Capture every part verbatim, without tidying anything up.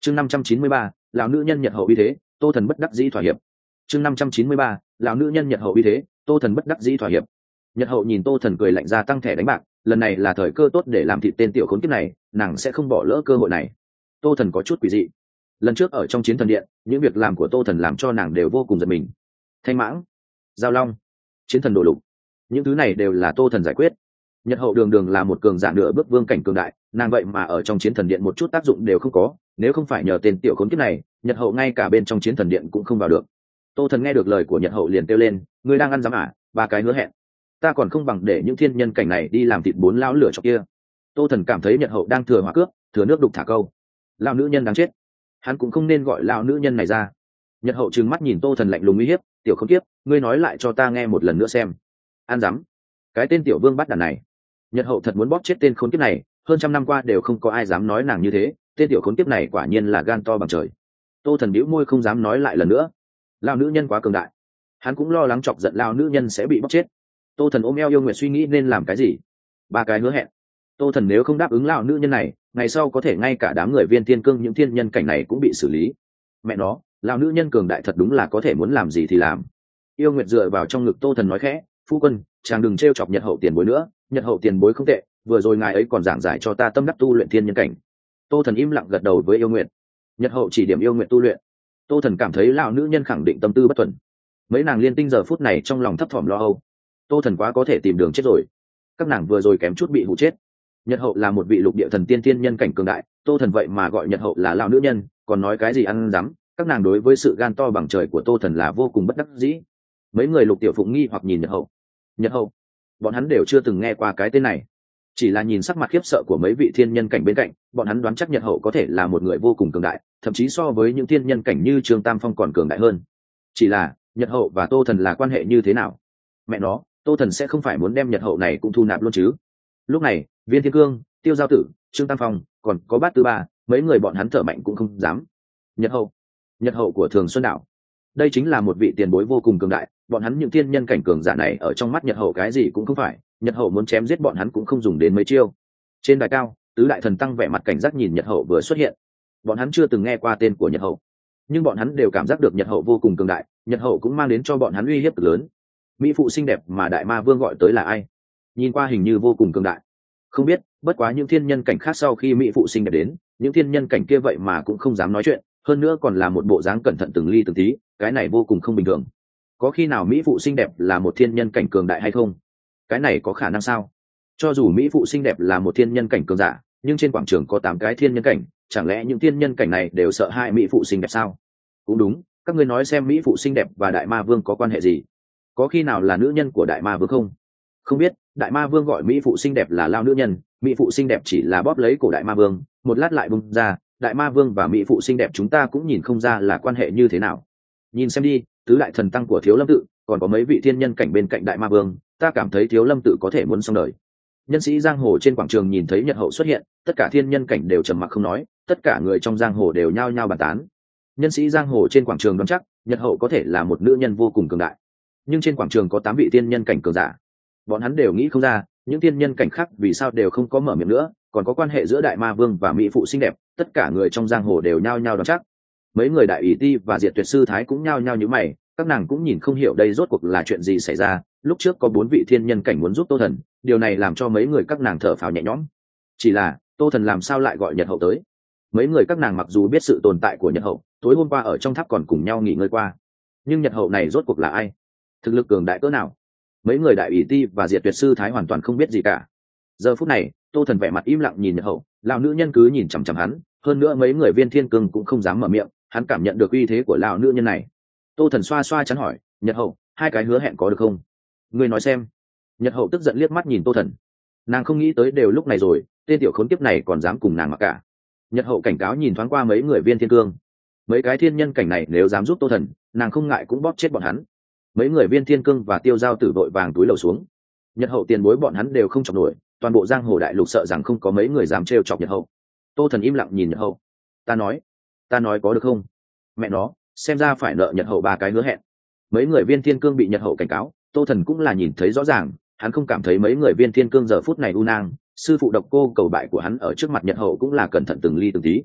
chương năm trăm chín mươi ba lão nữ nhân nhật hậu uy thế, tô thần bất đắc dĩ thỏa hiệp. chương năm trăm chín mươi ba lão nữ nhân nhật hậu uy thế, tô thần bất đắc dĩ thỏa hiệp. Nhật hậu nhìn tô thần cười lạnh ra tăng thẻ đánh bạc, lần này là thời cơ tốt để làm thịt tên tiểu khốn kiếp này, nàng sẽ không bỏ lỡ cơ hội này. Tô thần có chút quỷ dị, lần trước ở trong chiến thần điện, những việc làm của tô thần làm cho nàng đều vô cùng giật mình. Thanh mãng, giao long, chiến thần đồ lục, những thứ này đều là tô thần giải quyết. Nhật hậu đường đường là một cường giả nửa bước vương cảnh cường đại, nàng vậy mà ở trong chiến thần điện một chút tác dụng đều không có, nếu không phải nhờ tên tiểu khốn kiếp này, Nhật hậu ngay cả bên trong chiến thần điện cũng không vào được. Tô thần nghe được lời của Nhật hậu liền kêu lên, ngươi đang ăn dám à, ba cái hứa hẹn, ta còn không bằng để những thiên nhân cảnh này đi làm thịt bốn lão lửa chọc kia. Tô thần cảm thấy Nhật hậu đang thừa hỏa cướp, thừa nước đục thả câu. Lão nữ nhân đáng chết, hắn cũng không nên gọi lão nữ nhân này ra. Nhật hậu trừng mắt nhìn tô thần lạnh lùng uy hiếp, tiểu khốn kiếp, ngươi nói lại cho ta nghe một lần nữa xem. Ăn dám, cái tên tiểu vương bắt đàn này. Nhật hậu thật muốn bóp chết tên khốn kiếp này, hơn trăm năm qua đều không có ai dám nói nàng như thế, tên tiểu khốn kiếp này quả nhiên là gan to bằng trời. Tô thần bĩu môi không dám nói lại lần nữa. Lão nữ nhân quá cường đại, hắn cũng lo lắng chọc giận lão nữ nhân sẽ bị bóp chết. Tô thần ôm eo yêu nguyệt suy nghĩ nên làm cái gì. Ba cái hứa hẹn, tô thần nếu không đáp ứng lão nữ nhân này, ngày sau có thể ngay cả đám người viên thiên cương những thiên nhân cảnh này cũng bị xử lý. Mẹ nó, lão nữ nhân cường đại thật đúng là có thể muốn làm gì thì làm. Yêu nguyệt dựa vào trong ngực tô thần nói khẽ, phu quân, chàng đừng t chọc Nhật hậu tiền bối nữa, Nhật hậu tiền bối không tệ, vừa rồi ngài ấy còn giảng giải cho ta tâm đắc tu luyện thiên nhân cảnh. Tô thần im lặng gật đầu với yêu nguyệt. Nhật hậu chỉ điểm yêu nguyệt tu luyện. Tô thần cảm thấy lão nữ nhân khẳng định tâm tư bất thuần. Mấy nàng liên tinh giờ phút này trong lòng thấp thỏm lo âu. Tô thần quá có thể tìm đường chết rồi, các nàng vừa rồi kém chút bị hụ chết. Nhật hậu là một vị lục địa thần tiên tiên nhân cảnh cường đại, tô thần vậy mà gọi Nhật hậu là lão nữ nhân, còn nói cái gì ăn dám. Các nàng đối với sự gan to bằng trời của tô thần là vô cùng bất đắc dĩ. Mấy người lục tiểu phụng nghi hoặc nhìn Nhật hậu. Nhật hậu, bọn hắn đều chưa từng nghe qua cái tên này, chỉ là nhìn sắc mặt khiếp sợ của mấy vị thiên nhân cảnh bên cạnh, bọn hắn đoán chắc Nhật hậu có thể là một người vô cùng cường đại, thậm chí so với những thiên nhân cảnh như Trương Tam Phong còn cường đại hơn. Chỉ là Nhật hậu và tô thần là quan hệ như thế nào? Mẹ nó, tô thần sẽ không phải muốn đem Nhật hậu này cũng thu nạp luôn chứ? Lúc này viên thiên cương, tiêu giao tử, Trương Tam Phong, còn có bát tư ba, mấy người bọn hắn thở mạnh cũng không dám. Nhật hậu, Nhật hậu của Thường Xuân Đảo, đây chính là một vị tiền bối vô cùng cường đại, bọn hắn những thiên nhân cảnh cường giả này ở trong mắt Nhật hậu cái gì cũng không phải, Nhật hậu muốn chém giết bọn hắn cũng không dùng đến mấy chiêu. Trên đài cao, tứ đại thần tăng vẻ mặt cảnh giác nhìn Nhật hậu vừa xuất hiện. Bọn hắn chưa từng nghe qua tên của Nhật hậu, nhưng bọn hắn đều cảm giác được Nhật hậu vô cùng cường đại, Nhật hậu cũng mang đến cho bọn hắn uy hiếp cực lớn. Mỹ phụ xinh đẹp mà đại ma vương gọi tới là ai? Nhìn qua hình như vô cùng cường đại. Không biết, bất quá những thiên nhân cảnh khác sau khi Mỹ phụ xinh đẹp đến, những thiên nhân cảnh kia vậy mà cũng không dám nói chuyện, hơn nữa còn là một bộ dáng cẩn thận từng ly từng tí, cái này vô cùng không bình thường. Có khi nào Mỹ phụ xinh đẹp là một thiên nhân cảnh cường đại hay không? Cái này có khả năng sao? Cho dù Mỹ phụ xinh đẹp là một thiên nhân cảnh cường giả, nhưng trên quảng trường có tám cái thiên nhân cảnh, chẳng lẽ những thiên nhân cảnh này đều sợ hai Mỹ phụ xinh đẹp sao? Cũng đúng, các ngươi nói xem Mỹ phụ xinh đẹp và đại ma vương có quan hệ gì? Có khi nào là nữ nhân của đại ma vương không? Không biết, đại ma vương gọi Mỹ phụ xinh đẹp là lao nữ nhân, Mỹ phụ xinh đẹp chỉ là bóp lấy cổ đại ma vương, một lát lại bung ra, đại ma vương và Mỹ phụ xinh đẹp chúng ta cũng nhìn không ra là quan hệ như thế nào. Nhìn xem đi, tứ đại thần tăng của Thiếu Lâm tự, còn có mấy vị thiên nhân cảnh bên cạnh đại ma vương, ta cảm thấy Thiếu Lâm tự có thể muốn xong đời. Nhân sĩ giang hồ trên quảng trường nhìn thấy Nhật hậu xuất hiện, tất cả thiên nhân cảnh đều trầm mặc không nói, tất cả người trong giang hồ đều nhao nhao bàn tán. Nhân sĩ giang hồ trên quảng trường đoán chắc Nhật hậu có thể là một nữ nhân vô cùng cường đại, nhưng trên quảng trường có tám vị thiên nhân cảnh cường giả, bọn hắn đều nghĩ không ra những thiên nhân cảnh khác vì sao đều không có mở miệng nữa, còn có quan hệ giữa đại ma vương và mỹ phụ xinh đẹp, tất cả người trong giang hồ đều nhao nhao đoán chắc. Mấy người đại ủy ti và diệt tuyệt sư thái cũng nhao nhao như mày, các nàng cũng nhìn không hiểu đây rốt cuộc là chuyện gì xảy ra. Lúc trước có bốn vị thiên nhân cảnh muốn giúp tô thần, điều này làm cho mấy người các nàng thở phào nhẹ nhõm. Chỉ là tô thần làm sao lại gọi Nhật hậu tới? Mấy người các nàng mặc dù biết sự tồn tại của Nhật hậu, tối hôm qua ở trong tháp còn cùng nhau nghỉ ngơi qua, nhưng Nhật hậu này rốt cuộc là ai, thực lực cường đại cỡ nào? Mấy người đại ủy ti và diệt tuyệt sư thái hoàn toàn không biết gì cả. Giờ phút này tô thần vẻ mặt im lặng nhìn Nhật hậu, lão nữ nhân cứ nhìn chằm chằm hắn, hơn nữa mấy người viên thiên cương cũng không dám mở miệng, hắn cảm nhận được uy thế của lão nữ nhân này. Tô thần xoa xoa chắn hỏi, Nhật hậu, hai cái hứa hẹn có được không? Ngươi nói xem. Nhật hậu tức giận liếc mắt nhìn tô thần, nàng không nghĩ tới đều lúc này rồi, tên tiểu khốn kiếp này còn dám cùng nàng mặc cả. Nhật hậu cảnh cáo nhìn thoáng qua mấy người viên thiên cương, mấy cái thiên nhân cảnh này nếu dám giúp tô thần, nàng không ngại cũng bóp chết bọn hắn. Mấy người viên thiên cương và tiêu giao tử vội vàng túi lầu xuống. Nhật hậu tiền bối bọn hắn đều không chọc nổi, toàn bộ giang hồ đại lục sợ rằng không có mấy người dám trêu chọc Nhật hậu. Tô thần im lặng nhìn Nhật hậu, ta nói ta nói có được không? Mẹ nó, xem ra phải nợ Nhật hậu ba cái hứa hẹn. Mấy người viên thiên cương bị Nhật hậu cảnh cáo, tô thần cũng là nhìn thấy rõ ràng, hắn không cảm thấy mấy người viên thiên cương giờ phút này u nang, sư phụ độc cô cầu bại của hắn ở trước mặt Nhật hậu cũng là cẩn thận từng ly từng tí.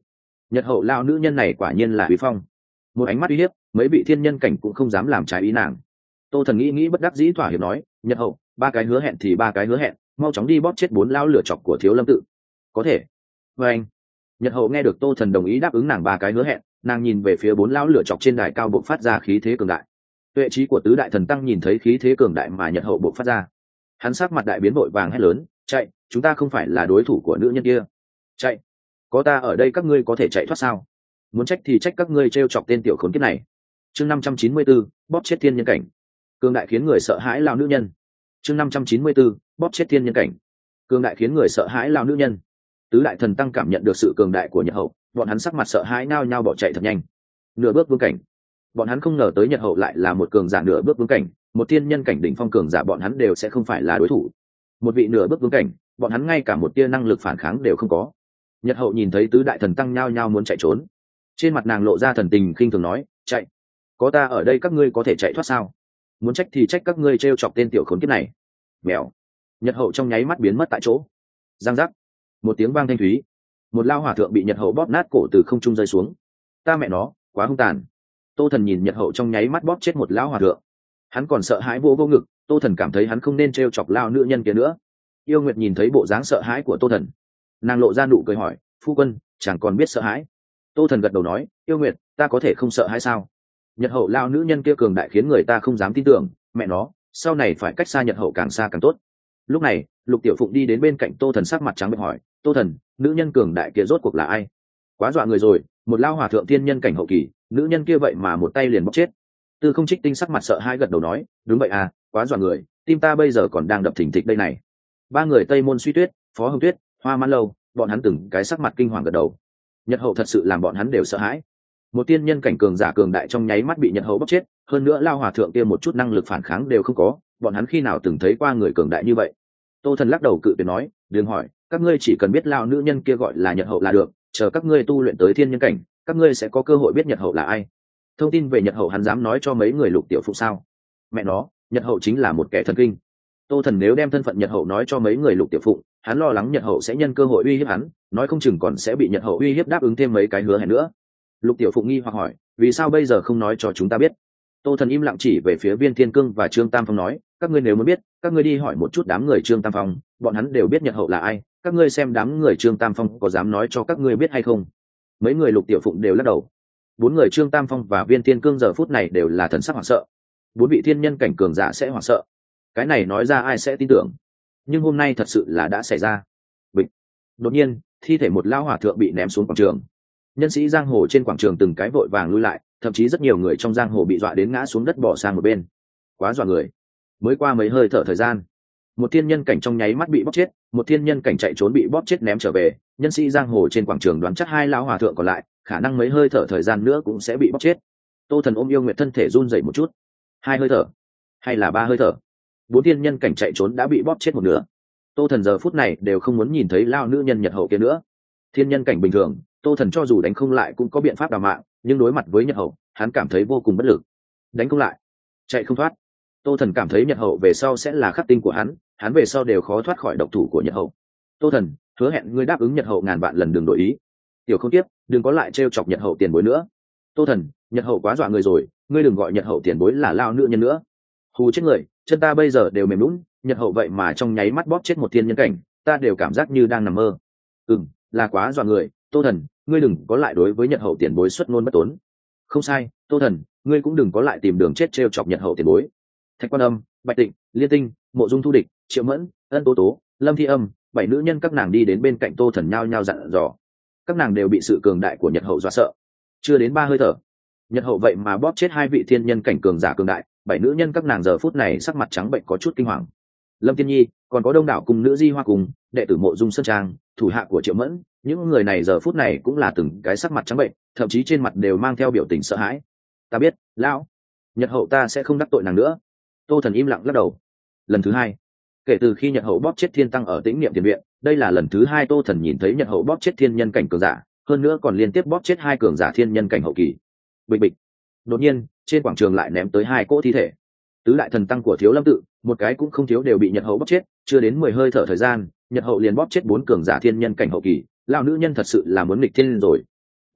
Nhật hậu lao nữ nhân này quả nhiên là uy phong, một ánh mắt uy hiếp, mấy vị thiên nhân cảnh cũng không dám làm trái ý nàng. Tô Thần nghĩ nghĩ bất đắc dĩ thỏa hiệp nói, Nhật hậu, ba cái hứa hẹn thì ba cái hứa hẹn, mau chóng đi bóp chết bốn lao lửa chọc của Thiếu Lâm tự. Có thể. Và anh. Nhật hậu nghe được Tô Thần đồng ý đáp ứng nàng ba cái hứa hẹn, nàng nhìn về phía bốn lao lửa chọc trên đài cao bộc phát ra khí thế cường đại. Tuệ trí của tứ đại thần tăng nhìn thấy khí thế cường đại mà Nhật hậu bộc phát ra, hắn sắc mặt đại biến vội vàng hét lớn, chạy, chúng ta không phải là đối thủ của nữ nhân kia. Chạy. Có ta ở đây các ngươi có thể chạy thoát sao? Muốn trách thì trách các ngươi trêu chọc tên tiểu khốn kiếp này. Chương năm trăm chín mươi 4, bóp chết thiên nhân cảnh. Cường đại khiến người sợ hãi lao nữ nhân. Chương năm trăm chín mươi 4, bóp chết thiên nhân cảnh. Cường đại khiến người sợ hãi lao nữ nhân. Tứ đại thần tăng cảm nhận được sự cường đại của Nhật hậu, bọn hắn sắc mặt sợ hãi nao nhao bỏ chạy thật nhanh. Nửa bước vương cảnh. Bọn hắn không ngờ tới Nhật hậu lại là một cường giả nửa bước vương cảnh, một thiên nhân cảnh đỉnh phong cường giả bọn hắn đều sẽ không phải là đối thủ. Một vị nửa bước vương cảnh, bọn hắn ngay cả một tia năng lực phản kháng đều không có. Nhật hậu nhìn thấy tứ đại thần tăng nhao nhao muốn chạy trốn, trên mặt nàng lộ ra thần tình khinh thường nói, chạy, có ta ở đây các ngươi có thể chạy thoát sao? Muốn trách thì trách các ngươi trêu chọc tên tiểu khốn kiếp này. Mèo. Nhật hậu trong nháy mắt biến mất tại chỗ. Giang giác. Một tiếng vang thanh thúy, một lao hỏa thượng bị Nhật hậu bóp nát cổ từ không trung rơi xuống. Ta mẹ nó, quá hung tàn. Tô Thần nhìn Nhật hậu trong nháy mắt bóp chết một lão hỏa thượng, hắn còn sợ hãi vô vô ngực. Tô Thần cảm thấy hắn không nên trêu chọc lao nữ nhân kia nữa. Yêu Nguyệt nhìn thấy bộ dáng sợ hãi của Tô Thần, nàng lộ ra nụ cười hỏi, phu quân, chẳng còn biết sợ hãi? Tô Thần gật đầu nói, Yêu Nguyệt, ta có thể không sợ hãi sao? Nhật hậu lao nữ nhân kia cường đại khiến người ta không dám tin tưởng, mẹ nó, sau này phải cách xa Nhật hậu càng xa càng tốt. Lúc này Lục Tiểu Phụng đi đến bên cạnh Tô Thần, sắc mặt trắng bệch hỏi, Tô Thần, nữ nhân cường đại kia rốt cuộc là ai? Quá dọa người rồi, một lao hòa thượng thiên nhân cảnh hậu kỳ, nữ nhân kia vậy mà một tay liền bóc chết. Tư Không Trích Tinh sắc mặt sợ hãi gật đầu nói, đúng vậy à, quá dọa người, tim ta bây giờ còn đang đập thình thịch đây này. Ba người Tây Môn Suy Tuyết, Phó Hồng Tuyết, Hoa Mãn Lâu, bọn hắn từng cái sắc mặt kinh hoàng gật đầu. Nhật hậu thật sự làm bọn hắn đều sợ hãi. Một tiên nhân cảnh cường giả cường đại trong nháy mắt bị Nhật hậu bóc chết, hơn nữa lao hòa thượng kia một chút năng lực phản kháng đều không có, bọn hắn khi nào từng thấy qua người cường đại như vậy? Tô Thần lắc đầu cự tuyệt nói, đừng hỏi, các ngươi chỉ cần biết lao nữ nhân kia gọi là Nhật hậu là được, chờ các ngươi tu luyện tới thiên nhân cảnh, các ngươi sẽ có cơ hội biết Nhật hậu là ai. Thông tin về Nhật hậu hắn dám nói cho mấy người Lục Tiểu Phụng sao? Mẹ nó, Nhật hậu chính là một kẻ thần kinh. Tô Thần nếu đem thân phận Nhật hậu nói cho mấy người Lục Tiểu Phụng, hắn lo lắng Nhật hậu sẽ nhân cơ hội uy hiếp hắn, nói không chừng còn sẽ bị Nhật hậu uy hiếp đáp ứng thêm mấy cái hứa hẹn nữa. Lục Tiểu Phụng nghi hoặc hỏi, vì sao bây giờ không nói cho chúng ta biết? Tô Thần im lặng chỉ về phía Viên Thiên Cương và Trương Tam Phong nói, các ngươi nếu muốn biết, các ngươi đi hỏi một chút đám người Trương Tam Phong, bọn hắn đều biết Nhật hậu là ai, các ngươi xem đám người Trương Tam Phong có dám nói cho các ngươi biết hay không? Mấy người Lục Tiểu Phụng đều lắc đầu. Bốn người Trương Tam Phong và Viên Thiên Cương giờ phút này đều là thần sắc hoảng sợ. Bốn vị thiên nhân cảnh cường giả sẽ hoảng sợ, cái này nói ra ai sẽ tin tưởng? Nhưng hôm nay thật sự là đã xảy ra. Bịch. Đột nhiên, thi thể một lao hòa thượng bị ném xuống quảng trường. Nhân sĩ giang hồ trên quảng trường từng cái vội vàng lui lại, thậm chí rất nhiều người trong giang hồ bị dọa đến ngã xuống đất bỏ sang một bên. Quá dọa người. Mới qua mấy hơi thở thời gian, một thiên nhân cảnh trong nháy mắt bị bóp chết, một thiên nhân cảnh chạy trốn bị bóp chết ném trở về. Nhân sĩ giang hồ trên quảng trường đoán chắc hai lão hòa thượng còn lại khả năng mấy hơi thở thời gian nữa cũng sẽ bị bóp chết. Tô Thần ôm Yêu Nguyệt thân thể run rẩy một chút. Hai hơi thở, hay là ba hơi thở? Bốn thiên nhân cảnh chạy trốn đã bị bóp chết một nửa. Tô Thần giờ phút này đều không muốn nhìn thấy lao nữ nhân Nhật hậu kia nữa. Thiên nhân cảnh bình thường, Tô Thần cho dù đánh không lại cũng có biện pháp đào mạng, nhưng đối mặt với Nhật hậu, hắn cảm thấy vô cùng bất lực. Đánh không lại, chạy không thoát. Tô Thần cảm thấy Nhật hậu về sau sẽ là khắc tinh của hắn, hắn về sau đều khó thoát khỏi độc thủ của Nhật hậu. Tô Thần, hứa hẹn ngươi đáp ứng Nhật hậu ngàn vạn lần đừng đổi ý. Tiểu không tiếp, đừng có lại trêu chọc Nhật hậu tiền bối nữa. Tô Thần, Nhật hậu quá dọa người rồi, ngươi đừng gọi Nhật hậu tiền bối là lao nữ nhân nữa. Hù chết người, chân ta bây giờ đều mềm lún, Nhật hậu vậy mà trong nháy mắt bóp chết một thiên nhân cảnh, ta đều cảm giác như đang nằm mơ. Ừm, là quá dọa người. Tô Thần, ngươi đừng có lại đối với Nhật hậu tiền bối xuất ngôn bất tốn. Không sai, Tô Thần, ngươi cũng đừng có lại tìm đường chết trêu chọc Nhật hậu tiền bối. Thạch Quan Âm, Bạch Tịnh, Liên Tinh, Mộ Dung Thu Địch, Triệu Mẫn, Ân Tố Tố, Lâm Thi Âm, bảy nữ nhân các nàng đi đến bên cạnh Tô Thần nhao nhao dặn dò. Các nàng đều bị sự cường đại của Nhật hậu dọa sợ. Chưa đến ba hơi thở, Nhật hậu vậy mà bóp chết hai vị thiên nhân cảnh cường giả cường đại, bảy nữ nhân các nàng giờ phút này sắc mặt trắng bệnh có chút kinh hoàng. Lâm Tiên Nhi, còn có đông đảo cùng nữ Di Hoa cùng đệ tử Mộ Dung Sơn Trang, thủ hạ của Triệu Mẫn, những người này giờ phút này cũng là từng cái sắc mặt trắng bệnh, thậm chí trên mặt đều mang theo biểu tình sợ hãi. Ta biết, lão, Nhật hậu ta sẽ không đắc tội nàng nữa. Tô Thần im lặng lắc đầu. Lần thứ hai, kể từ khi Nhật hậu bóp chết thiên tăng ở Tĩnh Niệm Tiền Viện, đây là lần thứ hai Tô Thần nhìn thấy Nhật hậu bóp chết thiên nhân cảnh cường giả, hơn nữa còn liên tiếp bóp chết hai cường giả thiên nhân cảnh hậu kỳ. Bịch bịch. Đột nhiên, trên quảng trường lại ném tới hai cỗ thi thể. Tứ đại thần tăng của Thiếu Lâm tự, một cái cũng không thiếu đều bị Nhật hậu bóp chết, chưa đến mười hơi thở thời gian, Nhật hậu liền bóp chết bốn cường giả thiên nhân cảnh hậu kỳ, lão nữ nhân thật sự là muốn nghịch thiên rồi.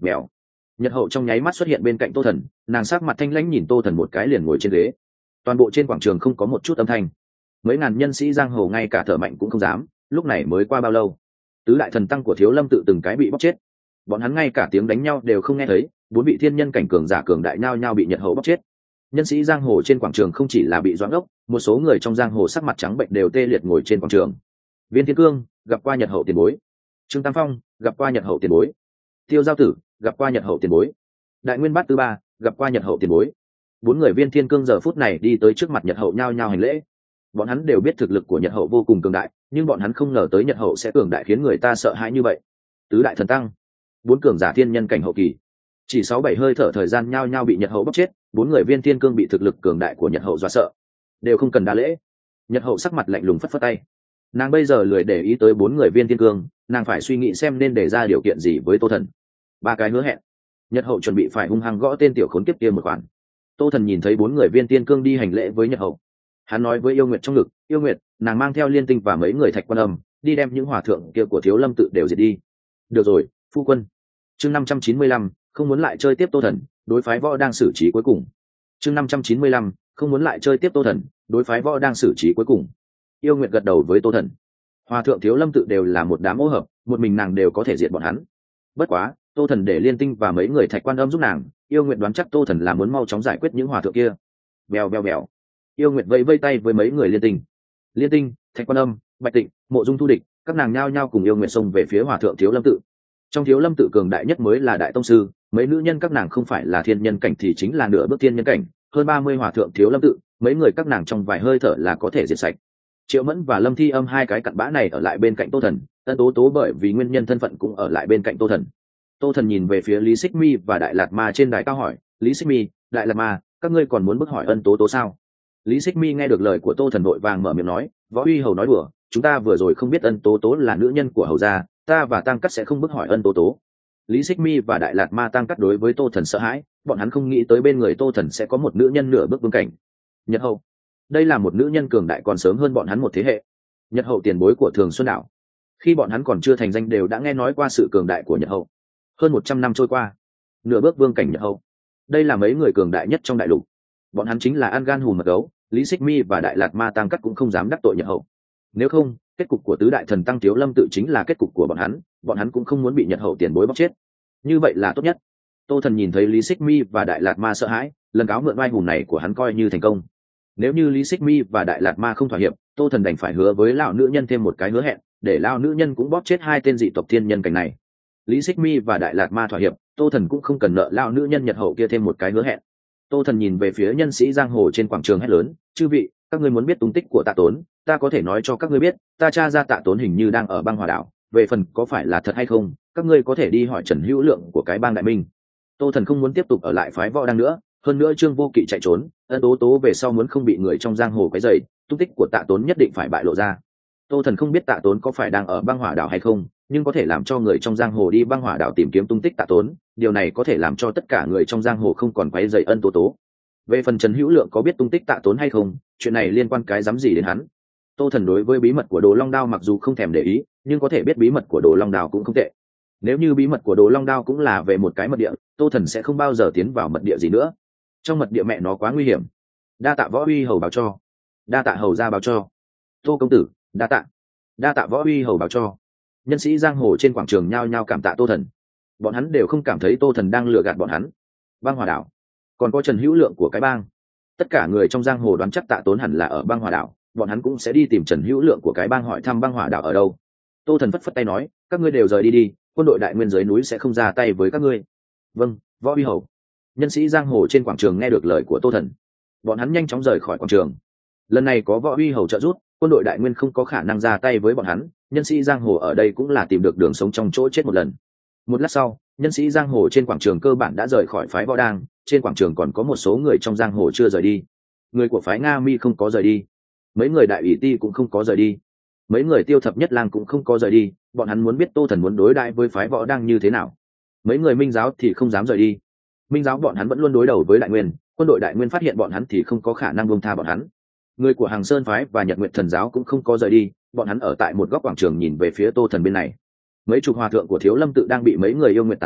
Mèo. Nhật hậu trong nháy mắt xuất hiện bên cạnh Tô Thần, nàng sắc mặt thanh lãnh nhìn Tô Thần một cái liền ngồi trên ghế. Toàn bộ trên quảng trường không có một chút âm thanh. Mấy ngàn nhân sĩ giang hồ ngay cả thở mạnh cũng không dám, lúc này mới qua bao lâu? Tứ đại thần tăng của Thiếu Lâm tự từng cái bị bóc chết. Bọn hắn ngay cả tiếng đánh nhau đều không nghe thấy, bốn vị thiên nhân cảnh cường giả cường đại nhao nhao bị Nhật hậu bóc chết. Nhân sĩ giang hồ trên quảng trường không chỉ là bị doãn ốc, một số người trong giang hồ sắc mặt trắng bệnh đều tê liệt ngồi trên quảng trường. Viên Thiên Cương gặp qua Nhật hậu tiền bối. Trương Tam Phong gặp qua Nhật hậu tiền bối. Tiêu Giao Tử gặp qua Nhật hậu tiền bối. Đại Nguyên Bát Tư Ba gặp qua Nhật hậu tiền bối. Bốn người Viên Thiên Cương giờ phút này đi tới trước mặt Nhật hậu nhao nhao hành lễ. Bọn hắn đều biết thực lực của Nhật hậu vô cùng cường đại, nhưng bọn hắn không ngờ tới Nhật hậu sẽ cường đại khiến người ta sợ hãi như vậy. Tứ đại thần tăng, bốn cường giả thiên nhân cảnh hậu kỳ, chỉ sáu bảy hơi thở thời gian nhao nhao bị Nhật hậu bóc chết. Bốn người Viên Thiên Cương bị thực lực cường đại của Nhật hậu dọa sợ, đều không cần đa lễ. Nhật hậu sắc mặt lạnh lùng phất phất tay, nàng bây giờ lười để ý tới bốn người Viên Thiên Cương, nàng phải suy nghĩ xem nên đề ra điều kiện gì với Tô Thần. Ba cái hứa hẹn. Nhật hậu chuẩn bị phải hung hăng gõ tên tiểu khốn kiếp kia một khoản. Tô Thần nhìn thấy bốn người Viên Thiên Cương đi hành lễ với Nhật hậu, hắn nói với Yêu Nguyệt trong ngực, Yêu Nguyệt, nàng mang theo Liên Tinh và mấy người Thạch Quan Âm đi đem những hòa thượng kia của Thiếu Lâm tự đều diệt đi. Được rồi, phu quân. Chương năm trăm chín mươi lăm, không muốn lại chơi tiếp Tô Thần, đối phái võ đang xử trí cuối cùng. Chương năm trăm chín mươi lăm, không muốn lại chơi tiếp Tô Thần, đối phái võ đang xử trí cuối cùng. Yêu Nguyệt gật đầu với Tô Thần. Hòa thượng Thiếu Lâm tự đều là một đám ô hợp, một mình nàng đều có thể diệt bọn hắn. Bất quá, Tô Thần để Liên Tinh và mấy người Thạch Quan Âm giúp nàng, Yêu Nguyệt đoán chắc Tô Thần là muốn mau chóng giải quyết những hòa thượng kia. Bèo bèo bèo. Yêu Nguyệt vẫy vây tay với mấy người Liên Tinh. Liên Tinh, Thạch Quan Âm, Bạch Tịnh, Mộ Dung Thu Địch, các nàng nhao nhao cùng Yêu Nguyệt xông về phía hòa thượng Thiếu Lâm tự. Trong Thiếu Lâm tự cường đại nhất mới là đại tông sư, mấy nữ nhân các nàng không phải là thiên nhân cảnh thì chính là nửa bước thiên nhân cảnh, hơn ba mươi hòa thượng Thiếu Lâm tự, mấy người các nàng trong vài hơi thở là có thể diệt sạch. Triệu Mẫn và Lâm Thi Âm hai cái cặn bã này ở lại bên cạnh Tô Thần, Ân Tố Tố bởi vì nguyên nhân thân phận cũng ở lại bên cạnh Tô Thần. Tô Thần nhìn về phía Lý Xích Mi và Đại Lạt Ma trên đài cao hỏi, Lý Xích Mi, Đại Lạt Ma, các ngươi còn muốn bức hỏi Ân Tố Tố sao? Lý Xích Mi nghe được lời của Tô Thần vội vàng mở miệng nói, Võ Uy Hầu nói đùa, chúng ta vừa rồi không biết Ân Tố Tố là nữ nhân của hầu gia, ta và Tăng Cắt sẽ không bức hỏi Ân Tố Tố. Lý Xích Mi và Đại Lạt Ma Tăng Cắt đối với Tô Thần sợ hãi, bọn hắn không nghĩ tới bên người Tô Thần sẽ có một nữ nhân nửa bước vương cảnh. Nhật hậu, đây là một nữ nhân cường đại còn sớm hơn bọn hắn một thế hệ. Nhật hậu tiền bối của Thường Xuân Đảo, khi bọn hắn còn chưa thành danh đều đã nghe nói qua sự cường đại của Nhật hậu. Hơn một trăm năm trôi qua, nửa bước vương cảnh Nhật hậu, đây là mấy người cường đại nhất trong đại lục. Bọn hắn chính là An Gan Hùm Mật Gấu, Lý Xích Mi và Đại Lạt Ma Tăng Cắt cũng không dám đắc tội Nhật hậu. Nếu không, kết cục của tứ đại thần tăng Thiếu Lâm tự chính là kết cục của bọn hắn, bọn hắn cũng không muốn bị Nhật hậu tiền bối bóc chết. Như vậy là tốt nhất. Tô Thần nhìn thấy Lý Xích Mi và Đại Lạt Ma sợ hãi, lần cáo mượn oai hùng này của hắn coi như thành công. Nếu như Lý Xích Mi và Đại Lạt Ma không thỏa hiệp, Tô Thần đành phải hứa với lão nữ nhân thêm một cái hứa hẹn, để lão nữ nhân cũng bóp chết hai tên dị tộc thiên nhân cảnh này. Lý Xích Mi và Đại Lạt Ma thỏa hiệp, Tô Thần cũng không cần nợ lão nữ nhân Nhật hậu kia thêm một cái hứa hẹn. Tô Thần nhìn về phía nhân sĩ giang hồ trên quảng trường hét lớn, chư vị, các ngươi muốn biết tung tích của Tạ Tốn, ta có thể nói cho các ngươi biết, ta tra ra Tạ Tốn hình như đang ở băng Hỏa đảo, về phần có phải là thật hay không, các ngươi có thể đi hỏi Trần Hữu Lượng của cái bang Đại Minh. Tô Thần không muốn tiếp tục ở lại phái võ đang nữa, hơn nữa Trương Vô Kỵ chạy trốn, Ân Tố Tố về sau muốn không bị người trong giang hồ quấy rầy, tung tích của Tạ Tốn nhất định phải bại lộ ra. Tô Thần không biết Tạ Tốn có phải đang ở băng Hỏa đảo hay không, nhưng có thể làm cho người trong giang hồ đi băng Hỏa đảo tìm kiếm tung tích Tạ Tốn, điều này có thể làm cho tất cả người trong giang hồ không còn quấy rầy Ân Tố Tố. Về phần Trần Hữu Lượng có biết tung tích Tạ Tốn hay không, chuyện này liên quan cái dám gì đến hắn. Tô Thần đối với bí mật của Đồ Long Đao mặc dù không thèm để ý, nhưng có thể biết bí mật của Đồ Long Đao cũng không tệ. Nếu như bí mật của Đồ Long Đao cũng là về một cái mật địa, Tô Thần sẽ không bao giờ tiến vào mật địa gì nữa. Trong mật địa mẹ nó quá nguy hiểm. Đa tạ Võ Uy Hầu báo cho. Đa tạ hầu gia báo cho. Tô công tử, đa tạ. Đa tạ Võ Uy Hầu báo cho. Nhân sĩ giang hồ trên quảng trường nhao nhao cảm tạ Tô Thần. Bọn hắn đều không cảm thấy Tô Thần đang lừa gạt bọn hắn. Băng Hỏa đảo, còn có Trần Hữu Lượng của cái bang. Tất cả người trong giang hồ đoán chắc Tạ Tốn hẳn là ở băng Hỏa đảo, bọn hắn cũng sẽ đi tìm Trần Hữu Lượng của cái bang hỏi thăm băng Hỏa đảo ở đâu. Tô Thần phất phất tay nói, các ngươi đều rời đi đi, quân đội Đại Nguyên dưới núi sẽ không ra tay với các ngươi. Vâng, Võ Uy Hầu. Nhân sĩ giang hồ trên quảng trường nghe được lời của Tô Thần, bọn hắn nhanh chóng rời khỏi quảng trường. Lần này có Võ Uy Hầu trợ giúp, quân đội Đại Nguyên không có khả năng ra tay với bọn hắn, nhân sĩ giang hồ ở đây cũng là tìm được đường sống trong chỗ chết một lần. Một lát sau, nhân sĩ giang hồ trên quảng trường cơ bản đã rời khỏi phái võ đang, trên quảng trường còn có một số người trong giang hồ chưa rời đi. Người của phái Nga Mi không có rời đi, mấy người Đại ủy ti cũng không có rời đi, mấy người Tiêu Thập Nhất Lang cũng không có rời đi, bọn hắn muốn biết Tô Thần muốn đối đãi với phái võ đang như thế nào. Mấy người Minh giáo thì không dám rời đi, Minh giáo bọn hắn vẫn luôn đối đầu với Đại Nguyên, quân đội Đại Nguyên phát hiện bọn hắn thì không có khả năng buông tha bọn hắn. Người của Hàng Sơn phái và Nhật Nguyệt Thần giáo cũng không có rời đi, bọn hắn ở tại một góc quảng trường nhìn về phía Tô Thần bên này. Mấy chục hòa thượng của Thiếu Lâm tự đang bị mấy người yêu nguyện tàn sát,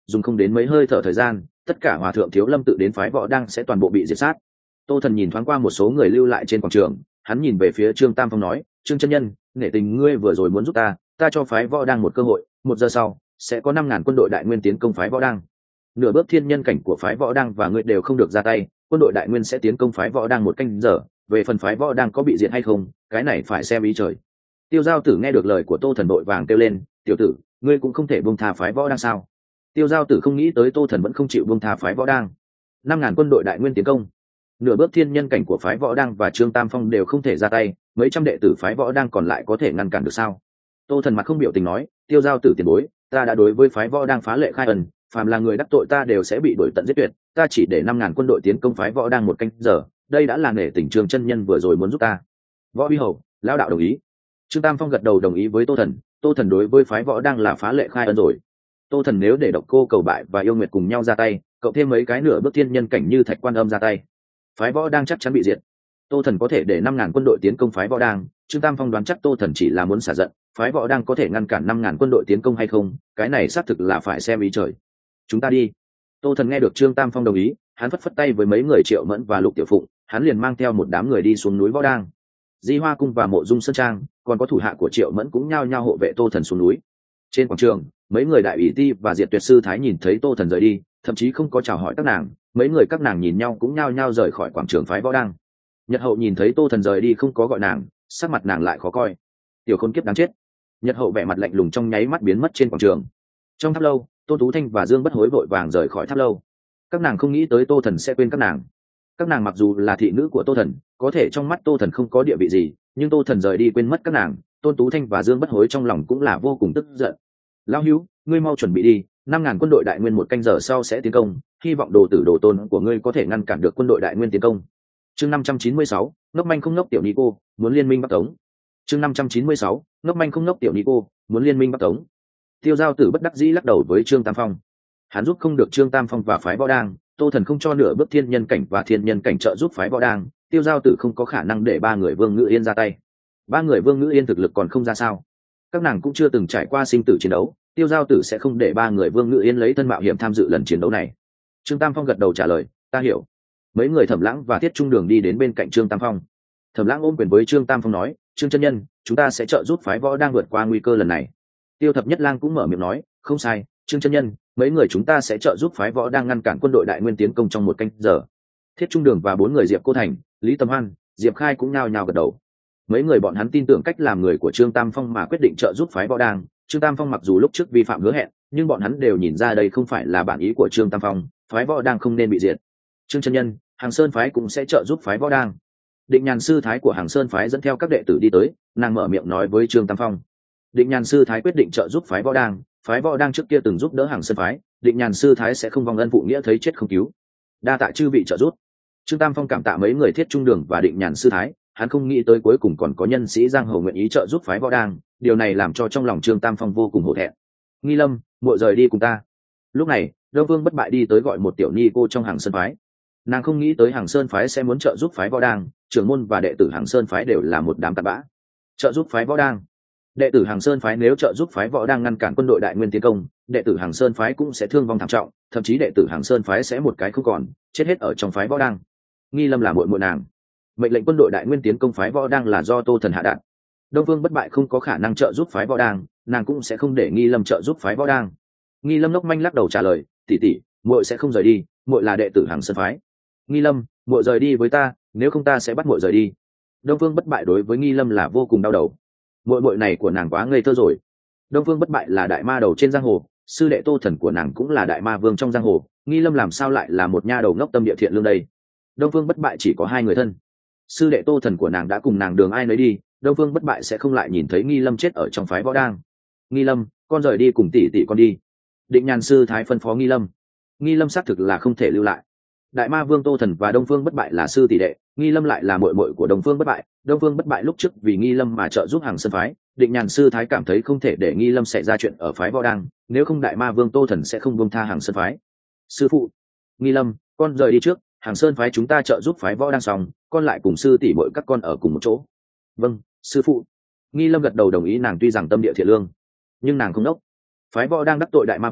dùng không đến mấy hơi thở thời gian tất cả hòa thượng thiếu lâm tự đến phái võ đang sẽ toàn bộ bị diệt sát. Tô Thần nhìn thoáng qua một số người lưu lại trên quảng trường, hắn nhìn về phía Trương Tam Phong nói, Trương chân nhân, nể tình ngươi vừa rồi muốn giúp ta, ta cho phái võ đang một cơ hội, một giờ sau sẽ có năm ngàn quân đội đại nguyên tiến công phái võ đang. Nửa bước thiên nhân cảnh của phái võ đang và ngươi đều không được ra tay, quân đội đại nguyên sẽ tiến công phái võ đang một canh giờ, về phần phái võ đang có bị diệt hay không, cái này phải xem ý trời. Tiêu Giao Tử nghe được lời của Tô Thần đội vàng kêu lên, tiểu tử, ngươi cũng không thể buông tha phái võ đang sao? Tiêu Giao Tử không nghĩ tới Tô Thần vẫn không chịu buông tha phái võ đang. Năm ngàn quân đội đại nguyên tiến công, nửa bước thiên nhân cảnh của phái võ đang và Trương Tam Phong đều không thể ra tay, mấy trăm đệ tử phái võ đang còn lại có thể ngăn cản được sao? Tô Thần mặt không biểu tình nói, Tiêu Giao Tử tiền bối, ta đã đối với phái võ đang phá lệ khai ân, phàm là người đắc tội ta đều sẽ bị đuổi tận giết tuyệt, ta chỉ để năm ngàn quân đội tiến công phái võ đang một canh giờ, đây đã là nể tình Trương chân nhân vừa rồi muốn giúp ta. Võ Uy Hầu, lão đạo đồng ý. Trương Tam Phong gật đầu đồng ý với Tô Thần, Tô Thần đối với phái võ đang là phá lệ khai ân rồi. Tô Thần nếu để Độc Cô Cầu Bại và Yêu Nguyệt cùng nhau ra tay, cộng thêm mấy cái nửa bước thiên nhân cảnh như Thạch Quan Âm ra tay, phái võ đang chắc chắn bị diệt. Tô Thần có thể để năm ngàn quân đội tiến công phái võ đang, Trương Tam Phong đoán chắc Tô Thần chỉ là muốn xả giận, phái võ đang có thể ngăn cản năm ngàn quân đội tiến công hay không, cái này xác thực là phải xem ý trời. Chúng ta đi. Tô Thần nghe được Trương Tam Phong đồng ý, hắn phất phất tay với mấy người Triệu Mẫn và Lục Tiểu Phụng, hắn liền mang theo một đám người đi xuống núi võ đang. Di Hoa Cung và Mộ Dung Sơn Trang, còn có thủ hạ của Triệu Mẫn cũng nhao nhao hộ vệ Tô Thần xuống núi. Trên quảng trường, mấy người đại ủy ti và Diệt Tuyệt sư thái nhìn thấy Tô Thần rời đi, thậm chí không có chào hỏi các nàng, mấy người các nàng nhìn nhau cũng nhao nhao rời khỏi quảng trường phái võ đang. Nhật Hậu nhìn thấy Tô Thần rời đi không có gọi nàng, sắc mặt nàng lại khó coi. Tiểu khốn kiếp đáng chết. Nhật Hậu vẻ mặt lạnh lùng trong nháy mắt biến mất trên quảng trường. Trong tháp lâu, Tôn Tú Thanh và Dương Bất Hối vội vàng rời khỏi tháp lâu. Các nàng không nghĩ tới Tô Thần sẽ quên các nàng. Các nàng mặc dù là thị nữ của Tô Thần, có thể trong mắt Tô Thần không có địa vị gì, nhưng Tô Thần rời đi quên mất các nàng, Tôn Tú Thanh và Dương Bất Hối trong lòng cũng là vô cùng tức giận. Lão hữu, ngươi mau chuẩn bị đi, năm ngàn quân đội đại nguyên một canh giờ sau sẽ tiến công, hy vọng đồ tử đồ tôn của ngươi có thể ngăn cản được quân đội đại nguyên tiến công. Chương năm trăm chín mươi sáu, ngốc manh không ngốc tiểu Nico, muốn liên minh Bắc Tống. Chương năm trăm chín mươi sáu, ngốc manh không ngốc tiểu Nico, muốn liên minh Bắc Tống. Tiêu Giao Tử bất đắc dĩ lắc đầu với Trương Tam Phong. Hắn giúp không được Trương Tam Phong và phái võ đang, Tô Thần không cho nửa bước thiên nhân cảnh và thiên nhân cảnh trợ giúp phái võ đang, Tiêu Giao Tử không có khả năng để ba người Vương Ngữ Yên ra tay. Ba người Vương Ngữ Yên thực lực còn không ra sao, các nàng cũng chưa từng trải qua sinh tử chiến đấu, Tiêu Giao Tử sẽ không để ba người Vương Ngữ Yên lấy thân mạo hiểm tham dự lần chiến đấu này. Trương Tam Phong gật đầu trả lời, ta hiểu. Mấy người Thẩm Lãng và Thiết Trung Đường đi đến bên cạnh Trương Tam Phong. Thẩm Lãng ôm quyền với Trương Tam Phong nói, Trương chân nhân, chúng ta sẽ trợ giúp phái võ đang vượt qua nguy cơ lần này. Tiêu Thập Nhất Lang cũng mở miệng nói, không sai, Trương chân nhân, mấy người chúng ta sẽ trợ giúp phái võ đang ngăn cản quân đội đại nguyên tiến công trong một canh giờ. Thiết Trung Đường và bốn người Diệp Cô Thành, Lý Tâm Hoan, Diệp Khai cũng nhao nhao gật đầu. Mấy người bọn hắn tin tưởng cách làm người của Trương Tam Phong mà quyết định trợ giúp phái võ đang. Trương Tam Phong mặc dù lúc trước vi phạm hứa hẹn, nhưng bọn hắn đều nhìn ra đây không phải là bản ý của Trương Tam Phong, phái võ đang không nên bị diệt. Trương chân nhân, Hàng Sơn phái cũng sẽ trợ giúp phái võ đang. Định Nhàn sư thái của Hàng Sơn phái dẫn theo các đệ tử đi tới, nàng mở miệng nói với Trương Tam Phong. Định Nhàn sư thái quyết định trợ giúp phái võ đang, phái võ đang trước kia từng giúp đỡ Hàng Sơn phái, Định Nhàn sư thái sẽ không vong ân phụ nghĩa thấy chết không cứu. Đa tạ chư vị trợ giúp. Trương Tam Phong cảm tạ mấy người Thiết Trung Đường và Định Nhàn sư thái, hắn không nghĩ tới cuối cùng còn có nhân sĩ giang hồ nguyện ý trợ giúp phái võ đang, điều này làm cho trong lòng Trương Tam Phong vô cùng hổ thẹn. Nghi Lâm, muội rời đi cùng ta. Lúc này, Đông Vương Bất Bại đi tới gọi một tiểu ni cô trong Hàng Sơn phái. Nàng không nghĩ tới Hàng Sơn phái sẽ muốn trợ giúp phái võ đang, trưởng môn và đệ tử Hàng Sơn phái đều là một đám tạp bã. Trợ giúp phái võ đang? Đệ tử Hàng Sơn phái nếu trợ giúp phái võ đang ngăn cản quân đội đại nguyên tiến công, đệ tử Hàng Sơn phái cũng sẽ thương vong thảm trọng, thậm chí đệ tử Hàng Sơn phái sẽ một cái không còn, chết hết ở trong phái võ đang. Nghi Lâm là muội muội nàng. Mệnh lệnh quân đội đại nguyên tiến công phái võ đang là do Tô Thần hạ đạt. Đông Vương Bất Bại không có khả năng trợ giúp phái võ đang, nàng cũng sẽ không để Nghi Lâm trợ giúp phái võ đang. Nghi Lâm lốc manh lắc đầu trả lời, tỷ tỷ, muội sẽ không rời đi, muội là đệ tử Hàng Sơn phái. Nghi Lâm, muội rời đi với ta, nếu không ta sẽ bắt muội rời đi. Đông Vương Bất Bại đối với Nghi Lâm là vô cùng đau đầu. Muội muội này của nàng quá ngây thơ rồi. Đông Vương Bất Bại là đại ma đầu trên giang hồ, sư đệ Tô Thần của nàng cũng là đại ma vương trong giang hồ, Nghi Lâm làm sao lại là một nha đầu ngốc tâm địa thiện lương đây? Đông Vương Bất Bại chỉ có hai người thân, sư đệ Tô Thần của nàng đã cùng nàng đường ai nấy đi, Đông Vương Bất Bại sẽ không lại nhìn thấy Nghi Lâm chết ở trong phái võ đang. Nghi Lâm, con rời đi cùng tỷ tỷ con đi. Định Nhàn sư thái phân phó Nghi Lâm. Nghi Lâm xác thực là không thể lưu lại. Đại ma vương Tô Thần và Đông Phương Bất Bại là sư tỷ đệ, Nghi Lâm lại là muội muội của Đông Phương Bất Bại. Đông Phương Bất Bại lúc trước vì Nghi Lâm mà trợ giúp Hàng Sơn phái, Định Nhàn sư thái cảm thấy không thể để Nghi Lâm xảy ra chuyện ở phái võ đang, nếu không đại ma vương Tô Thần sẽ không buông tha Hàng Sơn phái. Sư phụ, Nghi Lâm, con rời đi trước, Hàng Sơn phái chúng ta trợ giúp phái võ đang xong, con lại cùng sư tỷ muội các con ở cùng một chỗ. Vâng, sư phụ. Nghi Lâm gật đầu đồng ý, nàng tuy rằng tâm địa thiện lương, nhưng nàng không đốc. Phái võ đang đắc tội đại ma vương,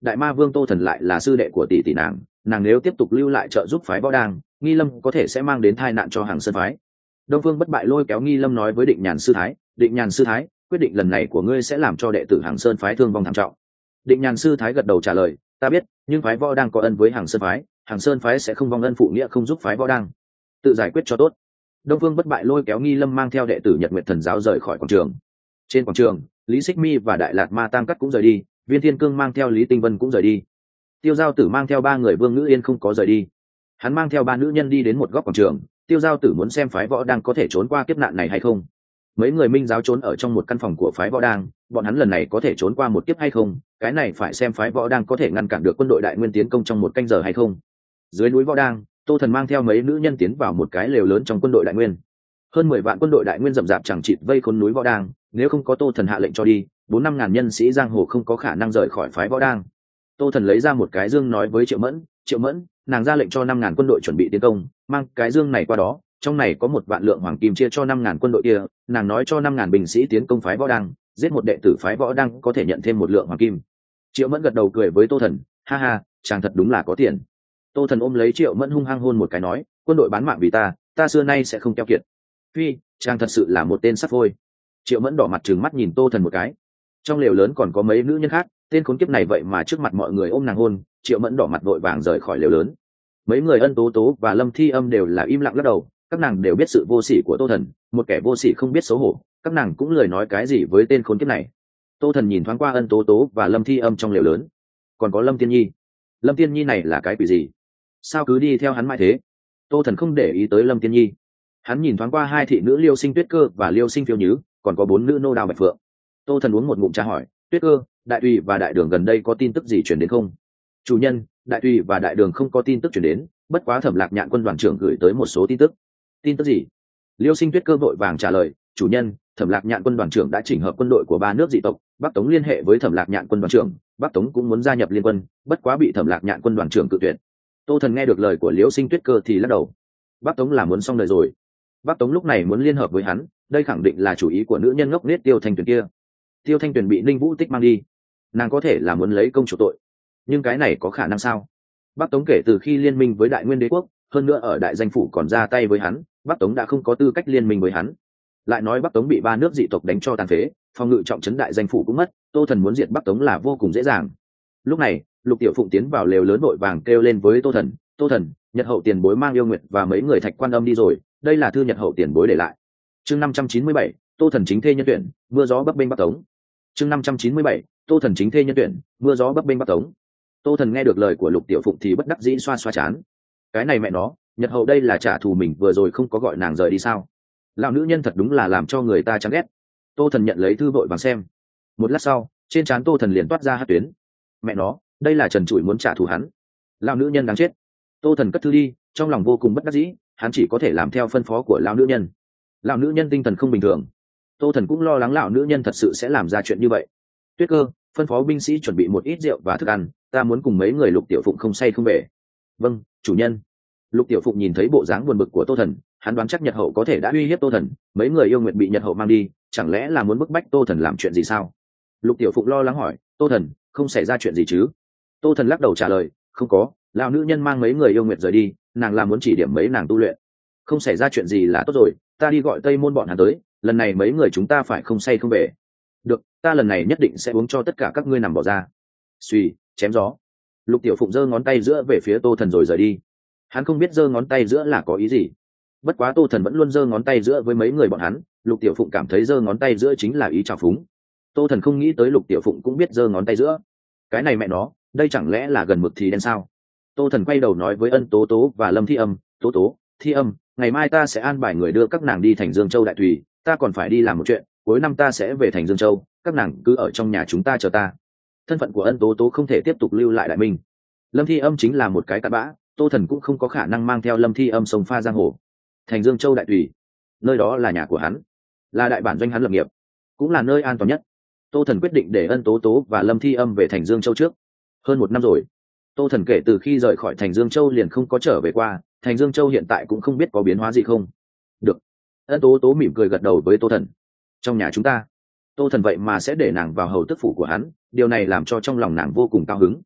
đại ma vương Tô Thần lại là sư đệ của tỷ tỷ nàng, nàng nếu tiếp tục lưu lại trợ giúp phái võ đang, Nghi Lâm có thể sẽ mang đến tai nạn cho Hàng Sơn phái. Đông Phương Bất Bại lôi kéo Nghi Lâm nói với Định Nhàn sư thái, Định Nhàn sư thái, quyết định lần này của ngươi sẽ làm cho đệ tử Hàng Sơn phái thương vong thảm trọng. Định Nhàn sư thái gật đầu trả lời, ta biết, nhưng phái võ đang có ân với Hàng Sơn phái, Hàng Sơn phái sẽ không vong ân phụ nghĩa không giúp phái võ đang, tự giải quyết cho tốt. Đông Phương Bất Bại lôi kéo Nghi Lâm mang theo đệ tử Nhật Nguyệt Thần giáo rời khỏi quảng trường. Trên quảng trường, Lý Xích Mi và Đại Lạt Ma Tam Cắt cũng rời đi, Viên Thiên Cương mang theo Lý Tinh Vân cũng rời đi. Tiêu Giao Tử mang theo ba người Vương Ngữ Yên không có rời đi. Hắn mang theo ba nữ nhân đi đến một góc quảng trường, Tiêu Giao Tử muốn xem phái võ đang có thể trốn qua kiếp nạn này hay không. Mấy người Minh giáo trốn ở trong một căn phòng của phái võ đang, bọn hắn lần này có thể trốn qua một kiếp hay không, cái này phải xem phái võ đang có thể ngăn cản được quân đội Đại Nguyên tiến công trong một canh giờ hay không. Dưới núi võ đang, Tô Thần mang theo mấy nữ nhân tiến vào một cái lều lớn trong quân đội Đại Nguyên. Hơn mười vạn quân đội Đại Nguyên rậm rạp chẳng chịt vây khốn núi võ đang, nếu không có Tô Thần hạ lệnh cho đi, bốn năm ngàn nhân sĩ giang hồ không có khả năng rời khỏi phái võ đang. Tô Thần lấy ra một cái dương nói với Triệu Mẫn, Triệu Mẫn, nàng ra lệnh cho năm ngàn quân đội chuẩn bị tiến công, mang cái dương này qua đó, trong này có một vạn lượng hoàng kim chia cho năm ngàn quân đội kia, nàng nói cho năm ngàn binh sĩ tiến công phái võ đang, giết một đệ tử phái võ đang có thể nhận thêm một lượng hoàng kim. Triệu Mẫn gật đầu cười với Tô Thần, ha ha, chàng thật đúng là có tiền. Tô Thần ôm lấy Triệu Mẫn hung hăng hôn một cái nói, quân đội bán mạng vì ta, ta xưa nay sẽ không keo kiệt. Phi, chàng thật sự là một tên sắt phôi. Triệu Mẫn đỏ mặt trừng mắt nhìn Tô Thần một cái. Trong lều lớn còn có mấy nữ nhân khác, tên khốn kiếp này vậy mà trước mặt mọi người ôm nàng hôn. Triệu Mẫn đỏ mặt vội vàng rời khỏi lều lớn. Mấy người Ân Tố Tố và Lâm Thi Âm đều là im lặng lắc đầu, các nàng đều biết sự vô sỉ của Tô Thần, một kẻ vô sỉ không biết xấu hổ, các nàng cũng lười nói cái gì với tên khốn kiếp này. Tô Thần nhìn thoáng qua Ân Tố Tố và Lâm Thi Âm trong lều lớn, còn có Lâm Tiên Nhi. Lâm Tiên Nhi này là cái quỷ gì? Sao cứ đi theo hắn mãi thế? Tô Thần không để ý tới Lâm Tiên Nhi. Hắn nhìn thoáng qua hai thị nữ Liêu Sinh Tuyết Cơ và Liêu Sinh Phiêu Nhứ, còn có bốn nữ nô Đào Bạch Phượng. Tô Thần uống một ngụm trà hỏi, Tuyết Cơ, Đại Tùy và Đại Đường gần đây có tin tức gì truyền đến không? Chủ nhân, Đại Tùy và Đại Đường không có tin tức truyền đến, bất quá Thẩm Lạc Nhạn quân đoàn trưởng gửi tới một số tin tức. Tin tức gì? Liêu Sinh Tuyết Cơ vội vàng trả lời, chủ nhân, Thẩm Lạc Nhạn quân đoàn trưởng đã chỉnh hợp quân đội của ba nước dị tộc, Bắc Tống liên hệ với Thẩm Lạc Nhạn quân đoàn trưởng, Bắc Tống cũng muốn gia nhập liên quân, bất quá bị Thẩm Lạc Nhạn quân đoàn trưởng cự tuyệt. Tô Thần nghe được lời của Liêu Sinh Tuyết Cơ thì lắc đầu. Bắc Tống là muốn xong đời rồi. Bắc Tống lúc này muốn liên hợp với hắn, đây khẳng định là chủ ý của nữ nhân ngốc nết Tiêu Thanh Tuyền kia. Tiêu Thanh Tuyền bị Ninh Vũ Tích mang đi, nàng có thể là muốn lấy công chủ tội, nhưng cái này có khả năng sao? Bắc Tống kể từ khi liên minh với Đại Nguyên Đế quốc, hơn nữa ở đại danh phủ còn ra tay với hắn, Bắc Tống đã không có tư cách liên minh với hắn. Lại nói Bắc Tống bị ba nước dị tộc đánh cho tàn phế, phòng ngự trọng trấn đại danh phủ cũng mất, Tô Thần muốn diệt Bắc Tống là vô cùng dễ dàng. Lúc này, Lục Tiểu Phụng tiến vào lều lớn vội vàng kêu lên với Tô Thần, Tô Thần, Nhật Hậu tiền bối mang Yêu Nguyệt và mấy người Thạch Quan Âm đi rồi, đây là thư Nhật Hậu tiền bối để lại. Chương năm trăm chín mươi bảy, Tô Thần chính thê nhân tuyển, mưa gió bấp bênh Bắc Tống. Chương năm trăm chín mươi bảy, Tô Thần chính thê nhân tuyển, mưa gió bấp bênh Bắc Tống. Tô Thần nghe được lời của Lục Tiểu Phụng thì bất đắc dĩ xoa xoa chán. Cái này mẹ nó, Nhật Hậu đây là trả thù mình vừa rồi không có gọi nàng rời đi sao? Lão nữ nhân thật đúng là làm cho người ta chán ghét. Tô Thần nhận lấy thư vội vàng xem. Một lát sau, trên trán Tô Thần liền toát ra hắc tuyến. Mẹ nó, đây là Trần Trụi muốn trả thù hắn. Lão nữ nhân đáng chết. Tô Thần cất thư đi, trong lòng vô cùng bất đắc dĩ, hắn chỉ có thể làm theo phân phó của lão nữ nhân. Lão nữ nhân tinh thần không bình thường. Tô Thần cũng lo lắng lão nữ nhân thật sự sẽ làm ra chuyện như vậy. Tuyết Cơ, phân phó binh sĩ chuẩn bị một ít rượu và thức ăn, ta muốn cùng mấy người Lục Tiểu Phụng không say không về. Vâng, chủ nhân. Lục Tiểu Phụng nhìn thấy bộ dáng buồn bực của Tô Thần, hắn đoán chắc Nhật Hậu có thể đã uy hiếp Tô Thần, mấy người yêu nguyện bị Nhật Hậu mang đi, chẳng lẽ là muốn bức bách Tô Thần làm chuyện gì sao? Lục Tiểu Phụng lo lắng hỏi, Tô Thần, không xảy ra chuyện gì chứ? Tô Thần lắc đầu trả lời, không có, lão nữ nhân mang mấy người yêu nguyện rời đi, nàng là muốn chỉ điểm mấy nàng tu luyện. Không xảy ra chuyện gì là tốt rồi, ta đi gọi Tây Môn bọn hắn tới, lần này mấy người chúng ta phải không say không về. Được, ta lần này nhất định sẽ uống cho tất cả các ngươi nằm bỏ ra. Suy, chém gió. Lục Tiểu Phụng giơ ngón tay giữa về phía Tô Thần rồi rời đi. Hắn không biết giơ ngón tay giữa là có ý gì. Bất quá Tô Thần vẫn luôn giơ ngón tay giữa với mấy người bọn hắn, Lục Tiểu Phụng cảm thấy giơ ngón tay giữa chính là ý trào phúng. Tô Thần không nghĩ tới Lục Tiểu Phụng cũng biết giơ ngón tay giữa. Cái này mẹ nó, đây chẳng lẽ là gần mực thì đen sao? Tô Thần quay đầu nói với Ân Tố Tố và Lâm Thi Âm, Tố Tố, Thi Âm, ngày mai ta sẽ an bài người đưa các nàng đi thành Dương Châu Đại Thủy, ta còn phải đi làm một chuyện, cuối năm ta sẽ về thành Dương Châu, các nàng cứ ở trong nhà chúng ta chờ ta. Thân phận của Ân Tố Tố không thể tiếp tục lưu lại Đại Minh. Lâm Thi Âm chính là một cái cặn bã, Tô Thần cũng không có khả năng mang theo Lâm Thi Âm sông pha giang hồ. Thành Dương Châu Đại Thủy, nơi đó là nhà của hắn, là đại bản doanh hắn lập nghiệp, cũng là nơi an toàn nhất. Tô Thần quyết định để Ân Tố Tố và Lâm Thi Âm về thành Dương Châu trước. Hơn một năm rồi, Tô Thần kể từ khi rời khỏi thành Dương Châu liền không có trở về qua, thành Dương Châu hiện tại cũng không biết có biến hóa gì không. Được. Ân Tố Tố mỉm cười gật đầu với Tô Thần. Trong nhà chúng ta, Tô Thần vậy mà sẽ để nàng vào hầu tức phủ của hắn, điều này làm cho trong lòng nàng vô cùng cao hứng.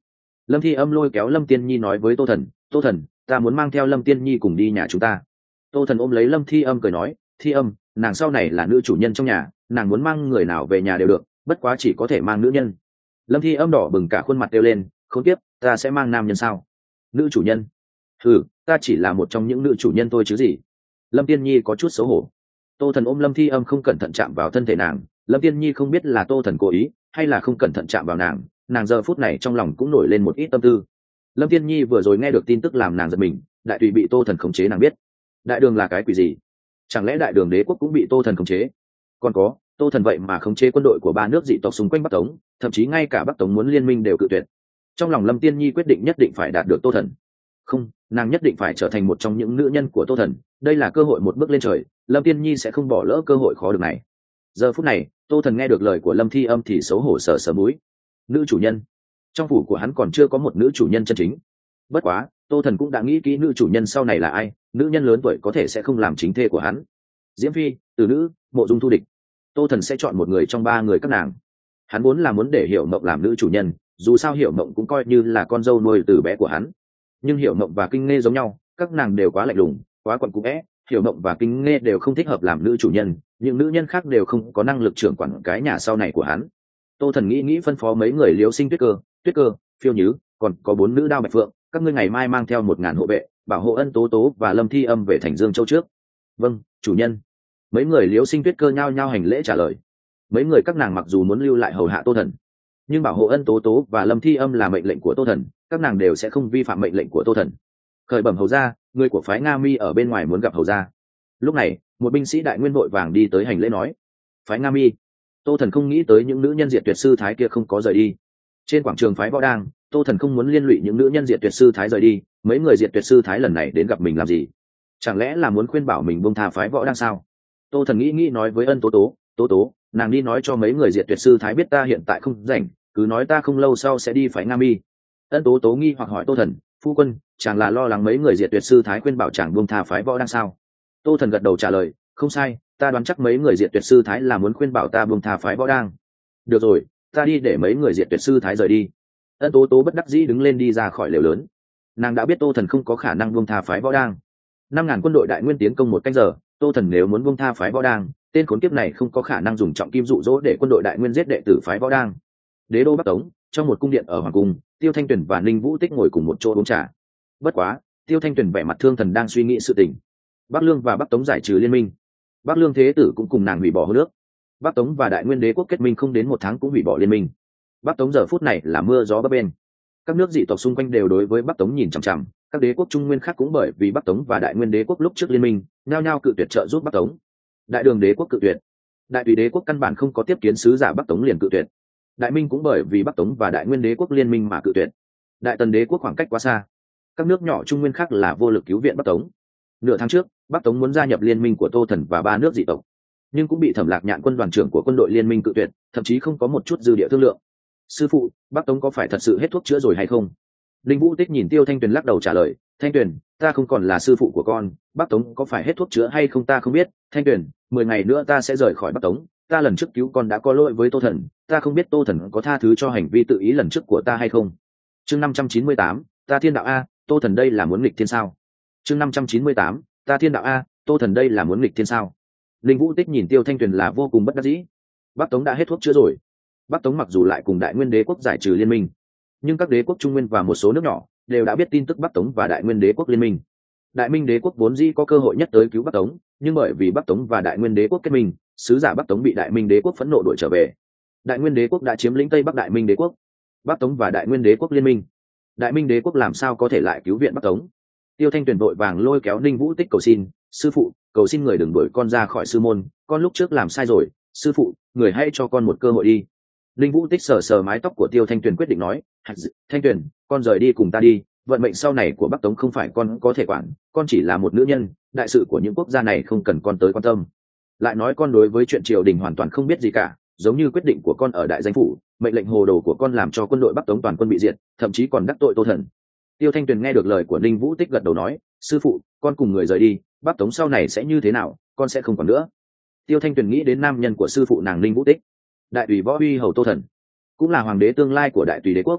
Lâm Thi Âm lôi kéo Lâm Tiên Nhi nói với Tô Thần, Tô Thần, ta muốn mang theo Lâm Tiên Nhi cùng đi nhà chúng ta. Tô Thần ôm lấy Lâm Thi Âm cười nói, Thi Âm, nàng sau này là nữ chủ nhân trong nhà, nàng muốn mang người nào về nhà đều được, bất quá chỉ có thể mang nữ nhân. Lâm Thi Âm đỏ bừng cả khuôn mặt kêu lên, không tiếp, ta sẽ mang nam nhân sao? Nữ chủ nhân? Ừ, ta chỉ là một trong những nữ chủ nhân thôi chứ gì. Lâm Tiên Nhi có chút xấu hổ. Tô Thần ôm Lâm Thi Âm không cẩn thận chạm vào thân thể nàng, Lâm Tiên Nhi không biết là Tô Thần cố ý hay là không cẩn thận chạm vào nàng, nàng giờ phút này trong lòng cũng nổi lên một ít tâm tư. Lâm Tiên Nhi vừa rồi nghe được tin tức làm nàng giật mình, đại tùy bị Tô Thần khống chế nàng biết. Đại đường là cái quỷ gì? Chẳng lẽ đại đường đế quốc cũng bị Tô Thần khống chế? Còn có, Tô Thần vậy mà khống chế quân đội của ba nước dị tộc xung quanh Bắc Tống, thậm chí ngay cả Bắc Tống muốn liên minh đều cự tuyệt. Trong lòng Lâm Tiên Nhi quyết định nhất định phải đạt được Tô Thần. Không, nàng nhất định phải trở thành một trong những nữ nhân của Tô Thần, đây là cơ hội một bước lên trời, Lâm Tiên Nhi sẽ không bỏ lỡ cơ hội khó được này. Giờ phút này, Tô Thần nghe được lời của Lâm Thi Âm thì xấu hổ sờ sờ mũi. Nữ chủ nhân? Trong phủ của hắn còn chưa có một nữ chủ nhân chân chính. Bất quá, Tô Thần cũng đã nghĩ kỹ nữ chủ nhân sau này là ai, nữ nhân lớn tuổi có thể sẽ không làm chính thê của hắn. Diễm Phi, Từ Nữ, Mộ Dung Thu Địch. Tô Thần sẽ chọn một người trong ba người các nàng. Hắn vốn là muốn để Hiểu Mộng làm nữ chủ nhân, dù sao Hiểu Mộng cũng coi như là con dâu nuôi từ bé của hắn. Nhưng Hiểu Mộng và Kinh Nghê giống nhau, các nàng đều quá lạnh lùng, quá quặn cũ é, Hiểu Mộng và Kinh Nghê đều không thích hợp làm nữ chủ nhân, những nữ nhân khác đều không có năng lực trưởng quản cái nhà sau này của hắn. Tô Thần nghĩ nghĩ phân phó mấy người Liễu Sinh, Tuyết Cơ, Tuyết Cơ, Phiêu Nhứ, còn có bốn nữ Đao Bạch Phượng, các ngươi ngày mai mang theo một ngàn hộ vệ, bảo hộ Ân Tố Tố và Lâm Thi Âm về thành Dương Châu trước. Vâng, chủ nhân. Mấy người Liễu Sinh, Tuyết Cơ nhao nhao hành lễ trả lời. Mấy người các nàng mặc dù muốn lưu lại hầu hạ Tô Thần, nhưng bảo hộ Ân Tố Tố và Lâm Thi Âm là mệnh lệnh của Tô Thần, các nàng đều sẽ không vi phạm mệnh lệnh của Tô Thần. Khởi bẩm hầu gia, người của phái Nga Mi ở bên ngoài muốn gặp hầu gia. Lúc này, một binh sĩ đại nguyên vội vàng đi tới hành lễ nói. Phái Nga Mi? Tô Thần không nghĩ tới những nữ nhân diệt tuyệt sư thái kia không có rời đi. Trên quảng trường phái Võ Đang, Tô Thần không muốn liên lụy những nữ nhân diệt tuyệt sư thái rời đi, mấy người diệt tuyệt sư thái lần này đến gặp mình làm gì? Chẳng lẽ là muốn khuyên bảo mình buông tha phái Võ Đang sao? Tô Thần nghĩ nghĩ nói với Ân Tố Tố, Tố Tố, nàng đi nói cho mấy người diệt tuyệt sư thái biết ta hiện tại không rảnh, cứ nói ta không lâu sau sẽ đi phái Nga Mi. Ân Tố Tố nghi hoặc hỏi Tô Thần, phu quân, chàng là lo lắng mấy người diệt tuyệt sư thái khuyên bảo chàng buông tha phái Võ Đang sao? Tô Thần gật đầu trả lời, không sai, ta đoán chắc mấy người diệt tuyệt sư thái là muốn khuyên bảo ta buông tha phái Võ Đang. Được rồi, ta đi để mấy người diệt tuyệt sư thái rời đi. Ân Tố Tố bất đắc dĩ đứng lên đi ra khỏi lều lớn. Nàng đã biết Tô Thần không có khả năng buông tha phái Võ Đang. Năm ngàn quân đội đại nguyên tiến công một canh giờ, Tô Thần nếu muốn buông tha phái Võ Đang, tên khốn kiếp này không có khả năng dùng trọng kim dụ dỗ để quân đội đại nguyên giết đệ tử phái Võ Đang. Đế đô Bắc Tống, trong một cung điện ở hoàng cung, Tiêu Thanh Tuyền và Ninh Vũ Tích ngồi cùng một chỗ uống trà. Bất quá, Tiêu Thanh Tuyền vẻ mặt thương thần đang suy nghĩ sự tình. Bắc Lương và Bắc Tống giải trừ liên minh, Bắc Lương thế tử cũng cùng nàng hủy bỏ hôn ước. Bắc Tống và Đại Nguyên đế quốc kết minh không đến một tháng cũng hủy bỏ liên minh. Bắc Tống giờ phút này là mưa gió bấp bênh. Các nước dị tộc xung quanh đều đối với Bắc Tống nhìn chằm chằm, các đế quốc trung nguyên khác cũng bởi vì Bắc Tống và Đại Nguyên đế quốc lúc trước liên minh, nhao nhao cự tuyệt trợ giúp Bắc Tống. Đại Đường đế quốc cự tuyệt. Đại Tùy đế quốc căn bản không có tiếp kiến sứ giả Bắc Tống liền cự tuyệt. Đại Minh cũng bởi vì Bắc Tống và Đại Nguyên đế quốc liên minh mà cự tuyệt. Đại Tần đế quốc khoảng cách quá xa, các nước nhỏ trung nguyên khác là vô lực cứu viện Bắc Tống. Nửa tháng trước, Bắc Tống muốn gia nhập liên minh của Tô Thần và ba nước dị tộc, nhưng cũng bị Thẩm Lạc Nhạn quân đoàn trưởng của quân đội liên minh cự tuyệt, thậm chí không có một chút dư địa thương lượng. Sư phụ, Bắc Tống có phải thật sự hết thuốc chữa rồi hay không? Linh Vũ Tích nhìn Tiêu Thanh Tuyền lắc đầu trả lời, Thanh Tuyền, ta không còn là sư phụ của con, Bắc Tống có phải hết thuốc chữa hay không ta không biết. Thanh Tuyền, mười ngày nữa ta sẽ rời khỏi Bắc Tống, ta lần trước cứu con đã có lỗi với Tô Thần, ta không biết Tô Thần có tha thứ cho hành vi tự ý lần trước của ta hay không. Chương năm trăm chín mươi tám, ta thiên đạo a, Tô Thần đây là muốn nghịch thiên sao? Chương năm trăm chín mươi tám, ta thiên đạo a, Tô Thần đây là muốn nghịch thiên sao? Linh Vũ Tích nhìn Tiêu Thanh Tuyền là vô cùng bất đắc dĩ. Bắc Tống đã hết thuốc chữa rồi. Bắc Tống mặc dù lại cùng Đại Nguyên đế quốc giải trừ liên minh, nhưng các đế quốc trung nguyên và một số nước nhỏ đều đã biết tin tức Bắc Tống và Đại Nguyên đế quốc liên minh. Đại Minh đế quốc vốn dĩ có cơ hội nhất tới cứu Bắc Tống, nhưng bởi vì Bắc Tống và Đại Nguyên đế quốc kết minh, sứ giả Bắc Tống bị Đại Minh đế quốc phẫn nộ đuổi trở về. Đại Nguyên đế quốc đã chiếm lĩnh Tây Bắc Đại Minh đế quốc. Bắc Tống và Đại Nguyên đế quốc liên minh, Đại Minh đế quốc làm sao có thể lại cứu viện Bắc Tống? Tiêu Thanh Tuyền vội vàng lôi kéo Ninh Vũ Tích cầu xin, sư phụ, cầu xin người đừng đuổi con ra khỏi sư môn, con lúc trước làm sai rồi, sư phụ, người hãy cho con một cơ hội đi. Ninh Vũ Tích sờ sờ mái tóc của Tiêu Thanh Tuyền quyết định nói, Thanh Tuyền, con rời đi cùng ta đi, vận mệnh sau này của Bắc Tống không phải con có thể quản, con chỉ là một nữ nhân, đại sự của những quốc gia này không cần con tới quan tâm. Lại nói con đối với chuyện triều đình hoàn toàn không biết gì cả, giống như quyết định của con ở đại danh phủ, mệnh lệnh hồ đồ của con làm cho quân đội Bắc Tống toàn quân bị diệt, thậm chí còn đắc tội Tô Thần. Tiêu Thanh Tuyền nghe được lời của Ninh Vũ Tích gật đầu nói, sư phụ, con cùng người rời đi, Bắc Tống sau này sẽ như thế nào, con sẽ không còn nữa. Tiêu Thanh Tuyền nghĩ đến nam nhân của sư phụ nàng Ninh Vũ Tích, Đại Tùy Võ Uy hầu Tô Thần, cũng là hoàng đế tương lai của Đại Tùy đế quốc.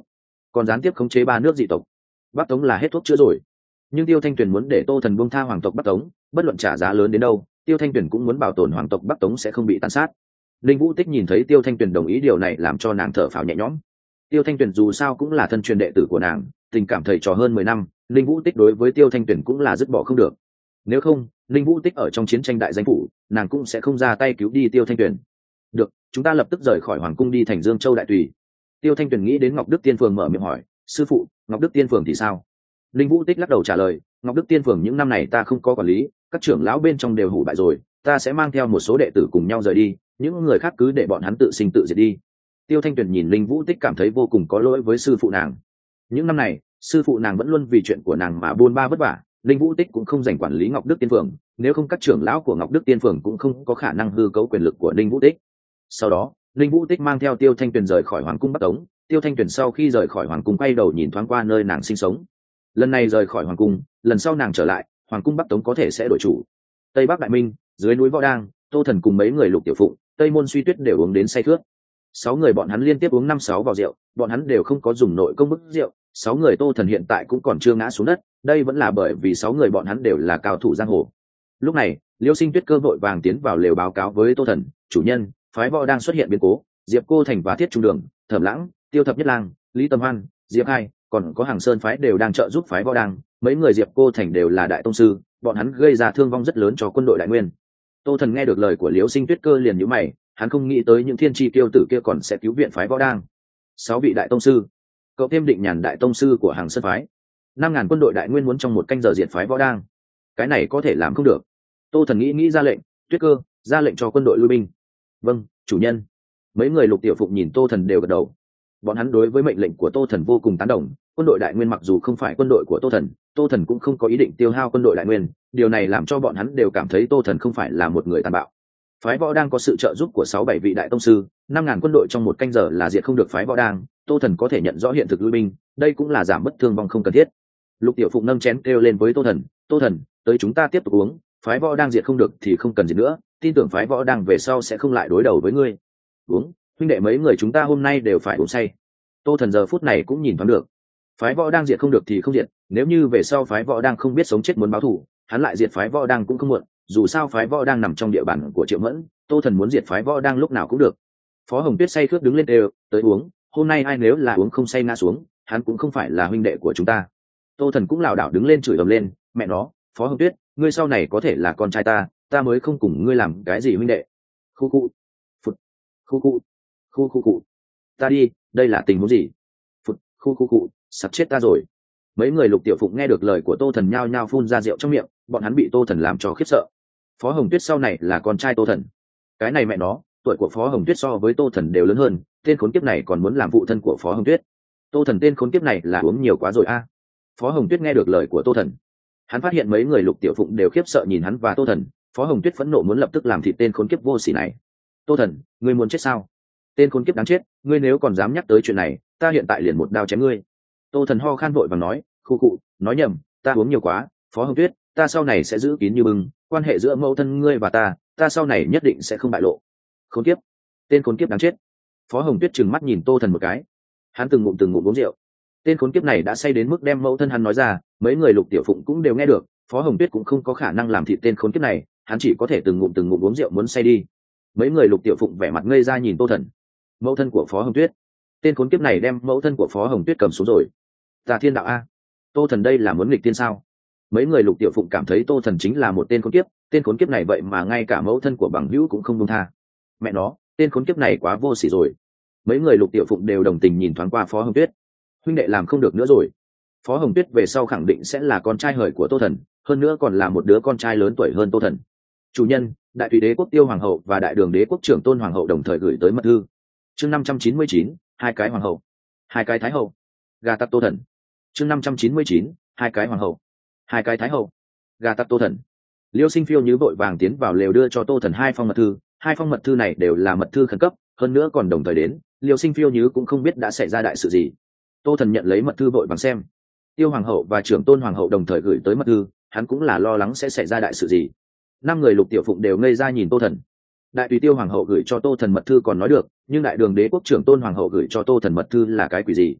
còn gián tiếp khống chế ba nước dị tộc. Bắc Tống là hết thuốc chữa rồi, nhưng Tiêu Thanh Tuyền muốn để Tô Thần buông tha hoàng tộc Bắc Tống, bất luận trả giá lớn đến đâu, Tiêu Thanh Tuyền cũng muốn bảo tồn hoàng tộc Bắc Tống sẽ không bị tàn sát. Linh Vũ Tích nhìn thấy Tiêu Thanh Tuyền đồng ý điều này làm cho nàng thở phào nhẹ nhõm. Tiêu Thanh Tuyền dù sao cũng là thân truyền đệ tử của nàng, tình cảm thầy trò hơn mười năm, Linh Vũ Tích đối với Tiêu Thanh Tuyền cũng là dứt bỏ không được. Nếu không, Linh Vũ Tích ở trong chiến tranh đại danh phủ, nàng cũng sẽ không ra tay cứu đi Tiêu Thanh Tuyền. Được, chúng ta lập tức rời khỏi hoàng cung đi thành Dương Châu đại tùy. Tiêu Thanh Tuyền nghĩ đến Ngọc Đức Tiên Phường mở miệng hỏi, sư phụ, Ngọc Đức Tiên Phường thì sao? Linh Vũ Tích lắc đầu trả lời, Ngọc Đức Tiên Phường những năm này ta không có quản lý, các trưởng lão bên trong đều hủ bại rồi, ta sẽ mang theo một số đệ tử cùng nhau rời đi, những người khác cứ để bọn hắn tự sinh tự diệt đi. Tiêu Thanh Tuyền nhìn Linh Vũ Tích cảm thấy vô cùng có lỗi với sư phụ nàng. Những năm này, sư phụ nàng vẫn luôn vì chuyện của nàng mà buôn ba vất vả, Linh Vũ Tích cũng không dành quản lý Ngọc Đức Tiên Phường, nếu không các trưởng lão của Ngọc Đức Tiên Phường cũng không có khả năng hư cấu quyền lực của Linh Vũ Tích. Sau đó, Linh Vũ Tích mang theo Tiêu Thanh Tuyền rời khỏi hoàng cung Bắc Tống. Tiêu Thanh Tuyền sau khi rời khỏi hoàng cung quay đầu nhìn thoáng qua nơi nàng sinh sống. Lần này rời khỏi hoàng cung, lần sau nàng trở lại, hoàng cung Bắc Tống có thể sẽ đổi chủ. Tây Bắc Đại Minh, dưới núi Võ Đang, Tô Thần cùng mấy người Lục Tiểu Phụng, Tây Môn Suy Tuyết đều uống đến say khướt. Sáu người bọn hắn liên tiếp uống năm sáu vò rượu, bọn hắn đều không có dùng nội công bức rượu. Sáu người Tô Thần hiện tại cũng còn chưa ngã xuống đất, đây vẫn là bởi vì sáu người bọn hắn đều là cao thủ giang hồ. Lúc này, Liêu Sinh Tuyết cơ vội vàng tiến vào lều báo cáo với Tô Thần, chủ nhân, phái Võ đang xuất hiện biến cố, Diệp Cô Thành và Thiết Trung Đường, Thẩm Lãng, Tiêu Thập Nhất Lang, Lý Tâm Hoan, Diệp Hai, còn có Hàng Sơn phái đều đang trợ giúp phái Võ đang, mấy người Diệp Cô Thành đều là đại tông sư, bọn hắn gây ra thương vong rất lớn cho quân đội Đại Nguyên. Tô Thần nghe được lời của Liễu Sinh Tuyết cơ liền nhíu mày, hắn không nghĩ tới những thiên chi tiêu tử kia còn sẽ cứu viện phái Võ đang. Sáu vị đại tông sư, cậu thêm Định Nhàn đại tông sư của Hàng Sơn phái, năm ngàn quân đội Đại Nguyên muốn trong một canh giờ diệt phái Võ đang, cái này có thể làm không được. Tô Thần nghĩ nghĩ ra lệnh, Tuyết cơ, ra lệnh cho quân đội lui binh. Vâng, chủ nhân. Mấy người Lục Tiểu Phụng nhìn Tô Thần đều gật đầu. Bọn hắn đối với mệnh lệnh của Tô Thần vô cùng tán đồng. Quân đội Đại Nguyên mặc dù không phải quân đội của Tô Thần, Tô Thần cũng không có ý định tiêu hao quân đội Đại Nguyên, điều này làm cho bọn hắn đều cảm thấy Tô Thần không phải là một người tàn bạo. Phái Võ đang có sự trợ giúp của sáu bảy vị đại tông sư, năm ngàn quân đội trong một canh giờ là diệt không được phái Võ đang. Tô Thần có thể nhận rõ hiện thực lui binh, đây cũng là giảm bất thương vong không cần thiết. Lục Tiểu Phụng nâng chén kêu lên với Tô Thần, Tô Thần, tới chúng ta tiếp tục uống, phái Võ đang diệt không được thì không cần gì nữa, tin tưởng phái Võ đang về sau sẽ không lại đối đầu với ngươi. Uống, huynh đệ mấy người chúng ta hôm nay đều phải uống say. Tô Thần giờ phút này cũng nhìn thoáng được, phái Võ đang diệt không được thì không diệt, nếu như về sau phái Võ đang không biết sống chết muốn báo thù, hắn lại diệt phái Võ đang cũng không muộn, dù sao phái Võ đang nằm trong địa bàn của Triệu Mẫn, Tô Thần muốn diệt phái Võ đang lúc nào cũng được. Phó Hồng Tuyết say khướt đứng lên đều, tới uống, hôm nay ai nếu là uống không say ngã xuống, hắn cũng không phải là huynh đệ của chúng ta. Tô Thần cũng lảo đảo đứng lên chửi ầm lên, mẹ nó, Phó Hồng Tuyết, ngươi sau này có thể là con trai ta, ta mới không cùng ngươi làm cái gì huynh đệ. Khu khu, phụt, khu khu, khu khu khu, ta đi, đây là tình huống gì? Phụt, khu khu khu, sắp chết ta rồi. Mấy người Lục Tiểu Phụng nghe được lời của Tô Thần nhao nhao phun ra rượu trong miệng, bọn hắn bị Tô Thần làm cho khiếp sợ. Phó Hồng Tuyết sau này là con trai Tô Thần, cái này mẹ nó, tuổi của Phó Hồng Tuyết so với Tô Thần đều lớn hơn, tên khốn kiếp này còn muốn làm phụ thân của Phó Hồng Tuyết. Tô Thần tên khốn kiếp này là uống nhiều quá rồi a. Phó Hồng Tuyết nghe được lời của Tô Thần, hắn phát hiện mấy người Lục Tiểu Phụng đều khiếp sợ nhìn hắn và Tô Thần. Phó Hồng Tuyết phẫn nộ muốn lập tức làm thịt tên khốn kiếp vô sỉ này. Tô Thần, ngươi muốn chết sao? Tên khốn kiếp đáng chết, ngươi nếu còn dám nhắc tới chuyện này, ta hiện tại liền một đao chém ngươi. Tô Thần ho khan vội và nói, khu cụ, nói nhầm, ta uống nhiều quá, Phó Hồng Tuyết, ta sau này sẽ giữ kín như bưng, quan hệ giữa mẫu thân ngươi và ta, ta sau này nhất định sẽ không bại lộ. Khốn kiếp, tên khốn kiếp đáng chết. Phó Hồng Tuyết trừng mắt nhìn Tô Thần một cái, hắn từng ngụm từng ngụm uống rượu. Tên khốn kiếp này đã say đến mức đem mẫu thân hắn nói ra, mấy người Lục Tiểu Phụng cũng đều nghe được. Phó Hồng Tuyết cũng không có khả năng làm thịt tên khốn kiếp này, hắn chỉ có thể từng ngụm từng ngụm uống rượu muốn say đi. Mấy người Lục Tiểu Phụng vẻ mặt ngây ra nhìn Tô Thần. Mẫu thân của Phó Hồng Tuyết, tên khốn kiếp này đem mẫu thân của Phó Hồng Tuyết cầm xuống rồi. Tà Thiên đạo a, Tô Thần đây là muốn nghịch tiên sao? Mấy người Lục Tiểu Phụng cảm thấy Tô Thần chính là một tên khốn kiếp, tên khốn kiếp này vậy mà ngay cả mẫu thân của bằng hữu cũng không buông tha. Mẹ nó, tên khốn kiếp này quá vô sỉ rồi. Mấy người Lục Tiểu Phụng đều đồng tình nhìn thoáng qua Phó Hồng Tuyết. Huynh đệ làm không được nữa rồi. Phó Hồng Tuyết về sau khẳng định sẽ là con trai hời của Tô Thần, hơn nữa còn là một đứa con trai lớn tuổi hơn Tô Thần. Chủ nhân, Đại Thủy Đế quốc Tiêu Hoàng hậu và Đại Đường Đế quốc Trưởng Tôn Hoàng hậu đồng thời gửi tới mật thư. Chương năm trăm chín mươi chín, hai cái hoàng hậu, hai cái thái hậu, gà tặc Tô Thần. Chương năm trăm chín mươi chín, hai cái hoàng hậu, hai cái thái hậu, gà tặc Tô Thần. Liêu Sinh phiêu như vội vàng tiến vào lều đưa cho Tô Thần hai phong mật thư, hai phong mật thư này đều là mật thư khẩn cấp, hơn nữa còn đồng thời đến, Liêu Sinh phiêu như cũng không biết đã xảy ra đại sự gì. Tô Thần nhận lấy mật thư vội vàng xem. Tiêu Hoàng hậu và Trưởng Tôn Hoàng hậu đồng thời gửi tới mật thư, hắn cũng là lo lắng sẽ xảy ra đại sự gì. Năm người Lục Tiểu Phụng đều ngây ra nhìn Tô Thần. Đại Tùy Tiêu Hoàng hậu gửi cho Tô Thần mật thư còn nói được, nhưng Đại Đường Đế quốc Trưởng Tôn Hoàng hậu gửi cho Tô Thần mật thư là cái quỷ gì?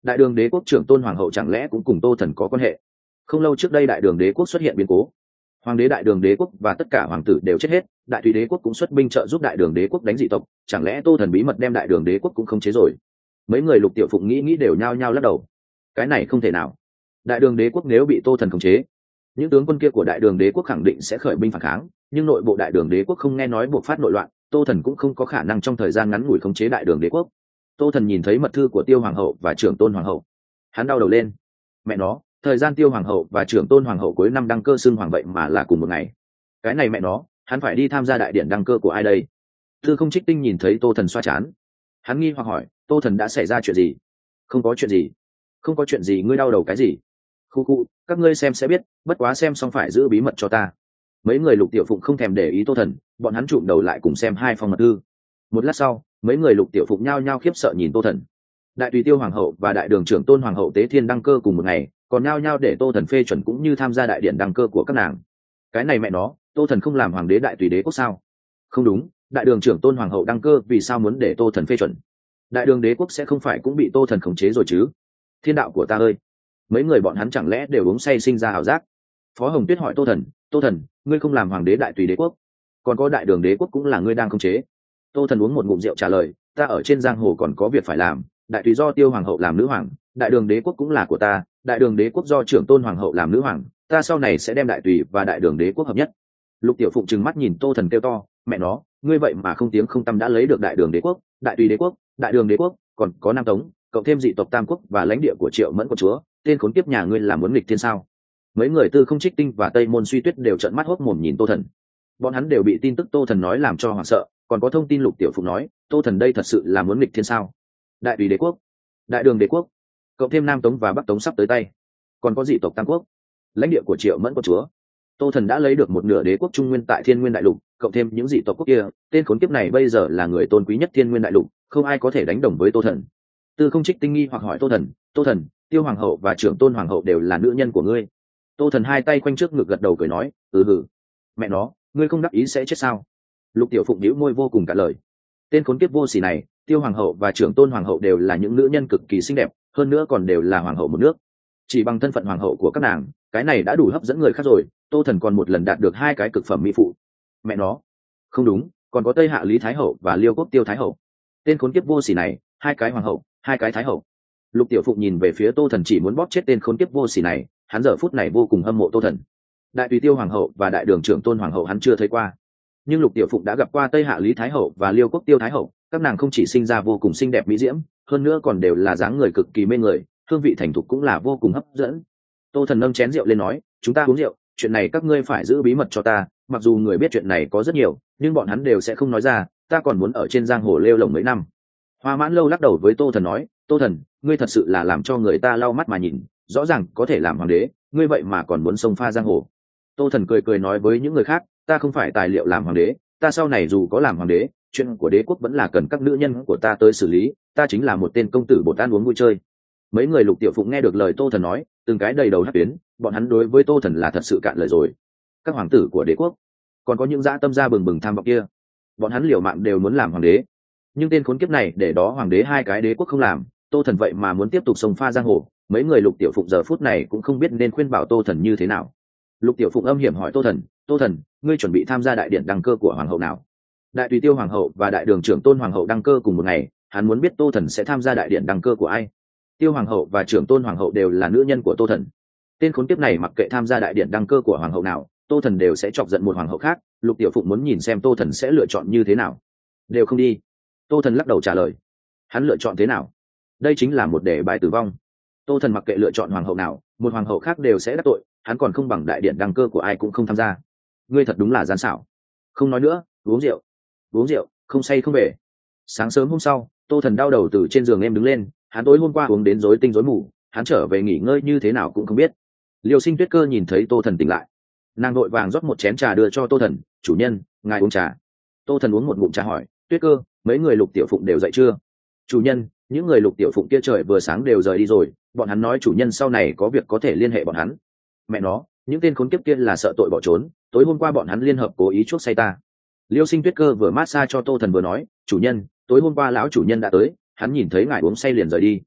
đại đường đế quốc trưởng tôn hoàng hậu chẳng lẽ cũng cùng tô thần có quan hệ? Không lâu trước đây đại đường đế quốc xuất hiện biến cố, hoàng đế đại đường đế quốc và tất cả hoàng tử đều chết hết, đại tùy đế quốc cũng xuất binh trợ giúp đại đường đế quốc đánh dị tộc, chẳng lẽ tô thần bí mật đem đại đường đế quốc cũng không chế rồi? Mấy người Lục Tiểu Phụng nghĩ nghĩ đều nhao nhao lắc đầu. Cái này không thể nào, đại đường đế quốc nếu bị tô thần khống chế, những tướng quân kia của đại đường đế quốc khẳng định sẽ khởi binh phản kháng, nhưng nội bộ đại đường đế quốc không nghe nói buộc phát nội loạn, tô thần cũng không có khả năng trong thời gian ngắn ngủi khống chế đại đường đế quốc. Tô thần nhìn thấy mật thư của Tiêu hoàng hậu và trưởng tôn hoàng hậu, hắn đau đầu lên. Mẹ nó, thời gian Tiêu hoàng hậu và trưởng tôn hoàng hậu cuối năm đăng cơ xưng hoàng vậy mà là cùng một ngày. Cái này mẹ nó, hắn phải đi tham gia đại điện đăng cơ của ai đây? Tư Không Trích Tinh nhìn thấy tô thần xoa chán, hắn nghi hoặc hỏi, tô thần đã xảy ra chuyện gì? Không có chuyện gì. Không có chuyện gì? Ngươi đau đầu cái gì? Khu khu, các ngươi xem sẽ biết, bất quá xem xong phải giữ bí mật cho ta. Mấy người Lục Tiểu Phụng không thèm để ý tô thần, bọn hắn trụm đầu lại cùng xem hai phong mật thư. Một lát sau, mấy người Lục Tiểu Phụng nhao nhao khiếp sợ nhìn tô thần. Đại tùy Tiêu hoàng hậu và đại đường trưởng tôn hoàng hậu tế thiên đăng cơ cùng một ngày, còn nhao nhao để tô thần phê chuẩn cũng như tham gia đại điện đăng cơ của các nàng. Cái này mẹ nó, tô thần không làm hoàng đế đại tùy đế quốc sao? Không đúng, đại đường trưởng tôn hoàng hậu đăng cơ vì sao muốn để tô thần phê chuẩn? Đại đường đế quốc sẽ không phải cũng bị tô thần khống chế rồi chứ? Thiên đạo của ta ơi, mấy người bọn hắn chẳng lẽ đều uống say sinh ra ảo giác? Phó Hồng Tuyết hỏi tô thần, tô thần, ngươi không làm hoàng đế đại tùy đế quốc, còn có đại đường đế quốc cũng là ngươi đang khống chế? Tô thần uống một ngụm rượu trả lời, ta ở trên giang hồ còn có việc phải làm, đại tùy do Tiêu hoàng hậu làm nữ hoàng, đại đường đế quốc cũng là của ta, đại đường đế quốc do trưởng tôn hoàng hậu làm nữ hoàng, ta sau này sẽ đem đại tùy và đại đường đế quốc hợp nhất. Lục Tiểu Phụng trừng mắt nhìn tô thần kêu to, mẹ nó, ngươi vậy mà không tiếng không tăm đã lấy được đại đường đế quốc, đại tùy đế quốc, đại đường đế quốc, còn có nam tống, cộng thêm dị tộc tam quốc và lãnh địa của Triệu Mẫn quân chúa, tên khốn kiếp nhà ngươi làm muốn nghịch thiên sao? Mấy người Tư Không Trích Tinh và Tây Môn Suy Tuyết đều trợn mắt hốt mồm nhìn tô thần. Bọn hắn đều bị tin tức tô thần nói làm cho hoảng sợ, còn có thông tin Lục Tiểu Phụng nói tô thần đây thật sự là muốn nghịch thiên sao? Đại tùy đế quốc, đại đường đế quốc, cộng thêm nam tống và bắc tống sắp tới tay, còn có dị tộc tam quốc, lãnh địa của Triệu Mẫn quân chúa. Tô thần đã lấy được một nửa đế quốc trung nguyên tại Thiên Nguyên đại lục, cộng thêm những dị tộc quốc kia, tên khốn kiếp này bây giờ là người tôn quý nhất Thiên Nguyên đại lục, không ai có thể đánh đồng với tô thần. Tư Không Trích Tinh nghi hoặc hỏi tô thần, tô thần, Tiêu hoàng hậu và trưởng tôn hoàng hậu đều là nữ nhân của ngươi? Tô thần hai tay quanh trước ngực gật đầu cười nói, ừ hừ, mẹ nó, ngươi không đắc ý sẽ chết sao? Lục Tiểu Phụng nhíu môi vô cùng cả lời. Tên khốn kiếp vô sỉ này, Tiêu hoàng hậu và trưởng tôn hoàng hậu đều là những nữ nhân cực kỳ xinh đẹp, hơn nữa còn đều là hoàng hậu một nước. Chỉ bằng thân phận hoàng hậu của các nàng, cái này đã đủ hấp dẫn người khác rồi, tô thần còn một lần đạt được hai cái cực phẩm mỹ phụ. Mẹ nó, không đúng, còn có Tây Hạ Lý Thái hậu và Liêu Quốc Tiêu Thái hậu. Tên khốn kiếp vô sỉ này, hai cái hoàng hậu, hai cái thái hậu. Lục Tiểu Phụng nhìn về phía tô thần chỉ muốn bóp chết tên khốn kiếp vô sỉ này, hắn giờ phút này vô cùng hâm mộ tô thần. Đại tùy Tiêu hoàng hậu và đại đường trưởng tôn hoàng hậu hắn chưa thấy qua, nhưng Lục Tiểu Phụng đã gặp qua Tây Hạ Lý Thái hậu và Liêu Quốc Tiêu Thái hậu, các nàng không chỉ sinh ra vô cùng xinh đẹp mỹ diễm, hơn nữa còn đều là dáng người cực kỳ mê người, hương vị thành thục cũng là vô cùng hấp dẫn. Tô thần nâng chén rượu lên nói, chúng ta uống rượu, chuyện này các ngươi phải giữ bí mật cho ta, mặc dù người biết chuyện này có rất nhiều, nhưng bọn hắn đều sẽ không nói ra, ta còn muốn ở trên giang hồ lêu lồng mấy năm. Hoa Mãn Lâu lắc đầu với tô thần nói, tô thần, ngươi thật sự là làm cho người ta lau mắt mà nhìn, rõ ràng có thể làm hoàng đế, ngươi vậy mà còn muốn xông pha giang hồ. Tô thần cười cười nói với những người khác, ta không phải tài liệu làm hoàng đế, ta sau này dù có làm hoàng đế, chuyện của đế quốc vẫn là cần các nữ nhân của ta tới xử lý, ta chính là một tên công tử bột ăn uống vui chơi. Mấy người Lục Tiểu Phụng nghe được lời tô thần nói, từng cái đầy đầu hắc tuyến, bọn hắn đối với tô thần là thật sự cạn lời rồi. Các hoàng tử của đế quốc, còn có những dã tâm gia bừng bừng tham vọng kia, bọn hắn liều mạng đều muốn làm hoàng đế, nhưng tên khốn kiếp này để đó hoàng đế hai cái đế quốc không làm, tô thần vậy mà muốn tiếp tục xông pha giang hồ. Mấy người Lục Tiểu Phụng giờ phút này cũng không biết nên khuyên bảo tô thần như thế nào. Lục Tiểu Phụng âm hiểm hỏi tô thần, tô thần, ngươi chuẩn bị tham gia đại điện đăng cơ của hoàng hậu nào? Đại tùy Tiêu hoàng hậu và đại đường trưởng tôn hoàng hậu đăng cơ cùng một ngày, hắn muốn biết tô thần sẽ tham gia đại điện đăng cơ của ai. Tiêu hoàng hậu và trưởng tôn hoàng hậu đều là nữ nhân của tô thần, tên khốn kiếp này mặc kệ tham gia đại điện đăng cơ của hoàng hậu nào, tô thần đều sẽ chọc giận một hoàng hậu khác. Lục Tiểu Phụng muốn nhìn xem tô thần sẽ lựa chọn như thế nào. Đều không đi. Tô thần lắc đầu trả lời, hắn lựa chọn thế nào, đây chính là một đề bài tử vong. Tô thần mặc kệ lựa chọn hoàng hậu nào, một hoàng hậu khác đều sẽ đắc tội, hắn còn không bằng đại điện đăng cơ của ai cũng không tham gia. Ngươi thật đúng là gian xảo. Không nói nữa, uống rượu. Uống rượu, không say không về. Sáng sớm hôm sau, tô thần đau đầu từ trên giường em đứng lên, hắn tối hôm qua uống đến rối tinh rối mù, hắn trở về nghỉ ngơi như thế nào cũng không biết. Liêu Sinh Tuyết Cơ nhìn thấy tô thần tỉnh lại, nàng vội vàng rót một chén trà đưa cho tô thần, chủ nhân, ngài uống trà. Tô thần uống một ngụm trà hỏi, Tuyết Cơ, mấy người Lục Tiểu Phụng đều dậy chưa? Chủ nhân, những người Lục Tiểu Phụng kia trời vừa sáng đều rời đi rồi, bọn hắn nói chủ nhân sau này có việc có thể liên hệ bọn hắn. Mẹ nó, những tên khốn kiếp kia là sợ tội bỏ trốn, tối hôm qua bọn hắn liên hợp cố ý chuốc say ta. Liêu Sinh Tuyết Cơ vừa mát xa cho tô thần vừa nói, chủ nhân, tối hôm qua lão chủ nhân đã tới, hắn nhìn thấy ngài uống say liền rời đi.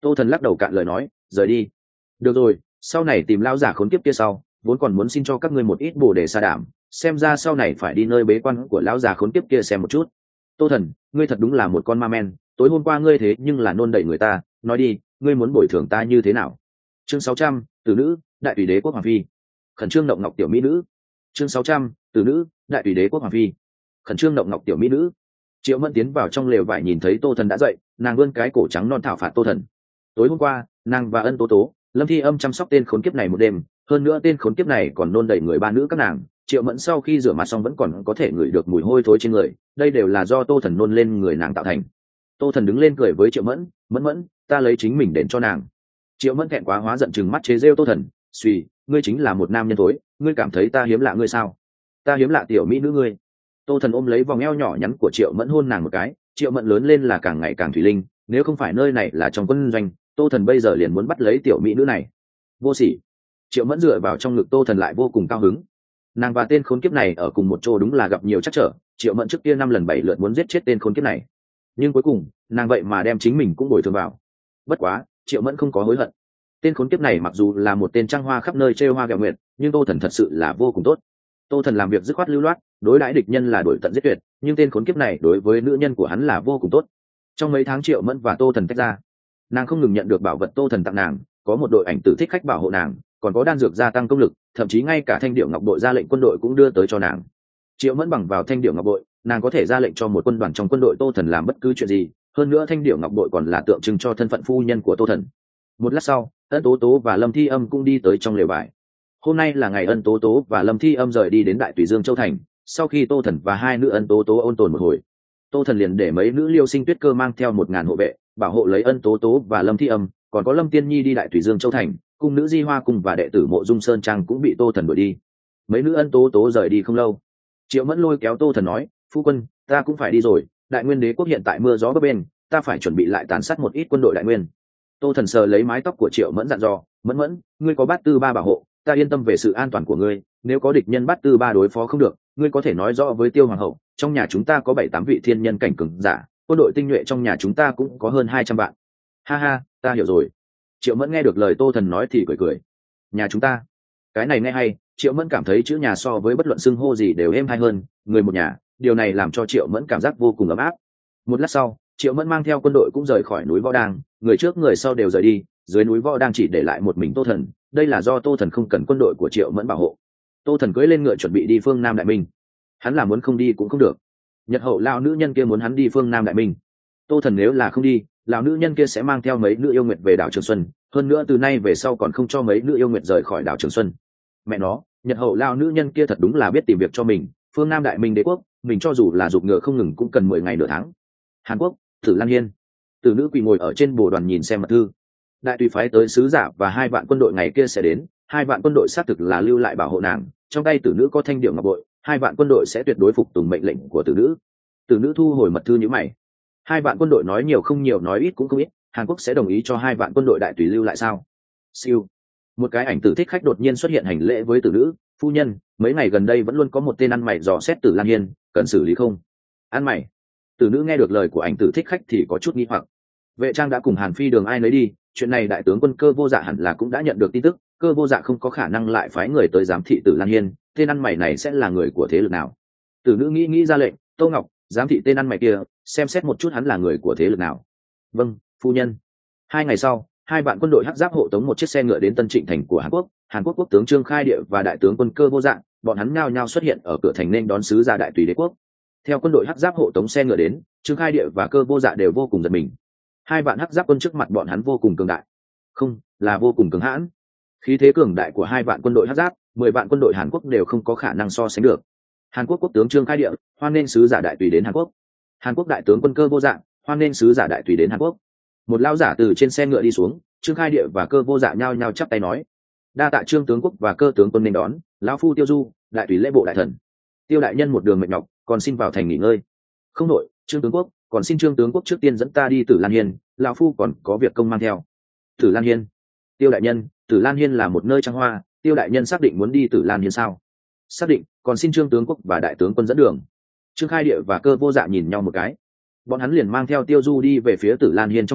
Tô Thần lắc đầu cạn lời nói, rời đi. Được rồi, sau này tìm lão giả khốn kiếp kia sau, vốn còn muốn xin cho các ngươi một ít bồ đề sa đảm, xem ra sau này phải đi nơi bế quan của lão già khốn kiếp kia xem một chút. Tô Thần, ngươi thật đúng là một con ma men, tối hôm qua ngươi thế nhưng là nôn đẩy người ta, nói đi, ngươi muốn bồi thường ta như thế nào? Chương sáu trăm, tử nữ, đại tùy đế quốc hoàng phi. Khẩn trương động ngọc tiểu mỹ nữ. Chương sáu trăm, tử nữ, đại tùy đế quốc hoàng phi. Khẩn trương động ngọc tiểu mỹ nữ. Triệu Mẫn tiến vào trong lều vải nhìn thấy Tô Thần đã dậy, nàng vươn cái cổ trắng non thảo phạt Tô Thần. Tối hôm qua, nàng và Ân Tố Tố, Lâm Thi Âm chăm sóc tên khốn kiếp này một đêm, hơn nữa tên khốn kiếp này còn nôn đẩy người ba nữ các nàng. Triệu Mẫn sau khi rửa mặt xong vẫn còn có thể ngửi được mùi hôi thối trên người, đây đều là do Tô Thần nôn lên người nàng tạo thành. Tô Thần đứng lên cười với Triệu Mẫn, Mẫn Mẫn, ta lấy chính mình đền cho nàng. Triệu Mẫn thẹn quá hóa giận chừng mắt chế rêu Tô Thần, suy, ngươi chính là một nam nhân thối, ngươi cảm thấy ta hiếm lạ ngươi sao? Ta hiếm lạ tiểu mỹ nữ ngươi. Tô Thần ôm lấy vòng eo nhỏ nhắn của Triệu Mẫn hôn nàng một cái. Triệu Mẫn lớn lên là càng ngày càng thủy linh, nếu không phải nơi này là trong quân doanh, Tô Thần bây giờ liền muốn bắt lấy tiểu mỹ nữ này. Vô sỉ. Triệu Mẫn dựa vào trong ngực Tô Thần lại vô cùng cao hứng. Nàng và tên khốn kiếp này ở cùng một chỗ đúng là gặp nhiều trắc trở. Triệu Mẫn trước kia năm lần bảy lượt muốn giết chết tên khốn kiếp này, nhưng cuối cùng nàng vậy mà đem chính mình cũng bồi thường vào. Bất quá Triệu Mẫn không có hối hận. Tên khốn kiếp này mặc dù là một tên trăng hoa khắp nơi trêu hoa ghẹo nguyệt, nhưng Tô Thần thật sự là vô cùng tốt. Tô Thần làm việc dứt khoát lưu loát, đối đãi địch nhân là đuổi tận giết tuyệt, nhưng tên khốn kiếp này đối với nữ nhân của hắn là vô cùng tốt. Trong mấy tháng Triệu Mẫn và Tô Thần tách ra, nàng không ngừng nhận được bảo vật Tô Thần tặng nàng, có một đội ảnh tử thích khách bảo hộ nàng, còn có đan dược gia tăng công lực, thậm chí ngay cả thanh điệu ngọc bội ra lệnh quân đội cũng đưa tới cho nàng. Triệu Mẫn bằng vào thanh điệu ngọc bội, nàng có thể ra lệnh cho một quân đoàn trong quân đội Tô Thần làm bất cứ chuyện gì, hơn nữa thanh điệu ngọc bội còn là tượng trưng cho thân phận phu nhân của Tô Thần. Một lát sau, Ân Tố Tố và Lâm Thi Âm cũng đi tới trong lều vải. Hôm nay là ngày Ân Tố Tố và Lâm Thi Âm rời đi đến Đại Tùy Dương Châu thành, sau khi Tô Thần và hai nữ Ân Tố Tố ôn tồn một hồi, Tô Thần liền để mấy nữ Liêu Sinh Tuyết Cơ mang theo một ngàn hộ vệ, bảo hộ lấy Ân Tố Tố và Lâm Thi Âm, còn có Lâm Tiên Nhi đi Đại Tùy Dương Châu thành, cung nữ Di Hoa cùng và đệ tử Mộ Dung Sơn Trang cũng bị Tô Thần đuổi đi. Mấy nữ Ân Tố Tố rời đi không lâu, Triệu Mẫn lôi kéo Tô Thần nói, phu quân, ta cũng phải đi rồi, Đại Nguyên đế quốc hiện tại mưa gió bấp bênh, ta phải chuẩn bị lại tàn sát một ít quân đội Đại Nguyên. Tô Thần sờ lấy mái tóc của Triệu Mẫn dặn dò, Mẫn Mẫn, ngươi có bát tư ba bảo hộ, ta yên tâm về sự an toàn của ngươi, nếu có địch nhân bát tư ba đối phó không được, ngươi có thể nói rõ với Tiêu hoàng hậu, trong nhà chúng ta có bảy tám vị thiên nhân cảnh cường giả, quân đội tinh nhuệ trong nhà chúng ta cũng có hơn hai trăm vạn. Ha ha, ta hiểu rồi. Triệu Mẫn nghe được lời Tô Thần nói thì cười cười. Nhà chúng ta, cái này nghe hay. Triệu Mẫn cảm thấy chữ nhà so với bất luận xưng hô gì đều êm hay hơn, người một nhà, điều này làm cho Triệu Mẫn cảm giác vô cùng ấm áp. Một lát sau, Triệu Mẫn mang theo quân đội cũng rời khỏi núi Võ Đang, người trước người sau đều rời đi, dưới núi Võ Đang chỉ để lại một mình Tô Thần, đây là do Tô Thần không cần quân đội của Triệu Mẫn bảo hộ. Tô Thần cưỡi lên ngựa chuẩn bị đi phương Nam Đại Minh. Hắn là muốn không đi cũng không được. Nhật hậu lão nữ nhân kia muốn hắn đi phương Nam Đại Minh. Tô Thần nếu là không đi, lão nữ nhân kia sẽ mang theo mấy nữ yêu nguyệt về đảo Trường Xuân, hơn nữa từ nay về sau còn không cho mấy nữ yêu nguyệt rời khỏi đảo Trường Xuân. Mẹ nó, Nhật hậu lão nữ nhân kia thật đúng là biết tìm việc cho mình, phương Nam Đại Minh đế quốc, mình cho dù là giục ngựa không ngừng cũng cần mười ngày nửa tháng. Hàn Quốc, Tử Lan Hiên. Tử nữ quỳ ngồi ở trên bồ đoàn nhìn xem mật thư. Đại tùy phái tới sứ giả và hai vạn quân đội ngày kia sẽ đến, hai vạn quân đội xác thực là lưu lại bảo hộ nàng, trong tay tử nữ có thanh điệu ngọc bội, hai vạn quân đội sẽ tuyệt đối phục tùng mệnh lệnh của tử nữ. Tử nữ thu hồi mật thư như mày. Hai vạn quân đội nói nhiều không nhiều, nói ít cũng không ít, Hàn Quốc sẽ đồng ý cho hai vạn quân đội đại tùy lưu lại sao? Siêu. Một cái ảnh tử thích khách đột nhiên xuất hiện hành lễ với tử nữ, phu nhân, mấy ngày gần đây vẫn luôn có một tên ăn mày dò xét Tử Lan Hiên, cần xử lý không? Ăn mày? Tử nữ nghe được lời của ảnh tử thích khách thì có chút nghi hoặc. Vệ trang đã cùng Hàn Phi Đường ai nấy đi, chuyện này đại tướng quân Cơ Vô Dạ hẳn là cũng đã nhận được tin tức, Cơ Vô Dạ không có khả năng lại phái người tới giám thị Tử Lan Hiên, tên ăn mày này sẽ là người của thế lực nào? Tử nữ nghĩ nghĩ ra lệnh, Tô Ngọc, giám thị tên ăn mày kia, xem xét một chút hắn là người của thế lực nào. Vâng, phu nhân. Hai ngày sau, hai vạn quân đội hắc giáp hộ tống một chiếc xe ngựa đến Tân Trịnh thành của Hàn Quốc, Hàn Quốc quốc tướng Trương Khai Địa và đại tướng quân Cơ Vô Dạ, bọn hắn nhao nhao xuất hiện ở cửa thành nên đón sứ giả đại tùy đế quốc. Theo quân đội hắc giáp hộ tống xe ngựa đến, Trương Khai Địa và Cơ Vô Dạ đều vô cùng giật mình. Hai vạn hắc giáp quân trước mặt bọn hắn vô cùng cường đại, không, là vô cùng cường hãn. Khí thế cường đại của hai vạn quân đội hắc giáp, mười vạn quân đội Hàn Quốc đều không có khả năng so sánh được. Hàn Quốc quốc tướng Trương Khai Địa hoan nghênh sứ giả đại tùy đến Hàn Quốc. Hàn Quốc đại tướng quân Cơ Vô Dạ hoan nghênh sứ giả đại tùy đến Hàn Quốc. Một lao giả từ trên xe ngựa đi xuống, Trương Khai Địa và Cơ Vô Dạ nhao nhao chắp tay nói, đa tạ Trương tướng quốc và Cơ tướng quân nên đón, lão phu Tiêu Du, đại tùy lễ bộ đại thần. Tiêu đại nhân một đường mệt nhọc, còn xin vào thành nghỉ ngơi. Không nội, Trương tướng quốc, còn xin Trương tướng quốc trước tiên dẫn ta đi Tử Lan Hiên, lão phu còn có việc công mang theo. Tử Lan Hiên? Tiêu đại nhân, Tử Lan Hiên là một nơi trăng hoa, Tiêu đại nhân xác định muốn đi Tử Lan Hiên sao? Xác định, còn xin Trương tướng quốc và đại tướng quân dẫn đường. Trương Khai Địa và Cơ Vô Dạ nhìn nhau một cái, bọn hắn liền mang theo Tiêu Du đi về phía Tử Lan Hiên trong thành.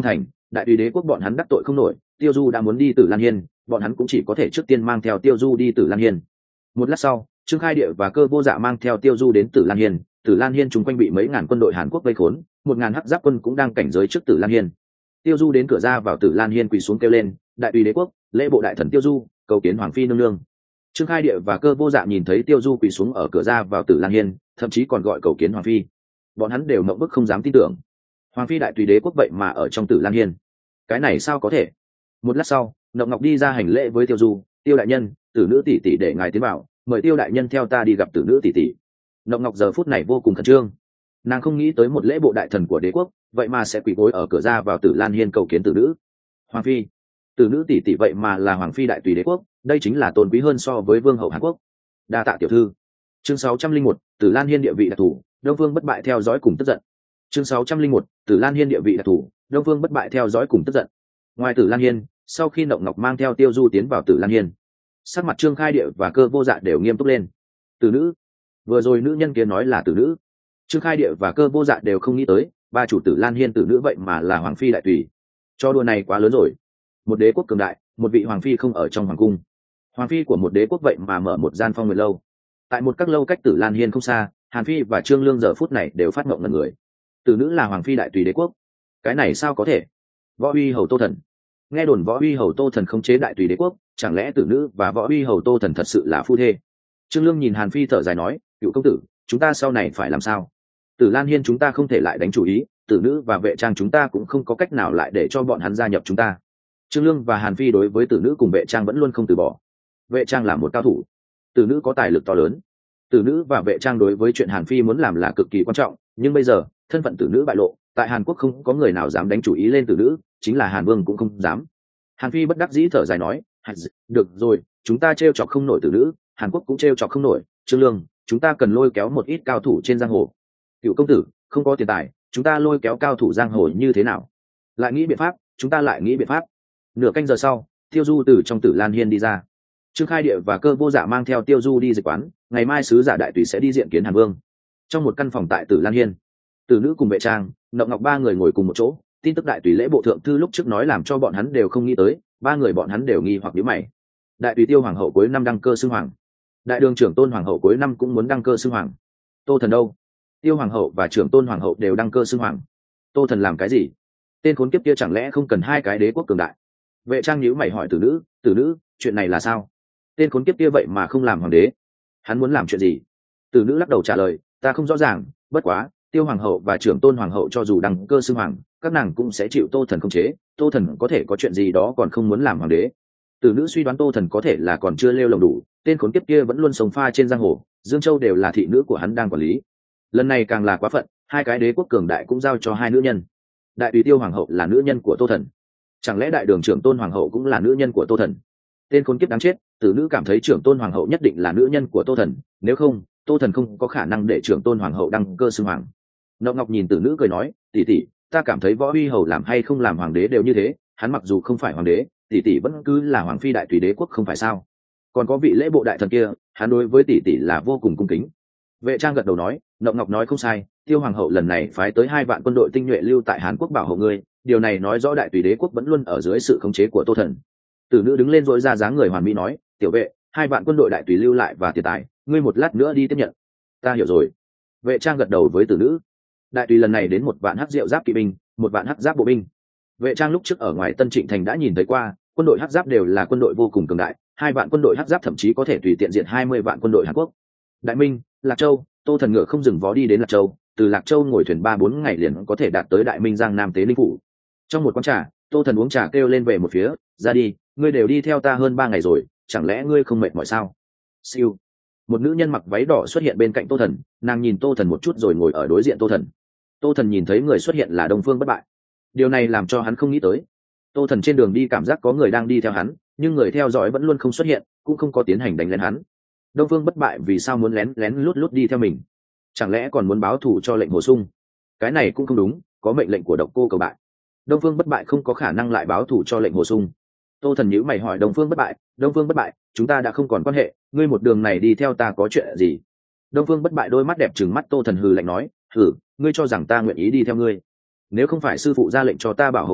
đại tùy đế quốc bọn hắn đắc tội không nổi, Tiêu Du đã muốn đi Tử Lan Hiên, bọn hắn cũng chỉ có thể trước tiên mang theo Tiêu Du đi Tử Lan Hiên. Một lát sau, Trương Khai Địa và Cơ Vô Dạ mang theo Tiêu Du đến Tử Lan Hiên. Tử Lan Hiên chung quanh bị mấy ngàn quân đội Hàn Quốc vây khốn, một ngàn hắc giáp quân cũng đang cảnh giới trước Tử Lan Hiên. Tiêu Du đến cửa ra vào Tử Lan Hiên quỳ xuống kêu lên, đại tùy đế quốc, lễ bộ đại thần Tiêu Du, cầu kiến hoàng phi nương nương. Trương Khai Địa và Cơ Vô Dạ nhìn thấy Tiêu Du quỳ xuống ở cửa ra vào Tử Lan Hiên, thậm chí còn gọi cầu kiến hoàng phi. Bọn hắn đều ngậm bức không dám tin tưởng, hoàng phi đại tùy đế quốc vậy mà ở trong Tử Lan Hiên, cái này sao có thể? Một lát sau, Ngọc Ngọc đi ra hành lễ với Tiêu Du, Tiêu đại nhân, tử nữ tỷ tỷ để ngài tiến vào, mời Tiêu đại nhân theo ta đi gặp tử nữ tỷ tỷ. Ngọc Ngọc giờ phút này vô cùng khẩn trương, nàng không nghĩ tới một lễ bộ đại thần của đế quốc vậy mà sẽ quỳ gối ở cửa ra vào Tử Lan Hiên cầu kiến tử nữ. Hoàng phi, tử nữ tỷ tỷ vậy mà là hoàng phi đại tùy đế quốc, đây chính là tôn quý hơn so với vương hậu Hàn Quốc. Đa tạ tiểu thư. Chương sáu trăm linh một, Tử Lan Hiên địa vị đặc thù, Đông Phương bất bại theo dõi cùng tức giận. Chương sáu trăm linh một, Tử Lan Hiên địa vị đặc thù, Đông Phương bất bại theo dõi cùng tức giận. Ngoài Tử Lan Hiên, sau khi Ngọc Ngọc mang theo Tiêu Du tiến vào Tử Lan Hiên, sắc mặt Trương Khai Địa và Cơ Vô Dạ đều nghiêm túc lên. Tử nữ, vừa rồi nữ nhân kia nói là tử nữ. Trương Khai Địa và Cơ Vô Dạ đều không nghĩ tới, ba chủ Tử Lan Hiên tử nữ vậy mà là hoàng phi đại tùy. Cho đùa này quá lớn rồi. Một đế quốc cường đại, một vị hoàng phi không ở trong hoàng cung. Hoàng phi của một đế quốc vậy mà mở một gian phong nguyệt lâu. Tại một các lâu cách Tử Lan Hiên không xa, Hàn Phi và Trương Lương giờ phút này đều phát ngộng ngẩn người. Tử nữ là hoàng phi đại tùy đế quốc, cái này sao có thể? Võ uy hầu Tô Thần, nghe đồn võ uy hầu Tô Thần khống chế đại tùy đế quốc, chẳng lẽ tử nữ và võ uy hầu Tô Thần thật sự là phu thê? Trương Lương nhìn Hàn Phi thở dài nói, cựu công tử, chúng ta sau này phải làm sao? Tử Lan Hiên chúng ta không thể lại đánh chủ ý, tử nữ và vệ trang chúng ta cũng không có cách nào lại để cho bọn hắn gia nhập chúng ta. Trương Lương và Hàn Phi đối với tử nữ cùng vệ trang vẫn luôn không từ bỏ. Vệ trang là một cao thủ, tử nữ có tài lực to lớn. Tử nữ và vệ trang đối với chuyện Hàn Phi muốn làm là cực kỳ quan trọng, nhưng bây giờ thân phận tử nữ bại lộ, tại Hàn Quốc không có người nào dám đánh chủ ý lên tử nữ, chính là Hàn Vương cũng không dám. Hàn Phi bất đắc dĩ thở dài nói, được rồi, chúng ta trêu chọc không nổi tử nữ, Hàn Quốc cũng trêu chọc không nổi. Trương Lương, chúng ta cần lôi kéo một ít cao thủ trên giang hồ. Cựu công tử, không có tiền tài, chúng ta lôi kéo cao thủ giang hồ như thế nào? Lại nghĩ biện pháp, chúng ta lại nghĩ biện pháp. Nửa canh giờ sau, Tiêu Du từ trong Tử Lan Hiên đi ra. Trương Khai Địa và Cơ Vô Dạ mang theo Tiêu Du đi dịch quán, ngày mai sứ giả đại tùy sẽ đi diện kiến Hàn Vương. Trong một căn phòng tại Tử Lan Hiên, tử nữ cùng vệ trang, Ngọc Ngọc ba người ngồi cùng một chỗ. Tin tức đại tùy lễ bộ thượng thư lúc trước nói làm cho bọn hắn đều không nghĩ tới, ba người bọn hắn đều nghi hoặc nhíu mày. Đại tùy Tiêu hoàng hậu cuối năm đăng cơ xưng hoàng, đại đường trưởng tôn hoàng hậu cuối năm cũng muốn đăng cơ xưng hoàng. Tô Thần đâu? Tiêu hoàng hậu và trưởng tôn hoàng hậu đều đăng cơ xưng hoàng, Tô Thần làm cái gì? Tên khốn kiếp kia chẳng lẽ không cần hai cái đế quốc cường đại? Vệ trang nhíu mày hỏi tử nữ, tử nữ, chuyện này là sao? Tên khốn kiếp kia vậy mà không làm hoàng đế, hắn muốn làm chuyện gì? Tử nữ lắc đầu trả lời, ta không rõ ràng, bất quá Tiêu hoàng hậu và trưởng tôn hoàng hậu cho dù đăng cơ xưng hoàng, các nàng cũng sẽ chịu Tô Thần khống chế, Tô Thần có thể có chuyện gì đó còn không muốn làm hoàng đế. Tử nữ suy đoán Tô Thần có thể là còn chưa lêu lồng đủ, tên khốn kiếp kia vẫn luôn sống pha trên giang hồ, Dương Châu đều là thị nữ của hắn đang quản lý. Lần này càng là quá phận, hai cái đế quốc cường đại cũng giao cho hai nữ nhân. Đại tùy Tiêu hoàng hậu là nữ nhân của Tô Thần, chẳng lẽ đại đường trưởng tôn hoàng hậu cũng là nữ nhân của Tô Thần? Tên khốn kiếp đáng chết, tử nữ cảm thấy trưởng tôn hoàng hậu nhất định là nữ nhân của Tô Thần, nếu không Tô Thần không có khả năng để trưởng tôn hoàng hậu đăng cơ xưng hoàng. Ngọc Ngọc nhìn tử nữ cười nói, tỷ tỷ, ta cảm thấy võ uy hầu làm hay không làm hoàng đế đều như thế, hắn mặc dù không phải hoàng đế, tỷ tỷ vẫn cứ là hoàng phi đại tùy đế quốc không phải sao? Còn có vị lễ bộ đại thần kia, hắn đối với tỷ tỷ là vô cùng cung kính. Vệ trang gật đầu nói, Ngọc Ngọc nói không sai, Tiêu hoàng hậu lần này phái tới hai vạn quân đội tinh nhuệ lưu tại Hàn Quốc bảo hộ ngươi, điều này nói rõ đại tùy đế quốc vẫn luôn ở dưới sự khống chế của Tô Thần. Tử nữ đứng lên dỗi ra dáng người hoàn mỹ nói, tiểu vệ, hai vạn quân đội đại tùy lưu lại và tiền tài, ngươi một lát nữa đi tiếp nhận. Ta hiểu rồi. Vệ trang gật đầu với tử nữ. Đại tùy lần này đến một vạn hắc diệu giáp kỵ binh, một vạn hắc giáp bộ binh. Vệ trang lúc trước ở ngoài Tân Trịnh thành đã nhìn thấy qua, quân đội hắc giáp đều là quân đội vô cùng cường đại, hai vạn quân đội hắc giáp thậm chí có thể tùy tiện diệt hai mươi vạn quân đội Hàn Quốc. Đại Minh, Lạc Châu, Tô Thần ngựa không dừng vó đi đến Lạc Châu, từ Lạc Châu ngồi thuyền ba bốn ngày liền có thể đạt tới Đại Minh Giang Nam Tế Linh phủ. Trong một quán trà, Tô Thần uống trà kêu lên về một phía, ra đi, ngươi đều đi theo ta hơn ba ngày rồi, chẳng lẽ ngươi không mệt mỏi sao? Siêu. Một nữ nhân mặc váy đỏ xuất hiện bên cạnh Tô Thần, nàng nhìn Tô Thần một chút rồi ngồi ở đối diện Tô Thần. Tô Thần nhìn thấy người xuất hiện là Đông Phương Bất Bại, điều này làm cho hắn không nghĩ tới. Tô Thần trên đường đi cảm giác có người đang đi theo hắn, nhưng người theo dõi vẫn luôn không xuất hiện, cũng không có tiến hành đánh lén hắn. Đông Phương Bất Bại vì sao muốn lén lén lút lút đi theo mình? Chẳng lẽ còn muốn báo thù cho lệnh bổ sung? Cái này cũng không đúng, có mệnh lệnh của Độc Cô Cầu Bại, Đông Phương Bất Bại không có khả năng lại báo thù cho lệnh bổ sung. Tô Thần nhíu mày hỏi Đông Phương Bất Bại, Đông Phương Bất Bại, chúng ta đã không còn quan hệ, ngươi một đường này đi theo ta có chuyện gì? Đông Phương Bất Bại đôi mắt đẹp trừng mắt Tô Thần hừ lạnh nói, hừ, ngươi cho rằng ta nguyện ý đi theo ngươi? Nếu không phải sư phụ ra lệnh cho ta bảo hộ ngươi,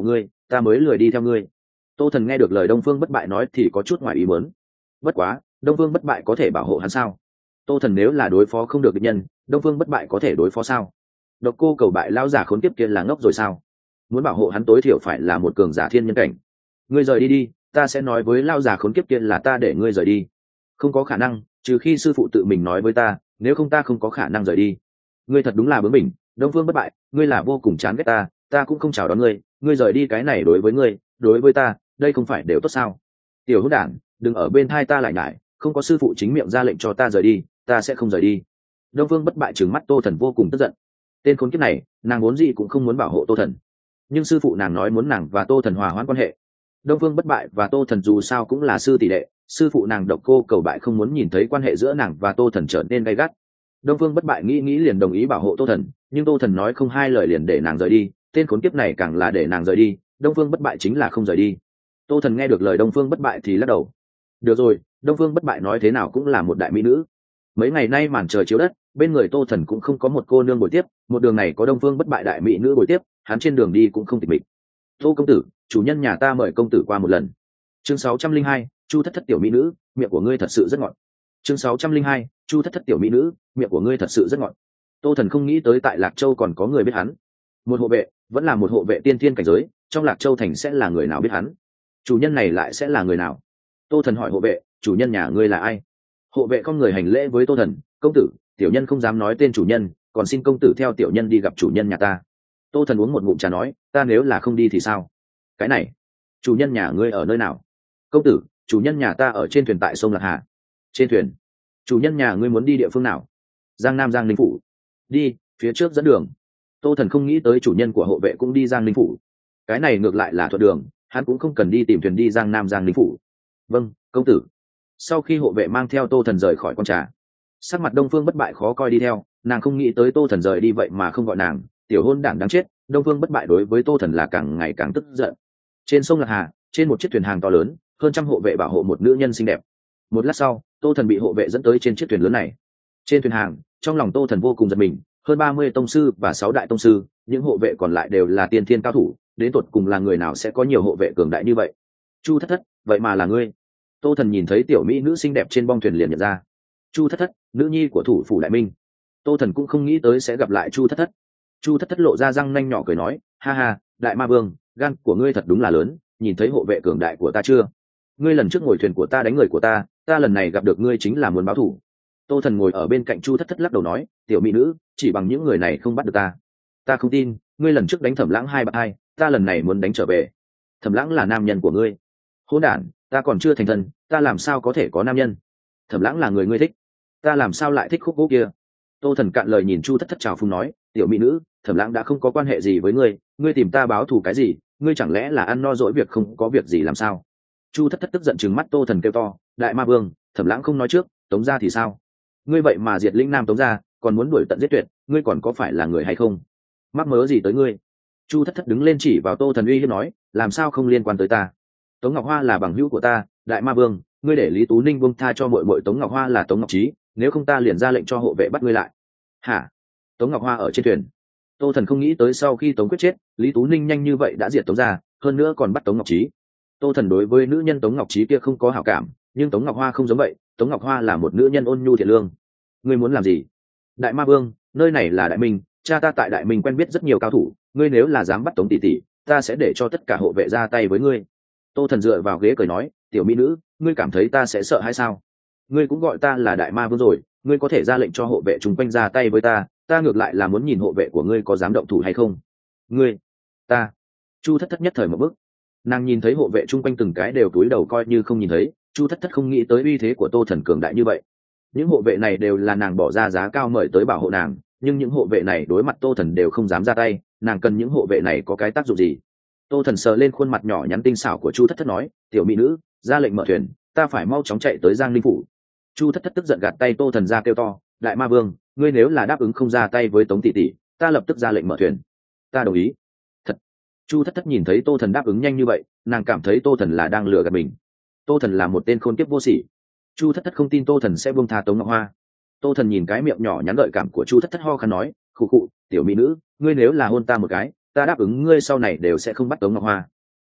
ta mới lười đi theo ngươi. Tô Thần nghe được lời Đông Phương Bất Bại nói thì có chút ngoài ý muốn. Bất quá, Đông Phương Bất Bại có thể bảo hộ hắn sao? Tô Thần nếu là đối phó không được địch nhân, Đông Phương Bất Bại có thể đối phó sao? Độc Cô Cầu Bại lão giả khốn kiếp kia là ngốc rồi sao? Muốn bảo hộ hắn tối thiểu phải là một cường giả thiên nhân cảnh. Ngươi rời đi đi, ta sẽ nói với lão giả khốn kiếp kia là ta để ngươi rời đi. Không có khả năng, trừ khi sư phụ tự mình nói với ta, nếu không ta không có khả năng rời đi. Ngươi thật đúng là bướng bỉnh, Đông Phương Bất Bại, ngươi là vô cùng chán ghét ta, ta cũng không chào đón ngươi, ngươi rời đi cái này đối với ngươi, đối với ta, đây không phải đều tốt sao? Tiểu hỗn đản, đừng ở bên thai ta lại nhải, không có sư phụ chính miệng ra lệnh cho ta rời đi, ta sẽ không rời đi. Đông Phương Bất Bại trừng mắt Tô Thần vô cùng tức giận. Tên khốn kiếp này, nàng vốn gì cũng không muốn bảo hộ Tô Thần, nhưng sư phụ nàng nói muốn nàng và Tô Thần hòa hoãn quan hệ. Đông Phương Bất Bại và Tô Thần dù sao cũng là sư tỷ đệ, sư phụ nàng Độc Cô Cầu Bại không muốn nhìn thấy quan hệ giữa nàng và Tô Thần trở nên gay gắt. Đông Phương Bất Bại nghĩ nghĩ liền đồng ý bảo hộ Tô Thần, nhưng Tô Thần nói không hai lời liền để nàng rời đi, tên khốn kiếp này càng là để nàng rời đi, Đông Phương Bất Bại chính là không rời đi. Tô Thần nghe được lời Đông Phương Bất Bại thì lắc đầu. Được rồi, Đông Phương Bất Bại nói thế nào cũng là một đại mỹ nữ. Mấy ngày nay màn trời chiếu đất, bên người Tô Thần cũng không có một cô nương bồi tiếp, một đường này có Đông Phương Bất Bại đại mỹ nữ bồi tiếp, hắn trên đường đi cũng không tịch mịch. Tô công tử, chủ nhân nhà ta mời công tử qua một lần. Chương sáu trăm linh hai, Chu Thất Thất tiểu mỹ nữ, miệng của ngươi thật sự rất ngọt. Chương sáu trăm linh hai, Chu Thất Thất tiểu mỹ nữ, miệng của ngươi thật sự rất ngọt. Tô Thần không nghĩ tới tại Lạc Châu còn có người biết hắn. Một hộ vệ, vẫn là một hộ vệ tiên thiên cảnh giới, trong Lạc Châu thành sẽ là người nào biết hắn? Chủ nhân này lại sẽ là người nào? Tô Thần hỏi hộ vệ, chủ nhân nhà ngươi là ai? Hộ vệ con người hành lễ với Tô Thần, công tử, tiểu nhân không dám nói tên chủ nhân, còn xin công tử theo tiểu nhân đi gặp chủ nhân nhà ta. Tô Thần uống một ngụm trà nói, ta nếu là không đi thì sao? Cái này, chủ nhân nhà ngươi ở nơi nào? Công tử, chủ nhân nhà ta ở trên thuyền tại sông Lạc Hà. Trên thuyền? Chủ nhân nhà ngươi muốn đi địa phương nào? Giang Nam Giang Ninh phủ. Đi, phía trước dẫn đường. Tô Thần không nghĩ tới chủ nhân của hộ vệ cũng đi Giang Ninh phủ. Cái này ngược lại là thuận đường, hắn cũng không cần đi tìm thuyền đi Giang Nam Giang Ninh phủ. Vâng, công tử. Sau khi hộ vệ mang theo Tô Thần rời khỏi con trà, sắc mặt Đông Phương Bất Bại khó coi đi theo, nàng không nghĩ tới Tô Thần rời đi vậy mà không gọi nàng, tiểu hôn đản đáng chết. Đông Phương Bất Bại đối với Tô Thần là càng ngày càng tức giận. Trên sông Lạc Hà, trên một chiếc thuyền hàng to lớn, hơn trăm hộ vệ bảo hộ một nữ nhân xinh đẹp. Một lát sau, Tô Thần bị hộ vệ dẫn tới trên chiếc thuyền lớn này. Trên thuyền hàng, trong lòng Tô Thần vô cùng giật mình, hơn ba mươi tông sư và sáu đại tông sư, những hộ vệ còn lại đều là tiên thiên cao thủ, đến tột cùng là người nào sẽ có nhiều hộ vệ cường đại như vậy? Chu Thất Thất, vậy mà là ngươi? Tô Thần nhìn thấy tiểu mỹ nữ xinh đẹp trên bong thuyền liền nhận ra. Chu Thất Thất, nữ nhi của thủ phủ Đại Minh. Tô Thần cũng không nghĩ tới sẽ gặp lại Chu Thất Thất. Chu Thất Thất lộ ra răng nanh nhỏ cười nói, ha ha, Đại Ma Vương, gan của ngươi thật đúng là lớn, nhìn thấy hộ vệ cường đại của ta chưa? Ngươi lần trước ngồi thuyền của ta đánh người của ta, ta lần này gặp được ngươi chính là muốn báo thù. Tô Thần ngồi ở bên cạnh Chu Thất Thất lắc đầu nói, tiểu mỹ nữ, chỉ bằng những người này không bắt được ta. Ta không tin, ngươi lần trước đánh Thẩm Lãng hai bạc hai, ta lần này muốn đánh trở về. Thẩm Lãng là nam nhân của ngươi. Hỗn đản, ta còn chưa thành thân, ta làm sao có thể có nam nhân? Thẩm Lãng là người ngươi thích, ta làm sao lại thích khúc gỗ kia? Tô Thần cạn lời nhìn Chu Thất Thất chào phúng nói, tiểu mỹ nữ, Thẩm Lãng đã không có quan hệ gì với ngươi, ngươi tìm ta báo thù cái gì? Ngươi chẳng lẽ là ăn no dỗi việc không có việc gì làm sao? Chu Thất Thất tức giận trừng mắt Tô Thần kêu to, Đại Ma Vương, Thẩm Lãng không nói trước, Tống gia thì sao? Ngươi vậy mà diệt lĩnh Nam Tống gia, còn muốn đuổi tận giết tuyệt, ngươi còn có phải là người hay không? Mắc mớ gì tới ngươi? Chu Thất Thất đứng lên chỉ vào Tô Thần uy hiếp nói, làm sao không liên quan tới ta? Tống Ngọc Hoa là bằng hữu của ta, Đại Ma Vương, ngươi để Lý Tú Ninh buông tha cho muội muội Tống Ngọc Hoa là Tống Ngọc Trí, nếu không ta liền ra lệnh cho hộ vệ bắt ngươi lại. Hả? Tống Ngọc Hoa ở trên thuyền. Tô Thần không nghĩ tới sau khi Tống Quyết chết, Lý Tú Ninh nhanh như vậy đã diệt Tống gia, hơn nữa còn bắt Tống Ngọc Trí. Tô Thần đối với nữ nhân Tống Ngọc Trí kia không có hảo cảm, nhưng Tống Ngọc Hoa không giống vậy, Tống Ngọc Hoa là một nữ nhân ôn nhu thiện lương. Ngươi muốn làm gì? Đại Ma Vương, nơi này là Đại Minh, cha ta tại Đại Minh quen biết rất nhiều cao thủ, ngươi nếu là dám bắt Tống tỷ tỷ, ta sẽ để cho tất cả hộ vệ ra tay với ngươi. Tô Thần dựa vào ghế cười nói, tiểu mỹ nữ, ngươi cảm thấy ta sẽ sợ hay sao? Ngươi cũng gọi ta là Đại Ma Vương rồi, ngươi có thể ra lệnh cho hộ vệ chung quanh ra tay với ta, ta ngược lại là muốn nhìn hộ vệ của ngươi có dám động thủ hay không. Ngươi, ta. Chu Thất Thất nhất thời một bước, nàng nhìn thấy hộ vệ chung quanh từng cái đều cúi đầu coi như không nhìn thấy. Chu Thất Thất không nghĩ tới uy thế của Tô Thần cường đại như vậy. Những hộ vệ này đều là nàng bỏ ra giá cao mời tới bảo hộ nàng, nhưng những hộ vệ này đối mặt Tô Thần đều không dám ra tay, nàng cần những hộ vệ này có cái tác dụng gì? Tô Thần sờ lên khuôn mặt nhỏ nhắn tinh xảo của Chu Thất Thất nói, tiểu mỹ nữ, ra lệnh mở thuyền, ta phải mau chóng chạy tới Giang Ninh phủ. Chu Thất Thất tức giận gạt tay Tô Thần ra kêu to, Đại Ma Vương, ngươi nếu là đáp ứng không ra tay với Tống tỷ tỷ, ta lập tức ra lệnh mở thuyền. Ta đồng ý. Thật. Chu Thất Thất nhìn thấy Tô Thần đáp ứng nhanh như vậy, nàng cảm thấy Tô Thần là đang lừa gạt mình. Tô Thần là một tên khôn kiếp vô sỉ. Chu Thất Thất không tin Tô Thần sẽ buông tha Tống Ngọc Hoa. Tô Thần nhìn cái miệng nhỏ nhắn gợi cảm của Chu Thất Thất ho khăn nói, khụ khụ, tiểu mỹ nữ, ngươi nếu là hôn ta một cái, ta đáp ứng ngươi sau này đều sẽ không bắt Tống Ngọc Hoa.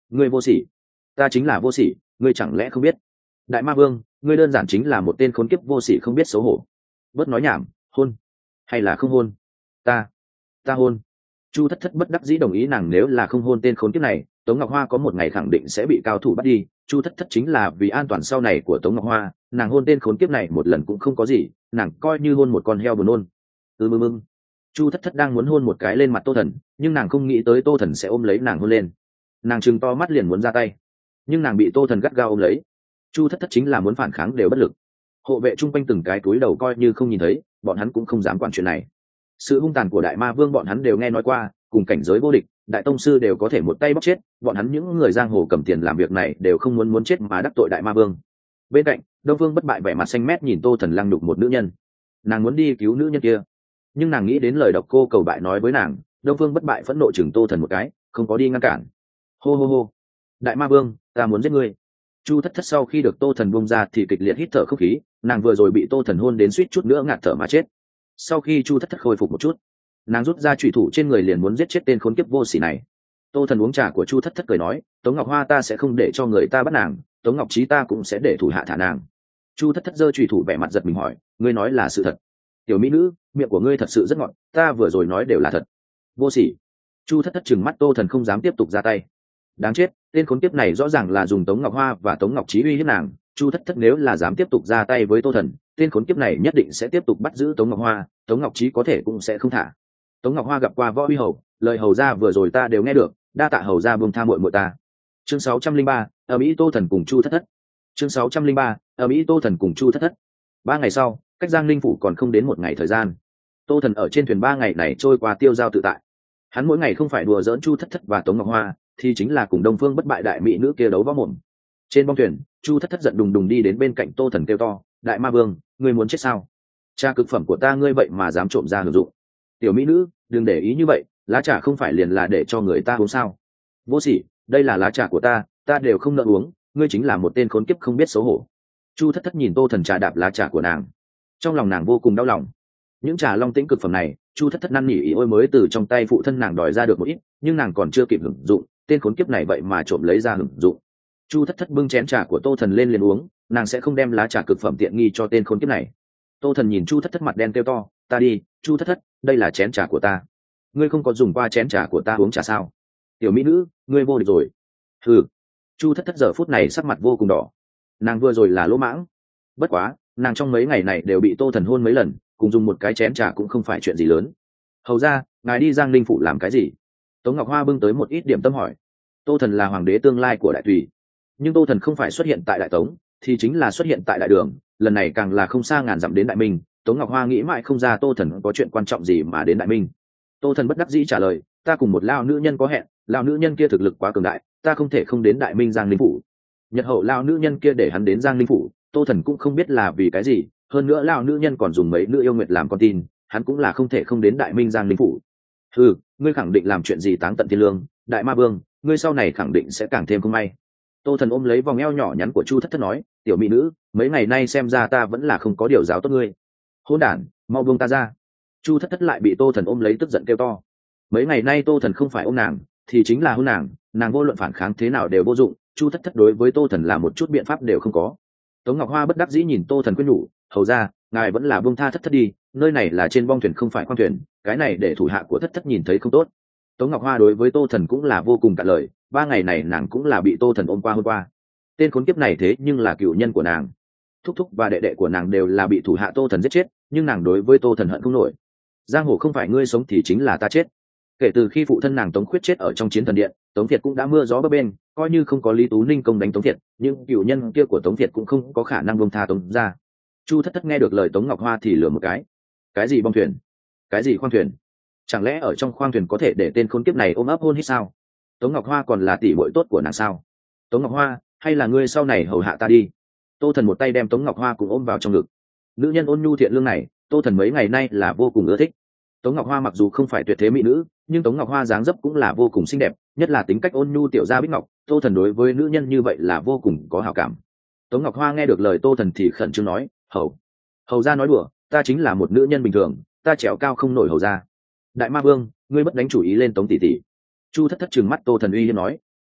ngươi vô sỉ. Ta chính là vô sỉ, ngươi chẳng lẽ không biết? Đại ma vương, ngươi đơn giản chính là một tên khốn kiếp vô sỉ không biết xấu hổ. Bớt nói nhảm, hôn hay là không hôn? Ta, ta hôn. Chu Thất Thất bất đắc dĩ đồng ý, nàng nếu là không hôn tên khốn kiếp này, Tống Ngọc Hoa có một ngày khẳng định sẽ bị cao thủ bắt đi. Chu Thất Thất chính là vì an toàn sau này của Tống Ngọc Hoa, nàng hôn tên khốn kiếp này một lần cũng không có gì, nàng coi như hôn một con heo buồn nôn. Ừ mưng mưng. Chu Thất Thất đang muốn hôn một cái lên mặt Tô Thần, nhưng nàng không nghĩ tới Tô Thần sẽ ôm lấy nàng hôn lên. Nàng trừng to mắt liền muốn ra tay, nhưng nàng bị Tô Thần gắt gao ôm lấy. Chu Thất Thất chính là muốn phản kháng đều bất lực. Hộ vệ chung quanh từng cái túi đầu coi như không nhìn thấy, bọn hắn cũng không dám quản chuyện này. Sự hung tàn của Đại Ma Vương bọn hắn đều nghe nói qua, cùng cảnh giới vô địch, đại tông sư đều có thể một tay bóc chết, bọn hắn những người giang hồ cầm tiền làm việc này đều không muốn muốn chết mà đắc tội Đại Ma Vương. Bên cạnh, Đông Vương Bất Bại vẻ mặt xanh mét nhìn Tô Thần lăng đục một nữ nhân. Nàng muốn đi cứu nữ nhân kia, nhưng nàng nghĩ đến lời độc cô cầu bại nói với nàng, Đông Vương Bất Bại phẫn nộ chừng Tô Thần một cái, không có đi ngăn cản. Hô hô hô, Đại Ma Vương, ta muốn giết ngươi. Chu Thất Thất sau khi được Tô Thần buông ra thì kịch liệt hít thở không khí, nàng vừa rồi bị Tô Thần hôn đến suýt chút nữa ngạt thở mà chết. Sau khi Chu Thất Thất khôi phục một chút, nàng rút ra chủy thủ trên người liền muốn giết chết tên khốn kiếp vô sỉ này. Tô Thần uống trà của Chu Thất Thất cười nói, Tống Ngọc Hoa ta sẽ không để cho người ta bắt nàng, Tống Ngọc Trí ta cũng sẽ để thủ hạ thả nàng. Chu Thất Thất giơ chủy thủ vẻ mặt giật mình hỏi, ngươi nói là sự thật? Tiểu mỹ nữ, miệng của ngươi thật sự rất ngọt, ta vừa rồi nói đều là thật. Vô sỉ. Chu Thất Thất trừng mắt Tô Thần không dám tiếp tục ra tay. Đáng chết, tên khốn kiếp này rõ ràng là dùng Tống Ngọc Hoa và Tống Ngọc Trí uy hiếp nàng. Chu Thất Thất nếu là dám tiếp tục ra tay với Tô Thần, tên khốn kiếp này nhất định sẽ tiếp tục bắt giữ Tống Ngọc Hoa, Tống Ngọc Trí có thể cũng sẽ không thả. Tống Ngọc Hoa gặp qua Võ Uy Hầu, lời hầu gia vừa rồi ta đều nghe được, đa tạ hầu gia buông tha muội muội ta. Chương sáu trăm linh ba, ở Mỹ Tô Thần cùng Chu Thất Thất. Chương sáu trăm linh ba, ở Mỹ Tô Thần cùng Chu Thất Thất. Ba ngày sau, cách Giang Linh phủ còn không đến một ngày thời gian. Tô Thần ở trên thuyền ba ngày này trôi qua tiêu dao tự tại. Hắn mỗi ngày không phải đùa giỡn Chu Thất Thất và Tống Ngọc Hoa, thì chính là cùng Đông Phương Bất Bại đại mỹ nữ kia đấu võ mồm. Trên bong thuyền, Chu Thất Thất giận đùng đùng đi đến bên cạnh Tô Thần kêu to, Đại Ma Vương, ngươi muốn chết sao? Trà cực phẩm của ta ngươi vậy mà dám trộm ra hưởng dụng. Tiểu mỹ nữ, đừng để ý như vậy, lá trà không phải liền là để cho người ta uống sao? Vô sỉ, đây là lá trà của ta, ta đều không nợ uống, ngươi chính là một tên khốn kiếp không biết xấu hổ. Chu Thất Thất nhìn Tô Thần trà đạp lá trà của nàng, trong lòng nàng vô cùng đau lòng. Những trà long tĩnh cực phẩm này, Chu Thất Thất năn nỉ ý ôi mới từ trong tay phụ thân nàng đòi ra được một ít, nhưng nàng còn chưa kịp hưởng dụng, tên khốn kiếp này vậy mà trộm lấy ra hưởng dụng. Chu Thất Thất bưng chén trà của Tô Thần lên liền uống, nàng sẽ không đem lá trà cực phẩm tiện nghi cho tên khốn kiếp này. Tô Thần nhìn Chu Thất Thất mặt đen kêu to, ta đi, Chu Thất Thất, đây là chén trà của ta, ngươi không có dùng qua chén trà của ta uống trà sao? Tiểu mỹ nữ, ngươi vô địch rồi. Ừ. Chu Thất Thất giờ phút này sắc mặt vô cùng đỏ, nàng vừa rồi là lỗ mãng, bất quá nàng trong mấy ngày này đều bị Tô Thần hôn mấy lần, cùng dùng một cái chén trà cũng không phải chuyện gì lớn. Hầu ra, ngài đi Giang Linh phủ làm cái gì? Tống Ngọc Hoa bưng tới một ít điểm tâm hỏi. Tô Thần là hoàng đế tương lai của Đại Tùy, nhưng Tô Thần không phải xuất hiện tại Đại Tống, thì chính là xuất hiện tại Đại Đường, lần này càng là không xa ngàn dặm đến Đại Minh. Tống Ngọc Hoa nghĩ mãi không ra Tô Thần có chuyện quan trọng gì mà đến Đại Minh. Tô Thần bất đắc dĩ trả lời, ta cùng một lao nữ nhân có hẹn, lao nữ nhân kia thực lực quá cường đại, ta không thể không đến Đại Minh Giang Linh phủ. Nhật hậu lao nữ nhân kia để hắn đến Giang Linh phủ, Tô Thần cũng không biết là vì cái gì, hơn nữa lao nữ nhân còn dùng mấy nữ yêu nguyệt làm con tin, hắn cũng là không thể không đến Đại Minh Giang Linh phủ. Ừ, ngươi khẳng định làm chuyện gì táng tận thiên lương, Đại Ma Vương, ngươi sau này khẳng định sẽ càng thêm không may. Tô Thần ôm lấy vòng eo nhỏ nhắn của Chu Thất Thất nói, tiểu mỹ nữ, mấy ngày nay xem ra ta vẫn là không có điều giáo tốt ngươi. Hỗn đản, mau buông ta ra. Chu Thất Thất lại bị Tô Thần ôm lấy tức giận kêu to. Mấy ngày nay Tô Thần không phải ôm nàng, thì chính là hôn nàng, nàng vô luận phản kháng thế nào đều vô dụng. Chu Thất Thất đối với Tô Thần là một chút biện pháp đều không có. Tống Ngọc Hoa bất đắc dĩ nhìn Tô Thần khuyên nhủ, hầu ra, ngài vẫn là buông tha Thất Thất đi, nơi này là trên bong thuyền không phải khoang thuyền, cái này để thủ hạ của Thất Thất nhìn thấy không tốt. Tống Ngọc Hoa đối với Tô Thần cũng là vô cùng cạn lời, ba ngày này nàng cũng là bị Tô Thần ôm qua hôm qua. Tên khốn kiếp này thế nhưng là cựu nhân của nàng, thúc thúc và đệ đệ của nàng đều là bị thủ hạ Tô Thần giết chết, nhưng nàng đối với Tô Thần hận không nổi. Giang hồ không phải ngươi sống thì chính là ta chết. Kể từ khi phụ thân nàng Tống Khuyết chết ở trong chiến thần điện, Tống Việt cũng đã mưa gió bấp bênh, coi như không có Lý Tú Ninh công đánh Tống Việt, nhưng cựu nhân kia của Tống Việt cũng không có khả năng buông tha Tống ra. Chu Thất Thất nghe được lời Tống Ngọc Hoa thì lừa một cái. Cái gì bong thuyền? Cái gì khoang thuyền? Chẳng lẽ ở trong khoang thuyền có thể để tên khốn kiếp này ôm ấp hôn hít sao? Tống Ngọc Hoa còn là tỷ muội tốt của nàng sao? Tống Ngọc Hoa, hay là ngươi sau này hầu hạ ta đi? Tô Thần một tay đem Tống Ngọc Hoa cùng ôm vào trong ngực. Nữ nhân ôn nhu thiện lương này, Tô Thần mấy ngày nay là vô cùng ưa thích. Tống Ngọc Hoa mặc dù không phải tuyệt thế mỹ nữ, nhưng Tống Ngọc Hoa dáng dấp cũng là vô cùng xinh đẹp, nhất là tính cách ôn nhu tiểu gia bích ngọc, Tô Thần đối với nữ nhân như vậy là vô cùng có hảo cảm. Tống Ngọc Hoa nghe được lời Tô Thần thì khẩn trương nói, hầu hầu gia nói đùa, ta chính là một nữ nhân bình thường, ta trèo cao không nổi hầu gia. Đại Ma Vương, ngươi bất đánh chủ ý lên Tống tỷ tỷ. Chu Thất Thất trừng mắt Tô Thần uy hiếp nói,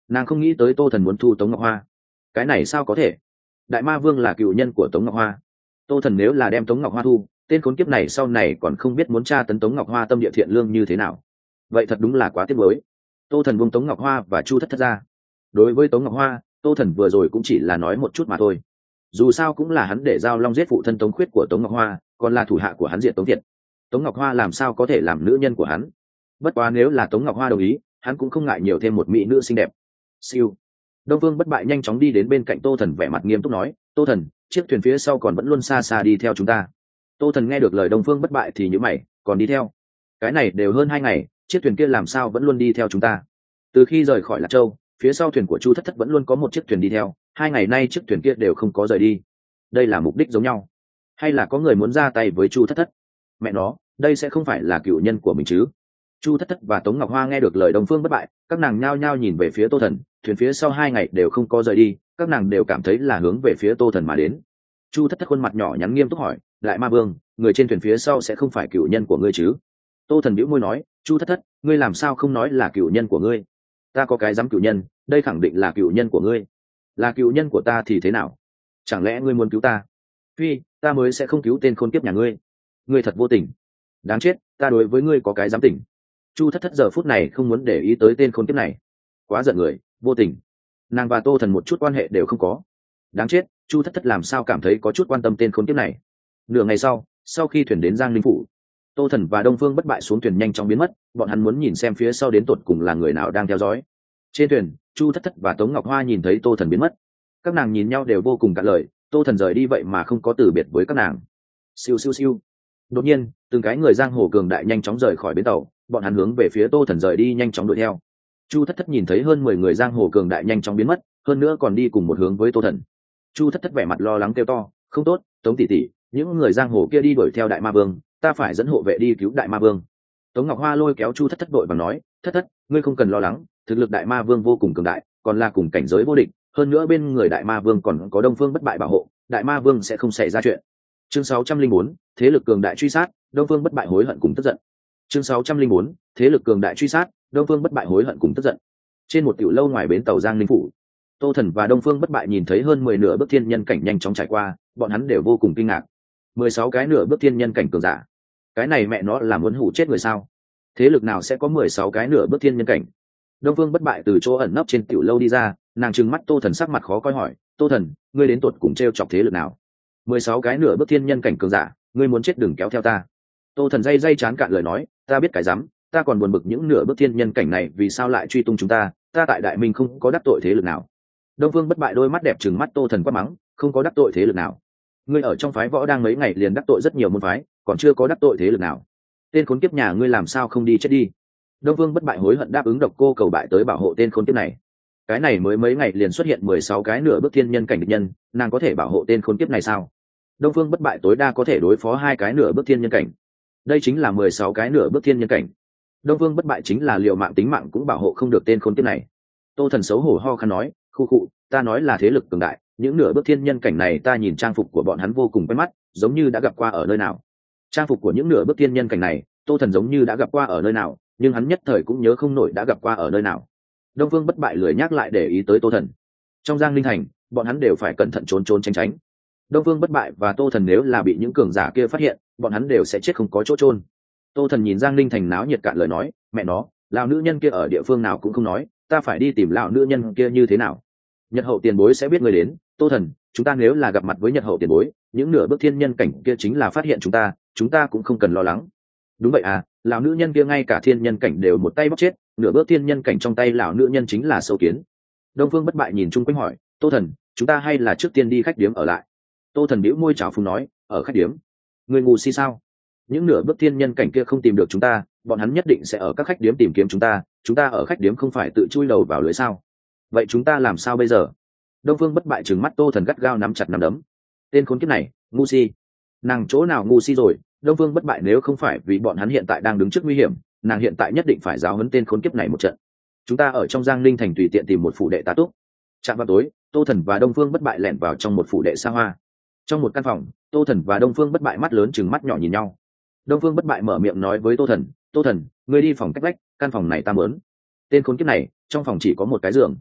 Nàng không nghĩ tới tô thần muốn thu Tống Ngọc Hoa. Cái này sao có thể? Đại ma vương là cựu nhân của Tống Ngọc Hoa. Tô thần nếu là đem Tống Ngọc Hoa thu, tên khốn kiếp này sau này còn không biết muốn tra tấn Tống Ngọc Hoa tâm địa thiện lương như thế nào. Vậy thật đúng là quá tiếc nuối. Tô thần buông Tống Ngọc Hoa và Chu Thất Thất ra. Đối với Tống Ngọc Hoa, tô thần vừa rồi cũng chỉ là nói một chút mà thôi. Dù sao cũng là hắn để Giao Long giết phụ thân Tống Khuyết của Tống Ngọc Hoa, còn là thủ hạ của hắn diệt Tống Thiệt. Tống Ngọc Hoa làm sao có thể làm nữ nhân của hắn? Bất quá nếu là Tống Ngọc Hoa đồng ý, hắn cũng không ngại nhiều thêm một mỹ nữ xinh đẹp. Siêu. Đông Vương Bất Bại nhanh chóng đi đến bên cạnh Tô Thần, vẻ mặt nghiêm túc nói: "Tô Thần, chiếc thuyền phía sau còn vẫn luôn xa xa đi theo chúng ta." Tô Thần nghe được lời Đông Vương Bất Bại thì nhíu mày: "Còn đi theo? Cái này đều hơn hai ngày, chiếc thuyền kia làm sao vẫn luôn đi theo chúng ta? Từ khi rời khỏi Lạc Châu, phía sau thuyền của Chu Thất Thất vẫn luôn có một chiếc thuyền đi theo, hai ngày nay chiếc thuyền kia đều không có rời đi. Đây là mục đích giống nhau, hay là có người muốn ra tay với Chu Thất Thất? Mẹ nó, đây sẽ không phải là cựu nhân của mình chứ?" Chu Thất Thất và Tống Ngọc Hoa nghe được lời Đông Phương Bất Bại, các nàng nhao nhao nhìn về phía Tô Thần, thuyền phía sau hai ngày đều không có rời đi, các nàng đều cảm thấy là hướng về phía Tô Thần mà đến. Chu Thất Thất khuôn mặt nhỏ nhắn nghiêm túc hỏi: "Đại ma vương, người trên thuyền phía sau sẽ không phải cựu nhân của ngươi chứ?" Tô Thần bĩu môi nói: "Chu Thất Thất, ngươi làm sao không nói là cựu nhân của ngươi? Ta có cái dám cựu nhân, đây khẳng định là cựu nhân của ngươi. Là cựu nhân của ta thì thế nào? Chẳng lẽ ngươi muốn cứu ta? Phi, ta mới sẽ không cứu tên khốn kiếp nhà ngươi. Ngươi thật vô tình. Đáng chết, ta đối với ngươi có cái dám tình." Chu Thất Thất giờ phút này không muốn để ý tới tên khốn kiếp này. Quá giận người, vô tình. Nàng và Tô Thần một chút quan hệ đều không có. Đáng chết, Chu Thất Thất làm sao cảm thấy có chút quan tâm tên khốn kiếp này. Nửa ngày sau, sau khi thuyền đến Giang Linh phủ, Tô Thần và Đông Phương Bất Bại xuống thuyền nhanh chóng biến mất, bọn hắn muốn nhìn xem phía sau đến tột cùng là người nào đang theo dõi. Trên thuyền, Chu Thất Thất và Tống Ngọc Hoa nhìn thấy Tô Thần biến mất, các nàng nhìn nhau đều vô cùng cạn lời. Tô Thần rời đi vậy mà không có từ biệt với các nàng. Siêu siêu siêu. Đột nhiên, từng cái người giang hồ cường đại nhanh chóng rời khỏi bến tàu, bọn hắn hướng về phía Tô Thần rời đi nhanh chóng đuổi theo. Chu Thất Thất nhìn thấy hơn mười người giang hồ cường đại nhanh chóng biến mất, hơn nữa còn đi cùng một hướng với Tô Thần. Chu Thất Thất vẻ mặt lo lắng kêu to: "Không tốt, Tống tỷ tỷ, những người giang hồ kia đi đuổi theo Đại Ma Vương, ta phải dẫn hộ vệ đi cứu Đại Ma Vương." Tống Ngọc Hoa lôi kéo Chu Thất Thất đội và nói: "Thất Thất, ngươi không cần lo lắng, thực lực Đại Ma Vương vô cùng cường đại, còn là cùng cảnh giới vô địch, hơn nữa bên người Đại Ma Vương còn có Đông Phương Bất Bại bảo hộ, Đại Ma Vương sẽ không xảy ra chuyện." Chương sáu trăm linh bốn, thế lực cường đại truy sát, Đông Phương Bất Bại hối hận cùng tức giận. Chương sáu trăm linh bốn, thế lực cường đại truy sát, Đông Phương Bất Bại hối hận cùng tức giận. Trên một tiểu lâu ngoài bến tàu Giang Ninh phủ, Tô Thần và Đông Phương Bất Bại nhìn thấy hơn mười nửa bước thiên nhân cảnh nhanh chóng trải qua, bọn hắn đều vô cùng kinh ngạc. Mười sáu cái nửa bước thiên nhân cảnh cường giả, cái này mẹ nó là muốn hủ chết người sao? Thế lực nào sẽ có mười sáu cái nửa bước thiên nhân cảnh? Đông Phương Bất Bại từ chỗ ẩn nấp trên tiểu lâu đi ra, nàng trừng mắt Tô Thần, sắc mặt khó coi hỏi: "Tô Thần, ngươi đến tột cùng trêu chọc thế lực nào? Mười sáu cái nửa bước thiên nhân cảnh cường giả, ngươi muốn chết đừng kéo theo ta." Tô Thần dây dây chán cạn lời nói: "Ta biết cái rắm, ta còn buồn bực những nửa bước thiên nhân cảnh này vì sao lại truy tung chúng ta, ta tại Đại Minh không có đắc tội thế lực nào." Đông Phương Bất Bại đôi mắt đẹp trừng mắt Tô Thần quát mắng: "Không có đắc tội thế lực nào? Ngươi ở trong phái võ đang mấy ngày liền đắc tội rất nhiều môn phái, còn chưa có đắc tội thế lực nào? Tên khốn kiếp nhà ngươi làm sao không đi chết đi?" Đông Phương Bất Bại hối hận đáp ứng độc cô cầu bại tới bảo hộ tên khốn kiếp này. Cái này mới mấy ngày liền xuất hiện mười sáu cái nửa bước thiên nhân cảnh địch nhân, nàng có thể bảo hộ tên khốn kiếp này sao? Đông Phương Bất Bại tối đa có thể đối phó hai cái nửa bước thiên nhân cảnh, đây chính là mười sáu cái nửa bước thiên nhân cảnh. Đông Phương Bất Bại chính là liều mạng tính mạng cũng bảo hộ không được tên khốn kiếp này. Tô Thần xấu hổ ho khan nói: "Khu khụ, ta nói là thế lực cường đại, những nửa bước thiên nhân cảnh này ta nhìn trang phục của bọn hắn vô cùng quen mắt, giống như đã gặp qua ở nơi nào." Trang phục của những nửa bước thiên nhân cảnh này, Tô Thần giống như đã gặp qua ở nơi nào, nhưng hắn nhất thời cũng nhớ không nổi đã gặp qua ở nơi nào. Đông Phương Bất Bại lười nhắc lại để ý tới Tô Thần. Trong Giang Linh thành, bọn hắn đều phải cẩn thận trốn trốn tránh tránh. Đông Phương Bất Bại và Tô Thần nếu là bị những cường giả kia phát hiện, bọn hắn đều sẽ chết không có chỗ trôn. Tô Thần nhìn Giang Linh thành náo nhiệt cạn lời nói: "Mẹ nó, lão nữ nhân kia ở địa phương nào cũng không nói, ta phải đi tìm lão nữ nhân kia như thế nào? Nhật hậu tiền bối sẽ biết người đến. Tô Thần, chúng ta nếu là gặp mặt với Nhật hậu tiền bối, những nửa bước thiên nhân cảnh kia chính là phát hiện chúng ta, chúng ta cũng không cần lo lắng." Đúng vậy à, lão nữ nhân kia ngay cả thiên nhân cảnh đều một tay bóc chết, nửa bước thiên nhân cảnh trong tay lão nữ nhân chính là sâu kiến. Đông Phương Bất Bại nhìn chung quanh hỏi: "Tô Thần, chúng ta hay là trước tiên đi khách điếm ở lại?" Tô Thần bĩu môi chào phúng nói: "Ở khách điếm? Người ngu si sao? Những nửa bước thiên nhân cảnh kia không tìm được chúng ta, bọn hắn nhất định sẽ ở các khách điếm tìm kiếm chúng ta, chúng ta ở khách điếm không phải tự chui đầu vào lưới sao? Vậy chúng ta làm sao bây giờ?" Đông Phương Bất Bại trừng mắt Tô Thần gắt gao nắm chặt nắm đấm. Tên khốn kiếp này, ngu si. Nàng chỗ nào ngu si rồi? Đông Phương Bất Bại nếu không phải vì bọn hắn hiện tại đang đứng trước nguy hiểm, nàng hiện tại nhất định phải giáo huấn tên khốn kiếp này một trận. Chúng ta ở trong Giang Ninh thành tùy tiện tìm một phủ đệ tá túc. Chạm vào tối, Tô Thần và Đông Phương Bất Bại lẻn vào trong một phủ đệ xa hoa. Trong một căn phòng, Tô Thần và Đông Phương Bất Bại mắt lớn chừng mắt nhỏ nhìn nhau. Đông Phương Bất Bại mở miệng nói với Tô Thần: "Tô Thần, ngươi đi phòng cách vách, căn phòng này ta muốn." Tên khốn kiếp này, trong phòng chỉ có một cái giường,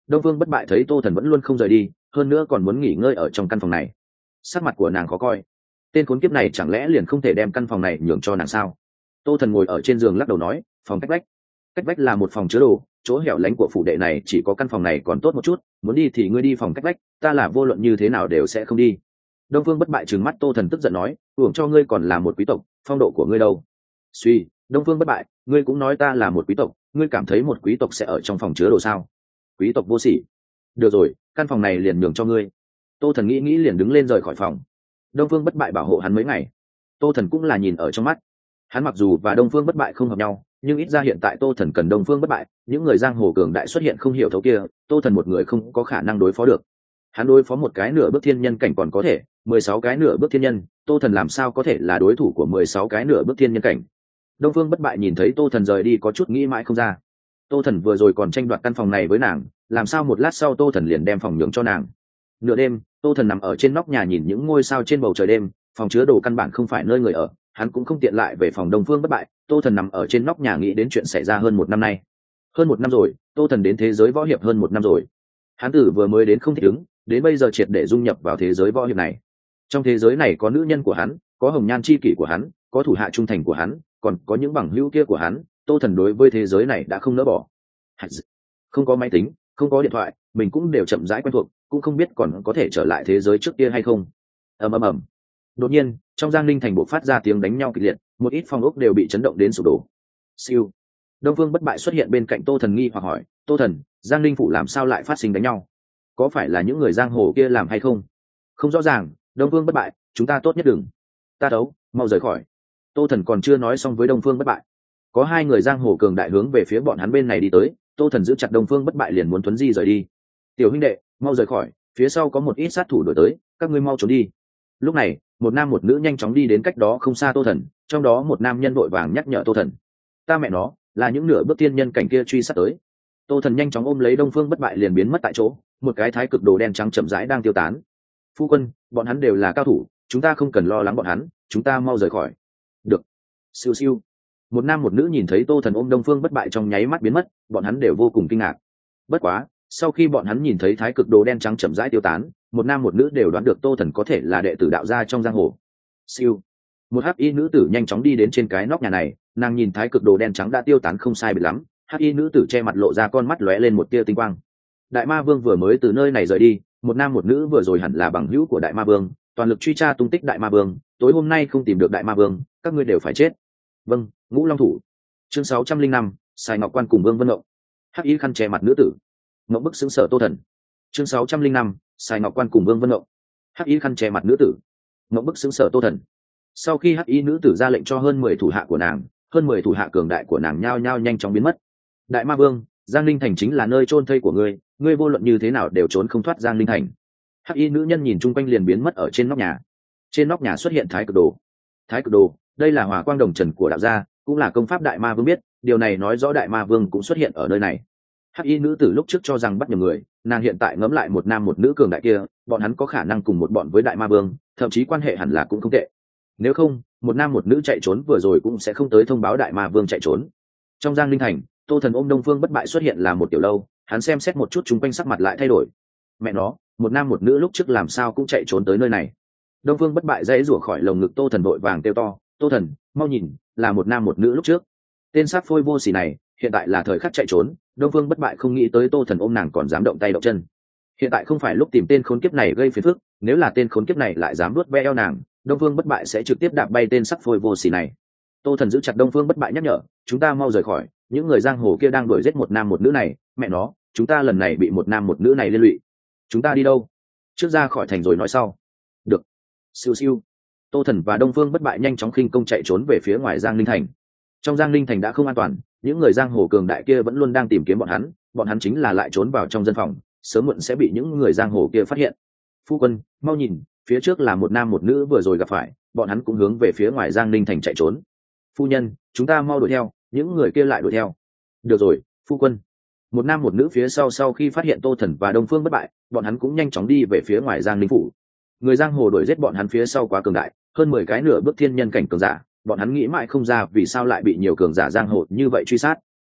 Đông Phương Bất Bại thấy Tô Thần vẫn luôn không rời đi, hơn nữa còn muốn nghỉ ngơi ở trong căn phòng này, sắc mặt của nàng khó coi. Tên khốn kiếp này chẳng lẽ liền không thể đem căn phòng này nhường cho nàng sao? Tô Thần ngồi ở trên giường lắc đầu nói, phòng cách vách. Cách vách là một phòng chứa đồ, chỗ hẻo lánh của phủ đệ này chỉ có căn phòng này còn tốt một chút, muốn đi thì ngươi đi phòng cách vách, ta là vô luận như thế nào đều sẽ không đi. Đông Phương Bất Bại trừng mắt Tô Thần tức giận nói, hưởng cho ngươi còn là một quý tộc, phong độ của ngươi đâu? Suy, Đông Phương Bất Bại, ngươi cũng nói ta là một quý tộc, ngươi cảm thấy một quý tộc sẽ ở trong phòng chứa đồ sao? Quý tộc vô sỉ. Được rồi, căn phòng này liền nhường cho ngươi. Tô Thần nghĩ nghĩ liền đứng lên rời khỏi phòng. Đông Phương Bất Bại bảo hộ hắn mấy ngày, Tô Thần cũng là nhìn ở trong mắt. Hắn mặc dù và Đông Phương Bất Bại không hợp nhau, nhưng ít ra hiện tại Tô Thần cần Đông Phương Bất Bại, những người giang hồ cường đại xuất hiện không hiểu thấu kia, Tô Thần một người không có khả năng đối phó được. Hắn đối phó một cái nửa bước thiên nhân cảnh còn có thể, mười sáu cái nửa bước thiên nhân, Tô Thần làm sao có thể là đối thủ của mười sáu cái nửa bước thiên nhân cảnh. Đông Phương Bất Bại nhìn thấy Tô Thần rời đi có chút nghĩ mãi không ra. Tô Thần vừa rồi còn tranh đoạt căn phòng này với nàng, làm sao một lát sau Tô Thần liền đem phòng nhường cho nàng. Nửa đêm, Tô Thần nằm ở trên nóc nhà nhìn những ngôi sao trên bầu trời đêm, phòng chứa đồ căn bản không phải nơi người ở, hắn cũng không tiện lại về phòng Đông Phương Bất Bại. Tô Thần nằm ở trên nóc nhà nghĩ đến chuyện xảy ra hơn một năm nay. Hơn một năm rồi, Tô Thần đến thế giới võ hiệp hơn một năm rồi. Hắn tử vừa mới đến không thích ứng, đến bây giờ triệt để dung nhập vào thế giới võ hiệp này. Trong thế giới này có nữ nhân của hắn, có hồng nhan chi kỷ của hắn, có thủ hạ trung thành của hắn, còn có những bằng hữu kia của hắn. Tô Thần đối với thế giới này đã không nỡ bỏ. Không có máy tính, không có điện thoại, mình cũng đều chậm rãi quen thuộc, cũng không biết còn có thể trở lại thế giới trước kia hay không. Ầm ầm ầm. Đột nhiên, trong Giang Ninh thành bộ phát ra tiếng đánh nhau kịch liệt, một ít phòng ốc đều bị chấn động đến sụp đổ. Siêu. Đông Phương Bất Bại xuất hiện bên cạnh Tô Thần nghi hoặc hỏi, Tô Thần, Giang Ninh phủ làm sao lại phát sinh đánh nhau? Có phải là những người giang hồ kia làm hay không? Không rõ ràng. Đông Phương Bất Bại, chúng ta tốt nhất đừng. Ta đấu, mau rời khỏi. Tô Thần còn chưa nói xong với Đông Phương Bất Bại, có hai người giang hồ cường đại hướng về phía bọn hắn bên này đi tới. Tô Thần giữ chặt Đông Phương Bất Bại liền muốn tuấn di rời đi. Tiểu huynh đệ, mau rời khỏi, phía sau có một ít sát thủ đuổi tới, các ngươi mau trốn đi. Lúc này, một nam một nữ nhanh chóng đi đến cách đó không xa Tô Thần, trong đó một nam nhân vội vàng nhắc nhở Tô Thần, ta mẹ nó, là những nửa bước tiên nhân cảnh kia truy sát tới. Tô Thần nhanh chóng ôm lấy Đông Phương Bất Bại liền biến mất tại chỗ, một cái thái cực đồ đen trắng chậm rãi đang tiêu tán. Phu quân, bọn hắn đều là cao thủ, chúng ta không cần lo lắng bọn hắn, chúng ta mau rời khỏi. Được. Siêu siêu. Một nam một nữ nhìn thấy Tô Thần ôm Đông Phương Bất Bại trong nháy mắt biến mất, bọn hắn đều vô cùng kinh ngạc. Bất quá, sau khi bọn hắn nhìn thấy thái cực đồ đen trắng chậm rãi tiêu tán, một nam một nữ đều đoán được Tô Thần có thể là đệ tử đạo gia trong giang hồ. Siêu. Một hắc y nữ tử nhanh chóng đi đến trên cái nóc nhà này, nàng nhìn thái cực đồ đen trắng đã tiêu tán không sai biệt lắm, hắc y nữ tử che mặt lộ ra con mắt lóe lên một tia tinh quang. Đại Ma Vương vừa mới từ nơi này rời đi, một nam một nữ vừa rồi hẳn là bằng hữu của Đại Ma Vương, toàn lực truy tra tung tích Đại Ma Vương, tối hôm nay không tìm được Đại Ma Vương, các ngươi đều phải chết. Vâng, Ngũ Long thủ. Chương sáu trăm linh năm, Sài Ngọc Quan cùng Vương Vân Ngộng. Hắc y khăn che mặt nữ tử. Ngộng bức xứng sở Tô Thần. Chương sáu trăm linh năm, Sài Ngọc Quan cùng Vương Vân Ngộng. Hắc y khăn che mặt nữ tử. Ngộng bức xứng sở Tô Thần. Sau khi hắc y nữ tử ra lệnh cho hơn mười thủ hạ của nàng, hơn mười thủ hạ cường đại của nàng nhao nhao nhanh chóng biến mất. Đại Ma Vương, Giang Linh Thành chính là nơi chôn thây của ngươi, ngươi vô luận như thế nào đều trốn không thoát Giang Linh Thành. Hắc y nữ nhân nhìn chung quanh liền biến mất ở trên nóc nhà. Trên nóc nhà xuất hiện thái cực đồ. Thái cực đồ, đây là Hỏa Quang Đồng Trần của đạo gia, cũng là công pháp Đại Ma Vương biết, điều này nói rõ Đại Ma Vương cũng xuất hiện ở nơi này. Hắc y nữ tử lúc trước cho rằng bắt nhầm người, nàng hiện tại ngẫm lại một nam một nữ cường đại kia, bọn hắn có khả năng cùng một bọn với Đại Ma Vương, thậm chí quan hệ hẳn là cũng không tệ. Nếu không, một nam một nữ chạy trốn vừa rồi cũng sẽ không tới thông báo Đại Ma Vương chạy trốn. Trong Giang Linh Thành, Tô Thần ôm Đông Phương Bất Bại xuất hiện là một tiểu lâu, hắn xem xét một chút chúng quanh sắc mặt lại thay đổi. Mẹ nó, một nam một nữ lúc trước làm sao cũng chạy trốn tới nơi này. Đông Phương Bất Bại dãy rủa khỏi lồng ngực Tô Thần vội vàng kêu to, Tô Thần, mau nhìn, là một nam một nữ lúc trước. Tên sát phôi vô sỉ này, hiện tại là thời khắc chạy trốn. Đông Phương Bất Bại không nghĩ tới Tô Thần ôm nàng còn dám động tay động chân. Hiện tại không phải lúc tìm tên khốn kiếp này gây phiền phức, nếu là tên khốn kiếp này lại dám nuốt ve eo nàng, Đông Phương Bất Bại sẽ trực tiếp đạp bay tên sắc phôi vô sỉ này. Tô Thần giữ chặt Đông Phương Bất Bại nhắc nhở, chúng ta mau rời khỏi, những người giang hồ kia đang đuổi giết một nam một nữ này, mẹ nó, chúng ta lần này bị một nam một nữ này liên lụy. Chúng ta đi đâu? Trước ra khỏi thành rồi nói sau. Được. Siêu siêu. Tô Thần và Đông Phương Bất Bại nhanh chóng khinh công chạy trốn về phía ngoài Giang Linh Thành. Trong Giang Linh Thành đã không an toàn, những người giang hồ cường đại kia vẫn luôn đang tìm kiếm bọn hắn, bọn hắn chính là lại trốn vào trong dân phòng, sớm muộn sẽ bị những người giang hồ kia phát hiện. Phu quân, mau nhìn, phía trước là một nam một nữ vừa rồi gặp phải, bọn hắn cũng hướng về phía ngoài Giang Linh Thành chạy trốn. Phu nhân, chúng ta mau đuổi theo, những người kia lại đuổi theo. Được rồi, phu quân. Một nam một nữ phía sau sau khi phát hiện Tô Thần và Đông Phương Bất Bại, bọn hắn cũng nhanh chóng đi về phía ngoài Giang Linh phủ. Người giang hồ đuổi giết bọn hắn phía sau quá cường đại, hơn mười cái nửa bước thiên nhân cảnh cường giả, bọn hắn nghĩ mãi không ra vì sao lại bị nhiều cường giả giang hồ như vậy truy sát.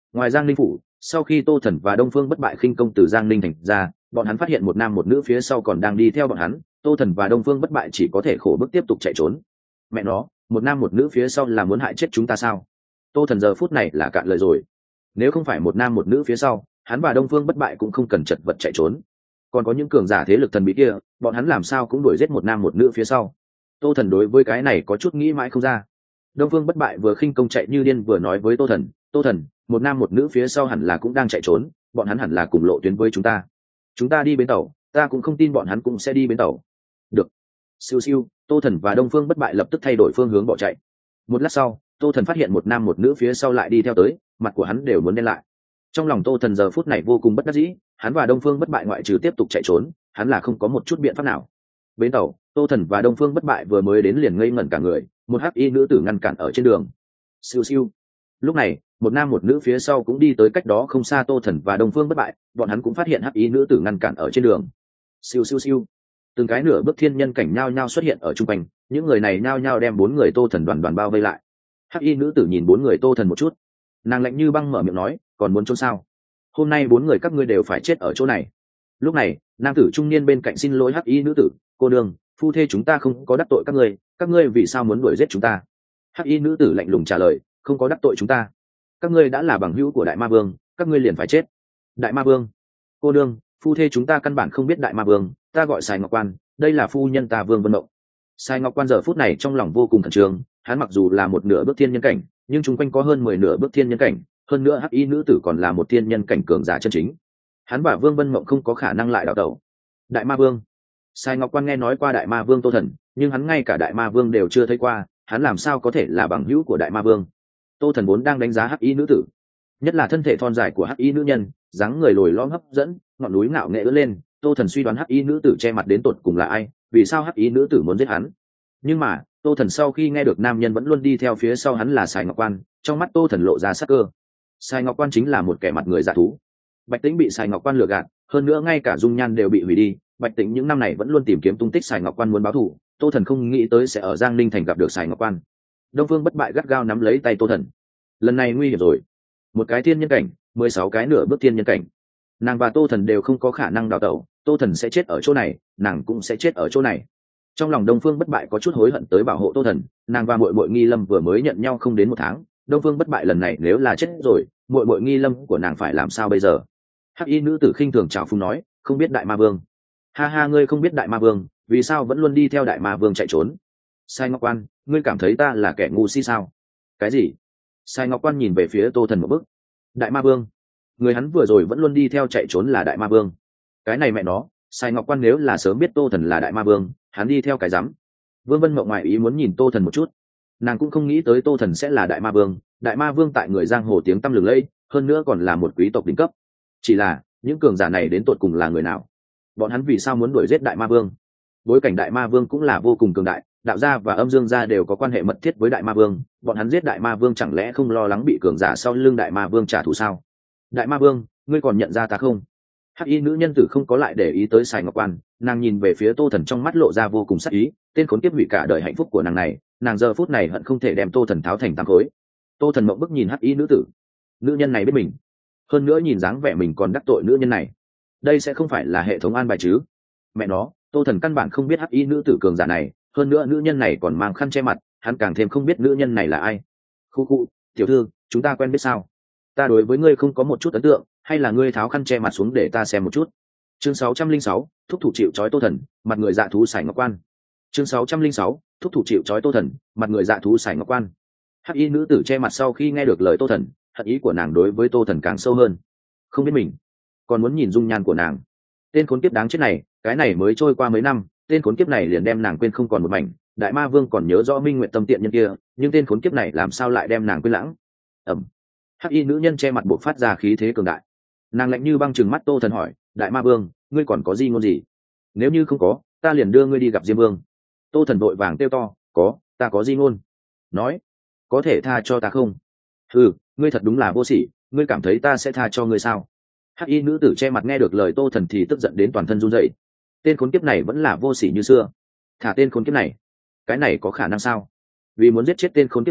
Ngoài Giang Ninh phủ, sau khi Tô Thần và Đông Phương Bất Bại khinh công từ Giang Ninh thành ra, bọn hắn phát hiện một nam một nữ phía sau còn đang đi theo bọn hắn. Tô Thần và Đông Phương Bất Bại chỉ có thể khổ bức tiếp tục chạy trốn. Mẹ nó, một nam một nữ phía sau là muốn hại chết chúng ta sao? Tô Thần giờ phút này là cạn lời rồi. Nếu không phải một nam một nữ phía sau, hắn và Đông Phương Bất Bại cũng không cần chật vật chạy trốn. Còn có những cường giả thế lực thần bí kia, bọn hắn làm sao cũng đuổi giết một nam một nữ phía sau. Tô Thần đối với cái này có chút nghĩ mãi không ra. Đông Phương Bất Bại vừa khinh công chạy như điên vừa nói với Tô Thần, Tô Thần, một nam một nữ phía sau hẳn là cũng đang chạy trốn, bọn hắn hẳn là cùng lộ tuyến với chúng ta. Chúng ta đi bến tàu, ta cũng không tin bọn hắn cũng sẽ đi bến tàu. Được. Siêu siêu, Tô Thần và Đông Phương Bất Bại lập tức thay đổi phương hướng bỏ chạy. Một lát sau, Tô Thần phát hiện một nam một nữ phía sau lại đi theo tới, mặt của hắn đều muốn đen lại. Trong lòng Tô Thần giờ phút này vô cùng bất đắc dĩ, hắn và Đông Phương Bất Bại ngoại trừ tiếp tục chạy trốn, hắn là không có một chút biện pháp nào. Bến tàu, Tô Thần và Đông Phương Bất Bại vừa mới đến liền ngây ngẩn cả người, một hắc y nữ tử ngăn cản ở trên đường. Siêu siêu. Lúc này, một nam một nữ phía sau cũng đi tới cách đó không xa Tô Thần và Đông Phương Bất Bại, bọn hắn cũng phát hiện hắc y nữ tử ngăn cản ở trên đường. Siêu siêu siêu. Từng cái nửa bước thiên nhân cảnh nhao nhao xuất hiện ở trung quanh, những người này nhao nhao đem bốn người Tô Thần đoàn đoàn bao vây lại. Hắc y nữ tử nhìn bốn người Tô Thần một chút, nàng lạnh như băng mở miệng nói, còn muốn trốn sao? Hôm nay bốn người các ngươi đều phải chết ở chỗ này. Lúc này, nam tử trung niên bên cạnh xin lỗi hắc y nữ tử, cô đương, phu thê chúng ta không có đắc tội các ngươi, các ngươi vì sao muốn đuổi giết chúng ta? Hắc y nữ tử lạnh lùng trả lời, không có đắc tội chúng ta, các ngươi đã là bằng hữu của đại ma vương, các ngươi liền phải chết. Đại ma vương? Cô đương, phu thê chúng ta căn bản không biết đại ma vương, ta gọi Sài Ngọc Quan, đây là phu nhân ta Vương Vân Mộng. Sài Ngọc Quan giờ phút này trong lòng vô cùng khẩn trương, hắn mặc dù là một nửa bước thiên nhân cảnh, nhưng chung quanh có hơn mười nửa bước thiên nhân cảnh, hơn nữa hắc y nữ tử còn là một thiên nhân cảnh cường giả chân chính. Hắn và Vương Vân Mộng không có khả năng lại đào tẩu. Đại ma vương? Sài Ngọc Quan nghe nói qua đại ma vương Tô Thần, nhưng hắn ngay cả đại ma vương đều chưa thấy qua, hắn làm sao có thể là bằng hữu của đại ma vương? Tô Thần vốn đang đánh giá hắc y nữ tử, nhất là thân thể thon dài của hắc y nữ nhân, dáng người lồi lõm hấp dẫn, ngọn núi ngạo nghệ ưỡn lên. Tô Thần suy đoán hắc y nữ tử che mặt đến tột cùng là ai, vì sao hắc y nữ tử muốn giết hắn. Nhưng mà Tô Thần sau khi nghe được nam nhân vẫn luôn đi theo phía sau hắn là Sài Ngọc Quan, trong mắt Tô Thần lộ ra sắc cơ. Sài Ngọc Quan chính là một kẻ mặt người dạ thú. Bạch Tĩnh bị Sài Ngọc Quan lừa gạt, hơn nữa ngay cả dung nhan đều bị hủy đi. Bạch Tĩnh những năm này vẫn luôn tìm kiếm tung tích Sài Ngọc Quan muốn báo thù, Tô Thần không nghĩ tới sẽ ở Giang Ninh thành gặp được Sài Ngọc Quan. Đông Phương Bất Bại gắt gao nắm lấy tay Tô Thần. Lần này nguy hiểm rồi, một cái thiên nhân cảnh, mười sáu cái nửa bước thiên nhân cảnh, nàng và Tô Thần đều không có khả năng đào tẩu. Tô Thần sẽ chết ở chỗ này, nàng cũng sẽ chết ở chỗ này. Trong lòng Đông Phương Bất Bại có chút hối hận tới bảo hộ Tô Thần, nàng và muội muội Nghi Lâm vừa mới nhận nhau không đến một tháng, Đông Phương Bất Bại lần này nếu là chết rồi, muội muội Nghi Lâm của nàng phải làm sao bây giờ? Hắc y nữ tử khinh thường chào phúng nói, không biết đại ma vương? Ha ha, ngươi không biết đại ma vương, vì sao vẫn luôn đi theo đại ma vương chạy trốn? Sai Ngọc Quan, ngươi cảm thấy ta là kẻ ngu si sao? Cái gì? Sai Ngọc Quan nhìn về phía Tô Thần một bước. Đại ma vương? Người hắn vừa rồi vẫn luôn đi theo chạy trốn là đại ma vương? Cái này mẹ nó, Sai Ngọc Quan nếu là sớm biết Tô Thần là đại ma vương, hắn đi theo cái rắm. Vương Vân Mộng ngoại ý muốn nhìn Tô Thần một chút, nàng cũng không nghĩ tới Tô Thần sẽ là đại ma vương. Đại ma vương tại người giang hồ tiếng tăm lừng lẫy, hơn nữa còn là một quý tộc đỉnh cấp. Chỉ là những cường giả này đến tột cùng là người nào? Bọn hắn vì sao muốn đuổi giết đại ma vương? Bối cảnh đại ma vương cũng là vô cùng cường đại, đạo gia và âm dương gia đều có quan hệ mật thiết với đại ma vương. Bọn hắn giết đại ma vương chẳng lẽ không lo lắng bị cường giả sau lưng đại ma vương trả thù sao? Đại ma vương, ngươi còn nhận ra ta không? Hắc y nữ nhân tử không có lại để ý tới Sài Ngọc Quan, nàng nhìn về phía Tô Thần trong mắt lộ ra vô cùng sắc ý. Tên khốn kiếp hủy cả đời hạnh phúc của nàng này, nàng giờ phút này hận không thể đem Tô Thần tháo thành tám khối. Tô Thần mộng bức nhìn hắc y nữ tử, nữ nhân này biết mình, hơn nữa nhìn dáng vẻ mình còn đắc tội nữ nhân này, đây sẽ không phải là hệ thống an bài chứ? Mẹ nó, Tô Thần căn bản không biết hắc y nữ tử cường giả này, hơn nữa nữ nhân này còn mang khăn che mặt, hắn càng thêm không biết nữ nhân này là ai. Khu khu, tiểu thư, chúng ta quen biết sao? Ta đối với ngươi không có một chút ấn tượng, hay là ngươi tháo khăn che mặt xuống để ta xem một chút? Chương sáu trăm linh sáu, thúc thủ chịu trói Tô Thần, mặt người dạ thú Sài Ngọc Quan. Chương sáu trăm linh sáu, thúc thủ chịu trói Tô Thần, mặt người dạ thú Sài Ngọc Quan. Hắc y nữ tử che mặt sau khi nghe được lời Tô Thần, hận ý của nàng đối với Tô Thần càng sâu hơn. Không biết mình, còn muốn nhìn dung nhan của nàng. Tên khốn kiếp đáng chết này, cái này mới trôi qua mấy năm, tên khốn kiếp này liền đem nàng quên không còn một mảnh. Đại ma vương còn nhớ rõ Minh Nguyệt tâm tiện nhân kia, nhưng tên khốn kiếp này làm sao lại đem nàng quên lãng? Ẩm. Hắc y nữ nhân che mặt buộc phát ra khí thế cường đại, nàng lạnh như băng chừng mắt Tô Thần hỏi, đại ma vương, ngươi còn có gì ngôn gì? Nếu như không có, ta liền đưa ngươi đi gặp Diêm Vương. Tô Thần vội vàng kêu to, có, ta có gì ngôn. Nói, có thể tha cho ta không? Ừ, ngươi thật đúng là vô sỉ, ngươi cảm thấy ta sẽ tha cho ngươi sao? Hắc y nữ tử che mặt nghe được lời Tô Thần thì tức giận đến toàn thân run rẩy. Tên khốn kiếp này vẫn là vô sỉ như xưa. Thả tên khốn kiếp này, cái này có khả năng sao? Vì muốn giết chết tên khốn kiếp này,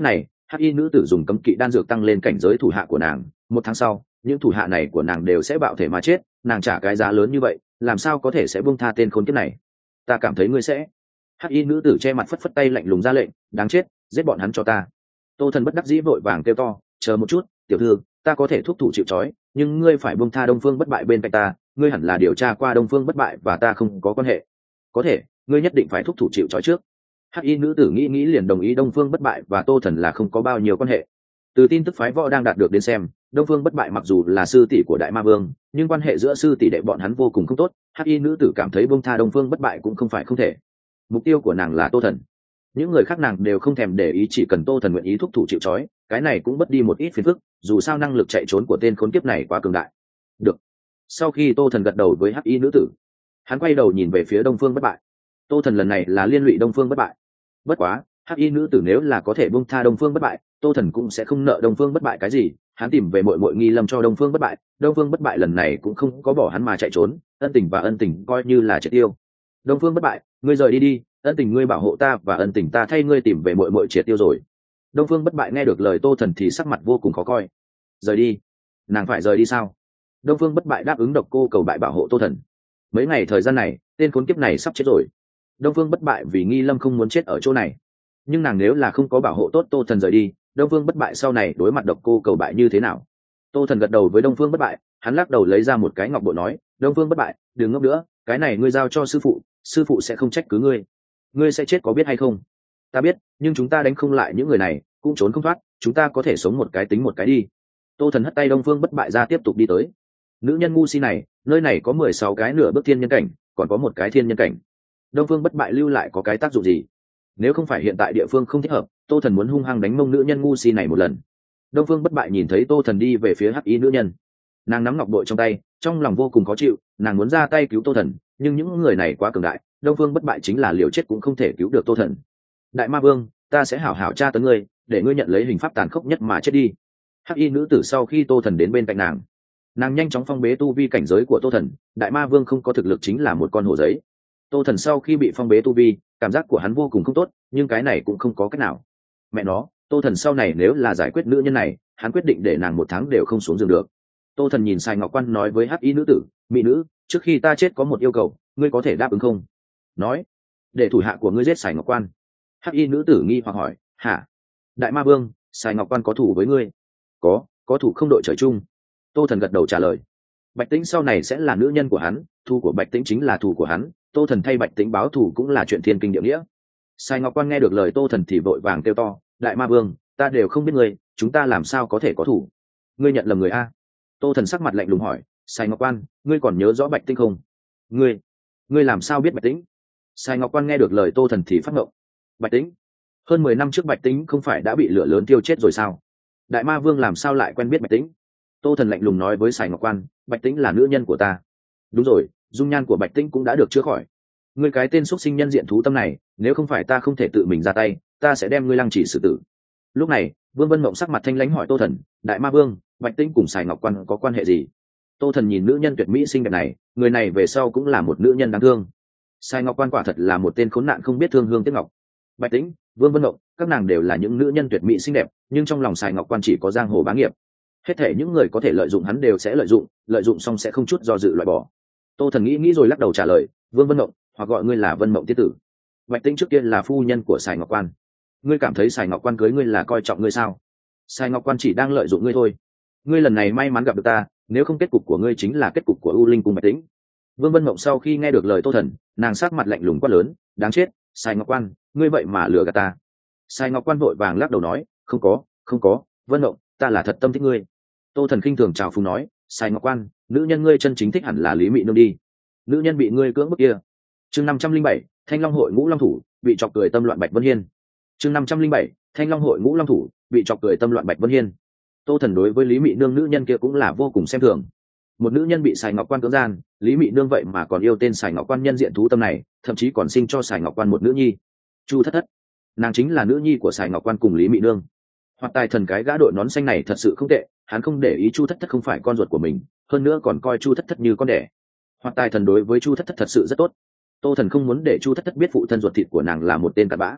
hắc y nữ tử dùng cấm kỵ đan dược tăng lên cảnh giới thủ hạ của nàng, một tháng sau những thủ hạ này của nàng đều sẽ bạo thể mà chết, nàng trả cái giá lớn như vậy làm sao có thể sẽ buông tha tên khốn kiếp này. Ta cảm thấy ngươi sẽ. hắc y nữ tử che mặt phất phất tay lạnh lùng ra lệnh, đáng chết, giết bọn hắn cho ta. Tô Thần bất đắc dĩ vội vàng kêu to, chờ một chút, tiểu thư, ta có thể thúc thủ chịu trói, nhưng ngươi phải buông tha Đông Phương Bất Bại bên cạnh ta, ngươi hẳn là điều tra qua Đông Phương Bất Bại và ta không có quan hệ. Có thể, ngươi nhất định phải thúc thủ chịu trói trước. hắc y nữ tử nghĩ nghĩ liền đồng ý Đông Phương Bất Bại và Tô Thần là không có bao nhiêu quan hệ. Từ tin tức phái võ đang đạt được đến xem, Đông Phương Bất Bại mặc dù là sư tỷ của Đại Ma Vương, nhưng quan hệ giữa sư tỷ đệ bọn hắn vô cùng không tốt. hắc y nữ tử cảm thấy buông tha Đông Phương Bất Bại cũng không phải không thể. Mục tiêu của nàng là Tô Thần, những người khác nàng đều không thèm để ý, chỉ cần Tô Thần nguyện ý thúc thủ chịu trói, cái này cũng bất đi một ít phiền phức, dù sao năng lực chạy trốn của tên khốn kiếp này quá cường đại. Được. Sau khi Tô Thần gật đầu với hắc y nữ tử, hắn quay đầu nhìn về phía Đông Phương Bất Bại. Tô Thần lần này là liên lụy Đông Phương Bất Bại. Bất quá hắc y nữ tử nếu là có thể buông tha Đông Phương Bất Bại, Tô Thần cũng sẽ không nợ Đông Phương Bất Bại cái gì. Hắn tìm về muội muội Nghi Lâm cho Đông Phương Bất Bại, Đông Phương Bất Bại lần này cũng không có bỏ hắn mà chạy trốn, ân tình và ân tình coi như là triệt tiêu. Đông Phương Bất Bại, ngươi rời đi đi, ân tình ngươi bảo hộ ta và ân tình ta thay ngươi tìm về muội muội triệt tiêu rồi. Đông Phương Bất Bại nghe được lời Tô Thần thì sắc mặt vô cùng khó coi. Rời đi? Nàng phải rời đi sao? Đông Phương Bất Bại đáp ứng độc cô cầu bại bảo hộ Tô Thần. Mấy ngày thời gian này, tên khốn kiếp này sắp chết rồi. Đông Phương Bất Bại vì Nghi Lâm không muốn chết ở chỗ này, nhưng nàng nếu là không có bảo hộ tốt Tô Thần rời đi, Đông Phương Bất Bại sau này đối mặt độc cô cầu bại như thế nào? Tô Thần gật đầu với Đông Phương Bất Bại, hắn lắc đầu lấy ra một cái ngọc bội nói, Đông Phương Bất Bại, đừng ngốc nữa, cái này ngươi giao cho sư phụ, sư phụ sẽ không trách cứ ngươi. Ngươi sẽ chết có biết hay không? Ta biết, nhưng chúng ta đánh không lại những người này, cũng trốn không thoát, chúng ta có thể sống một cái tính một cái đi. Tô Thần hất tay Đông Phương Bất Bại ra tiếp tục đi tới. Nữ nhân ngu si này, nơi này có mười sáu cái nửa bước thiên nhân cảnh, còn có một cái thiên nhân cảnh. Đông Phương Bất Bại lưu lại có cái tác dụng gì? Nếu không phải hiện tại địa phương không thích hợp, Tô Thần muốn hung hăng đánh mông nữ nhân ngu si này một lần. Đông Phương Bất Bại nhìn thấy Tô Thần đi về phía hắc y nữ nhân, nàng nắm ngọc bội trong tay, trong lòng vô cùng khó chịu, nàng muốn ra tay cứu Tô Thần, nhưng những người này quá cường đại, Đông Phương Bất Bại chính là liều chết cũng không thể cứu được Tô Thần. Đại Ma Vương, ta sẽ hảo hảo tra tấn ngươi, để ngươi nhận lấy hình pháp tàn khốc nhất mà chết đi. Hắc y nữ tử sau khi Tô Thần đến bên cạnh nàng, nàng nhanh chóng phong bế tu vi cảnh giới của Tô Thần. Đại Ma Vương không có thực lực chính là một con hổ giấy. Tô Thần sau khi bị phong bế tu vi, cảm giác của hắn vô cùng không tốt, nhưng cái này cũng không có cách nào. Mẹ nó, Tô Thần sau này nếu là giải quyết nữ nhân này, hắn quyết định để nàng một tháng đều không xuống giường được. Tô Thần nhìn Sài Ngọc Quan nói với hắc y nữ tử, mỹ nữ, trước khi ta chết có một yêu cầu, ngươi có thể đáp ứng không? Nói, để thủ hạ của ngươi giết Sài Ngọc Quan. Hắc y nữ tử nghi hoặc hỏi, hả? Đại Ma Vương, Sài Ngọc Quan có thủ với ngươi? Có, có thủ không đội trời chung. Tô Thần gật đầu trả lời. Bạch Tĩnh sau này sẽ là nữ nhân của hắn, thù của Bạch Tĩnh chính là thù của hắn, Tô Thần thay Bạch Tĩnh báo thù cũng là chuyện thiên kinh địa nghĩa. Sài Ngọc Quan nghe được lời Tô Thần thì vội vàng kêu to, Đại Ma Vương, ta đều không biết ngươi, chúng ta làm sao có thể có thủ? Ngươi nhận lầm người a? Tô Thần sắc mặt lạnh lùng hỏi, Sài Ngọc Quan, ngươi còn nhớ rõ Bạch Tĩnh không? Ngươi, ngươi làm sao biết Bạch Tĩnh? Sài Ngọc Quan nghe được lời Tô Thần thì phát ngộng. Bạch Tĩnh? Hơn mười năm trước Bạch Tĩnh không phải đã bị lửa lớn tiêu chết rồi sao? Đại Ma Vương làm sao lại quen biết Bạch Tĩnh? Tô Thần lạnh lùng nói với Sài Ngọc Quan, Bạch Tĩnh là nữ nhân của ta. Đúng rồi, dung nhan của Bạch Tĩnh cũng đã được chữa khỏi. Ngươi cái tên xuất sinh nhân diện thú tâm này, nếu không phải ta không thể tự mình ra tay, ta sẽ đem ngươi lăng trì xử tử. Lúc này, Vương Vân Mộng sắc mặt thanh lãnh hỏi Tô Thần, Đại Ma Vương, Bạch Tĩnh cùng Sài Ngọc Quan có quan hệ gì? Tô Thần nhìn nữ nhân tuyệt mỹ xinh đẹp này, người này về sau cũng là một nữ nhân đáng thương. Sài Ngọc Quan quả thật là một tên khốn nạn không biết thương hương tiếc ngọc. Bạch Tĩnh, Vương Vân Mộng, các nàng đều là những nữ nhân tuyệt mỹ xinh đẹp, nhưng trong lòng Sài Ngọc Quan chỉ có giang hồ bá nghiệp. Hết thể những người có thể lợi dụng hắn đều sẽ lợi dụng, lợi dụng xong sẽ không chút do dự loại bỏ. Tô Thần nghĩ nghĩ rồi lắc đầu trả lời, Vương Vân Mộng, hoặc gọi ngươi là Vân Mộng tiên tử. Bạch Tĩnh trước kia là phu nhân của Sài Ngọc Quan. Ngươi cảm thấy Sài Ngọc Quan cưới ngươi là coi trọng ngươi sao? Sài Ngọc Quan chỉ đang lợi dụng ngươi thôi. Ngươi lần này may mắn gặp được ta, nếu không kết cục của ngươi chính là kết cục của U Linh cùng Bạch Tĩnh. Vương Vân Mộng sau khi nghe được lời Tô Thần, nàng sát mặt lạnh lùng quát lớn, đáng chết, Sài Ngọc Quan, ngươi vậy mà lừa gạt ta. Sài Ngọc Quan vội vàng lắc đầu nói, không có, không có, Vân Mộng, ta là thật tâm thích ngươi. Tô Thần khinh thường chào phúng nói, Sài Ngọc Quan, nữ nhân ngươi chân chính thích hẳn là Lý Mị Nương đi. Nữ nhân bị ngươi cưỡng bức kia. Chương năm trăm linh bảy, Thanh Long hội Ngũ Long thủ, bị chọc cười tâm loạn Bạch Vân Hiên. Chương năm trăm linh bảy, Thanh Long hội Ngũ Long thủ, bị chọc cười tâm loạn Bạch Vân Hiên. Tô Thần đối với Lý Mị Nương nữ nhân kia cũng là vô cùng xem thường. Một nữ nhân bị Sài Ngọc Quan cưỡng gian, Lý Mị Nương vậy mà còn yêu tên Sài Ngọc Quan nhân diện thú tâm này, thậm chí còn sinh cho Sài Ngọc Quan một nữ nhi, Chu Thất Thất. Nàng chính là nữ nhi của Sài Ngọc Quan cùng Lý Mị Nương. Hoặc tài thần cái gã đội nón xanh này thật sự không tệ, hắn không để ý Chu Thất Thất không phải con ruột của mình, hơn nữa còn coi Chu Thất Thất như con đẻ. Hoặc tài thần đối với Chu Thất Thất thật sự rất tốt. Tô Thần không muốn để Chu Thất Thất biết phụ thân ruột thịt của nàng là một tên cặn bã.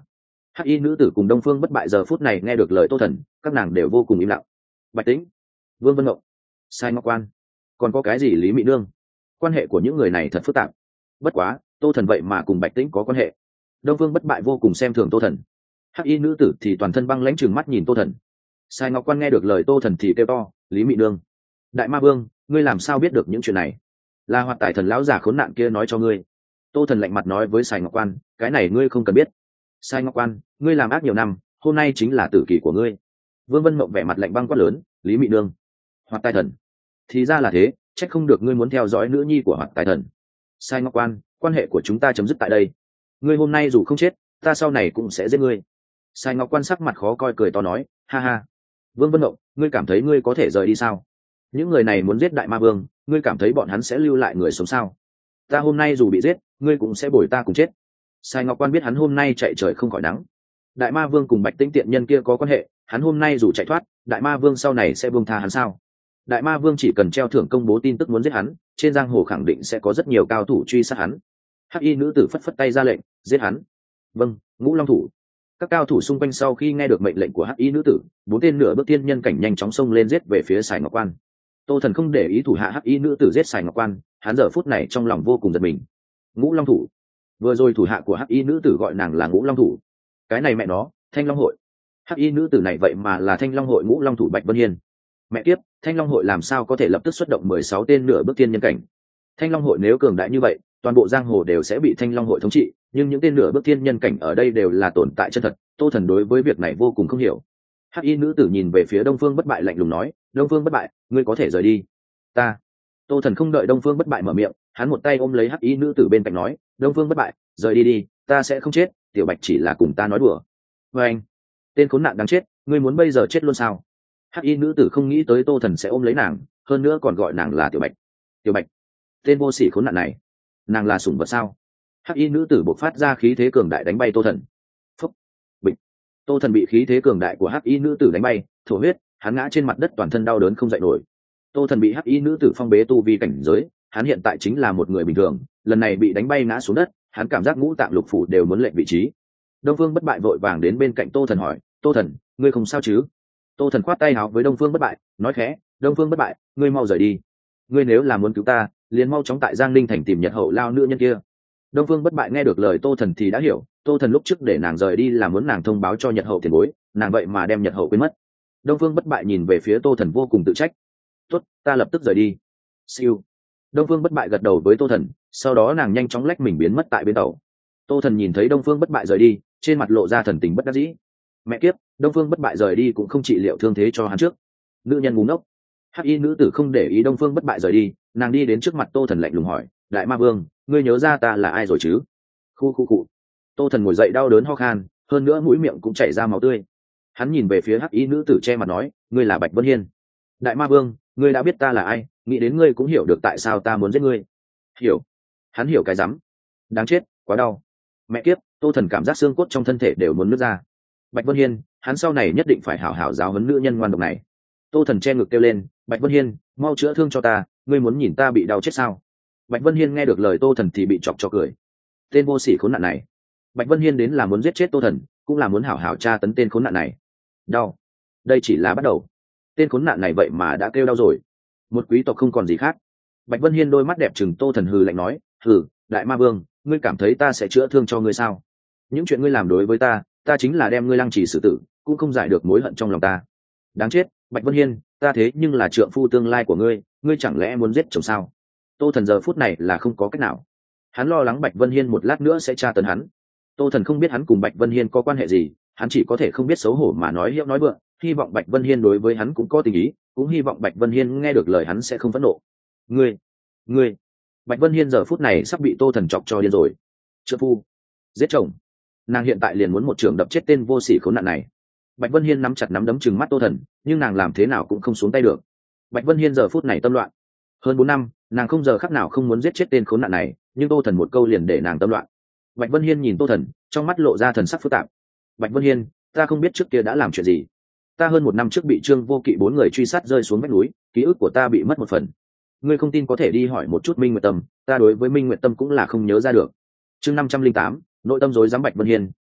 hắc y nữ tử cùng đông phương bất bại giờ phút này nghe được lời tô thần, các nàng đều vô cùng im lặng. Bạch tĩnh, vương vân ngộng, sai ngọc quan, còn có cái gì lý mỹ nương, quan hệ của những người này thật phức tạp. Bất quá tô thần vậy mà cùng bạch tĩnh có quan hệ. Đông phương bất bại vô cùng xem thường tô thần, hắc y nữ tử thì toàn thân băng lãnh trừng mắt nhìn tô thần. Sai ngọc quan nghe được lời tô thần thì kêu to, lý mỹ nương, đại ma vương, ngươi làm sao biết được những chuyện này? Là hoạt tài thần lão già khốn nạn kia nói cho ngươi. Tô thần lạnh mặt nói với Sai ngọc quan, cái này ngươi không cần biết. Sai ngọc quan, ngươi làm ác nhiều năm, hôm nay chính là tử kỳ của ngươi. Vương vân mộng vẻ mặt lạnh băng quát lớn, lý mỹ nương, hoạt tài thần, thì ra là thế, trách không được ngươi muốn theo dõi nữ nhi của hoạt tài thần. Sai ngọc quan, quan hệ của chúng ta chấm dứt tại đây. Ngươi hôm nay dù không chết, ta sau này cũng sẽ giết ngươi. Sai ngọc quan sắc mặt khó coi cười to nói, ha ha. Vương vân mộng, ngươi cảm thấy ngươi có thể rời đi sao? Những người này muốn giết đại ma vương, ngươi cảm thấy bọn hắn sẽ lưu lại người sống sao? Ta hôm nay dù bị giết, ngươi cũng sẽ bồi ta cùng chết. Sai ngọc quan biết hắn hôm nay chạy trời không khỏi nắng. Đại ma vương cùng bạch tĩnh tiện nhân kia có quan hệ, hắn hôm nay dù chạy thoát, đại ma vương sau này sẽ buông tha hắn sao? Đại ma vương chỉ cần treo thưởng công bố tin tức muốn giết hắn, trên giang hồ khẳng định sẽ có rất nhiều cao thủ truy sát hắn. Hắc y nữ tử phất phất tay ra lệnh, giết hắn. Vâng, ngũ long thủ. Các cao thủ xung quanh sau khi nghe được mệnh lệnh của hắc y nữ tử, bốn tên nửa bước tiên nhân cảnh nhanh chóng xông lên giết về phía Sài Ngọc Quan. Tô thần không để ý thủ hạ hắc y nữ tử giết Sài Ngọc Quan, hắn giờ phút này trong lòng vô cùng giật mình. Ngũ long thủ, vừa rồi thủ hạ của hắc y nữ tử gọi nàng là ngũ long thủ, cái này mẹ nó, thanh long hội. Hắc y nữ tử này vậy mà là thanh long hội ngũ long thủ Bạch Vân Hiên. Mẹ kiếp, thanh long hội làm sao có thể lập tức xuất động mười sáu tên nửa bước tiên nhân cảnh? Thanh long hội nếu cường đại như vậy, toàn bộ giang hồ đều sẽ bị thanh long hội thống trị, nhưng những tên nửa bước tiên nhân cảnh ở đây đều là tồn tại chân thật. Tô thần đối với việc này vô cùng không hiểu. Hắc y nữ tử nhìn về phía đông phương bất bại lạnh lùng nói, đông phương bất bại, ngươi có thể rời đi. Ta. Tô thần không đợi đông phương bất bại mở miệng, hắn một tay ôm lấy hắc y nữ tử bên cạnh nói, đông phương bất bại, rời đi đi, ta sẽ không chết, tiểu bạch chỉ là cùng ta nói đùa. Với anh, tên khốn nạn đáng chết, ngươi muốn bây giờ chết luôn sao? Hắc y nữ tử không nghĩ tới tô thần sẽ ôm lấy nàng, hơn nữa còn gọi nàng là tiểu bạch. Tiểu bạch, tên vô sỉ khốn nạn này, nàng là sủng vật sao? Hắc y nữ tử bộc phát ra khí thế cường đại đánh bay tô thần. Phúc, bịch. Tô thần bị khí thế cường đại của hắc y nữ tử đánh bay, thổ huyết, hắn ngã trên mặt đất toàn thân đau đớn không dậy nổi. Tô thần bị hắc y nữ tử phong bế tu vi cảnh giới, hắn hiện tại chính là một người bình thường, lần này bị đánh bay ngã xuống đất, hắn cảm giác ngũ tạng lục phủ đều muốn lệch vị trí. Đông phương bất bại vội vàng đến bên cạnh tô thần hỏi, tô thần, ngươi không sao chứ? Tô thần khoát tay áo với đông phương bất bại, nói khẽ, đông phương bất bại, ngươi mau rời đi. Ngươi nếu là muốn cứu ta, liền mau chóng tại giang ninh thành tìm nhật hậu lao nữ nhân kia. Đông phương bất bại nghe được lời tô thần thì đã hiểu, tô thần lúc trước để nàng rời đi là muốn nàng thông báo cho nhật hậu tiền bối, nàng vậy mà đem nhật hậu quên mất. Đông phương bất bại nhìn về phía tô thần vô cùng tự trách. Tốt, ta lập tức rời đi. Siêu. Đông phương bất bại gật đầu với tô thần, sau đó nàng nhanh chóng lách mình biến mất tại bến tàu. Tô thần nhìn thấy đông phương bất bại rời đi, trên mặt lộ ra thần tình bất đắc dĩ. Mẹ kiếp, đông phương bất bại rời đi cũng không trị liệu thương thế cho hắn trước. Nữ nhân ngu ngốc. Hắc y nữ tử không để ý đông phương bất bại rời đi, nàng đi đến trước mặt tô thần lạnh lùng hỏi, đại ma vương, ngươi nhớ ra ta là ai rồi chứ? Khu khu cụ. Tô thần ngồi dậy đau đớn ho khan, hơn nữa mũi miệng cũng chảy ra máu tươi. Hắn nhìn về phía hắc y nữ tử che mặt nói, ngươi là Bạch Vân Hiên. Đại ma vương, ngươi đã biết ta là ai, nghĩ đến ngươi cũng hiểu được tại sao ta muốn giết ngươi. Hiểu. Hắn hiểu cái rắm. Đáng chết, quá đau. Mẹ kiếp, tô thần cảm giác xương cốt trong thân thể đều muốn nứt ra. Bạch Vân Hiên, hắn sau này nhất định phải hảo hảo giáo huấn nữ nhân ngoan độc này. Tô thần che ngực kêu lên, Bạch Vân Hiên, mau chữa thương cho ta, ngươi muốn nhìn ta bị đau chết sao? Bạch Vân Hiên nghe được lời tô thần thì bị chọc cho cười. Tên vô sỉ khốn nạn này. Bạch Vân Hiên đến là muốn giết chết tô thần, cũng là muốn hảo hảo tra tấn tên khốn nạn này. Đau. Đây chỉ là bắt đầu. Tên khốn nạn này vậy mà đã kêu đau rồi. Một quý tộc không còn gì khác. Bạch Vân Hiên đôi mắt đẹp chừng tô thần hừ lạnh nói, hừ, đại ma vương, ngươi cảm thấy ta sẽ chữa thương cho ngươi sao? Những chuyện ngươi làm đối với ta, ta chính là đem ngươi lăng trì xử tử, cũng không giải được mối hận trong lòng ta. Đáng chết, Bạch Vân Hiên, ta thế nhưng là trượng phu tương lai của ngươi, ngươi chẳng lẽ muốn giết chồng sao? Tô thần giờ phút này là không có cách nào. Hắn lo lắng Bạch Vân Hiên một lát nữa sẽ tra tấn hắn. Tô thần không biết hắn cùng Bạch Vân Hiên có quan hệ gì, hắn chỉ có thể không biết xấu hổ mà nói hiệu nói vượng, hy vọng Bạch Vân Hiên đối với hắn cũng có tình ý, cũng hy vọng Bạch Vân Hiên nghe được lời hắn sẽ không phẫn nộ. Ngươi, ngươi. Bạch Vân Hiên giờ phút này sắp bị tô thần chọc cho điên rồi. Trượng phu, giết chồng. Nàng hiện tại liền muốn một trường đập chết tên vô sỉ khốn nạn này. Bạch Vân Hiên nắm chặt nắm đấm chừng mắt tô thần, nhưng nàng làm thế nào cũng không xuống tay được. Bạch Vân Hiên giờ phút này tâm loạn. Hơn bốn năm, nàng không giờ khắc nào không muốn giết chết tên khốn nạn này, nhưng tô thần một câu liền để nàng tâm loạn. Bạch Vân Hiên nhìn tô thần, trong mắt lộ ra thần sắc phức tạp. Bạch Vân Hiên, ta không biết trước kia đã làm chuyện gì. Ta hơn một năm trước bị Trương Vô Kỵ bốn người truy sát rơi xuống vách núi, ký ức của ta bị mất một phần. Ngươi không tin có thể đi hỏi một chút Minh Nguyệt Tâm, ta đối với Minh Nguyệt Tâm cũng là không nhớ ra được. Chương năm trăm linh tám, nội tâm rối rắm Bạch Vân Hiên,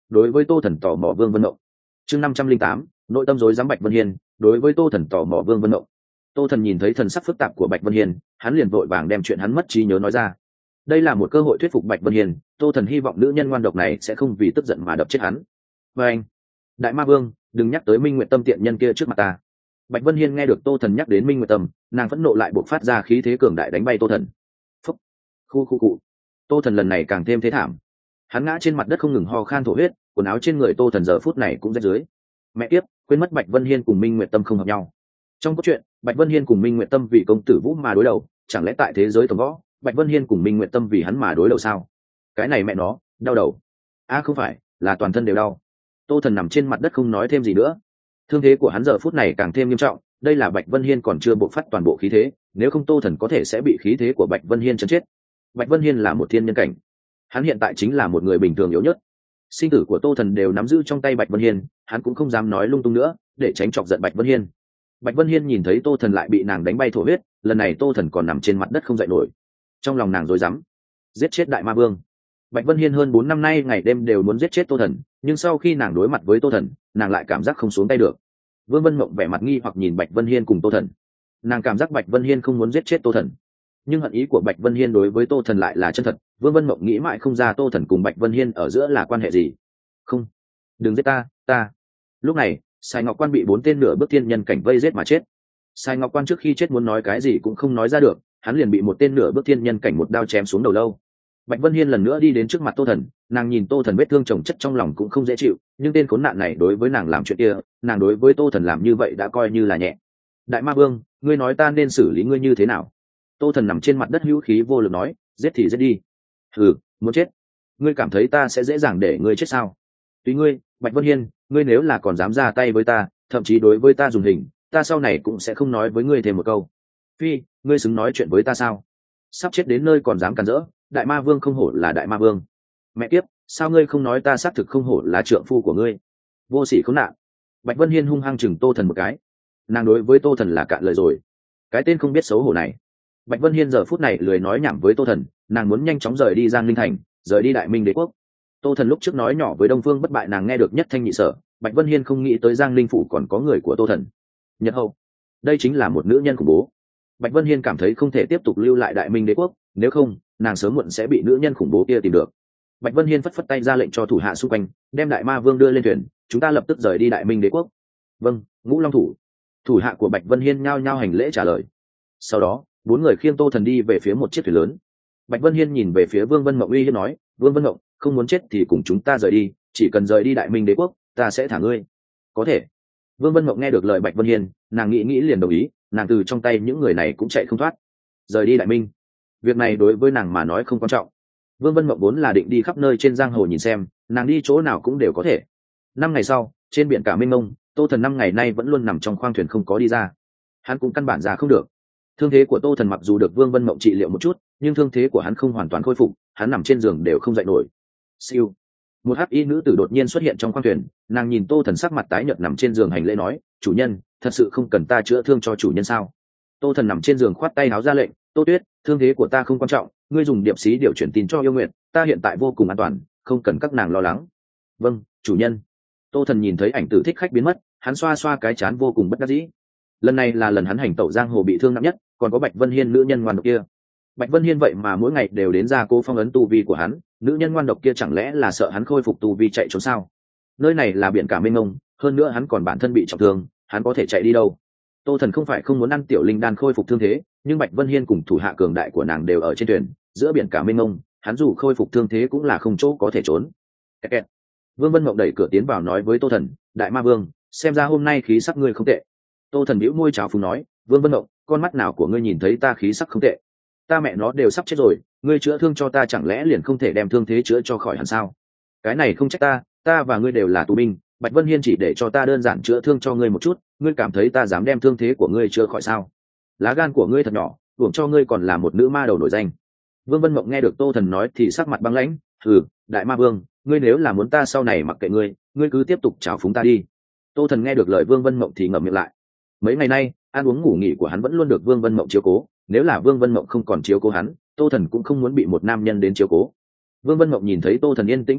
đối với tô thần tò mò vương vân mộng. Chương năm trăm linh tám, nội tâm rối rắm Bạch Vân Hiên đối với tô thần tò mò vương vân mộng. Tô thần nhìn thấy thần sắc phức tạp của Bạch Vân Hiên, hắn liền vội vàng đem chuyện hắn mất trí nhớ nói ra. Đây là một cơ hội thuyết phục Bạch Vân Hiên, tô thần hy vọng nữ nhân ngoan độc này sẽ không vì tức giận mà đập chết hắn. Và anh, đại ma vương, đừng nhắc tới Minh Nguyệt Tâm tiện nhân kia trước mặt ta. Bạch Vân Hiên nghe được tô thần nhắc đến Minh Nguyệt Tâm, nàng phẫn nộ lại buộc phát ra khí thế cường đại đánh bay tô thần. Phúc, khu khu cụ. Tô thần lần này càng thêm thế thảm, hắn ngã trên mặt đất không ngừng ho khan thổ huyết, quần áo trên người tô thần giờ phút này cũng rách dưới. Mẹ tiếp, quên mất Bạch Vân Hiên cùng Minh Nguyệt Tâm không hợp nhau. Trong cốt truyện, Bạch Vân Hiên cùng Minh Nguyệt Tâm vì công tử Vũ mà đối đầu, chẳng lẽ tại thế giới tổng võ, Bạch Vân Hiên cùng Minh Nguyệt Tâm vì hắn mà đối đầu sao? Cái này mẹ nó, đau đầu. À không phải, là toàn thân đều đau. Tô thần nằm trên mặt đất không nói thêm gì nữa. Thương thế của hắn giờ phút này càng thêm nghiêm trọng, đây là Bạch Vân Hiên còn chưa bộc phát toàn bộ khí thế, nếu không tô thần có thể sẽ bị khí thế của Bạch Vân Hiên chấn chết. Bạch Vân Hiên là một thiên nhân cảnh, hắn hiện tại chính là một người bình thường yếu nhất. Sinh tử của tô thần đều nắm giữ trong tay Bạch Vân Hiên, hắn cũng không dám nói lung tung nữa để tránh chọc giận Bạch Vân Hiên. Bạch Vân Hiên nhìn thấy tô thần lại bị nàng đánh bay thổ huyết, lần này tô thần còn nằm trên mặt đất không dậy nổi. Trong lòng nàng rối rắm, giết chết đại ma vương. Bạch Vân Hiên hơn bốn năm nay ngày đêm đều muốn giết chết tô thần, nhưng sau khi nàng đối mặt với tô thần, nàng lại cảm giác không xuống tay được. Vương Vân Mộng vẻ mặt nghi hoặc nhìn Bạch Vân Hiên cùng tô thần, nàng cảm giác Bạch Vân Hiên không muốn giết chết tô thần, nhưng hận ý của Bạch Vân Hiên đối với tô thần lại là chân thật. Vương Vân Mộng nghĩ mãi không ra tô thần cùng Bạch Vân Hiên ở giữa là quan hệ gì. Không, đừng giết ta, ta. Lúc này Sài Ngọc Quan bị bốn tên nửa bước thiên nhân cảnh vây giết mà chết. Sài Ngọc Quan trước khi chết muốn nói cái gì cũng không nói ra được, hắn liền bị một tên nửa bước thiên nhân cảnh một đao chém xuống đầu lâu. Bạch Vân Hiên lần nữa đi đến trước mặt tô thần, nàng nhìn tô thần vết thương chồng chất trong lòng cũng không dễ chịu, nhưng tên khốn nạn này đối với nàng làm chuyện kia, nàng đối với tô thần làm như vậy đã coi như là nhẹ. Đại ma vương, ngươi nói ta nên xử lý ngươi như thế nào? Tô thần nằm trên mặt đất hữu khí vô lực nói, giết thì giết đi. Ừ, muốn chết? Ngươi cảm thấy ta sẽ dễ dàng để ngươi chết sao? Tùy ngươi, Bạch Vân Hiên, ngươi nếu là còn dám ra tay với ta, thậm chí đối với ta dùng hình, ta sau này cũng sẽ không nói với ngươi thêm một câu. Phi, ngươi xứng nói chuyện với ta sao? Sắp chết đến nơi còn dám cản rỡ, đại ma vương không hổ là đại ma vương. Mẹ kiếp, sao ngươi không nói ta xác thực không hổ là trượng phu của ngươi? Vô sỉ khốn nạn. Bạch Vân Hiên hung hăng chừng tô thần một cái, nàng đối với tô thần là cạn lời rồi, cái tên không biết xấu hổ này. Bạch Vân Hiên giờ phút này lười nói nhảm với tô thần, nàng muốn nhanh chóng rời đi Giang Linh Thành, rời đi Đại Minh Đế quốc. Tô thần lúc trước nói nhỏ với Đông Phương Bất Bại nàng nghe được nhất thanh nhị sở, Bạch Vân Hiên không nghĩ tới Giang Linh phủ còn có người của tô thần. Nhật hậu, đây chính là một nữ nhân khủng bố. Bạch Vân Hiên cảm thấy không thể tiếp tục lưu lại Đại Minh Đế quốc, nếu không nàng sớm muộn sẽ bị nữ nhân khủng bố kia tìm được. Bạch Vân Hiên phất phất tay ra lệnh cho thủ hạ xung quanh đem đại ma vương đưa lên thuyền, chúng ta lập tức rời đi Đại Minh Đế quốc. Vâng, Ngũ Long thủ. Thủ hạ của Bạch Vân Hiên nhao nhao hành lễ trả lời. Sau đó bốn người khiêng tô thần đi về phía một chiếc thuyền lớn. Bạch Vân Hiên nhìn về phía Vương Vân Mộng uy hiếp nói, Vương Vân Mộng, không muốn chết thì cùng chúng ta rời đi, chỉ cần rời đi Đại Minh Đế quốc ta sẽ thả ngươi. Có thể. Vương Vân Mộng nghe được lời Bạch Vân Hiên, nàng nghĩ nghĩ liền đồng ý, nàng từ trong tay những người này cũng chạy không thoát. Rời đi Đại Minh, việc này đối với nàng mà nói không quan trọng. Vương Vân Mộng vốn là định đi khắp nơi trên giang hồ nhìn xem, nàng đi chỗ nào cũng đều có thể. Năm ngày sau, trên biển cả mênh mông, tô thần năm ngày nay vẫn luôn nằm trong khoang thuyền không có đi ra, hắn cũng căn bản ra không được. Thương thế của tô thần mặc dù được Vương Vân Mộng trị liệu một chút, nhưng thương thế của hắn không hoàn toàn khôi phục, hắn nằm trên giường đều không dậy nổi. Siêu, một hắc y nữ tử đột nhiên xuất hiện trong khoang thuyền, nàng nhìn tô thần sắc mặt tái nhợt nằm trên giường hành lễ nói, chủ nhân, thật sự không cần ta chữa thương cho chủ nhân sao? Tô thần nằm trên giường khoát tay áo ra lệnh, Tô Tuyết, thương thế của ta không quan trọng, ngươi dùng điệp xí điều chuyển tin cho yêu nguyện, ta hiện tại vô cùng an toàn, không cần các nàng lo lắng. Vâng, chủ nhân. Tô thần nhìn thấy ảnh tử thích khách biến mất, hắn xoa xoa cái chán vô cùng bất đắc dĩ. Lần này là lần hắn hành tẩu giang hồ bị thương nặng nhất, còn có Bạch Vân Hiên nữ nhân ngoan độc kia. Bạch Vân Hiên vậy mà mỗi ngày đều đến gia cố phong ấn tu vi của hắn, nữ nhân ngoan độc kia chẳng lẽ là sợ hắn khôi phục tu vi chạy trốn sao? Nơi này là biển cả mênh mông, hơn nữa hắn còn bản thân bị trọng thương, hắn có thể chạy đi đâu? Tô thần không phải không muốn ăn tiểu linh đan khôi phục thương thế, nhưng Bạch Vân Hiên cùng thủ hạ cường đại của nàng đều ở trên thuyền, giữa biển cả mênh mông, hắn dù khôi phục thương thế cũng là không chỗ có thể trốn. Kẹt kẹt. Vương Vân Mộng đẩy cửa tiến vào nói với Tô thần, đại ma vương, xem ra hôm nay khí sắc ngươi không tệ. Tô thần bĩu môi chào phúng nói, Vương Vân Mộng, con mắt nào của ngươi nhìn thấy ta khí sắc không tệ? Ta mẹ nó đều sắp chết rồi, ngươi chữa thương cho ta chẳng lẽ liền không thể đem thương thế chữa cho khỏi hẳn sao? Cái này không trách ta, ta và ngươi đều là tù binh, Bạch Vân Hiên chỉ để cho ta đơn giản chữa thương cho ngươi một chút, ngươi cảm thấy ta dám đem thương thế của ngươi chữa khỏi sao? Lá gan của ngươi thật nhỏ, uổng cho ngươi còn là một nữ ma đầu nổi danh. Vương Vân Mộng nghe được Tô thần nói thì sắc mặt băng lãnh, hừ, đại ma vương, ngươi nếu là muốn ta sau này mặc kệ ngươi, ngươi cứ tiếp tục trào phúng ta đi. Tô thần nghe được lời Vương Vân Mộng thì ngậm miệng lại. Mấy ngày nay ăn uống ngủ nghỉ của hắn vẫn luôn được Vương Vân Mộng chiếu cố, nếu là Vương Vân Mộng không còn chiếu cố hắn, Tô thần cũng không muốn bị một nam nhân đến chiếu cố. Vương Vân Mộng nhìn thấy Tô thần yên tĩnh trở lại,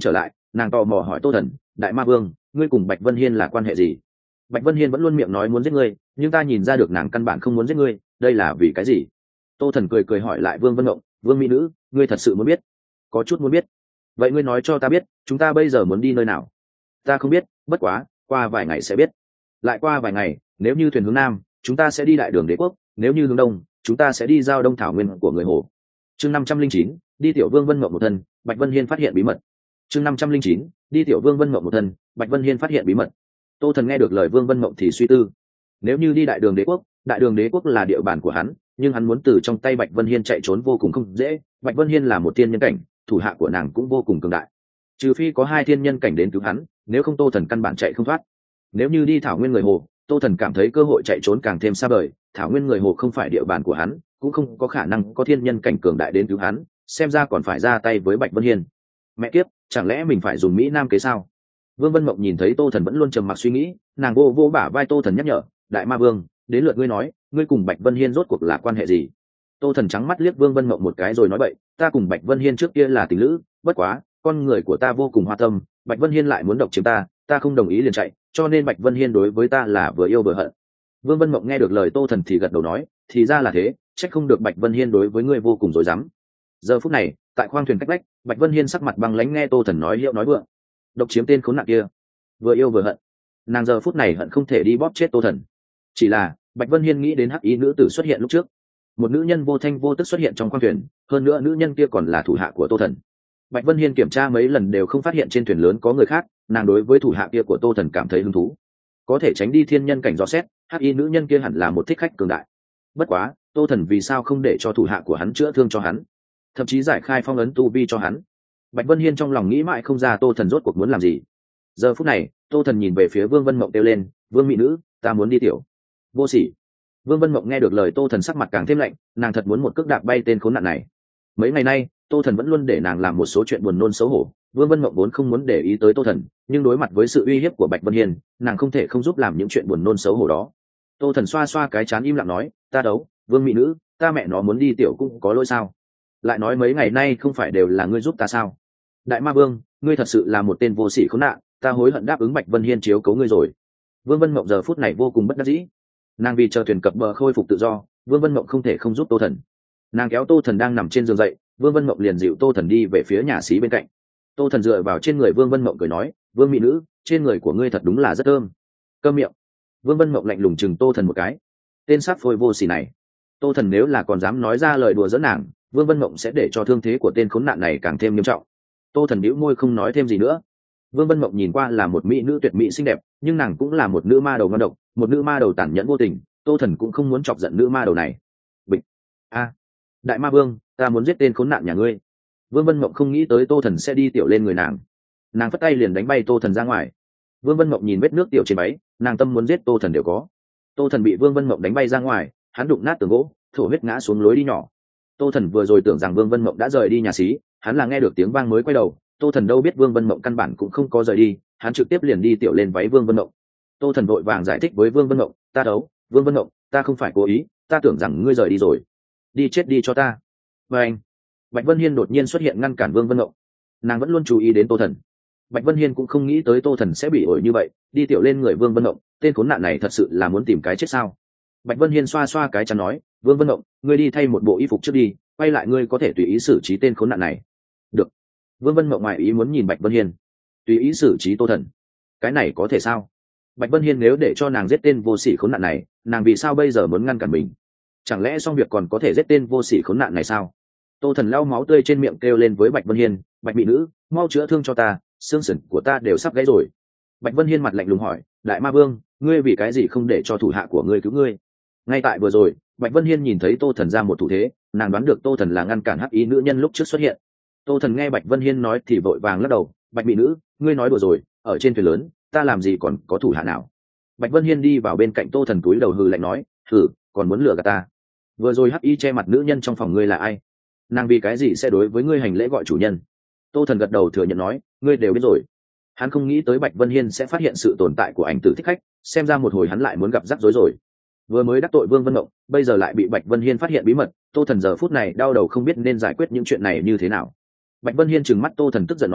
nàng tò mò hỏi tô thần, đại ma vương, ngươi cùng bạch vân hiên là quan hệ gì? Bạch vân hiên vẫn luôn miệng nói muốn giết ngươi, nhưng ta nhìn ra được nàng căn bản không muốn giết ngươi, đây là vì cái gì? Tô thần cười cười hỏi lại vương vân mộng, vương mỹ nữ, ngươi thật sự muốn biết? Có chút muốn biết. Vậy ngươi nói cho ta biết, chúng ta bây giờ muốn đi nơi nào? Ta không biết, bất quá qua vài ngày sẽ biết. Lại qua vài ngày, nếu như thuyền hướng nam, chúng ta sẽ đi đại đường đế quốc, nếu như hướng đông, chúng ta sẽ đi giao đông thảo nguyên của người hồ. Chương năm trăm linh chín, đi tiểu vương vân mộng một thân, bạch vân hiên phát hiện bí mật. Chương năm trăm linh chín, đi tiểu vương vân mộng một thân, bạch vân hiên phát hiện bí mật. Tô thần nghe được lời vương vân mộng thì suy tư. Nếu như đi đại đường đế quốc, đại đường đế quốc là địa bàn của hắn, nhưng hắn muốn từ trong tay bạch vân hiên chạy trốn vô cùng không dễ. Bạch vân hiên là một thiên nhân cảnh, thủ hạ của nàng cũng vô cùng cường đại, trừ phi có hai thiên nhân cảnh đến cứu hắn, nếu không tô thần căn bản chạy không thoát. Nếu như đi thảo nguyên người hồ, tô thần cảm thấy cơ hội chạy trốn càng thêm xa vời. Thảo nguyên người hồ không phải địa bàn của hắn, cũng không có khả năng có thiên nhân cảnh cường đại đến cứu hắn, xem ra còn phải ra tay với bạch vân hiên. Mẹ kiếp, chẳng lẽ mình phải dùng mỹ nam kế sao? Vương vân mộng nhìn thấy tô thần vẫn luôn trầm mặc suy nghĩ, nàng vô vô bả vai tô thần nhắc nhở, đại ma vương, đến lượt ngươi nói, ngươi cùng bạch vân hiên rốt cuộc là quan hệ gì? Tô thần trắng mắt liếc vương vân mộng một cái rồi nói bậy, ta cùng bạch vân hiên trước kia là tình lữ, bất quá con người của ta vô cùng hoa tâm, bạch vân hiên lại muốn độc chiếm ta, ta không đồng ý liền chạy, cho nên bạch vân hiên đối với ta là vừa yêu vừa hận. Vương vân mộng nghe được lời tô thần thì gật đầu nói, thì ra là thế, trách không được bạch vân hiên đối với ngươi vô cùng rối rắm. Giờ phút này tại khoang thuyền cách lách, bạch vân hiên sắc mặt băng lãnh nghe tô thần nói hiệu nói vượng, độc chiếm tên khốn nạn kia, vừa yêu vừa hận. Nàng giờ phút này hận không thể đi bóp chết tô thần. Chỉ là bạch vân hiên nghĩ đến hắc ý nữ tử xuất hiện lúc trước, một nữ nhân vô thanh vô tức xuất hiện trong khoang thuyền, hơn nữa nữ nhân kia còn là thủ hạ của tô thần. Bạch vân hiên kiểm tra mấy lần đều không phát hiện trên thuyền lớn có người khác, nàng đối với thủ hạ kia của tô thần cảm thấy hứng thú, có thể tránh đi thiên nhân cảnh dò xét, hắc y nữ nhân kia hẳn là một thích khách cường đại. Bất quá tô thần vì sao không để cho thủ hạ của hắn chữa thương cho hắn, thậm chí giải khai phong ấn tu vi cho hắn? Bạch vân hiên trong lòng nghĩ mãi không ra tô thần rốt cuộc muốn làm gì. Giờ phút này tô thần nhìn về phía vương vân mộng kêu lên, vương mỹ nữ, ta muốn đi tiểu. Vô sỉ. Vương vân mộng nghe được lời tô thần sắc mặt càng thêm lạnh, nàng thật muốn một cước đạp bay tên khốn nạn này. Mấy ngày nay tô thần vẫn luôn để nàng làm một số chuyện buồn nôn xấu hổ. Vương vân mộng vốn không muốn để ý tới tô thần, nhưng đối mặt với sự uy hiếp của bạch vân hiên, nàng không thể không giúp làm những chuyện buồn nôn xấu hổ đó. Tô thần xoa xoa cái trán im lặng nói, ta đấu, vương mỹ nữ, ta mẹ nó muốn đi tiểu cũng có lỗi sao? Lại nói mấy ngày nay không phải đều là ngươi giúp ta sao? Đại ma vương, ngươi thật sự là một tên vô sỉ khốn nạn, ta hối hận đáp ứng bạch vân hiên chiếu cố ngươi rồi. Vương vân mộng giờ phút này vô cùng bất đắc dĩ, nàng vì chờ thuyền cập bờ khôi phục tự do, vương vân mộng không thể không giúp tô thần. Nàng kéo tô thần đang nằm trên giường dậy, vương vân mộng liền dịu tô thần đi về phía nhà xí bên cạnh. Tô thần dựa vào trên người vương vân mộng cười nói, vương mỹ nữ, trên người của ngươi thật đúng là rất thơm. Câm miệng. Vương vân mộng lạnh lùng chừng tô thần một cái. Tên sát phôi vô sỉ này. Tô thần nếu là còn dám nói ra lời đùa dẫn nàng, vương vân mộng sẽ để cho thương thế của tên khốn nạn này càng thêm nghiêm trọng. Tô thần bĩu môi không nói thêm gì nữa. Vương vân mộng nhìn qua là một mỹ nữ tuyệt mỹ xinh đẹp, nhưng nàng cũng là một nữ ma đầu ngon độc, một nữ ma đầu tàn nhẫn vô tình. Tô thần cũng không muốn chọc giận nữ ma đầu này. Bịch. A. Đại ma vương, ta muốn giết tên khốn nạn nhà ngươi. Vương vân mộng không nghĩ tới tô thần sẽ đi tiểu lên người nàng, nàng phất tay liền đánh bay tô thần ra ngoài. Vương vân mộng nhìn vết nước tiểu trên váy, nàng tâm muốn giết tô thần đều có. Tô thần bị vương vân mộng đánh bay ra ngoài, hắn đụng nát tường gỗ, thổ huyết ngã xuống lối đi nhỏ. Tô thần vừa rồi tưởng rằng vương vân mộng đã rời đi nhà xí, hắn là nghe được tiếng vang mới quay đầu. Tô thần đâu biết vương vân mộng căn bản cũng không có rời đi, hắn trực tiếp liền đi tiểu lên váy vương vân mộng. Tô thần vội vàng giải thích với vương vân mộng, ta đấu, vương vân mộng, ta không phải cố ý, ta tưởng rằng ngươi rời đi rồi, đi chết đi cho ta. Và anh, bạch vân hiên đột nhiên xuất hiện ngăn cản vương vân mộng. Nàng vẫn luôn chú ý đến tô thần, bạch vân hiên cũng không nghĩ tới tô thần sẽ bị ổi như vậy, đi tiểu lên người vương vân mộng. Tên khốn nạn này thật sự là muốn tìm cái chết sao? Bạch vân hiên xoa xoa cái chắn nói, vương vân mộng, ngươi đi thay một bộ y phục trước đi, quay lại ngươi có thể tùy ý xử trí tên khốn nạn này. Được. Vương vân mộng ngoại ý muốn nhìn bạch vân hiên, tùy ý xử trí tô thần, cái này có thể sao? Bạch vân hiên nếu để cho nàng giết tên vô sỉ khốn nạn này, nàng vì sao bây giờ muốn ngăn cản mình? Chẳng lẽ xong việc còn có thể giết tên vô sỉ khốn nạn này sao? Tô thần lau máu tươi trên miệng kêu lên với bạch vân hiên, bạch mỹ nữ, mau chữa thương cho ta, xương sườn của ta đều sắp gãy rồi. Bạch vân hiên mặt lạnh lùng hỏi, đại ma vương, ngươi vì cái gì không để cho thủ hạ của ngươi cứu ngươi? Ngay tại vừa rồi bạch vân hiên nhìn thấy tô thần ra một thủ thế, nàng đoán được tô thần là ngăn cản hắc ý nữ nhân lúc trước xuất hiện. Tô thần nghe bạch vân hiên nói thì vội vàng lắc đầu, bạch mỹ nữ, ngươi nói đùa rồi, ở trên thuyền lớn ta làm gì còn có thủ hạ nào? Bạch vân hiên đi vào bên cạnh tô thần, túi đầu hừ lạnh nói, hừ, còn muốn lừa gạt ta? Vừa rồi hắc y che mặt nữ nhân trong phòng ngươi là ai? Nàng vì cái gì sẽ đối với ngươi hành lễ gọi chủ nhân? Tô thần gật đầu thừa nhận nói, ngươi đều biết rồi. Hắn không nghĩ tới bạch vân hiên sẽ phát hiện sự tồn tại của ảnh tử thích khách, xem ra một hồi hắn lại muốn gặp rắc rối rồi. Vừa mới đắc tội vương vân mộng, bây giờ lại bị bạch vân hiên phát hiện bí mật. Tô thần giờ phút này đau đầu không biết nên giải quyết những chuyện này như thế nào. Bạch vân hiên trừng mắt tô thần tức giận nói,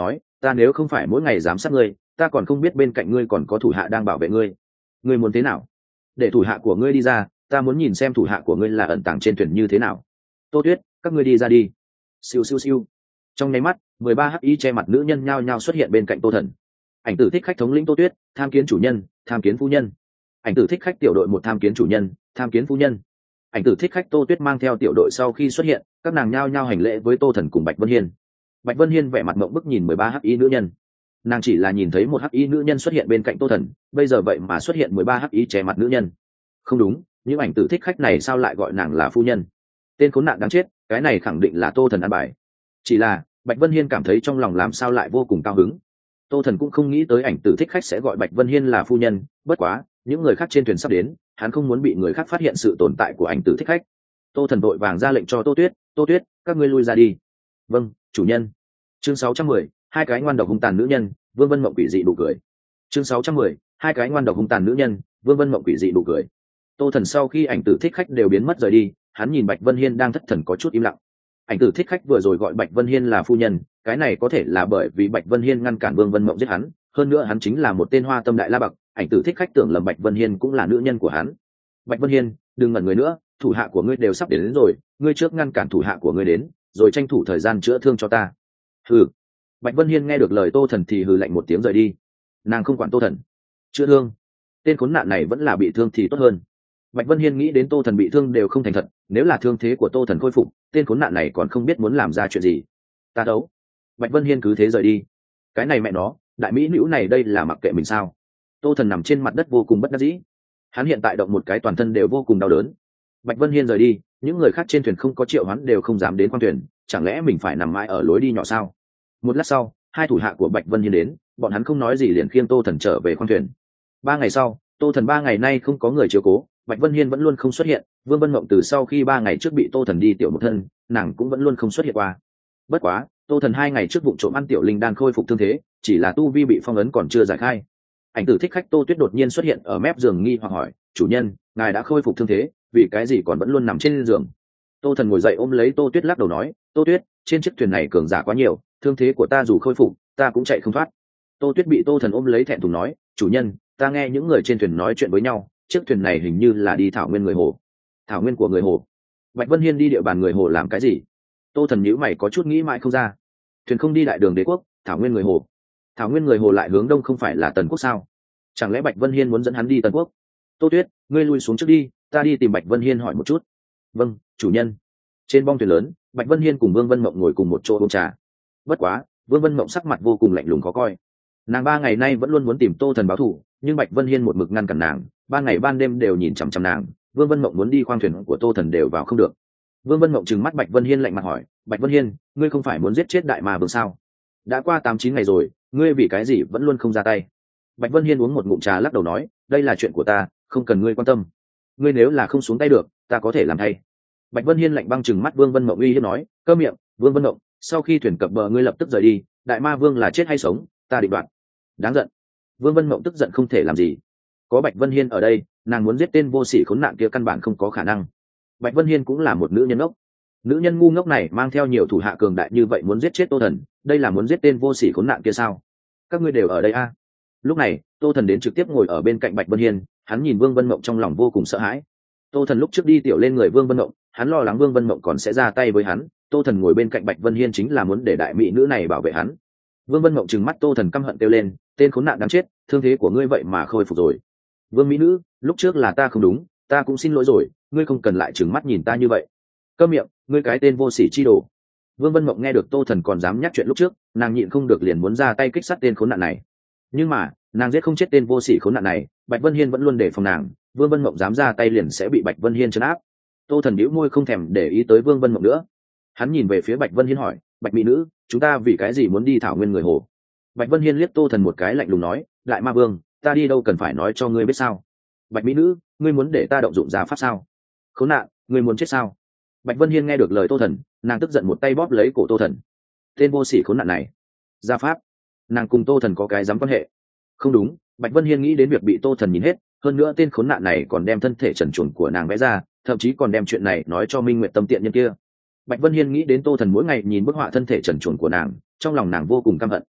ta nếu không phải mỗi ngày giám sát ngươi, ta còn không biết bên cạnh ngươi còn có thủ hạ đang bảo vệ ngươi. Ngươi muốn thế nào? Để thủ hạ của ngươi đi ra, ta muốn nhìn xem thủ hạ của ngươi là ẩn tàng trên thuyền như thế nào. Tô Tuyết, các ngươi đi ra đi. Siêu siêu siêu. Trong nháy mắt, mười ba hắc y che mặt nữ nhân nhao nhao xuất hiện bên cạnh Tô Thần. Ảnh tử thích khách thống lĩnh Tô Tuyết, tham kiến chủ nhân, tham kiến phu nhân. Ảnh tử thích khách tiểu đội một tham kiến chủ nhân, tham kiến phu nhân. Ảnh tử thích khách Tô Tuyết mang theo tiểu đội sau khi xuất hiện, các nàng nhao nhao hành lễ với Tô Thần cùng Bạch Vân Hiên. Bạch Vân Hiên vẻ mặt mộng bức nhìn mười ba hắc y nữ nhân. Nàng chỉ là nhìn thấy một hắc y nữ nhân xuất hiện bên cạnh Tô Thần, bây giờ vậy mà xuất hiện mười ba hắc y che mặt nữ nhân. Không đúng, những ảnh tử thích khách này sao lại gọi nàng là phu nhân? Tên khốn nạn đáng chết, cái này khẳng định là Tô Thần ăn bài. Chỉ là Bạch Vân Hiên cảm thấy trong lòng làm sao lại vô cùng cao hứng. Tô Thần cũng không nghĩ tới ảnh tử thích khách sẽ gọi Bạch Vân Hiên là phu nhân, bất quá những người khác trên thuyền sắp đến, hắn không muốn bị người khác phát hiện sự tồn tại của ảnh tử thích khách. Tô Thần vội vàng ra lệnh cho Tô Tuyết, Tô Tuyết, các ngươi lui ra đi. Vâng, chủ nhân. Chương sáu trăm mười, hai cái ngoan độc hung tàn nữ nhân, Vương Vân Mộng quỷ dị đủ cười. Chương sáu trăm mười, hai cái ngoan độc hung tàn nữ nhân, Vương Vân Mộng quỷ dị đủ cười. Tô Thần sau khi ảnh tử thích khách đều biến mất rời đi, hắn nhìn Bạch Vân Hiên đang thất thần có chút im lặng. Ảnh tử thích khách vừa rồi gọi Bạch Vân Hiên là phu nhân, cái này có thể là bởi vì Bạch Vân Hiên ngăn cản Vương Vân Mộng giết hắn, hơn nữa hắn chính là một tên hoa tâm đại la bậc, ảnh tử thích khách tưởng lầm Bạch Vân Hiên cũng là nữ nhân của hắn. Bạch Vân Hiên, đừng ngẩn người nữa, thủ hạ của ngươi đều sắp đến, đến rồi, ngươi trước ngăn cản thủ hạ của ngươi đến, rồi tranh thủ thời gian chữa thương cho ta. Hừ. Bạch Vân Hiên nghe được lời Tô Thần thì hừ lạnh một tiếng rời đi. Nàng không quản Tô Thần. Chữa thương? Tên khốn nạn này vẫn là bị thương thì tốt hơn. Bạch Vân Hiên nghĩ đến Tô Thần bị thương đều không thành thật, nếu là thương thế của Tô Thần khôi phục, tên khốn nạn này còn không biết muốn làm ra chuyện gì. Ta đấu. Bạch Vân Hiên cứ thế rời đi. Cái này mẹ nó, đại mỹ nữ này đây là mặc kệ mình sao? Tô Thần nằm trên mặt đất vô cùng bất đắc dĩ. Hắn hiện tại động một cái toàn thân đều vô cùng đau đớn. Bạch Vân Hiên rời đi, những người khác trên thuyền không có triệu hoán đều không dám đến khoang thuyền, chẳng lẽ mình phải nằm mãi ở lối đi nhỏ sao? Một lát sau, hai thủ hạ của Bạch Vân Hiên đến, bọn hắn không nói gì liền khiêng Tô Thần trở về khoang thuyền. Ba ngày sau, Tô Thần ba ngày nay không có người chiếu cố, Bạch Vân Hiên vẫn luôn không xuất hiện, Vương Vân Mộng từ sau khi ba ngày trước bị Tô Thần đi tiểu một thân, nàng cũng vẫn luôn không xuất hiện qua. Bất quá, Tô Thần hai ngày trước vụ trộm ăn tiểu linh đan khôi phục thương thế, chỉ là tu vi bị phong ấn còn chưa giải khai. Ảnh tử thích khách Tô Tuyết đột nhiên xuất hiện ở mép giường nghi hoặc hỏi, chủ nhân, ngài đã khôi phục thương thế, vì cái gì còn vẫn luôn nằm trên giường? Tô Thần ngồi dậy ôm lấy Tô Tuyết lắc đầu nói, Tô Tuyết, trên chiếc thuyền này cường giả quá nhiều, thương thế của ta dù khôi phục, ta cũng chạy không thoát. Tô Tuyết bị Tô Thần ôm lấy thẹn thùng nói, chủ nhân, ta nghe những người trên thuyền nói chuyện với nhau, chiếc thuyền này hình như là đi thảo nguyên người hồ. Thảo nguyên của người hồ? Bạch Vân Hiên đi địa bàn người hồ làm cái gì? Tô Thần nhíu mày có chút nghĩ mãi không ra. Thuyền không đi đại đường đế quốc, thảo nguyên người hồ. Thảo nguyên người hồ lại hướng đông không phải là Tần quốc sao? Chẳng lẽ Bạch Vân Hiên muốn dẫn hắn đi Tần quốc? Tô Tuyết, ngươi lui xuống trước đi, ta đi tìm Bạch Vân Hiên hỏi một chút. Vâng, chủ nhân. Trên bong thuyền lớn, Bạch Vân Hiên cùng Vương Vân Mộng ngồi cùng một chỗ uống trà. Bất quá, Vương Vân Mộng sắc mặt vô cùng lạnh lùng khó coi. Nàng ba ngày nay vẫn luôn muốn tìm Tô Thần báo thù, nhưng Bạch Vân Hiên một mực ngăn cản nàng, ban ngày ban đêm đều nhìn chằm chằm nàng. Vương Vân Mộng muốn đi khoang thuyền của Tô Thần đều vào không được. Vương Vân Mộng trừng mắt Bạch Vân Hiên lạnh mặt hỏi, Bạch Vân Hiên, ngươi không phải muốn giết chết đại ma vương sao? Đã qua tám chín ngày rồi, ngươi vì cái gì vẫn luôn không ra tay? Bạch Vân Hiên uống một ngụm trà lắc đầu nói, đây là chuyện của ta, không cần ngươi quan tâm. Ngươi nếu là không xuống tay được, ta có thể làm thay. Bạch Vân Hiên lạnh băng trừng mắt Vương Vân Mộng uy hiếp nói, câm miệng, Vương Vân Mộng, sau khi thuyền cập bờ ngươi lập tức rời đi, đại ma vương là chết hay sống, ta định đoạt. Đáng giận. Vương Vân Mộng tức giận không thể làm gì. Có Bạch Vân Hiên ở đây, nàng muốn giết tên vô sỉ khốn nạn kia căn bản không có khả năng. Bạch Vân Hiên cũng là một nữ nhân ngốc. Nữ nhân ngu ngốc này mang theo nhiều thủ hạ cường đại như vậy muốn giết chết Tô Thần, đây là muốn giết tên vô sỉ khốn nạn kia sao? Các ngươi đều ở đây a? À? Lúc này, Tô Thần đến trực tiếp ngồi ở bên cạnh Bạch Vân Hiên, hắn nhìn Vương Vân Mộng trong lòng vô cùng sợ hãi. Tô Thần lúc trước đi tiểu lên người Vương Vân Mộng, hắn lo lắng Vương Vân Mộng còn sẽ ra tay với hắn, Tô Thần ngồi bên cạnh Bạch Vân Hiên chính là muốn để đại mỹ nữ này bảo vệ hắn. Vương Vân Mộng trừng mắt Tô Thần căm hận kêu lên, tên khốn nạn đáng chết, thương thế của ngươi vậy mà khôi phục rồi. Vương mỹ nữ, lúc trước là ta không đúng, ta cũng xin lỗi rồi, ngươi không cần lại trừng mắt nhìn ta như vậy. Câm miệng, ngươi cái tên vô sỉ chi đồ. Vương Vân Mộng nghe được Tô Thần còn dám nhắc chuyện lúc trước, nàng nhịn không được liền muốn ra tay kích sát tên khốn nạn này. Nhưng mà, nàng giết không chết tên vô sỉ khốn nạn này, Bạch Vân Hiên vẫn luôn để phòng nàng, Vương Vân Mộng dám ra tay liền sẽ bị Bạch Vân Hiên trấn áp. Tô Thần bĩu môi không thèm để ý tới Vương Vân Mộng nữa. Hắn nhìn về phía Bạch Vân Hiên hỏi, Bạch mỹ nữ, chúng ta vì cái gì muốn đi thảo nguyên người hồ? Bạch Vân Hiên liếc Tô Thần một cái lạnh lùng nói, lại ma vương, ta đi đâu cần phải nói cho ngươi biết sao? Bạch mỹ nữ, ngươi muốn để ta động dụng giá pháp sao? Khốn nạn, ngươi muốn chết sao? Bạch Vân Hiên nghe được lời Tô Thần, nàng tức giận một tay bóp lấy cổ Tô Thần. Tên vô sỉ khốn nạn này, gia pháp, nàng cùng Tô Thần có cái dám quan hệ? Không đúng, Bạch Vân Hiên nghĩ đến việc bị Tô Thần nhìn hết, hơn nữa tên khốn nạn này còn đem thân thể trần truồng của nàng vẽ ra, thậm chí còn đem chuyện này nói cho Minh Nguyệt Tâm tiện nhân kia. Bạch Vân Hiên nghĩ đến Tô Thần mỗi ngày nhìn bức họa thân thể trần truồng của nàng, trong lòng nàng vô cùng căm hận.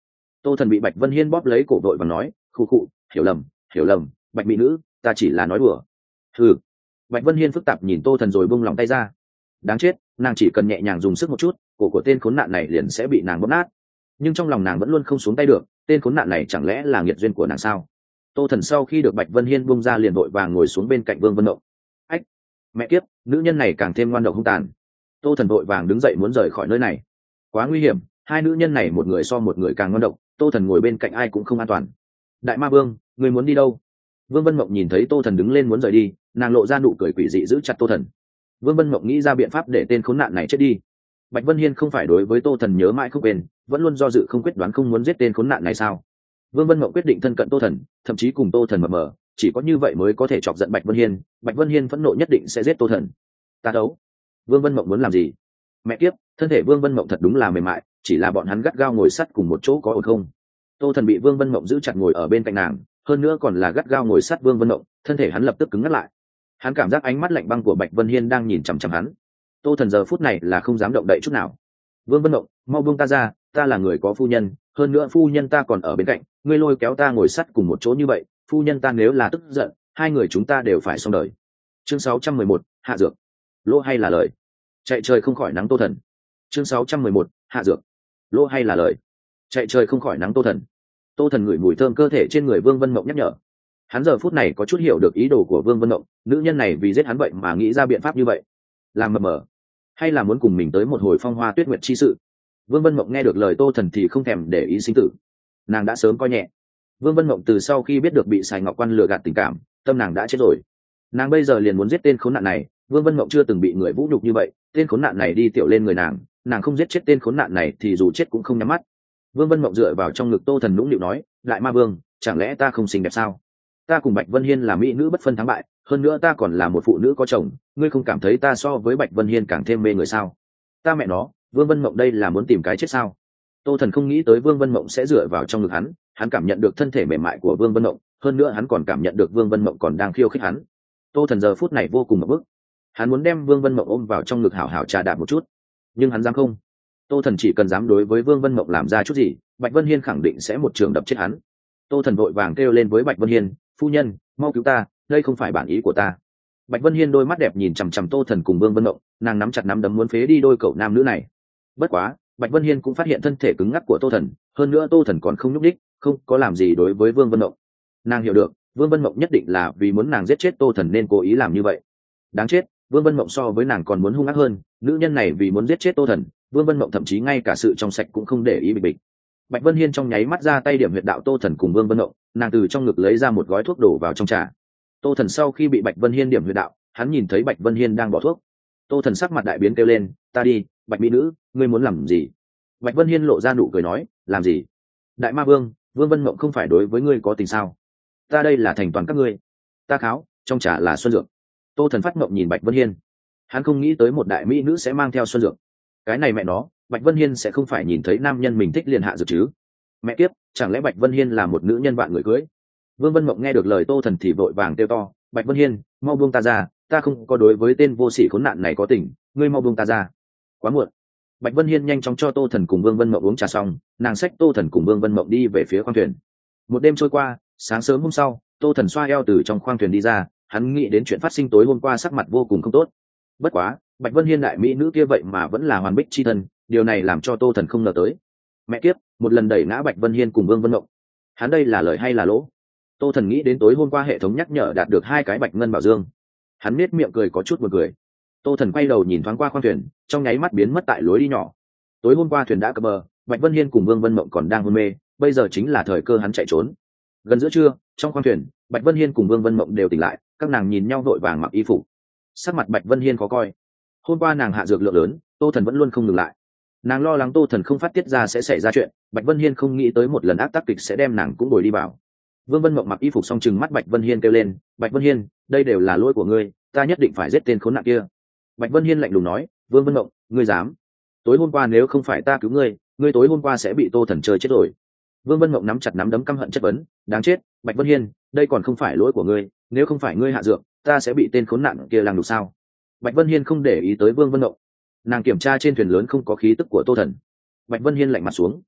Tô Thần bị Bạch Vân Hiên bóp lấy cổ đội và nói, khụ khụ, hiểu lầm hiểu lầm, Bạch mỹ nữ, ta chỉ là nói đùa. Hừ. Bạch Vân Hiên phức tạp nhìn Tô Thần rồi buông lòng tay ra. Đáng chết, nàng chỉ cần nhẹ nhàng dùng sức một chút, cổ của tên khốn nạn này liền sẽ bị nàng bóp nát. Nhưng trong lòng nàng vẫn luôn không xuống tay được, tên khốn nạn này chẳng lẽ là nghiệt duyên của nàng sao? Tô Thần sau khi được Bạch Vân Hiên buông ra liền vội vàng ngồi xuống bên cạnh Vương Vân Mộng. Ách, mẹ kiếp, nữ nhân này càng thêm ngoan độc hung tàn. Tô Thần vội vàng đứng dậy muốn rời khỏi nơi này. Quá nguy hiểm, hai nữ nhân này một người so một người càng ngoan độc, Tô Thần ngồi bên cạnh ai cũng không an toàn. Đại Ma Vương, người muốn đi đâu? Vương Vân Mộng nhìn thấy Tô Thần đứng lên muốn rời đi, nàng lộ ra nụ cười quỷ dị giữ chặt Tô Thần. Vương Vân Mộng nghĩ ra biện pháp để tên khốn nạn này chết đi. Bạch Vân Hiên không phải đối với Tô Thần nhớ mãi không quên, vẫn luôn do dự không quyết đoán không muốn giết tên khốn nạn này sao? Vương Vân Mộng quyết định thân cận Tô Thần, thậm chí cùng Tô Thần mờ mờ, chỉ có như vậy mới có thể chọc giận Bạch Vân Hiên. Bạch Vân Hiên phẫn nộ nhất định sẽ giết Tô Thần. Ta đấu. Vương Vân Mộng muốn làm gì? Mẹ kiếp, thân thể Vương Vân Mộng thật đúng là mềm mại, chỉ là bọn hắn gắt gao ngồi sắt cùng một chỗ có ổn không? Tô Thần bị Vương Vân Mộng giữ chặt ngồi ở bên cạnh nàng, hơn nữa còn là gắt gao ngồi sát Vương Vân Mộng, thân thể hắn lập tức cứng ngắt lại. Hắn cảm giác ánh mắt lạnh băng của Bạch Vân Hiên đang nhìn chằm chằm hắn. Tô Thần giờ phút này là không dám động đậy chút nào. Vương Vân Mộng, mau buông ta ra, ta là người có phu nhân, hơn nữa phu nhân ta còn ở bên cạnh, ngươi lôi kéo ta ngồi sắt cùng một chỗ như vậy, phu nhân ta nếu là tức giận, hai người chúng ta đều phải xong đời. Chương sáu trăm mười một, hạ dược. Lỗ hay là lời? Chạy trời không khỏi nắng Tô Thần. Chương sáu trăm mười một, hạ dược. Lỗ hay là lời? Chạy trời không khỏi nắng Tô Thần. Tô Thần ngửi mùi thơm cơ thể trên người Vương Vân Mộng nhắc nhở. Hắn giờ phút này có chút hiểu được ý đồ của Vương Vân Mộng, nữ nhân này vì giết hắn vậy mà nghĩ ra biện pháp như vậy, làm mờ mờ, hay là muốn cùng mình tới một hồi phong hoa tuyết nguyệt chi sự. Vương Vân Mộng nghe được lời Tô Thần thì không thèm để ý sinh tử, nàng đã sớm coi nhẹ. Vương Vân Mộng từ sau khi biết được bị Sài Ngọc Quan lừa gạt tình cảm, tâm nàng đã chết rồi. Nàng bây giờ liền muốn giết tên khốn nạn này. Vương Vân Mộng chưa từng bị người vũ nhục như vậy, tên khốn nạn này đi tiểu lên người nàng, nàng không giết chết tên khốn nạn này thì dù chết cũng không nhắm mắt. Vương Vân Mộng dựa vào trong ngực Tô Thần nũng nịu nói, lại Ma Vương, chẳng lẽ ta không xinh đẹp sao? Ta cùng Bạch Vân Hiên là mỹ nữ bất phân thắng bại, hơn nữa ta còn là một phụ nữ có chồng, ngươi không cảm thấy ta so với Bạch Vân Hiên càng thêm mê người sao? Ta mẹ nó, Vương Vân Mộng đây là muốn tìm cái chết sao? Tô Thần không nghĩ tới Vương Vân Mộng sẽ dựa vào trong ngực hắn, hắn cảm nhận được thân thể mềm mại của Vương Vân Mộng, hơn nữa hắn còn cảm nhận được Vương Vân Mộng còn đang khiêu khích hắn. Tô Thần giờ phút này vô cùng ngập bức, hắn muốn đem Vương Vân Mộng ôm vào trong ngực hảo hảo trà đạp một chút, nhưng hắn dám không? Tô Thần chỉ cần dám đối với Vương Vân Mộng làm ra chút gì, Bạch Vân Hiên khẳng định sẽ một trường đập chết hắn. Tô Thần vội vàng kêu lên với Bạch Vân Hiên, phu nhân, mau cứu ta, đây không phải bản ý của ta. Bạch Vân Hiên đôi mắt đẹp nhìn chằm chằm Tô Thần cùng Vương Vân Mộng, nàng nắm chặt nắm đấm muốn phế đi đôi cậu nam nữ này. Bất quá, Bạch Vân Hiên cũng phát hiện thân thể cứng ngắc của Tô Thần, hơn nữa Tô Thần còn không nhúc đích, không có làm gì đối với Vương Vân Mộng. Nàng hiểu được, Vương Vân Mộng nhất định là vì muốn nàng giết chết Tô Thần nên cố ý làm như vậy. Đáng chết, Vương Vân Mộng so với nàng còn muốn hung ác hơn, nữ nhân này vì muốn giết chết Tô Thần, Vương Vân Mộng thậm chí ngay cả sự trong sạch cũng không để ý bịch bịch. Bạch Vân Hiên trong nháy mắt ra tay điểm huyệt đạo Tô Thần cùng Vương Vân Mộng, nàng từ trong ngực lấy ra một gói thuốc đổ vào trong trà. Tô Thần sau khi bị Bạch Vân Hiên điểm huyệt đạo, hắn nhìn thấy Bạch Vân Hiên đang bỏ thuốc. Tô Thần sắc mặt đại biến kêu lên, ta đi, Bạch mỹ nữ, ngươi muốn làm gì? Bạch Vân Hiên lộ ra nụ cười nói, làm gì? Đại Ma Vương, Vương Vân Mộng không phải đối với ngươi có tình sao? Ta đây là thành toàn các ngươi. Ta kháo, trong trà là xuân dược. Tô Thần phát mộng nhìn Bạch Vân Hiên, hắn không nghĩ tới một đại mỹ nữ sẽ mang theo xuân dược. Cái này mẹ nó, Bạch Vân Hiên sẽ không phải nhìn thấy nam nhân mình thích liền hạ dược chứ? Mẹ kiếp, chẳng lẽ Bạch Vân Hiên là một nữ nhân bạn người cưới? Vương Vân Mộng nghe được lời Tô Thần thì vội vàng kêu to, Bạch Vân Hiên, mau buông ta ra, ta không có đối với tên vô sỉ khốn nạn này có tình, ngươi mau buông ta ra. Quá muộn. Bạch Vân Hiên nhanh chóng cho Tô Thần cùng Vương Vân Mộng uống trà xong, nàng xách Tô Thần cùng Vương Vân Mộng đi về phía khoang thuyền. Một đêm trôi qua, sáng sớm hôm sau, Tô Thần xoa eo từ trong khoang thuyền đi ra, hắn nghĩ đến chuyện phát sinh tối hôm qua, sắc mặt vô cùng không tốt. Bất quá, Bạch Vân Hiên đại mỹ nữ kia vậy mà vẫn là hoàn bích chi thân, điều này làm cho Tô Thần không ngờ tới. Mẹ kiếp, một lần đẩy ngã Bạch Vân Hiên cùng Vương Vân Mộng. Hắn đây là lời hay là lỗ? Tô Thần nghĩ đến tối hôm qua hệ thống nhắc nhở đạt được hai cái bạch ngân bảo dương, hắn nết miệng cười có chút buồn cười. Tô Thần quay đầu nhìn thoáng qua khoang thuyền, trong nháy mắt biến mất tại lối đi nhỏ. Tối hôm qua thuyền đã cập bờ, Bạch Vân Hiên cùng Vương Vân Mộng còn đang hôn mê, bây giờ chính là thời cơ hắn chạy trốn. Gần giữa trưa, trong khoang thuyền, Bạch Vân Hiên cùng Vương Vân Mộng đều tỉnh lại, các nàng nhìn nhau vội vàng mặc y phục. Sắc mặt Bạch Vân Hiên khó coi. Hôm qua nàng hạ dược lượng lớn, Tô Thần vẫn luôn không ngừng lại. Nàng lo lắng Tô Thần không phát tiết ra sẽ xảy ra chuyện, Bạch Vân Hiên không nghĩ tới một lần ác tác kịch sẽ đem nàng cũng bồi đi vào. Vương Vân Mộng mặc y phục xong trừng mắt Bạch Vân Hiên kêu lên, Bạch Vân Hiên, đây đều là lỗi của ngươi, ta nhất định phải giết tên khốn nạn kia. Bạch Vân Hiên lạnh lùng nói, Vương Vân Mộng, ngươi dám? Tối hôm qua nếu không phải ta cứu ngươi, ngươi tối hôm qua sẽ bị Tô Thần chơi chết rồi. Vương Vân Mộng nắm chặt nắm đấm căm hận chất vấn, đáng chết, Bạch Vân Hiên, đây còn không phải lỗi của ngươi, nếu không phải ngươi hạ dược, ta sẽ bị tên khốn nạn kia làm đủ sao? Bạch Vân Hiên không để ý tới Vương Vân Mộng, nàng kiểm tra trên thuyền lớn không có khí tức của Tô Thần. Bạch Vân Hiên lạnh mặt xuống,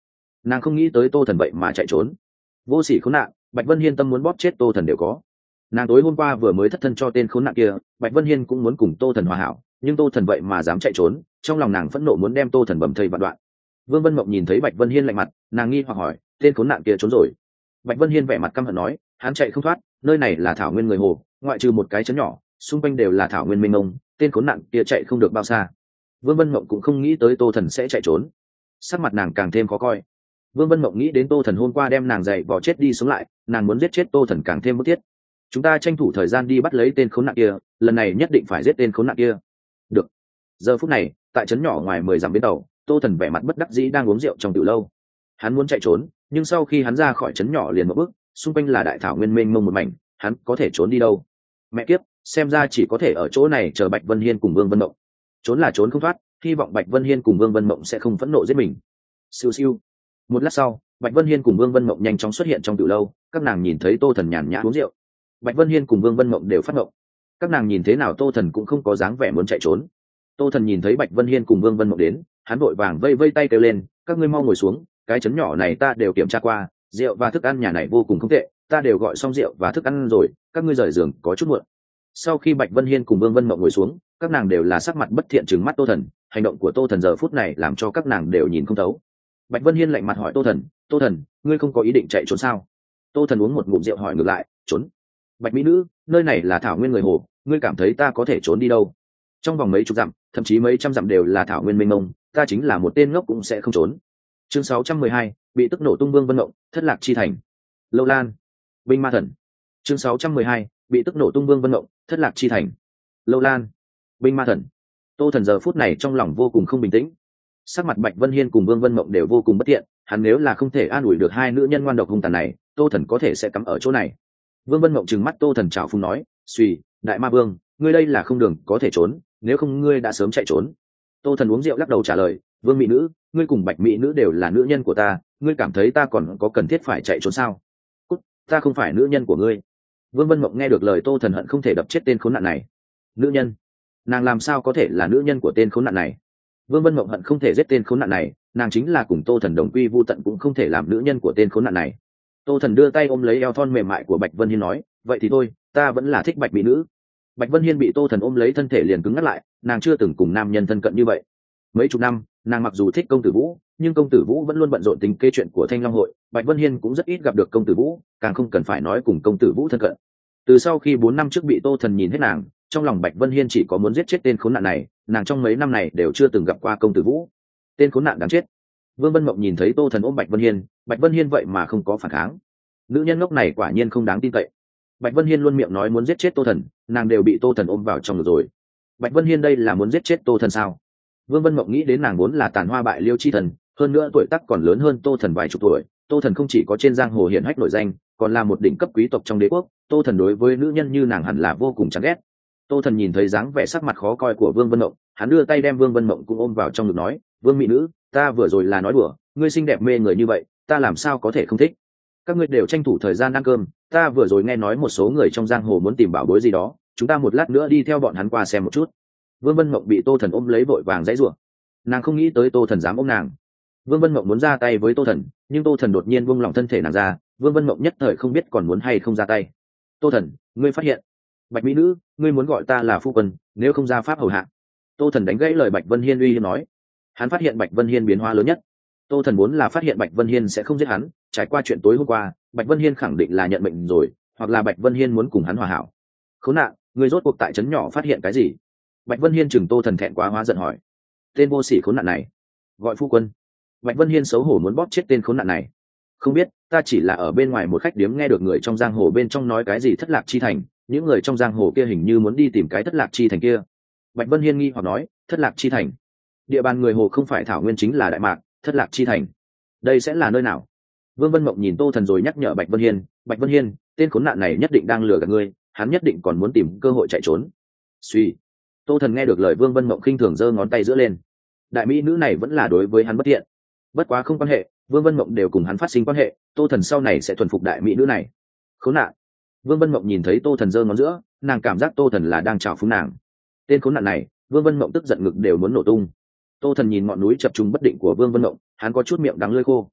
nàng không nghĩ tới tô thần vậy mà chạy trốn. Vô sỉ khốn nạn, Bạch Vân Hiên tâm muốn bóp chết tô thần đều có. Nàng tối hôm qua vừa mới thất thân cho tên khốn nạn kia, Bạch Vân Hiên cũng muốn cùng tô thần hòa hảo, nhưng tô thần vậy mà dám chạy trốn, trong lòng nàng phẫn nộ muốn đem tô thần bầm thây vạn đoạn. Vương Vân Mộng nhìn thấy Bạch Vân Hiên lạnh mặt, nàng nghi hoặc hỏi, tên khốn nạn kia trốn rồi? Bạch Vân Hiên vẻ mặt căm hận nói, hắn chạy không thoát, nơi này là thảo nguyên người hồ, ngoại trừ một cái trấn nhỏ, xung quanh đều là thảo nguyên mênh mông, tên khốn nạn kia chạy không được bao xa. Vương Vân Mộng cũng không nghĩ tới tô thần sẽ chạy trốn, sắc mặt nàng càng thêm khó coi. Vương Vân Mộng nghĩ đến tô thần hôm qua đem nàng dày vò chết đi sống lại, nàng muốn giết chết tô thần càng thêm bức thiết. Chúng ta tranh thủ thời gian đi bắt lấy tên khốn nạn kia, lần này nhất định phải giết tên khốn nạn kia. Được. Giờ phút này, tại trấn nhỏ ngoài mười dặm bến tàu, tô thần vẻ mặt bất đắc dĩ đang uống rượu trong tiểu lâu. Hắn muốn chạy trốn, nhưng sau khi hắn ra khỏi trấn nhỏ liền một bước, xung quanh là đại thảo nguyên mênh mông một mảnh, hắn có thể trốn đi đâu? Mẹ kiếp, xem ra chỉ có thể ở chỗ này chờ Bạch Vân Hiên cùng Vương Vân Mộng. Trốn là trốn không thoát, hy vọng Bạch Vân Hiên cùng Vương Vân Mộng sẽ không phẫn nộ giết mình. Siêu siêu. Một lát sau, Bạch Vân Hiên cùng Vương Vân Mộng nhanh chóng xuất hiện trong tiểu lâu, các nàng nhìn thấy tô thần nhàn nhã uống rượu. Bạch Vân Hiên cùng Vương Vân Mộng đều phát ngộng. Các nàng nhìn thế nào tô thần cũng không có dáng vẻ muốn chạy trốn. Tô thần nhìn thấy Bạch Vân Hiên cùng Vương Vân Mộng đến, hắn vội vàng vây vây tay kêu lên, các ngươi mau ngồi xuống, cái trấn nhỏ này ta đều kiểm tra qua, rượu và thức ăn nhà này vô cùng không tệ, ta đều gọi xong rượu và thức ăn rồi, các ngươi rời giường có chút muộn. Sau khi Bạch Vân Hiên cùng Vương Vân Mộng ngồi xuống, các nàng đều là sắc mặt bất thiện trừng mắt tô thần, hành động của tô thần giờ phút này làm cho các nàng đều nhìn không thấu. Bạch Vân Hiên lạnh mặt hỏi tô thần, tô thần, ngươi không có ý định chạy trốn sao? Tô thần uống một ngụm rượu hỏi ngược lại, trốn? Bạch mỹ nữ, nơi này là thảo nguyên người hồ, ngươi cảm thấy ta có thể trốn đi đâu? Trong vòng mấy chục dặm, thậm chí mấy trăm dặm đều là thảo nguyên mênh mông, ta chính là một tên ngốc cũng sẽ không trốn. Chương sáu trăm mười hai, bị tức nổ tung Vương Vân Mộng, thất lạc chi thành. Lâu Lan, binh ma thần. Chương sáu trăm mười hai, bị tức nổ tung Vương Vân Mộng, thất lạc chi thành. Lâu Lan, binh ma thần. Tô thần giờ phút này trong lòng vô cùng không bình tĩnh. Sắc mặt Bạch Vân Hiên cùng Vương Vân Mộng đều vô cùng bất tiện, hắn nếu là không thể an ủi được hai nữ nhân ngoan độc hung tàn này, tô thần có thể sẽ cắm ở chỗ này. Vương Vân Mộng trừng mắt tô thần trào phúng nói, suy, đại ma vương, ngươi đây là không đường có thể trốn, nếu không ngươi đã sớm chạy trốn. Tô thần uống rượu lắc đầu trả lời, Vương mỹ nữ, ngươi cùng Bạch mỹ nữ đều là nữ nhân của ta, ngươi cảm thấy ta còn có cần thiết phải chạy trốn sao? Cút, ta không phải nữ nhân của ngươi. Vương Vân Mộng nghe được lời tô thần hận không thể đập chết tên khốn nạn này. Nữ nhân? Nàng làm sao có thể là nữ nhân của tên khốn nạn này? Vương Vân Mộng hận không thể giết tên khốn nạn này, nàng chính là cùng tô thần đồng quy vu tận cũng không thể làm nữ nhân của tên khốn nạn này. Tô thần đưa tay ôm lấy eo thon mềm mại của Bạch Vân Hiên nói, vậy thì thôi, ta vẫn là thích Bạch mỹ nữ. Bạch Vân Hiên bị tô thần ôm lấy thân thể liền cứng ngắt lại, nàng chưa từng cùng nam nhân thân cận như vậy. Mấy chục năm, nàng mặc dù thích công tử Vũ, nhưng công tử Vũ vẫn luôn bận rộn tính kế chuyện của Thanh Long hội, Bạch Vân Hiên cũng rất ít gặp được công tử Vũ, càng không cần phải nói cùng công tử Vũ thân cận. Từ sau khi bốn năm trước bị tô thần nhìn hết nàng, trong lòng Bạch Vân Hiên chỉ có muốn giết chết tên khốn nạn này, nàng trong mấy năm này đều chưa từng gặp qua công tử Vũ. Tên khốn nạn đáng chết. Vương Vân Mộng nhìn thấy tô thần ôm Bạch Vân Hiên, Bạch Vân Hiên vậy mà không có phản kháng. Nữ nhân ngốc này quả nhiên không đáng tin cậy. Bạch Vân Hiên luôn miệng nói muốn giết chết tô thần, nàng đều bị tô thần ôm vào trong ngực rồi. Bạch Vân Hiên đây là muốn giết chết tô thần sao? Vương Vân Mộng nghĩ đến nàng vốn là tàn hoa bại liêu chi thần, hơn nữa tuổi tác còn lớn hơn tô thần vài chục tuổi. Tô thần không chỉ có trên giang hồ hiển hách nổi danh, còn là một đỉnh cấp quý tộc trong đế quốc. Tô thần đối với nữ nhân như nàng hẳn là vô cùng chán ghét. Tô thần nhìn thấy dáng vẻ sắc mặt khó coi của Vương Vân Mộng, hắn đưa tay đem Vương Vân Mộng cũng ôm vào trong ngực nói, Vương mỹ nữ, ta vừa rồi là nói đùa, ngươi xinh đẹp mê người như vậy, ta làm sao có thể không thích? Các ngươi đều tranh thủ thời gian ăn cơm, ta vừa rồi nghe nói một số người trong giang hồ muốn tìm bảo bối gì đó, chúng ta một lát nữa đi theo bọn hắn qua xem một chút. Vương Vân Mộng bị tô thần ôm lấy vội vàng dãy rủa, nàng không nghĩ tới tô thần dám ôm nàng. Vương Vân Mộng muốn ra tay với tô thần, nhưng tô thần đột nhiên buông lỏng thân thể nàng ra, Vương Vân Mộng nhất thời không biết còn muốn hay không ra tay. Tô thần, ngươi phát hiện? Bạch mỹ nữ, ngươi muốn gọi ta là phu quân, nếu không ra pháp hầu hạ. Tô thần đánh gãy lời Bạch Vân Hiên uy hiếp nói. Hắn phát hiện Bạch Vân Hiên biến hóa lớn nhất. Tô thần muốn là phát hiện Bạch Vân Hiên sẽ không giết hắn, trải qua chuyện tối hôm qua, Bạch Vân Hiên khẳng định là nhận mệnh rồi, hoặc là Bạch Vân Hiên muốn cùng hắn hòa hảo. Khốn nạn, ngươi rốt cuộc tại trấn nhỏ phát hiện cái gì? Bạch Vân Hiên chừng tô thần thẹn quá hóa giận hỏi. Tên vô sỉ khốn nạn này, gọi phu quân. Bạch Vân Hiên xấu hổ muốn bóp chết tên khốn nạn này. Không biết, ta chỉ là ở bên ngoài một khách điếm nghe được người trong giang hồ bên trong nói cái gì thất lạc chi thành, những người trong giang hồ kia hình như muốn đi tìm cái thất lạc chi thành kia. Bạch Vân Hiên nghi hoặc nói, thất lạc chi thành? Địa bàn người hồ không phải thảo nguyên chính là đại mạc, thất lạc chi thành, đây sẽ là nơi nào? Vương Vân Mộng nhìn tô thần rồi nhắc nhở Bạch Vân Hiên, Bạch Vân Hiên, tên khốn nạn này nhất định đang lừa gạt ngươi, hắn nhất định còn muốn tìm cơ hội chạy trốn. Suy. Tô thần nghe được lời Vương Vân Mộng khinh thường giơ ngón tay giữa lên. Đại mỹ nữ này vẫn là đối với hắn bất thiện. Bất quá không quan hệ, Vương Vân Mộng đều cùng hắn phát sinh quan hệ, tô thần sau này sẽ thuần phục đại mỹ nữ này. Khốn nạn. Vương Vân Mộng nhìn thấy tô thần giơ ngón giữa, nàng cảm giác tô thần là đang chào phúng nàng. Tên khốn nạn này, Vương Vân Mộng tức giận ngực đều muốn nổ tung. Tô thần nhìn ngọn núi chập trùng bất định của Vương Vân Mộng, hắn có chút miệng đắng lưỡi khô.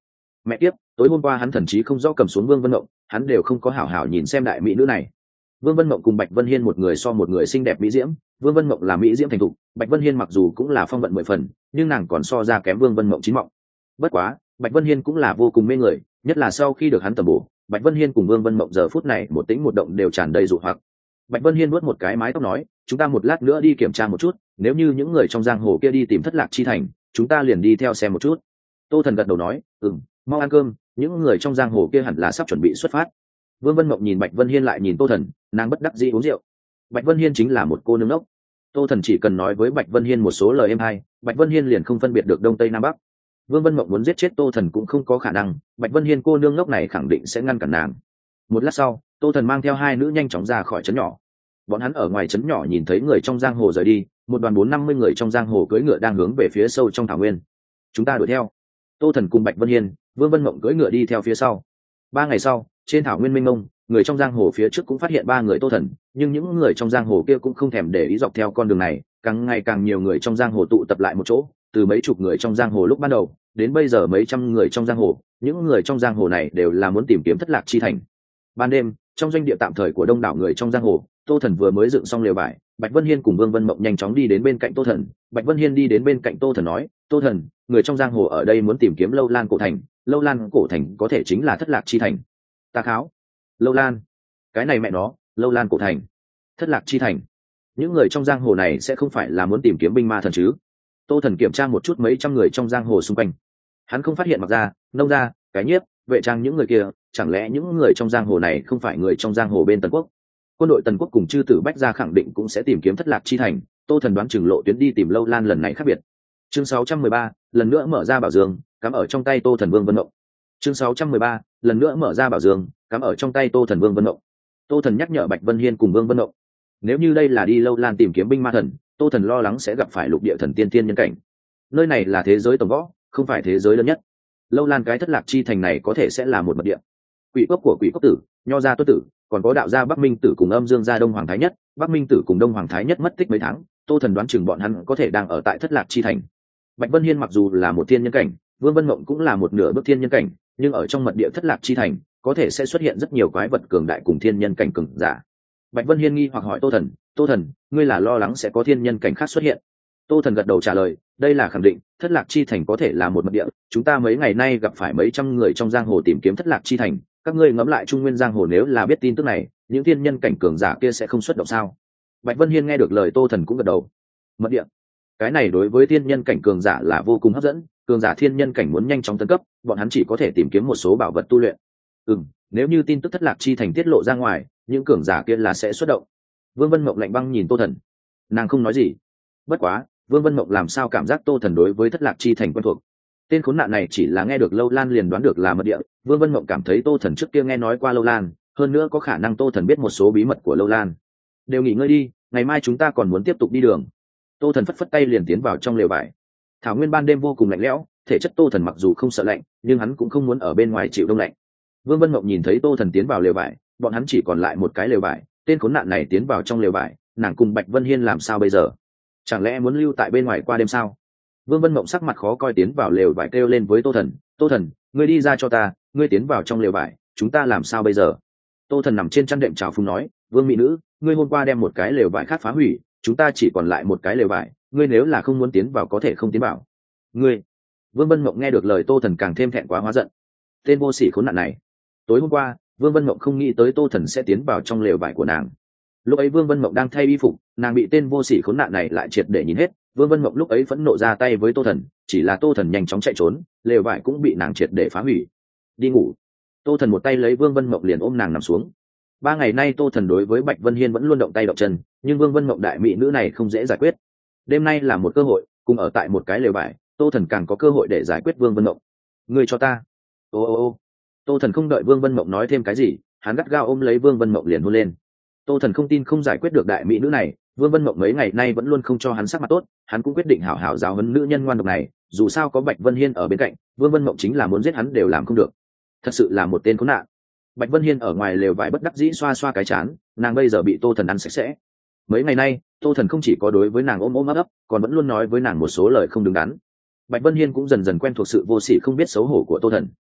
Mẹ kiếp, tối hôm qua hắn thậm chí không rõ cầm xuống Vương Vân Mộng, hắn đều không có hảo hảo nhìn xem đại mỹ nữ này. Vương Vân Mộng cùng Bạch Vân Hiên một người so một người xinh đẹp mỹ diễm, Vương Vân Mộng là mỹ diễm thành thục, Bạch Vân Hiên mặc dù cũng là phong vận mười phần, nhưng nàng còn so ra kém Vương Vân Mộng chín mọng. Bất quá, Bạch Vân Hiên cũng là vô cùng mê người, nhất là sau khi được hắn tầm bổ, Bạch Vân Hiên cùng Vương Vân Mộng giờ phút này một tĩnh một động đều tràn đầy dụ hoặc. Bạch Vân Hiên nuốt một cái mái tóc nói, chúng ta một lát nữa đi kiểm tra một chút, nếu như những người trong giang hồ kia đi tìm thất lạc chi thành, chúng ta liền đi theo xem một chút. Tô Thần gật đầu nói, ừm, mau ăn cơm, những người trong giang hồ kia hẳn là sắp chuẩn bị xuất phát. Vương Vân Mộng nhìn Bạch Vân Hiên lại nhìn Tô Thần, nàng bất đắc dĩ uống rượu. Bạch Vân Hiên chính là một cô nương ốc. Tô Thần chỉ cần nói với Bạch Vân Hiên một số lời êm hay, Bạch Vân Hiên liền không phân biệt được đông tây nam bắc. Vương Vân Mộng muốn giết chết Tô Thần cũng không có khả năng, Bạch Vân Hiên cô nương ngốc này khẳng định sẽ ngăn cản nàng. Một lát sau, Tô Thần mang theo hai nữ nhanh chóng ra khỏi trấn nhỏ. Bọn hắn ở ngoài trấn nhỏ nhìn thấy người trong giang hồ rời đi, một đoàn bốn năm mươi người trong giang hồ cưỡi ngựa đang hướng về phía sâu trong thảo nguyên. Chúng ta đuổi theo. Tô Thần cùng Bạch Vân Hiên, Vương Vân Mộng cưỡi ngựa đi theo phía sau. Ba ngày sau, trên thảo nguyên mênh mông, người trong giang hồ phía trước cũng phát hiện ba người Tô Thần, nhưng những người trong giang hồ kia cũng không thèm để ý dọc theo con đường này, càng ngày càng nhiều người trong giang hồ tụ tập lại một chỗ, từ mấy chục người trong giang hồ lúc ban đầu, đến bây giờ mấy trăm người trong giang hồ, những người trong giang hồ này đều là muốn tìm kiếm thất lạc chi thành. Ban đêm, trong doanh địa tạm thời của đông đảo người trong giang hồ, Tô Thần vừa mới dựng xong lều vải, Bạch Vân Hiên cùng Vương Vân Mộng nhanh chóng đi đến bên cạnh Tô Thần. Bạch Vân Hiên đi đến bên cạnh Tô Thần nói, Tô Thần, người trong giang hồ ở đây muốn tìm kiếm Lâu Lan cổ thành, Lâu Lan cổ thành có thể chính là thất lạc chi thành. Ta kháo, Lâu Lan, cái này mẹ nó, Lâu Lan cổ thành, thất lạc chi thành, những người trong giang hồ này sẽ không phải là muốn tìm kiếm binh ma thần chứ? Tô Thần kiểm tra một chút mấy trăm người trong giang hồ xung quanh, hắn không phát hiện Mặc Gia, Nông Gia, Cái Nhiếp, Vệ Trang những người kia, chẳng lẽ những người trong giang hồ này không phải người trong giang hồ bên Tần Quốc? Quân đội Tần Quốc cùng chư tử Bách Gia khẳng định cũng sẽ tìm kiếm thất lạc chi thành. Tô Thần đoán chừng lộ tuyến đi tìm Lâu Lan lần này khác biệt. Chương sáu trăm mười ba, lần nữa mở ra bảo dương, cắm ở trong tay Tô Thần Vương Vân Mộng. Chương sáu trăm mười ba, lần nữa mở ra bảo dương, cắm ở trong tay Tô Thần Vương Vân Mộng. Tô Thần nhắc nhở Bạch Vân Hiên cùng Vương Vân Mộng, nếu như đây là đi Lâu Lan tìm kiếm binh ma thần, Tô Thần lo lắng sẽ gặp phải lục địa thần tiên tiên nhân cảnh. Nơi này là thế giới tổng võ, không phải thế giới lớn nhất. Lâu Lan cái thất lạc chi thành này có thể sẽ là một mật địa. Quỷ cốc của Quỷ cốc tử, Nho gia Tuất tử, còn có đạo gia Bắc Minh tử cùng Âm Dương gia Đông Hoàng Thái Nhất. Bắc Minh tử cùng Đông Hoàng Thái Nhất mất tích mấy tháng, Tô Thần đoán chừng bọn hắn có thể đang ở tại thất lạc chi thành. Bạch Vân Hiên mặc dù là một thiên nhân cảnh, Vương Vân Mộng cũng là một nửa bước thiên nhân cảnh, nhưng ở trong mật địa thất lạc chi thành có thể sẽ xuất hiện rất nhiều quái vật cường đại cùng thiên nhân cảnh cường giả. Bạch Vân Hiên nghi hoặc hỏi Tô Thần, Tô Thần, ngươi là lo lắng sẽ có thiên nhân cảnh khác xuất hiện? Tô Thần gật đầu trả lời, đây là khẳng định, thất lạc chi thành có thể là một mật địa, chúng ta mấy ngày nay gặp phải mấy trăm người trong giang hồ tìm kiếm thất lạc chi thành, các ngươi ngẫm lại Trung Nguyên giang hồ nếu là biết tin tức này, những thiên nhân cảnh cường giả kia sẽ không xuất động sao? Bạch Vân Hiên nghe được lời Tô Thần cũng gật đầu. Mật địa, cái này đối với thiên nhân cảnh cường giả là vô cùng hấp dẫn, cường giả thiên nhân cảnh muốn nhanh chóng tấn cấp, bọn hắn chỉ có thể tìm kiếm một số bảo vật tu luyện. Ừm, nếu như tin tức thất lạc chi thành tiết lộ ra ngoài, những cường giả kia là sẽ xuất động. Vương Vân Mộng lạnh băng nhìn Tô Thần, nàng không nói gì. Bất quá, Vương Vân Mộng làm sao cảm giác Tô Thần đối với thất lạc chi thành quen thuộc. Tên khốn nạn này chỉ là nghe được Lâu Lan liền đoán được là mật địa. Vương Vân Mộng cảm thấy Tô Thần trước kia nghe nói qua Lâu Lan, hơn nữa có khả năng Tô Thần biết một số bí mật của Lâu Lan. Đều nghỉ ngơi đi, ngày mai chúng ta còn muốn tiếp tục đi đường. Tô Thần phất phất tay liền tiến vào trong lều vải. Thảo nguyên ban đêm vô cùng lạnh lẽo, thể chất Tô Thần mặc dù không sợ lạnh, nhưng hắn cũng không muốn ở bên ngoài chịu đông lạnh. Vương Vân Mộng nhìn thấy Tô Thần tiến vào lều vải, bọn hắn chỉ còn lại một cái lều vải, tên khốn nạn này tiến vào trong lều vải, nàng cùng Bạch Vân Hiên làm sao bây giờ? Chẳng lẽ muốn lưu tại bên ngoài qua đêm sao? Vương Vân Mộng sắc mặt khó coi tiến vào lều vải kêu lên với Tô Thần, Tô Thần, ngươi đi ra cho ta, ngươi tiến vào trong lều vải, chúng ta làm sao bây giờ? Tô Thần nằm trên chăn đệm trào phúng nói, Vương mỹ nữ, ngươi hôm qua đem một cái lều vải khác phá hủy, chúng ta chỉ còn lại một cái lều vải, ngươi nếu là không muốn tiến vào có thể không tiến vào. Ngươi! Vương Vân Mộng nghe được lời Tô Thần càng thêm thẹn quá hóa giận. Tên vô sỉ khốn nạn này! Tối hôm qua, Vương Vân Mộng không nghĩ tới Tô Thần sẽ tiến vào trong lều vải của nàng. Lúc ấy Vương Vân Mộng đang thay y phục, nàng bị tên vô sỉ khốn nạn này lại triệt để nhìn hết. Vương Vân Mộng lúc ấy phẫn nộ ra tay với Tô Thần, chỉ là Tô Thần nhanh chóng chạy trốn, lều vải cũng bị nàng triệt để phá hủy. Đi ngủ. Tô Thần một tay lấy Vương Vân Mộng liền ôm nàng nằm xuống. Ba ngày nay Tô Thần đối với Bạch Vân Hiên vẫn luôn động tay động chân, nhưng Vương Vân Mộng đại mỹ nữ này không dễ giải quyết. Đêm nay là một cơ hội, cùng ở tại một cái lều vải, Tô Thần càng có cơ hội để giải quyết Vương Vân Mộng. Ngươi cho ta. Ô ô ô. Tô Thần không đợi Vương Vân Mộng nói thêm cái gì, hắn gắt gao ôm lấy Vương Vân Mộng liền hôn lên. Tô Thần không tin không giải quyết được đại mỹ nữ này, Vương Vân Mộng mấy ngày nay vẫn luôn không cho hắn sắc mặt tốt, hắn cũng quyết định hảo hảo giáo huấn nữ nhân ngoan độc này, dù sao có Bạch Vân Hiên ở bên cạnh, Vương Vân Mộng chính là muốn giết hắn đều làm không được. Thật sự là một tên khốn nạn. Bạch Vân Hiên ở ngoài lều vải bất đắc dĩ xoa xoa cái chán, nàng bây giờ bị Tô Thần ăn sạch sẽ. Mấy ngày nay, Tô Thần không chỉ có đối với nàng ôm ôm ấp ấp, còn vẫn luôn nói với nàng một số lời không đứng đắn. Bạch Vân Hiên cũng dần dần quen thuộc sự vô sỉ không biết xấu hổ của Tô Thần.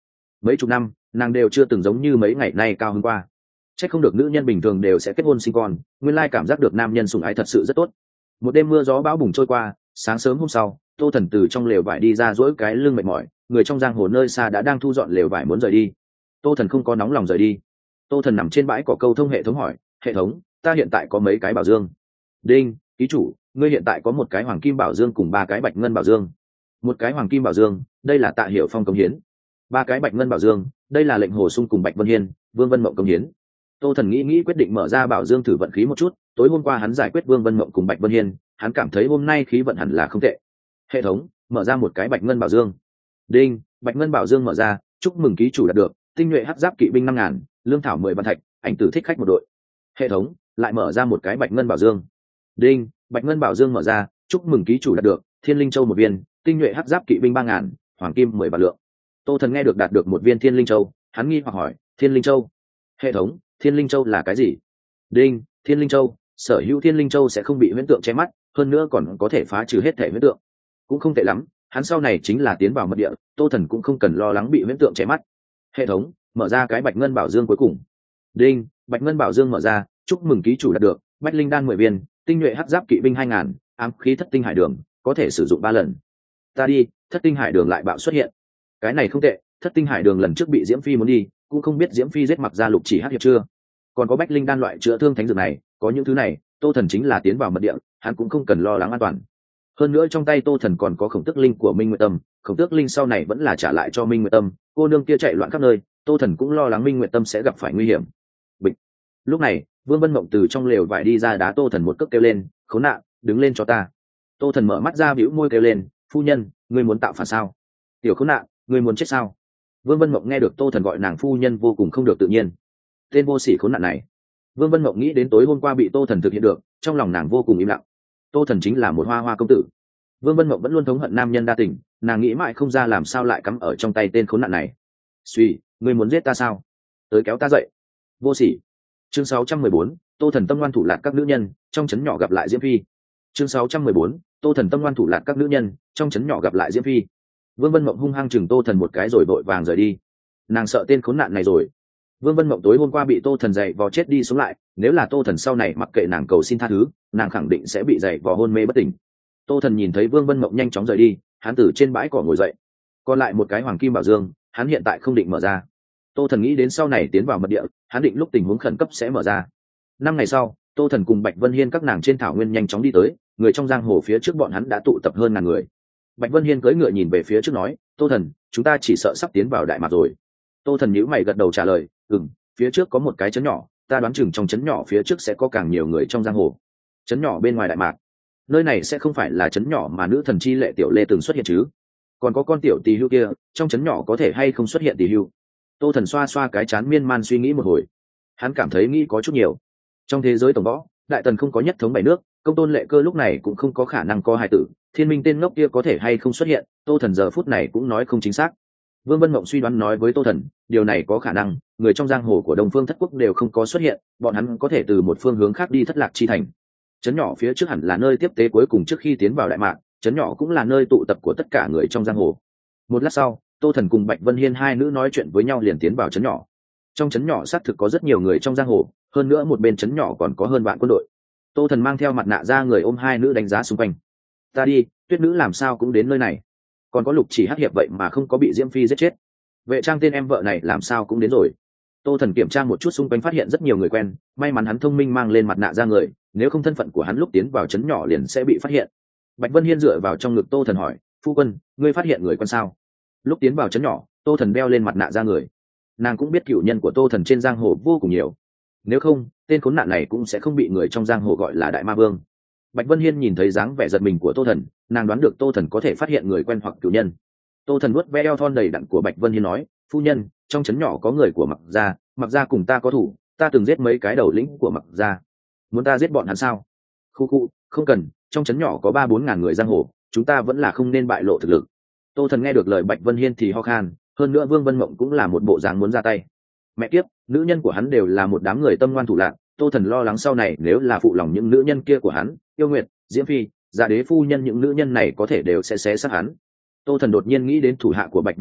mấy chục năm nàng đều chưa từng giống như mấy ngày nay cao hơn qua. Chắc không được nữ nhân bình thường đều sẽ kết hôn sinh con, nguyên lai cảm giác được nam nhân sủng ái thật sự rất tốt. Một đêm mưa gió bão bùng trôi qua, sáng sớm hôm sau Tô Thần từ trong lều vải đi ra, duỗi cái lưng mệt mỏi, người trong giang hồ nơi xa đã đang thu dọn lều vải muốn rời đi. Tô Thần không có nóng lòng rời đi. Tô Thần nằm trên bãi cỏ câu thông hệ thống hỏi, hệ thống, ta hiện tại có mấy cái bảo dương? Đinh, ký chủ, ngươi hiện tại có một cái hoàng kim bảo dương cùng ba cái bạch ngân bảo dương. Một cái hoàng kim bảo dương, đây là Tạ Hiểu Phong công hiến. Ba cái bạch ngân bảo dương, đây là Lệnh Hồ Sung cùng Bạch Vân Hiên, Vương Vân Mộng công hiến. Tô Thần nghĩ nghĩ quyết định mở ra bảo dương thử vận khí một chút. Tối hôm qua hắn giải quyết Vương Vân Mộng cùng Bạch Vân Hiên, hắn cảm thấy hôm nay khí vận hẳn là không tệ. Hệ thống, mở ra một cái bạch ngân bảo dương. Đinh, bạch ngân bảo dương mở ra, chúc mừng ký chủ đạt được tinh nhuệ hắc giáp kỵ binh năm ngàn, lương thảo mười văn thạch, ảnh tử thích khách một đội. Hệ thống lại mở ra một cái bạch ngân bảo dương. Đinh, bạch ngân bảo dương mở ra, chúc mừng ký chủ đạt được thiên linh châu một viên, tinh nhuệ hắc giáp kỵ binh ba ngàn, hoàng kim mười vạn lượng. Tô Thần nghe được đạt được một viên thiên linh châu, hắn nghi hoặc hỏi, thiên linh châu? Hệ thống, thiên linh châu là cái gì? Đinh, thiên linh châu, sở hữu thiên linh châu sẽ không bị huyễn tượng che mắt, hơn nữa còn có thể phá trừ hết thể huyễn tượng. Cũng không tệ lắm, hắn sau này chính là tiến vào mật địa, Tô Thần cũng không cần lo lắng bị huyễn tượng che mắt. Hệ thống mở ra cái bạch ngân bảo dương cuối cùng. Đinh, bạch ngân bảo dương mở ra, chúc mừng ký chủ đạt được bách linh đan mười viên, tinh nhuệ hắc giáp kỵ binh hai ngàn, ám khí thất tinh hải đường, có thể sử dụng ba lần. Ta đi, thất tinh hải đường lại bạo xuất hiện. Cái này không tệ, thất tinh hải đường lần trước bị Diễm Phi muốn đi, cũng không biết Diễm Phi giết Mặc Gia Lục Chỉ Hắc hiệp chưa. Còn có bách linh đan loại chữa thương thánh dược này, có những thứ này, Tô Thần chính là tiến vào mật địa, hắn cũng không cần lo lắng an toàn. Hơn nữa trong tay Tô Thần còn có khổng tước linh của Minh Nguyệt Tâm, khổng tước linh sau này vẫn là trả lại cho Minh Nguyệt Tâm, cô nương kia chạy loạn khắp nơi, Tô Thần cũng lo lắng Minh Nguyệt Tâm sẽ gặp phải nguy hiểm. Bịch. Lúc này, Vương Vân Mộng từ trong lều vải đi ra, đá Tô Thần một cước kêu lên, khốn nạn, đứng lên cho ta. Tô Thần mở mắt ra bĩu môi kêu lên, phu nhân, ngươi muốn tạo phản sao? Tiểu khốn nạn, ngươi muốn chết sao? Vương Vân Mộng nghe được Tô Thần gọi nàng phu nhân vô cùng không được tự nhiên. Tên vô sỉ khốn nạn này. Vương Vân Mộng nghĩ đến tối hôm qua bị Tô Thần thực hiện được, trong lòng nàng vô cùng im lặng. Tô Thần chính là một hoa hoa công tử. Vương Vân Mộng vẫn luôn thống hận nam nhân đa tình, nàng nghĩ mãi không ra làm sao lại cắm ở trong tay tên khốn nạn này. Suy, ngươi muốn giết ta sao? Tới kéo ta dậy. Vô sỉ. Chương sáu trăm mười bốn, Tô Thần tâm ngoan thủ lạt các nữ nhân, trong trấn nhỏ gặp lại Diễm Phi. Chương sáu trăm mười bốn, Tô Thần tâm ngoan thủ lạt các nữ nhân, trong trấn nhỏ gặp lại Diễm Phi. Vương Vân Mộng hung hăng chừng Tô Thần một cái rồi vội vàng rời đi. Nàng sợ tên khốn nạn này rồi. Vương Vân Mộng tối hôm qua bị Tô Thần dày vò chết đi sống lại, nếu là Tô Thần sau này mặc kệ nàng cầu xin tha thứ, nàng khẳng định sẽ bị dày vò hôn mê bất tỉnh. Tô Thần nhìn thấy Vương Vân Mộng nhanh chóng rời đi, hắn từ trên bãi cỏ ngồi dậy. Còn lại một cái hoàng kim bảo dương, hắn hiện tại không định mở ra. Tô Thần nghĩ đến sau này tiến vào mật địa, hắn định lúc tình huống khẩn cấp sẽ mở ra. Năm ngày sau, Tô Thần cùng Bạch Vân Hiên các nàng trên thảo nguyên nhanh chóng đi tới, người trong giang hồ phía trước bọn hắn đã tụ tập hơn ngàn người. Bạch Vân Hiên cưỡi ngựa nhìn về phía trước nói, Tô Thần, chúng ta chỉ sợ sắp tiến vào Đại Mạc rồi. Tô Thần nhíu mày gật đầu trả lời, ừm, phía trước có một cái trấn nhỏ, ta đoán chừng trong trấn nhỏ phía trước sẽ có càng nhiều người trong giang hồ. Trấn nhỏ bên ngoài Đại Mạc, nơi này sẽ không phải là trấn nhỏ mà nữ thần chi lệ Tiểu Lê từng xuất hiện chứ? Còn có con tiểu tỳ hưu kia, trong trấn nhỏ có thể hay không xuất hiện tỳ hưu? Tô Thần xoa xoa cái trán miên man suy nghĩ một hồi, hắn cảm thấy nghĩ có chút nhiều. Trong thế giới tổng võ, đại tần không có nhất thống bảy nước, công tôn Lệ Cơ lúc này cũng không có khả năng có hài tử, Thiên Minh tên ngốc kia có thể hay không xuất hiện, Tô Thần giờ phút này cũng nói không chính xác. Vương Vân Mộng suy đoán nói với Tô Thần, điều này có khả năng, người trong giang hồ của Đông Phương Thất Quốc đều không có xuất hiện, bọn hắn có thể từ một phương hướng khác đi Thất Lạc chi thành. Trấn nhỏ phía trước hẳn là nơi tiếp tế cuối cùng trước khi tiến vào Đại Mạc, trấn nhỏ cũng là nơi tụ tập của tất cả người trong giang hồ. Một lát sau, Tô Thần cùng Bạch Vân Hiên hai nữ nói chuyện với nhau liền tiến vào trấn nhỏ. Trong trấn nhỏ xác thực có rất nhiều người trong giang hồ, hơn nữa một bên trấn nhỏ còn có hơn vạn quân đội. Tô Thần mang theo mặt nạ ra người ôm hai nữ đánh giá xung quanh. Ta đi, Tuyết nữ làm sao cũng đến nơi này? Còn có Lục Chỉ Hắc hiệp vậy mà không có bị Diễm Phi giết chết. Vệ Trang tên em vợ này làm sao cũng đến rồi. Tô Thần kiểm tra một chút xung quanh phát hiện rất nhiều người quen, may mắn hắn thông minh mang lên mặt nạ ra người, nếu không thân phận của hắn lúc tiến vào trấn nhỏ liền sẽ bị phát hiện. Bạch Vân Hiên dựa vào trong ngực Tô Thần hỏi, phu quân, ngươi phát hiện người quen sao? Lúc tiến vào trấn nhỏ, Tô Thần đeo lên mặt nạ ra người. Nàng cũng biết cựu nhân của Tô Thần trên giang hồ vô cùng nhiều, nếu không tên khốn nạn này cũng sẽ không bị người trong giang hồ gọi là Đại Ma Vương. Bạch Vân Hiên nhìn thấy dáng vẻ giật mình của Tô Thần, nàng đoán được Tô Thần có thể phát hiện người quen hoặc cựu nhân. Tô Thần vuốt ve eo thon đầy đặn của Bạch Vân Hiên nói, phu nhân, trong trấn nhỏ có người của Mặc Gia, Mặc Gia cùng ta có thủ, ta từng giết mấy cái đầu lĩnh của Mặc Gia, muốn ta giết bọn hắn sao? Khu khu, không cần, trong trấn nhỏ có ba bốn ngàn người giang hồ, chúng ta vẫn là không nên bại lộ thực lực. Tô Thần nghe được lời Bạch Vân Hiên thì ho khan, hơn nữa Vương Vân Mộng cũng là một bộ dáng muốn ra tay. Mẹ kiếp, nữ nhân của hắn đều là một đám người tâm ngoan thủ lạn, Tô Thần lo lắng sau này nếu là phụ lòng những nữ nhân kia của hắn, Yêu Nguyệt, Diễm Phi, Dạ Đế phu nhân, những nữ nhân này có thể đều sẽ xé xác hắn. Tô Thần đột nhiên nghĩ đến thủ hạ của Bạch Vân Hiên,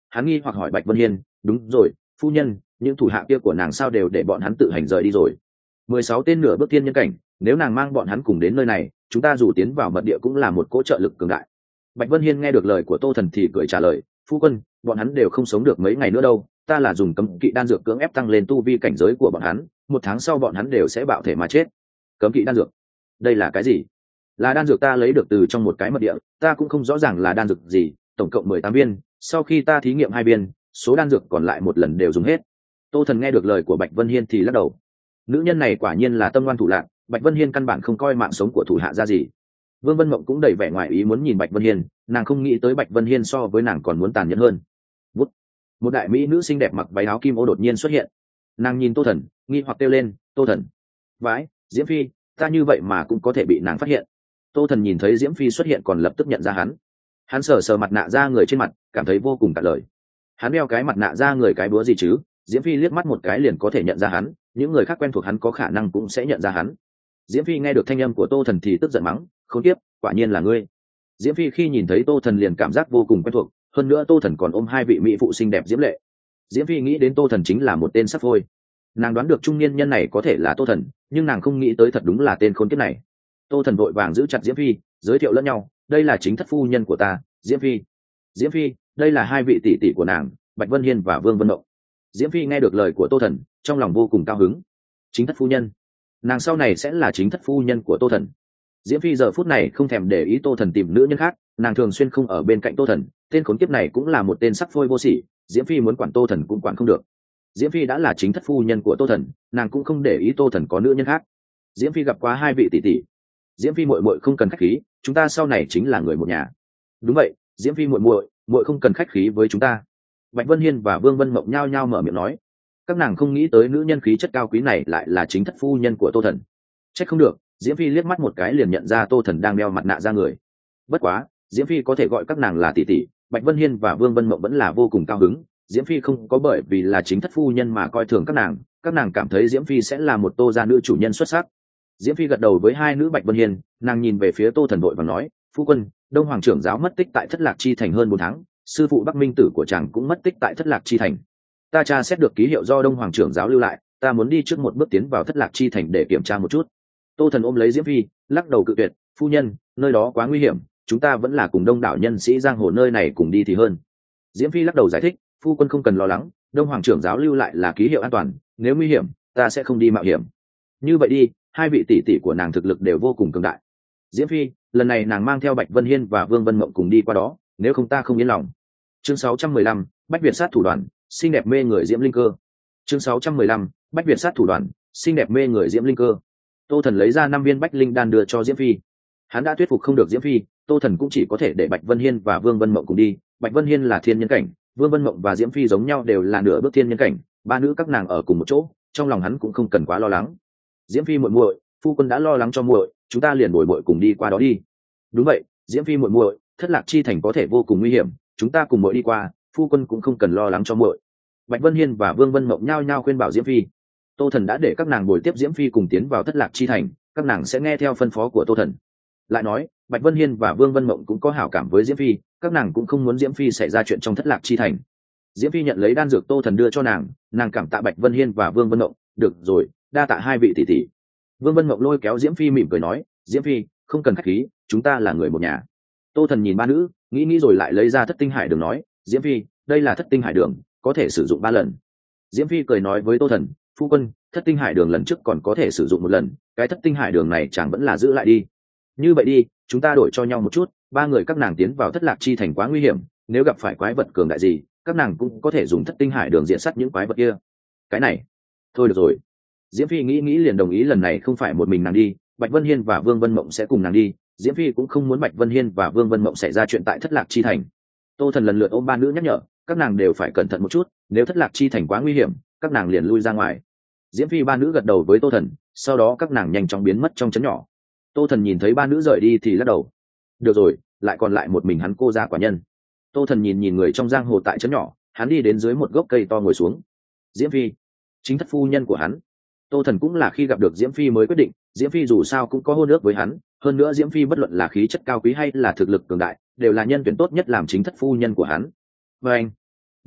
Hắn nghi hoặc hỏi Bạch Vân Hiên, đúng rồi, phu nhân, những thủ hạ kia của nàng sao đều để bọn hắn tự hành rời đi rồi? Mười sáu tên nửa bước thiên nhân cảnh, nếu nàng mang bọn hắn cùng đến nơi này, chúng ta dù tiến vào mật địa cũng là một cỗ trợ lực cường đại. Bạch Vân Hiên nghe được lời của Tô Thần thì cười trả lời, phu quân, bọn hắn đều không sống được mấy ngày nữa đâu, ta là dùng cấm kỵ đan dược cưỡng ép tăng lên tu vi cảnh giới của bọn hắn, một tháng sau bọn hắn đều sẽ bạo thể mà chết. Cấm kỵ đan dược? Đây là cái gì? Là đan dược ta lấy được từ trong một cái mật địa, ta cũng không rõ ràng là đan dược gì, tổng cộng mười tám viên, sau khi ta thí nghiệm hai viên, số đan dược còn lại một lần đều dùng hết. Tô Thần nghe được lời của Bạch Vân Hiên thì lắc đầu. Nữ nhân này quả nhiên là tâm ngoan thủ lạn, Bạch Vân Hiên căn bản không coi mạng sống của thủ hạ ra gì. Vương Vân Mộng cũng đầy vẻ ngoài ý muốn nhìn Bạch Vân Hiên, nàng không nghĩ tới Bạch Vân Hiên so với nàng còn muốn tàn nhẫn hơn. Bút. Một đại mỹ nữ xinh đẹp mặc váy áo kim ô đột nhiên xuất hiện. Nàng nhìn Tô Thần, nghi hoặc kêu lên, Tô Thần, vãi, Diễm Phi, ta như vậy mà cũng có thể bị nàng phát hiện. Tô Thần nhìn thấy Diễm Phi xuất hiện còn lập tức nhận ra hắn. Hắn sờ sờ mặt nạ ra người trên mặt, cảm thấy vô cùng cạn lời. Hắn đeo cái mặt nạ ra người cái búa gì chứ? Diễm Phi liếc mắt một cái liền có thể nhận ra hắn, những người khác quen thuộc hắn có khả năng cũng sẽ nhận ra hắn. Diễm Phi nghe được thanh âm của Tô Thần thì tức giận mắng, khốn kiếp, quả nhiên là ngươi. Diễm Phi khi nhìn thấy Tô Thần liền cảm giác vô cùng quen thuộc, hơn nữa Tô Thần còn ôm hai vị mỹ phụ xinh đẹp diễm lệ. Diễm Phi nghĩ đến Tô Thần chính là một tên sắp phôi. Nàng đoán được trung niên nhân này có thể là Tô Thần, nhưng nàng không nghĩ tới thật đúng là tên khốn kiếp này. Tô Thần vội vàng giữ chặt Diễm Phi, giới thiệu lẫn nhau, đây là chính thất phu nhân của ta, Diễm Phi. Diễm Phi, đây là hai vị tỷ tỷ của nàng, Bạch Vân Hiên và Vương Vân Mộng. Diễm Phi nghe được lời của Tô Thần, trong lòng vô cùng cao hứng. Chính thất phu nhân, nàng sau này sẽ là chính thất phu nhân của Tô Thần. Diễm Phi giờ phút này không thèm để ý Tô Thần tìm nữ nhân khác, nàng thường xuyên không ở bên cạnh Tô Thần, tên khốn kiếp này cũng là một tên sắc phôi vô sỉ, Diễm Phi muốn quản Tô Thần cũng quản không được. Diễm Phi đã là chính thất phu nhân của Tô Thần, nàng cũng không để ý Tô Thần có nữ nhân khác. Diễm Phi gặp qua hai vị tỷ tỷ. Diễm Phi muội muội không cần khách khí, chúng ta sau này chính là người một nhà. Đúng vậy, Diễm Phi muội muội, muội không cần khách khí với chúng ta. Bạch Vân Hiên và Vương Vân Mộng nhao nhao mở miệng nói. Các nàng không nghĩ tới nữ nhân khí chất cao quý này lại là chính thất phu nhân của Tô Thần. Trách không được, Diễm Phi liếc mắt một cái liền nhận ra Tô Thần đang đeo mặt nạ ra người. Bất quá, Diễm Phi có thể gọi các nàng là tỷ tỷ, Bạch Vân Hiên và Vương Vân Mộng vẫn là vô cùng cao hứng. Diễm Phi không có bởi vì là chính thất phu nhân mà coi thường các nàng, các nàng cảm thấy Diễm Phi sẽ là một Tô gia nữ chủ nhân xuất sắc. Diễm Phi gật đầu với hai nữ Bạch Vân Hiên, nàng nhìn về phía Tô Thần vội và nói, phu quân, Đông Hoàng trưởng giáo mất tích tại Thất Lạc Chi Thành hơn bốn tháng, sư phụ Bắc Minh Tử của chàng cũng mất tích tại Thất Lạc Chi Thành. Ta tra xét được ký hiệu do Đông Hoàng trưởng giáo lưu lại, ta muốn đi trước một bước tiến vào Thất Lạc Chi Thành để kiểm tra một chút. Tô Thần ôm lấy Diễm Phi, lắc đầu cự tuyệt, phu nhân, nơi đó quá nguy hiểm, chúng ta vẫn là cùng đông đảo nhân sĩ giang hồ nơi này cùng đi thì hơn. Diễm Phi lắc đầu giải thích, phu quân không cần lo lắng, Đông Hoàng trưởng giáo lưu lại là ký hiệu an toàn, nếu nguy hiểm, ta sẽ không đi mạo hiểm. Như vậy đi, hai vị tỷ tỷ của nàng thực lực đều vô cùng cường đại. Diễm Phi, lần này nàng mang theo Bạch Vân Hiên và Vương Vân Mộng cùng đi qua đó, nếu không ta không yên lòng. Chương sáu trăm mười lăm, Bách Việt sát thủ đoàn, xinh đẹp mê người Diễm Linh Cơ. Chương sáu trăm mười lăm, Bách Việt sát thủ đoàn, xinh đẹp mê người Diễm Linh Cơ. Tô Thần lấy ra năm viên Bách Linh đan đưa cho Diễm Phi. Hắn đã thuyết phục không được Diễm Phi, Tô Thần cũng chỉ có thể để Bạch Vân Hiên và Vương Vân Mộng cùng đi. Bạch Vân Hiên là thiên nhân cảnh, Vương Vân Mộng và Diễm Phi giống nhau đều là nửa bước thiên nhân cảnh, ba nữ các nàng ở cùng một chỗ, trong lòng hắn cũng không cần quá lo lắng. Diễm Phi muội muội, phu quân đã lo lắng cho muội, chúng ta liền bồi muội cùng đi qua đó đi. Đúng vậy, Diễm Phi muội muội, Thất Lạc Chi Thành có thể vô cùng nguy hiểm, chúng ta cùng muội đi qua, phu quân cũng không cần lo lắng cho muội. Bạch Vân Hiên và Vương Vân Mộng nhao nhao khuyên bảo Diễm Phi. Tô Thần đã để các nàng bồi tiếp Diễm Phi cùng tiến vào Thất Lạc Chi Thành, các nàng sẽ nghe theo phân phó của Tô Thần. Lại nói, Bạch Vân Hiên và Vương Vân Mộng cũng có hảo cảm với Diễm Phi, các nàng cũng không muốn Diễm Phi xảy ra chuyện trong Thất Lạc Chi Thành. Diễm Phi nhận lấy đan dược Tô Thần đưa cho nàng, nàng cảm tạ Bạch Vân Hiên và Vương Vân Mộng, được rồi, đa tạ hai vị tỷ tỷ. Vương Vân Mộng lôi kéo Diễm Phi mỉm cười nói, Diễm Phi, không cần khách khí, chúng ta là người một nhà. Tô Thần nhìn ba nữ, nghĩ nghĩ rồi lại lấy ra Thất Tinh Hải Đường nói, Diễm Phi, đây là Thất Tinh Hải Đường, có thể sử dụng ba lần. Diễm Phi cười nói với Tô Thần, phu quân, Thất Tinh Hải Đường lần trước còn có thể sử dụng một lần, cái Thất Tinh Hải Đường này chẳng vẫn là giữ lại đi. Như vậy đi, chúng ta đổi cho nhau một chút, ba người các nàng tiến vào Thất Lạc Chi Thành quá nguy hiểm, nếu gặp phải quái vật cường đại gì, các nàng cũng có thể dùng Thất Tinh Hải Đường diện sát những quái vật kia. Cái này, thôi được rồi. Diễm Phi nghĩ nghĩ liền đồng ý lần này không phải một mình nàng đi, Bạch Vân Hiên và Vương Vân Mộng sẽ cùng nàng đi. Diễm Phi cũng không muốn Bạch Vân Hiên và Vương Vân Mộng xảy ra chuyện tại Thất Lạc Chi Thành. Tô Thần lần lượt ôm ba nữ nhắc nhở, các nàng đều phải cẩn thận một chút, nếu Thất Lạc Chi Thành quá nguy hiểm, các nàng liền lui ra ngoài. Diễm Phi ba nữ gật đầu với Tô Thần, sau đó các nàng nhanh chóng biến mất trong trấn nhỏ. Tô Thần nhìn thấy ba nữ rời đi thì lắc đầu. Được rồi, lại còn lại một mình hắn cô gia quả nhân. Tô Thần nhìn nhìn người trong giang hồ tại trấn nhỏ, hắn đi đến dưới một gốc cây to ngồi xuống. Diễm Phi, chính thất phu nhân của hắn. Tô Thần cũng là khi gặp được Diễm Phi mới quyết định, Diễm Phi dù sao cũng có hôn ước với hắn, hơn nữa Diễm Phi bất luận là khí chất cao quý hay là thực lực cường đại, đều là nhân tuyển tốt nhất làm chính thất phu nhân của hắn. Và anh,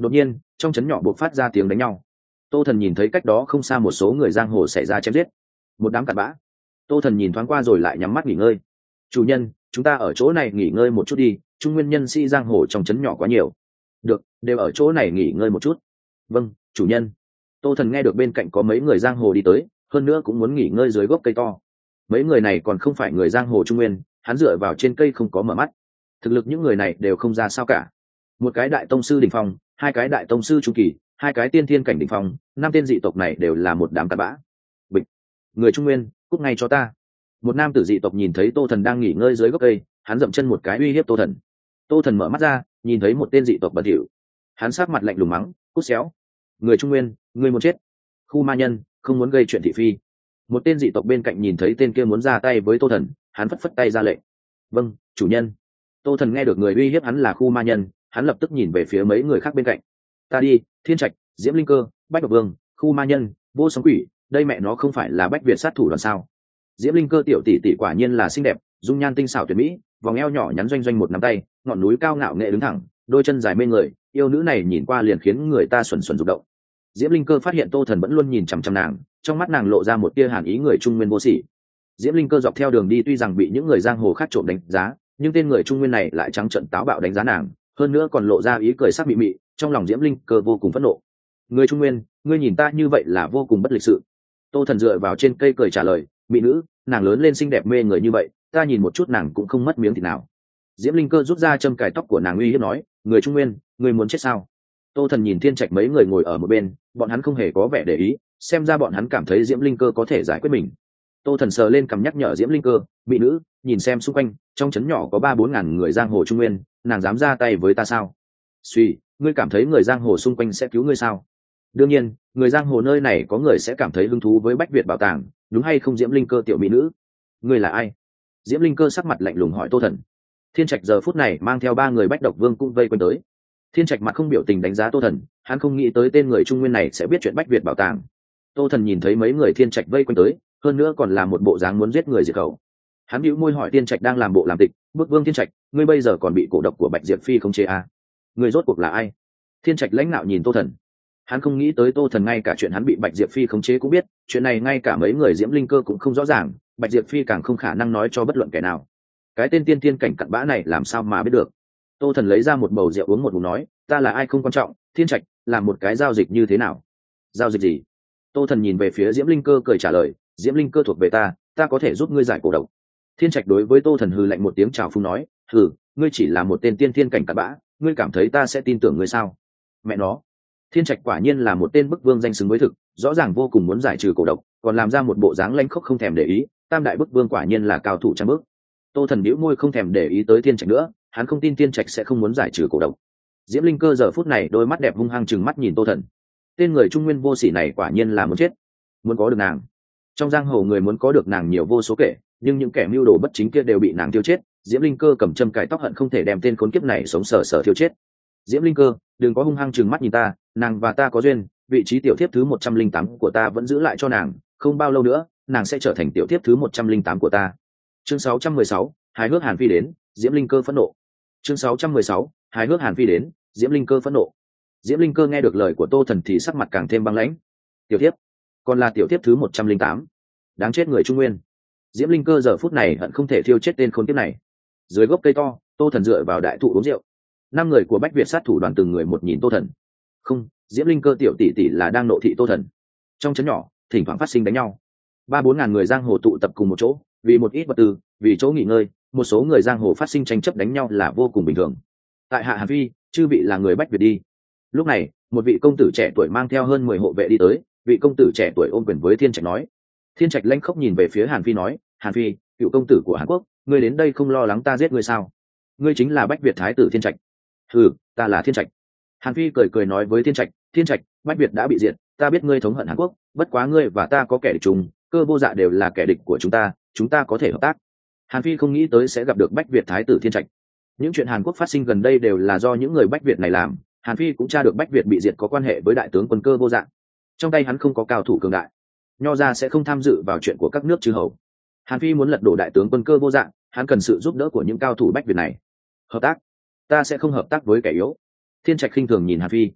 đột nhiên trong trấn nhỏ buộc phát ra tiếng đánh nhau. Tô Thần nhìn thấy cách đó không xa một số người giang hồ xảy ra chém giết, một đám cặn bã. Tô Thần nhìn thoáng qua rồi lại nhắm mắt nghỉ ngơi. Chủ nhân, chúng ta ở chỗ này nghỉ ngơi một chút đi, trung nguyên nhân sĩ giang hồ trong trấn nhỏ quá nhiều. Được, đều ở chỗ này nghỉ ngơi một chút. Vâng, chủ nhân. Tô Thần nghe được bên cạnh có mấy người giang hồ đi tới, hơn nữa cũng muốn nghỉ ngơi dưới gốc cây to. Mấy người này còn không phải người giang hồ trung nguyên, hắn dựa vào trên cây không có mở mắt. Thực lực những người này đều không ra sao cả. Một cái đại tông sư đỉnh phong, hai cái đại tông sư trung kỳ, hai cái tiên thiên cảnh đỉnh phong, năm tên dị tộc này đều là một đám cặn bã. Bịch. Người trung nguyên, cút ngay cho ta. Một nam tử dị tộc nhìn thấy Tô Thần đang nghỉ ngơi dưới gốc cây, hắn dậm chân một cái uy hiếp Tô Thần. Tô Thần mở mắt ra, nhìn thấy một tên dị tộc bẩn thỉu, hắn sát mặt lạnh lùng mắng, cút xéo. Người trung nguyên, người muốn chết. Khu ma nhân, không muốn gây chuyện thị phi. Một tên dị tộc bên cạnh nhìn thấy tên kia muốn ra tay với Tô Thần, hắn phất phất tay ra lệnh. Vâng, chủ nhân. Tô Thần nghe được người uy hiếp hắn là khu ma nhân, hắn lập tức nhìn về phía mấy người khác bên cạnh. Ta đi, Thiên Trạch, Diễm Linh Cơ, Bách Độc Vương, khu ma nhân, vô sóng quỷ, đây mẹ nó không phải là Bách Việt sát thủ đoàn sao? Diễm Linh Cơ tiểu tỷ tỷ quả nhiên là xinh đẹp, dung nhan tinh xảo tuyệt mỹ, vòng eo nhỏ nhắn doanh doanh một nắm tay, ngọn núi cao ngạo nghệ đứng thẳng, đôi chân dài mê người, yêu nữ này nhìn qua liền khiến người ta xuẩn xuẩn rụng động. Diễm Linh Cơ phát hiện Tô Thần vẫn luôn nhìn chằm chằm nàng, trong mắt nàng lộ ra một tia hàn ý người trung nguyên vô sỉ. Diễm Linh Cơ dọc theo đường đi tuy rằng bị những người giang hồ khác trộm đánh giá, nhưng tên người trung nguyên này lại trắng trợn táo bạo đánh giá nàng, hơn nữa còn lộ ra ý cười sắc mị mị, trong lòng Diễm Linh Cơ vô cùng phẫn nộ. Người trung nguyên, ngươi nhìn ta như vậy là vô cùng bất lịch sự. Tô Thần dựa vào trên cây cười trả lời, mỹ nữ, nàng lớn lên xinh đẹp mê người như vậy, ta nhìn một chút nàng cũng không mất miếng thịt nào. Diễm Linh Cơ rút ra châm cài tóc của nàng uy hiếp nói, người trung nguyên, ngươi muốn chết sao? Tô Thần nhìn Thiên Trạch mấy người ngồi ở một bên, bọn hắn không hề có vẻ để ý, xem ra bọn hắn cảm thấy Diễm Linh Cơ có thể giải quyết mình. Tô Thần sờ lên cằm nhắc nhở Diễm Linh Cơ, mỹ nữ, nhìn xem xung quanh, trong trấn nhỏ có ba bốn ngàn người giang hồ trung nguyên, nàng dám ra tay với ta sao? Suy, ngươi cảm thấy người giang hồ xung quanh sẽ cứu ngươi sao? Đương nhiên, người giang hồ nơi này có người sẽ cảm thấy hứng thú với Bách Việt bảo tàng, đúng hay không Diễm Linh Cơ tiểu mỹ nữ? Ngươi là ai? Diễm Linh Cơ sắc mặt lạnh lùng hỏi Tô Thần. Thiên Trạch giờ phút này mang theo ba người Bách Độc Vương cũng vây quanh tới. Thiên Trạch mặt không biểu tình đánh giá Tô Thần, hắn không nghĩ tới tên người trung nguyên này sẽ biết chuyện Bách Việt bảo tàng. Tô Thần nhìn thấy mấy người Thiên Trạch vây quanh tới, hơn nữa còn là một bộ dáng muốn giết người diệt khẩu. Hắn bĩu môi hỏi Thiên Trạch đang làm bộ làm tịch, "Bức Vương Thiên Trạch, ngươi bây giờ còn bị cổ độc của Bạch Diệp Phi không chế à? Ngươi rốt cuộc là ai?" Thiên Trạch lãnh nạo nhìn Tô Thần. Hắn không nghĩ tới Tô Thần ngay cả chuyện hắn bị Bạch Diệp Phi khống chế cũng biết, chuyện này ngay cả mấy người Diễm Linh Cơ cũng không rõ ràng, Bạch Diệp Phi càng không khả năng nói cho bất luận kẻ nào. Cái tên tiên tiên cảnh cặn bã này làm sao mà biết được? Tô Thần lấy ra một bầu rượu uống một ngụm nói, ta là ai không quan trọng, Thiên Trạch, làm một cái giao dịch như thế nào? Giao dịch gì? Tô Thần nhìn về phía Diễm Linh Cơ cười trả lời, Diễm Linh Cơ thuộc về ta, ta có thể giúp ngươi giải cổ độc. Thiên Trạch đối với Tô Thần hừ lạnh một tiếng chào phúng nói, hừ, ngươi chỉ là một tên tiên tiên cảnh cặn bã, ngươi cảm thấy ta sẽ tin tưởng ngươi sao? Mẹ nó. Thiên Trạch quả nhiên là một tên bức vương danh xứng với thực, rõ ràng vô cùng muốn giải trừ cổ độc, còn làm ra một bộ dáng lanh khốc không thèm để ý, tam đại bức vương quả nhiên là cao thủ trăm bước. Tô Thần bĩu môi không thèm để ý tới Thiên Trạch nữa, hắn không tin Thiên Trạch sẽ không muốn giải trừ cổ độc. Diễm Linh Cơ giờ phút này đôi mắt đẹp hung hăng trừng mắt nhìn Tô Thần. Tên người trung nguyên vô sỉ này quả nhiên là muốn chết, muốn có được nàng. Trong giang hồ người muốn có được nàng nhiều vô số kể, nhưng những kẻ mưu đồ bất chính kia đều bị nàng tiêu chết. Diễm Linh Cơ cầm châm cài tóc hận không thể đem tên khốn kiếp này sống sờ sờ tiêu chết. Diễm Linh Cơ, đừng có hung hăng trừng mắt nhìn ta, nàng và ta có duyên, vị trí tiểu thiếp thứ một trăm linh tám của ta vẫn giữ lại cho nàng, không bao lâu nữa, nàng sẽ trở thành tiểu thiếp thứ một trăm linh tám của ta. Chương sáu trăm mười sáu, hài hước Hàn Phi đến, Diễm Linh Cơ phẫn nộ. Chương sáu trăm mười sáu, hài hước Hàn Phi đến, Diễm Linh Cơ phẫn nộ. Diễm Linh Cơ nghe được lời của Tô Thần thì sắc mặt càng thêm băng lãnh. Tiểu thiếp, còn là tiểu thiếp thứ một trăm linh tám. Đáng chết người trung nguyên. Diễm Linh Cơ giờ phút này hận không thể thiêu chết tên khốn kiếp này. Dưới gốc cây to, Tô Thần dựa vào đại thụ uống rượu. Năm người của Bách Việt sát thủ đoàn từng người một nhìn Tô Thần. Không, Diễm Linh Cơ tiểu tỷ tỷ là đang nộ thị Tô Thần. Trong trấn nhỏ, thỉnh thoảng phát sinh đánh nhau. Ba bốn ngàn người giang hồ tụ tập cùng một chỗ, vì một ít vật tư, vì chỗ nghỉ ngơi, một số người giang hồ phát sinh tranh chấp đánh nhau là vô cùng bình thường. Tại hạ Hàn Phi, chư vị là người Bách Việt đi. Lúc này, một vị công tử trẻ tuổi mang theo hơn mười hộ vệ đi tới, vị công tử trẻ tuổi ôm quyền với Thiên Trạch nói. Thiên Trạch lanh khóc nhìn về phía Hàn Phi nói, Hàn Phi, cựu công tử của Hàn Quốc, ngươi đến đây không lo lắng ta giết ngươi sao? Ngươi chính là Bách Việt thái tử Thiên Trạch. Ừ, ta là Thiên Trạch. Hàn Phi cười cười nói với Thiên Trạch, Thiên Trạch, Bách Việt đã bị diệt, ta biết ngươi thống hận Hàn Quốc, bất quá ngươi và ta có kẻ địch chung, Cơ Vô Dạ đều là kẻ địch của chúng ta, chúng ta có thể hợp tác. Hàn Phi không nghĩ tới sẽ gặp được Bách Việt thái tử Thiên Trạch. Những chuyện Hàn Quốc phát sinh gần đây đều là do những người Bách Việt này làm, Hàn Phi cũng tra được Bách Việt bị diệt có quan hệ với đại tướng quân Cơ Vô Dạ. Trong tay hắn không có cao thủ cường đại, nho ra sẽ không tham dự vào chuyện của các nước chư hầu. Hàn Phi muốn lật đổ đại tướng quân Cơ Vô Dạ, hắn cần sự giúp đỡ của những cao thủ Bách Việt này. Hợp tác? Ta sẽ không hợp tác với kẻ yếu. Thiên Trạch khinh thường nhìn Hàn Phi.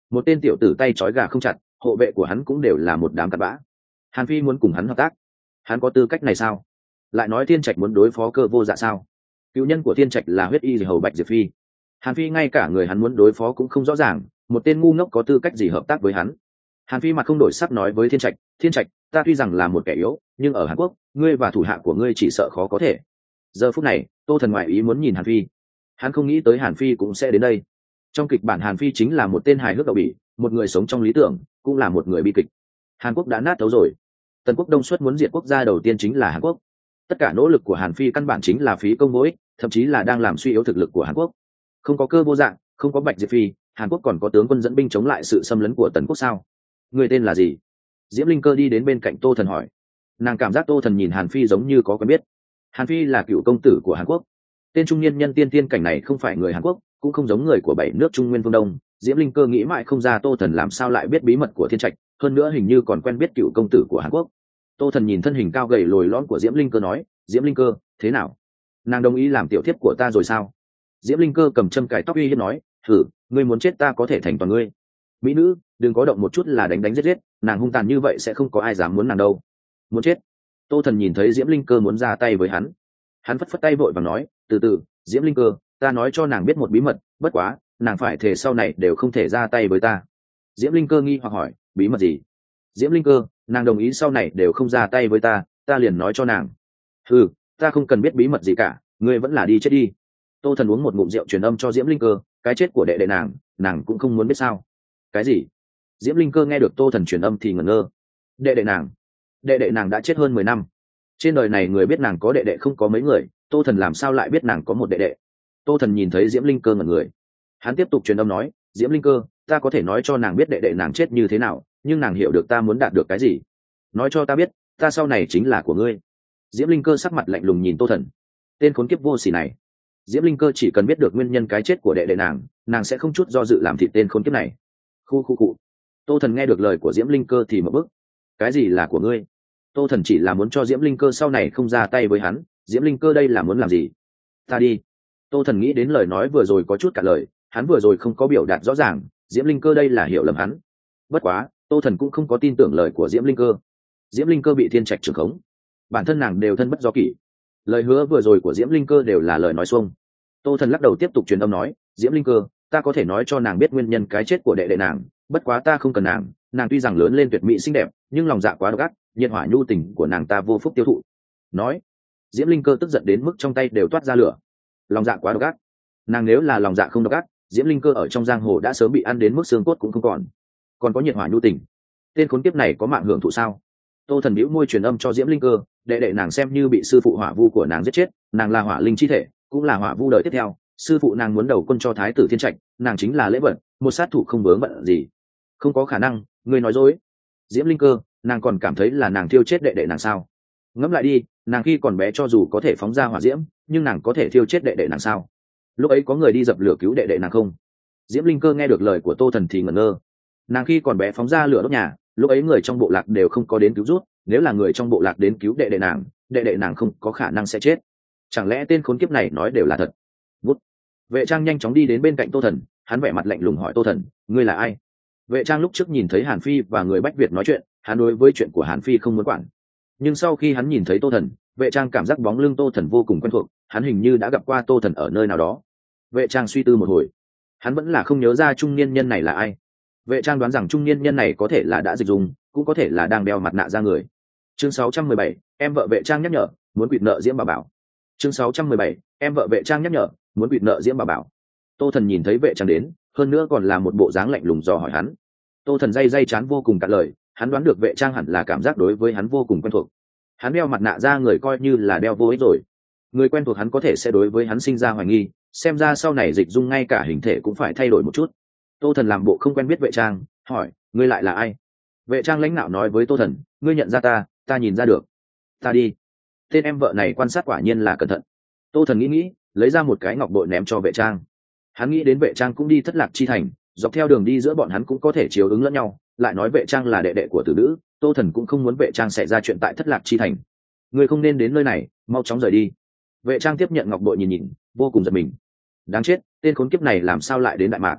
một tên tiểu tử tay trói gà không chặt, hộ vệ của hắn cũng đều là một đám cặn bã. Hàn Phi muốn cùng hắn hợp tác, hắn có tư cách này sao? Lại nói Thiên Trạch muốn đối phó Cơ Vô Dạ sao? Cựu nhân của Thiên Trạch là huyết y hầu Bạch Diệp Phi. Hàn Phi ngay cả người hắn muốn đối phó cũng không rõ ràng, một tên ngu ngốc có tư cách gì hợp tác với hắn? Hàn Phi mặt không đổi sắc nói với Thiên Trạch, Thiên Trạch, ta tuy rằng là một kẻ yếu, nhưng ở Hàn Quốc, ngươi và thủ hạ của ngươi chỉ sợ khó có thể. Giờ phút này, Tô Thần ngoại ý muốn nhìn Hàn Phi. Hắn không nghĩ tới Hàn Phi cũng sẽ đến đây. Trong kịch bản Hàn Phi chính là một tên hài hước đậu bỉ, một người sống trong lý tưởng, cũng là một người bi kịch. Hàn Quốc đã nát thấu rồi. Tần quốc đông xuất muốn diệt quốc gia đầu tiên chính là Hàn Quốc. Tất cả nỗ lực của Hàn Phi căn bản chính là phí công vô ích, thậm chí là đang làm suy yếu thực lực của Hàn Quốc. Không có Cơ Vô Dạng, không có Bạch Diệp Phi, Hàn Quốc còn có tướng quân dẫn binh chống lại sự xâm lấn của Tần quốc sao? Người tên là gì? Diễm Linh Cơ đi đến bên cạnh Tô Thần hỏi. Nàng cảm giác Tô Thần nhìn Hàn Phi giống như có quen biết. Hàn Phi là cựu công tử của Hàn Quốc. Tên trung niên nhân tiên tiên cảnh này không phải người Hàn Quốc, cũng không giống người của bảy nước Trung Nguyên phương Đông. Diễm Linh Cơ nghĩ mãi không ra Tô Thần làm sao lại biết bí mật của Thiên Trạch, hơn nữa hình như còn quen biết cựu công tử của Hàn Quốc. Tô Thần nhìn thân hình cao gầy lồi lõm của Diễm Linh Cơ nói, Diễm Linh Cơ, thế nào? Nàng đồng ý làm tiểu thiếp của ta rồi sao? Diễm Linh Cơ cầm châm cài tóc uy hiếp nói, thử, ngươi muốn chết ta có thể thành toàn ngươi. Mỹ nữ, đừng có động một chút là đánh đánh giết giết, nàng hung tàn như vậy sẽ không có ai dám muốn nàng đâu. Muốn chết? Tô Thần nhìn thấy Diễm Linh Cơ muốn ra tay với hắn, hắn phất phất tay vội và nói, từ từ, Diễm Linh Cơ, ta nói cho nàng biết một bí mật, bất quá, nàng phải thề sau này đều không thể ra tay với ta. Diễm Linh Cơ nghi hoặc hỏi, bí mật gì? Diễm Linh Cơ, nàng đồng ý sau này đều không ra tay với ta, ta liền nói cho nàng. Ừ, ta không cần biết bí mật gì cả, ngươi vẫn là đi chết đi. Tô Thần uống một ngụm rượu truyền âm cho Diễm Linh Cơ, cái chết của đệ đệ nàng, nàng cũng không muốn biết sao? Cái gì? Diễm Linh Cơ nghe được Tô Thần truyền âm thì ngẩn ngơ. Đệ đệ nàng? Đệ đệ nàng đã chết hơn mười năm. Trên đời này người biết nàng có đệ đệ không có mấy người, Tô Thần làm sao lại biết nàng có một đệ đệ? Tô Thần nhìn thấy Diễm Linh Cơ ngẩn người. Hắn tiếp tục truyền âm nói, Diễm Linh Cơ, ta có thể nói cho nàng biết đệ đệ nàng chết như thế nào, nhưng nàng hiểu được ta muốn đạt được cái gì. Nói cho ta biết, ta sau này chính là của ngươi. Diễm Linh Cơ sắc mặt lạnh lùng nhìn Tô Thần. Tên khốn kiếp vô sỉ này. Diễm Linh Cơ chỉ cần biết được nguyên nhân cái chết của đệ đệ nàng, nàng sẽ không chút do dự làm thịt tên khốn kiếp này. Khu khu cụ. Tô Thần nghe được lời của Diễm Linh Cơ thì mở bức. Cái gì là của ngươi? Tô Thần chỉ là muốn cho Diễm Linh Cơ sau này không ra tay với hắn, Diễm Linh Cơ đây là muốn làm gì? Ta đi. Tô Thần nghĩ đến lời nói vừa rồi có chút cả lời, hắn vừa rồi không có biểu đạt rõ ràng, Diễm Linh Cơ đây là hiểu lầm hắn. Bất quá, Tô Thần cũng không có tin tưởng lời của Diễm Linh Cơ. Diễm Linh Cơ bị Thiên Trạch trưởng khống, bản thân nàng đều thân bất do kỷ. Lời hứa vừa rồi của Diễm Linh Cơ đều là lời nói xuông. Tô Thần lắc đầu tiếp tục truyền âm nói, Diễm Linh Cơ, ta có thể nói cho nàng biết nguyên nhân cái chết của đệ đệ nàng, bất quá ta không cần nàng, nàng tuy rằng lớn lên tuyệt mỹ xinh đẹp, nhưng lòng dạ quá độc ác, nhiệt hỏa nhu tình của nàng ta vô phúc tiêu thụ. Nói, Diễm Linh Cơ tức giận đến mức trong tay đều toát ra lửa. Lòng dạ quá độc ác? Nàng nếu là lòng dạ không độc ác, Diễm Linh Cơ ở trong giang hồ đã sớm bị ăn đến mức xương cốt cũng không còn. Còn có nhiệt hỏa nhu tình, tên khốn kiếp này có mạng hưởng thụ sao? Tô Thần bĩu môi truyền âm cho Diễm Linh Cơ, đệ đệ nàng xem như bị sư phụ hỏa vu của nàng giết chết, nàng là hỏa linh chi thể, cũng là hỏa vu đời tiếp theo, sư phụ nàng muốn đầu quân cho thái tử Thiên Trạch, nàng chính là lễ vật, một sát thủ không vướng bận gì. Không có khả năng, ngươi nói dối. Diễm Linh Cơ, nàng còn cảm thấy là nàng thiêu chết đệ đệ nàng sao? Ngẫm lại đi, nàng khi còn bé cho dù có thể phóng ra hỏa diễm, nhưng nàng có thể thiêu chết đệ đệ nàng sao? Lúc ấy có người đi dập lửa cứu đệ đệ nàng không? Diễm Linh Cơ nghe được lời của Tô Thần thì ngẩn ngơ. Nàng khi còn bé phóng ra lửa đốt nhà, lúc ấy người trong bộ lạc đều không có đến cứu rút, nếu là người trong bộ lạc đến cứu đệ đệ nàng, đệ đệ nàng không có khả năng sẽ chết. Chẳng lẽ tên khốn kiếp này nói đều là thật? Bút. Vệ Trang nhanh chóng đi đến bên cạnh Tô Thần, hắn vẻ mặt lạnh lùng hỏi Tô Thần, ngươi là ai? Vệ Trang lúc trước nhìn thấy Hàn Phi và người Bách Việt nói chuyện, hắn đối với chuyện của Hàn Phi không muốn quản. Nhưng sau khi hắn nhìn thấy Tô Thần, Vệ Trang cảm giác bóng lưng Tô Thần vô cùng quen thuộc, hắn hình như đã gặp qua Tô Thần ở nơi nào đó. Vệ Trang suy tư một hồi, hắn vẫn là không nhớ ra trung niên nhân này là ai. Vệ Trang đoán rằng trung niên nhân này có thể là đã dịch dùng, cũng có thể là đang đeo mặt nạ ra người. Chương sáu trăm mười bảy, em vợ Vệ Trang nhắc nhở, muốn quỵt nợ Diễm Bảo Bảo. Chương sáu trăm mười bảy, em vợ Vệ Trang nhắc nhở, muốn quỵt nợ Diễm Bảo Bảo. Tô Thần nhìn thấy Vệ Trang đến, hơn nữa còn là một bộ dáng lạnh lùng dò hỏi hắn. Tô Thần day day chán vô cùng cạn lời, hắn đoán được Vệ Trang hẳn là cảm giác đối với hắn vô cùng quen thuộc. Hắn đeo mặt nạ ra người coi như là đeo vô ích rồi. Người quen thuộc hắn có thể sẽ đối với hắn sinh ra hoài nghi, xem ra sau này dịch dung ngay cả hình thể cũng phải thay đổi một chút. Tô Thần làm bộ không quen biết Vệ Trang, hỏi, ngươi lại là ai? Vệ Trang lãnh nạo nói với Tô Thần, ngươi nhận ra ta, ta nhìn ra được. Ta đi. Tên em vợ này quan sát quả nhiên là cẩn thận. Tô Thần nghĩ nghĩ, lấy ra một cái ngọc bội ném cho Vệ Trang. Hắn nghĩ đến Vệ Trang cũng đi Thất Lạc Chi Thành, dọc theo đường đi giữa bọn hắn cũng có thể chiếu ứng lẫn nhau, lại nói Vệ Trang là đệ đệ của tử nữ, Tô Thần cũng không muốn Vệ Trang xảy ra chuyện tại Thất Lạc Chi Thành. Ngươi không nên đến nơi này, mau chóng rời đi. Vệ Trang tiếp nhận ngọc bội nhìn nhìn, vô cùng giật mình. Đáng chết, tên khốn kiếp này làm sao lại đến Đại Mạc?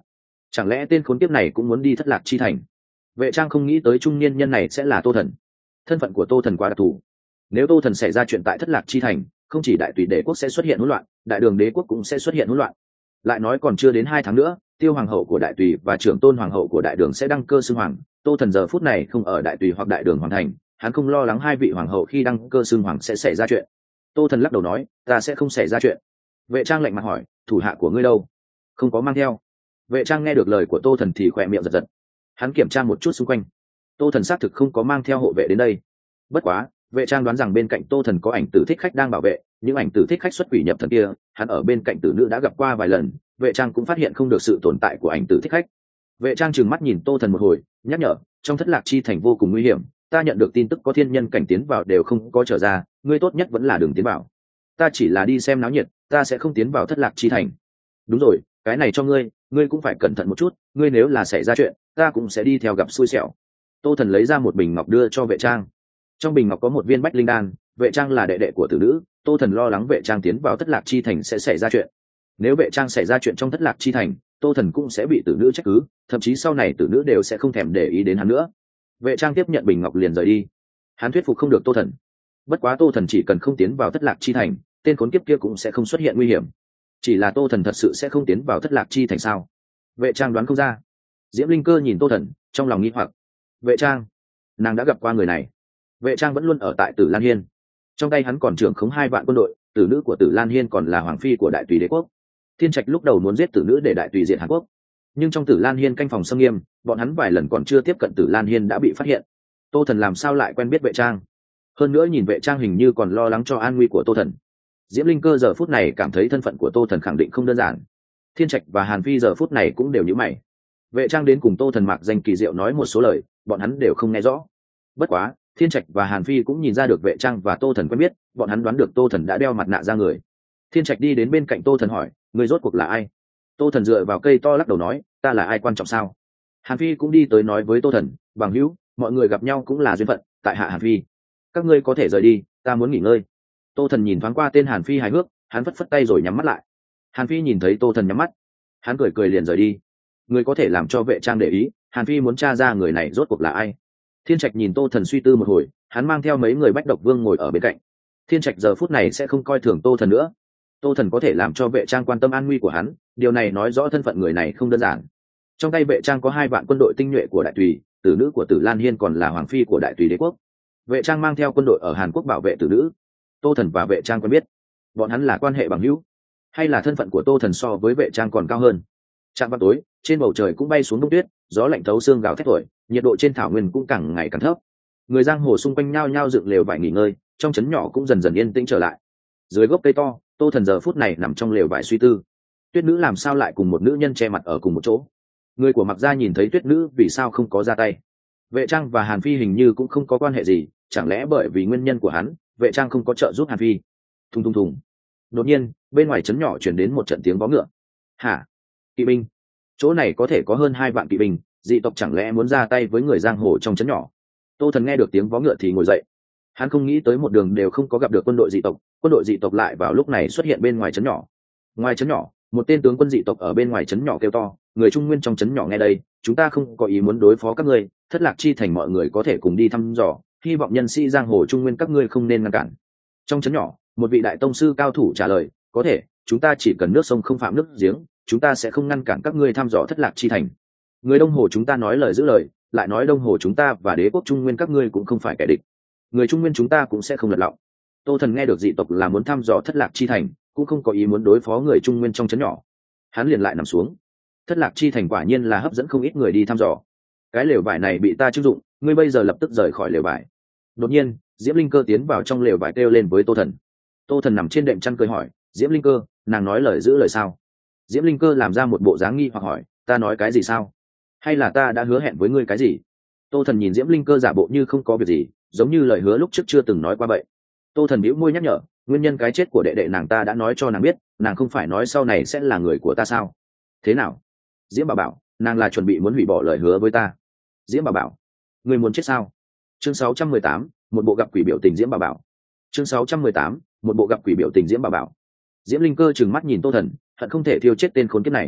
chẳng lẽ tên khốn kiếp này cũng muốn đi thất lạc chi thành? Vệ trang không nghĩ tới trung niên nhân này sẽ là Tô Thần. Thân phận của Tô Thần quá đặc thù, nếu Tô Thần xảy ra chuyện tại thất lạc chi thành, không chỉ đại tùy đế quốc sẽ xuất hiện hỗn loạn, đại đường đế quốc cũng sẽ xuất hiện hỗn loạn. Lại nói còn chưa đến hai tháng nữa, tiêu hoàng hậu của đại tùy và trưởng tôn hoàng hậu của đại đường sẽ đăng cơ xưng hoàng. Tô Thần giờ phút này không ở đại tùy hoặc đại đường hoàng thành, hắn không lo lắng hai vị hoàng hậu khi đăng cơ xưng hoàng sẽ xảy ra chuyện. Tô Thần lắc đầu nói, ta sẽ không xảy ra chuyện. Vệ trang lạnh mặt hỏi, thủ hạ của ngươi đâu? Không có mang theo. Vệ trang nghe được lời của Tô Thần thì khỏe miệng giật giật. Hắn kiểm tra một chút xung quanh, Tô Thần xác thực không có mang theo hộ vệ đến đây. Bất quá vệ trang đoán rằng bên cạnh Tô Thần có ảnh tử thích khách đang bảo vệ. Những ảnh tử thích khách xuất quỷ nhập thần kia, hắn ở bên cạnh tử nữ đã gặp qua vài lần, vệ trang cũng phát hiện không được sự tồn tại của ảnh tử thích khách. Vệ trang trừng mắt nhìn Tô Thần một hồi, nhắc nhở, trong thất lạc chi thành vô cùng nguy hiểm, ta nhận được tin tức có thiên nhân cảnh tiến vào đều không có trở ra, ngươi tốt nhất vẫn là đường tiến vào. Ta chỉ là đi xem náo nhiệt, ta sẽ không tiến vào thất lạc chi thành. Đúng rồi, cái này cho ngươi, ngươi cũng phải cẩn thận một chút, ngươi nếu là xảy ra chuyện, ta cũng sẽ đi theo gặp xui xẻo. Tô Thần lấy ra một bình ngọc đưa cho vệ trang. Trong bình ngọc có một viên bách linh đan. Vệ trang là đệ đệ của tử nữ, Tô Thần lo lắng vệ trang tiến vào thất lạc chi thành sẽ xảy ra chuyện. Nếu vệ trang xảy ra chuyện trong thất lạc chi thành, Tô Thần cũng sẽ bị tử nữ trách cứ, thậm chí sau này tử nữ đều sẽ không thèm để ý đến hắn nữa. Vệ trang tiếp nhận bình ngọc liền rời đi. Hắn thuyết phục không được Tô Thần. Bất quá Tô Thần chỉ cần không tiến vào thất lạc chi thành, tên khốn kiếp kia cũng sẽ không xuất hiện nguy hiểm. Chỉ là Tô Thần thật sự sẽ không tiến vào thất lạc chi thành sao? Vệ trang đoán không ra. Diễm Linh Cơ nhìn Tô Thần, trong lòng nghi hoặc. Vệ trang, nàng đã gặp qua người này. Vệ trang vẫn luôn ở tại Tử Lan Hiên, trong tay hắn còn trưởng khống hai vạn quân đội, tử nữ của Tử Lan Hiên còn là hoàng phi của đại tùy đế quốc. Thiên Trạch lúc đầu muốn giết tử nữ để đại tùy diệt Hàn Quốc, nhưng trong Tử Lan Hiên canh phòng xâm nghiêm, bọn hắn vài lần còn chưa tiếp cận Tử Lan Hiên đã bị phát hiện. Tô Thần làm sao lại quen biết vệ trang? Hơn nữa nhìn vệ trang hình như còn lo lắng cho an nguy của Tô Thần. Diễm Linh Cơ giờ phút này cảm thấy thân phận của Tô Thần khẳng định không đơn giản. Thiên Trạch và Hàn Phi giờ phút này cũng đều nhíu mày. Vệ trang đến cùng Tô Thần mạc danh kỳ diệu nói một số lời, bọn hắn đều không nghe rõ. Bất quá Thiên Trạch và Hàn Phi cũng nhìn ra được vệ trang và Tô Thần quen biết, bọn hắn đoán được Tô Thần đã đeo mặt nạ ra người. Thiên Trạch đi đến bên cạnh Tô Thần hỏi, người rốt cuộc là ai? Tô Thần dựa vào cây to lắc đầu nói, ta là ai quan trọng sao? Hàn Phi cũng đi tới nói với Tô Thần, bằng hữu, mọi người gặp nhau cũng là duyên phận, tại hạ Hàn Phi, các ngươi có thể rời đi, ta muốn nghỉ ngơi. Tô Thần nhìn thoáng qua tên Hàn Phi hài hước, hắn phất phất tay rồi nhắm mắt lại. Hàn Phi nhìn thấy Tô Thần nhắm mắt, hắn cười cười liền rời đi. Người có thể làm cho vệ trang để ý, Hàn Phi muốn tra ra người này rốt cuộc là ai. Thiên Trạch nhìn Tô Thần suy tư một hồi, hắn mang theo mấy người Bách Độc Vương ngồi ở bên cạnh. Thiên Trạch giờ phút này sẽ không coi thường Tô Thần nữa. Tô Thần có thể làm cho vệ trang quan tâm an nguy của hắn, điều này nói rõ thân phận người này không đơn giản. Trong tay vệ trang có hai vạn quân đội tinh nhuệ của đại tùy, tử nữ của Tử Lan Hiên còn là hoàng phi của đại tùy đế quốc. Vệ trang mang theo quân đội ở Hàn Quốc bảo vệ tử nữ. Tô Thần và vệ trang quen biết, bọn hắn là quan hệ bằng hữu, hay là thân phận của Tô Thần so với vệ trang còn cao hơn? Trạm vào tối, trên bầu trời cũng bay xuống đông tuyết, gió lạnh thấu xương gào thét thổi, nhiệt độ trên thảo nguyên cũng càng ngày càng thấp. Người giang hồ xung quanh nhao nhao dựng lều vải nghỉ ngơi, trong trấn nhỏ cũng dần dần yên tĩnh trở lại. Dưới gốc cây to, Tô Thần giờ phút này nằm trong lều vải suy tư. Tuyết nữ làm sao lại cùng một nữ nhân che mặt ở cùng một chỗ? Người của Mặc Gia nhìn thấy Tuyết nữ vì sao không có ra tay? Vệ trang và Hàn Phi hình như cũng không có quan hệ gì, chẳng lẽ bởi vì nguyên nhân của hắn, vệ trang không có trợ giúp Hàn Phi? Thùng thùng thùng. Đột nhiên, bên ngoài trấn nhỏ truyền đến một trận tiếng vó ngựa. Hả? Kỵ binh? Chỗ này có thể có hơn hai vạn kỵ binh, dị tộc chẳng lẽ muốn ra tay với người giang hồ trong trấn nhỏ? Tô Thần nghe được tiếng vó ngựa thì ngồi dậy. Hắn không nghĩ tới một đường đều không có gặp được quân đội dị tộc, quân đội dị tộc lại vào lúc này xuất hiện bên ngoài trấn nhỏ. Ngoài trấn nhỏ, một tên tướng quân dị tộc ở bên ngoài trấn nhỏ kêu to, người Trung Nguyên trong trấn nhỏ nghe đây, chúng ta không có ý muốn đối phó các ngươi, thất lạc chi thành mọi người có thể cùng đi thăm dò, hy vọng nhân sĩ giang hồ Trung Nguyên các ngươi không nên ngăn cản. Trong trấn nhỏ, một vị đại tông sư cao thủ trả lời, có thể, chúng ta chỉ cần nước sông không phạm nước giếng, chúng ta sẽ không ngăn cản các ngươi thăm dò thất lạc chi thành. Người Đông Hồ chúng ta nói lời giữ lời, lại nói Đông Hồ chúng ta và đế quốc Trung Nguyên các ngươi cũng không phải kẻ địch, người Trung Nguyên chúng ta cũng sẽ không lật lọng. Tô Thần nghe được dị tộc là muốn thăm dò thất lạc chi thành, cũng không có ý muốn đối phó người Trung Nguyên trong trấn nhỏ. Hắn liền lại nằm xuống. Thất lạc chi thành quả nhiên là hấp dẫn không ít người đi thăm dò. Cái lều vải này bị ta trưng dụng, ngươi bây giờ lập tức rời khỏi lều vải. Đột nhiên, Diễm Linh Cơ tiến vào trong lều vải kêu lên với Tô Thần. Tô Thần nằm trên đệm chăn cười hỏi, Diễm Linh Cơ, nàng nói lời giữ lời sao? Diễm Linh Cơ làm ra một bộ dáng nghi hoặc hỏi, ta nói cái gì sao? Hay là ta đã hứa hẹn với ngươi cái gì? Tô Thần nhìn Diễm Linh Cơ giả bộ như không có việc gì, giống như lời hứa lúc trước chưa từng nói qua vậy. Tô Thần bĩu môi nhắc nhở, nguyên nhân cái chết của đệ đệ nàng ta đã nói cho nàng biết, nàng không phải nói sau này sẽ là người của ta sao? Thế nào? Diễm Bảo Bảo, nàng là chuẩn bị muốn hủy bỏ lời hứa với ta. Diễm Bảo Bảo, ngươi muốn chết sao? Chương sáu trăm mười tám, một bộ gặp quỷ biểu tình Diễm Bảo Bảo. Chương sáu trăm mười tám, một bộ gặp quỷ biểu tình Diễm Bảo Bảo. Diễm Linh Cơ trừng mắt nhìn Tô Thần, hận không thể thiêu chết tên khốn kiếp này.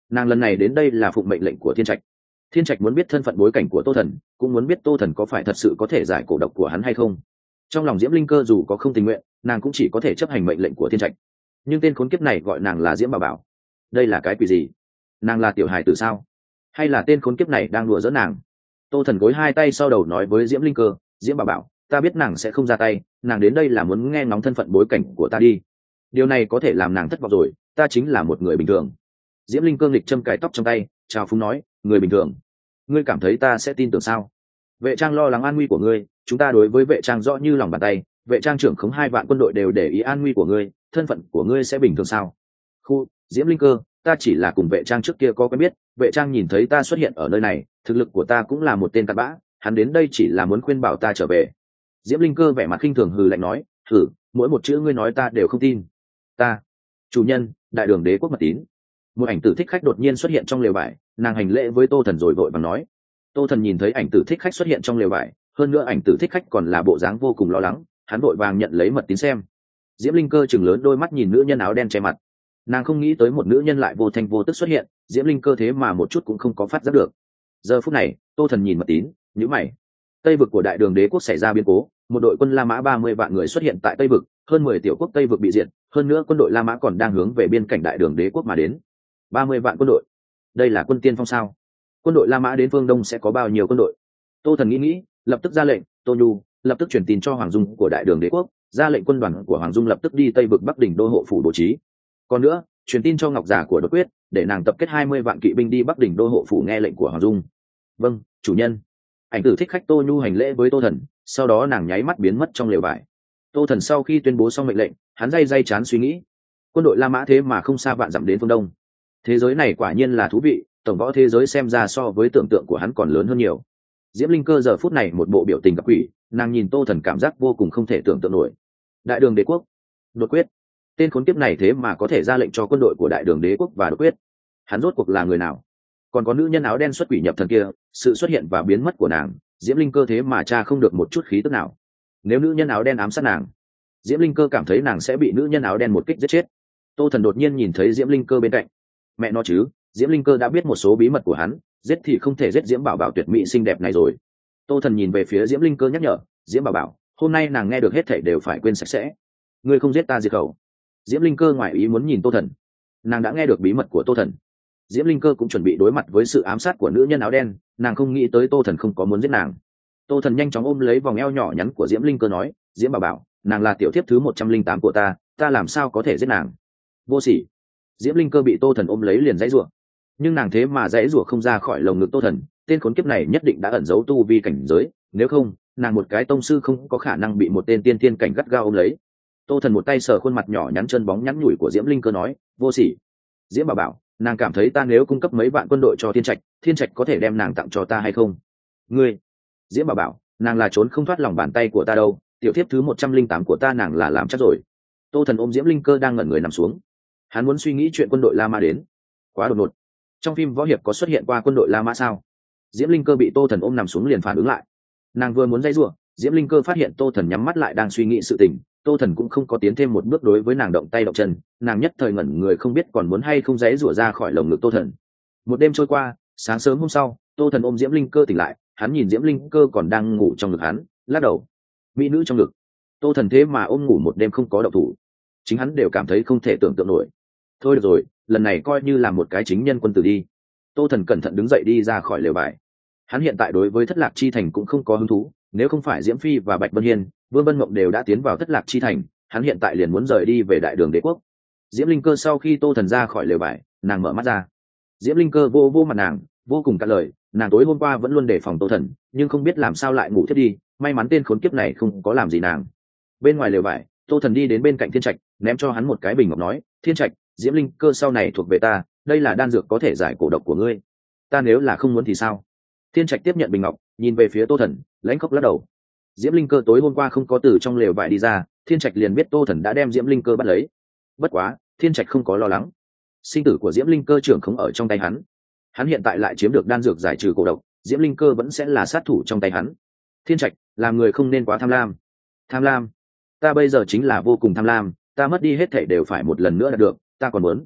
Nàng lần này đến đây là phụng mệnh lệnh của thiên trạch. Thiên trạch muốn biết thân phận bối cảnh của tô thần, cũng muốn biết tô thần có phải thật sự có thể giải cổ độc của hắn hay không. Trong lòng diễm linh cơ dù có không tình nguyện, nàng cũng chỉ có thể chấp hành mệnh lệnh của thiên trạch. Nhưng tên khốn kiếp này gọi nàng là diễm bảo bảo, đây là cái quỷ gì? Nàng là tiểu hài tử sao, hay là tên khốn kiếp này đang đùa giỡn nàng? Tô thần gối hai tay sau đầu nói với diễm linh cơ, diễm bảo bảo, ta biết nàng sẽ không ra tay, nàng đến đây là muốn nghe ngóng thân phận bối cảnh của ta đi. Điều này có thể làm nàng thất vọng rồi, ta chính là một người bình thường. Diễm linh cơ nghịch châm cài tóc trong tay, chào phúng nói, người bình thường, ngươi cảm thấy ta sẽ tin tưởng sao? Vệ trang lo lắng an nguy của ngươi, chúng ta đối với vệ trang rõ như lòng bàn tay, vệ trang trưởng khống hai vạn quân đội đều để ý an nguy của ngươi, thân phận của ngươi sẽ bình thường sao? Khu, diễm linh cơ, ta chỉ là cùng vệ trang trước kia có quen biết, vệ trang nhìn thấy ta xuất hiện ở nơi này, thực lực của ta cũng là một tên cặn bã, hắn đến đây chỉ là muốn khuyên bảo ta trở về. Diễm linh cơ vẻ mặt khinh thường hừ lạnh nói, thử, mỗi một chữ ngươi nói ta đều không tin. Ta, chủ nhân, đại đường đế quốc mật tín. Một ảnh tử thích khách đột nhiên xuất hiện trong lều vải, nàng hành lễ với tô thần rồi vội vàng nói. Tô thần nhìn thấy ảnh tử thích khách xuất hiện trong lều vải, hơn nữa ảnh tử thích khách còn là bộ dáng vô cùng lo lắng, hắn vội vàng nhận lấy mật tín xem. Diễm linh cơ chừng lớn đôi mắt nhìn nữ nhân áo đen che mặt, nàng không nghĩ tới một nữ nhân lại vô thanh vô tức xuất hiện, diễm linh cơ thế mà một chút cũng không có phát giác được. Giờ phút này tô thần nhìn mật tín, nhíu mày. Tây vực của đại đường đế quốc xảy ra biến cố, một đội quân La Mã ba mươi vạn người xuất hiện tại Tây vực, hơn mười tiểu quốc Tây vực bị diệt, hơn nữa quân đội La Mã còn đang hướng về biên cảnh đại đường đế quốc mà đến. ba mươi vạn quân đội, đây là quân tiên phong sao? Quân đội La Mã đến phương Đông sẽ có bao nhiêu quân đội? Tô thần nghĩ nghĩ, lập tức ra lệnh, Tô Nhu lập tức truyền tin cho Hoàng Dung của đại đường đế quốc, ra lệnh quân đoàn của Hoàng Dung lập tức đi Tây vực Bắc đỉnh đô hộ phủ bố trí. Còn nữa, truyền tin cho Ngọc Giả của Đột Quyết, để nàng tập kết hai mươi vạn kỵ binh đi Bắc đỉnh đô hộ phủ nghe lệnh của Hoàng Dung. Vâng, chủ nhân. Ảnh tử thích khách Tô Nhu hành lễ với Tô thần, sau đó nàng nháy mắt biến mất trong lều vải. Tô thần sau khi tuyên bố xong mệnh lệnh, hắn day day chán suy nghĩ, quân đội La Mã thế mà không xa vạn dặm đến phương Đông. Thế giới này quả nhiên là thú vị, tổng võ thế giới xem ra so với tưởng tượng của hắn còn lớn hơn nhiều. Diễm linh cơ giờ phút này một bộ biểu tình gặp quỷ, nàng nhìn Tô thần cảm giác vô cùng không thể tưởng tượng nổi. Đại đường đế quốc, Đột Quyết, tên khốn kiếp này thế mà có thể ra lệnh cho quân đội của đại đường đế quốc và Đột Quyết. Hắn rốt cuộc là người nào? Còn có nữ nhân áo đen xuất quỷ nhập thần kia, sự xuất hiện và biến mất của nàng, diễm linh cơ thế mà cha không được một chút khí tức nào. Nếu nữ nhân áo đen ám sát nàng, diễm linh cơ cảm thấy nàng sẽ bị nữ nhân áo đen một kích giết chết. Tô thần đột nhiên nhìn thấy diễm linh cơ bên cạnh, mẹ nó chứ, diễm linh cơ đã biết một số bí mật của hắn, giết thì không thể giết diễm bảo bảo tuyệt mỹ xinh đẹp này rồi. Tô thần nhìn về phía diễm linh cơ nhắc nhở, diễm bảo bảo, hôm nay nàng nghe được hết thảy đều phải quên sạch sẽ, ngươi không giết ta diệt khẩu. Diễm linh cơ ngoài ý muốn nhìn Tô thần, nàng đã nghe được bí mật của Tô thần. Diễm linh cơ cũng chuẩn bị đối mặt với sự ám sát của nữ nhân áo đen, nàng không nghĩ tới Tô thần không có muốn giết nàng. Tô thần nhanh chóng ôm lấy vòng eo nhỏ nhắn của diễm linh cơ nói, diễm bảo bảo, nàng là tiểu thiếp thứ một trăm linh tám của ta, ta làm sao có thể giết nàng? Vô sỉ. Diễm linh cơ bị Tô thần ôm lấy liền dãy rủa, nhưng nàng thế mà dãy rủa không ra khỏi lồng ngực Tô thần, tên khốn kiếp này nhất định đã ẩn giấu tu vi cảnh giới, nếu không nàng một cái tông sư không có khả năng bị một tên tiên tiên cảnh gắt gao ôm lấy. Tô thần một tay sờ khuôn mặt nhỏ nhắn chân bóng nhắn nhủi của diễm linh cơ nói, vô sỉ. Diễm bảo bảo, nàng cảm thấy ta nếu cung cấp mấy vạn quân đội cho thiên trạch, thiên trạch có thể đem nàng tặng cho ta hay không? Ngươi. Diễm bảo bảo, nàng là trốn không thoát lòng bàn tay của ta đâu, tiểu thiếp thứ một trăm linh tám của ta nàng là làm chắc rồi. Tô thần ôm diễm linh cơ đang ngẩn người nằm xuống, hắn muốn suy nghĩ chuyện quân đội La Mã đến, quá đột ngột. Trong phim võ hiệp có xuất hiện qua quân đội La Mã sao? Diễm linh cơ bị Tô thần ôm nằm xuống liền phản ứng lại, nàng vừa muốn dây giụa, diễm linh cơ phát hiện Tô thần nhắm mắt lại đang suy nghĩ sự tình. Tô thần cũng không có tiến thêm một bước đối với nàng động tay động chân, nàng nhất thời ngẩn người không biết còn muốn hay không dãy rủa ra khỏi lồng ngực Tô thần. Một đêm trôi qua, sáng sớm hôm sau, Tô thần ôm diễm linh cơ tỉnh lại, hắn nhìn diễm linh cơ còn đang ngủ trong ngực hắn, lắc đầu. Mỹ nữ trong ngực. Tô thần thế mà ôm ngủ một đêm không có động thủ, chính hắn đều cảm thấy không thể tưởng tượng nổi. Thôi được rồi, lần này coi như là một cái chính nhân quân tử đi. Tô thần cẩn thận đứng dậy đi ra khỏi lều vải. Hắn hiện tại đối với thất lạc chi thành cũng không có hứng thú, nếu không phải diễm phi và bạch vân hiên, vương vân mộng đều đã tiến vào thất lạc chi thành, hắn hiện tại liền muốn rời đi về đại đường đế quốc. Diễm linh cơ sau khi Tô thần ra khỏi lều vải, nàng mở mắt ra. Diễm linh cơ vô vô mặt nàng, vô cùng cạn lời, nàng tối hôm qua vẫn luôn đề phòng Tô thần, nhưng không biết làm sao lại ngủ thiếp đi, may mắn tên khốn kiếp này không có làm gì nàng. Bên ngoài lều vải, Tô thần đi đến bên cạnh thiên trạch, ném cho hắn một cái bình ngọc nói, thiên trạch, diễm linh cơ sau này thuộc về ta, đây là đan dược có thể giải cổ độc của ngươi, ta nếu là không muốn thì sao? Thiên trạch tiếp nhận bình ngọc, nhìn về phía Tô thần, lãnh khóc lắc đầu. Diễm linh cơ tối hôm qua không có từ trong lều vải đi ra, thiên trạch liền biết Tô thần đã đem diễm linh cơ bắt lấy. Bất quá thiên trạch không có lo lắng, sinh tử của diễm linh cơ trưởng không ở trong tay hắn, hắn hiện tại lại chiếm được đan dược giải trừ cổ độc, diễm linh cơ vẫn sẽ là sát thủ trong tay hắn. Thiên trạch, làm người không nên quá tham lam. Tham lam? Ta bây giờ chính là vô cùng tham lam, ta mất đi hết thảy đều phải một lần nữa đạt được, ta còn muốn.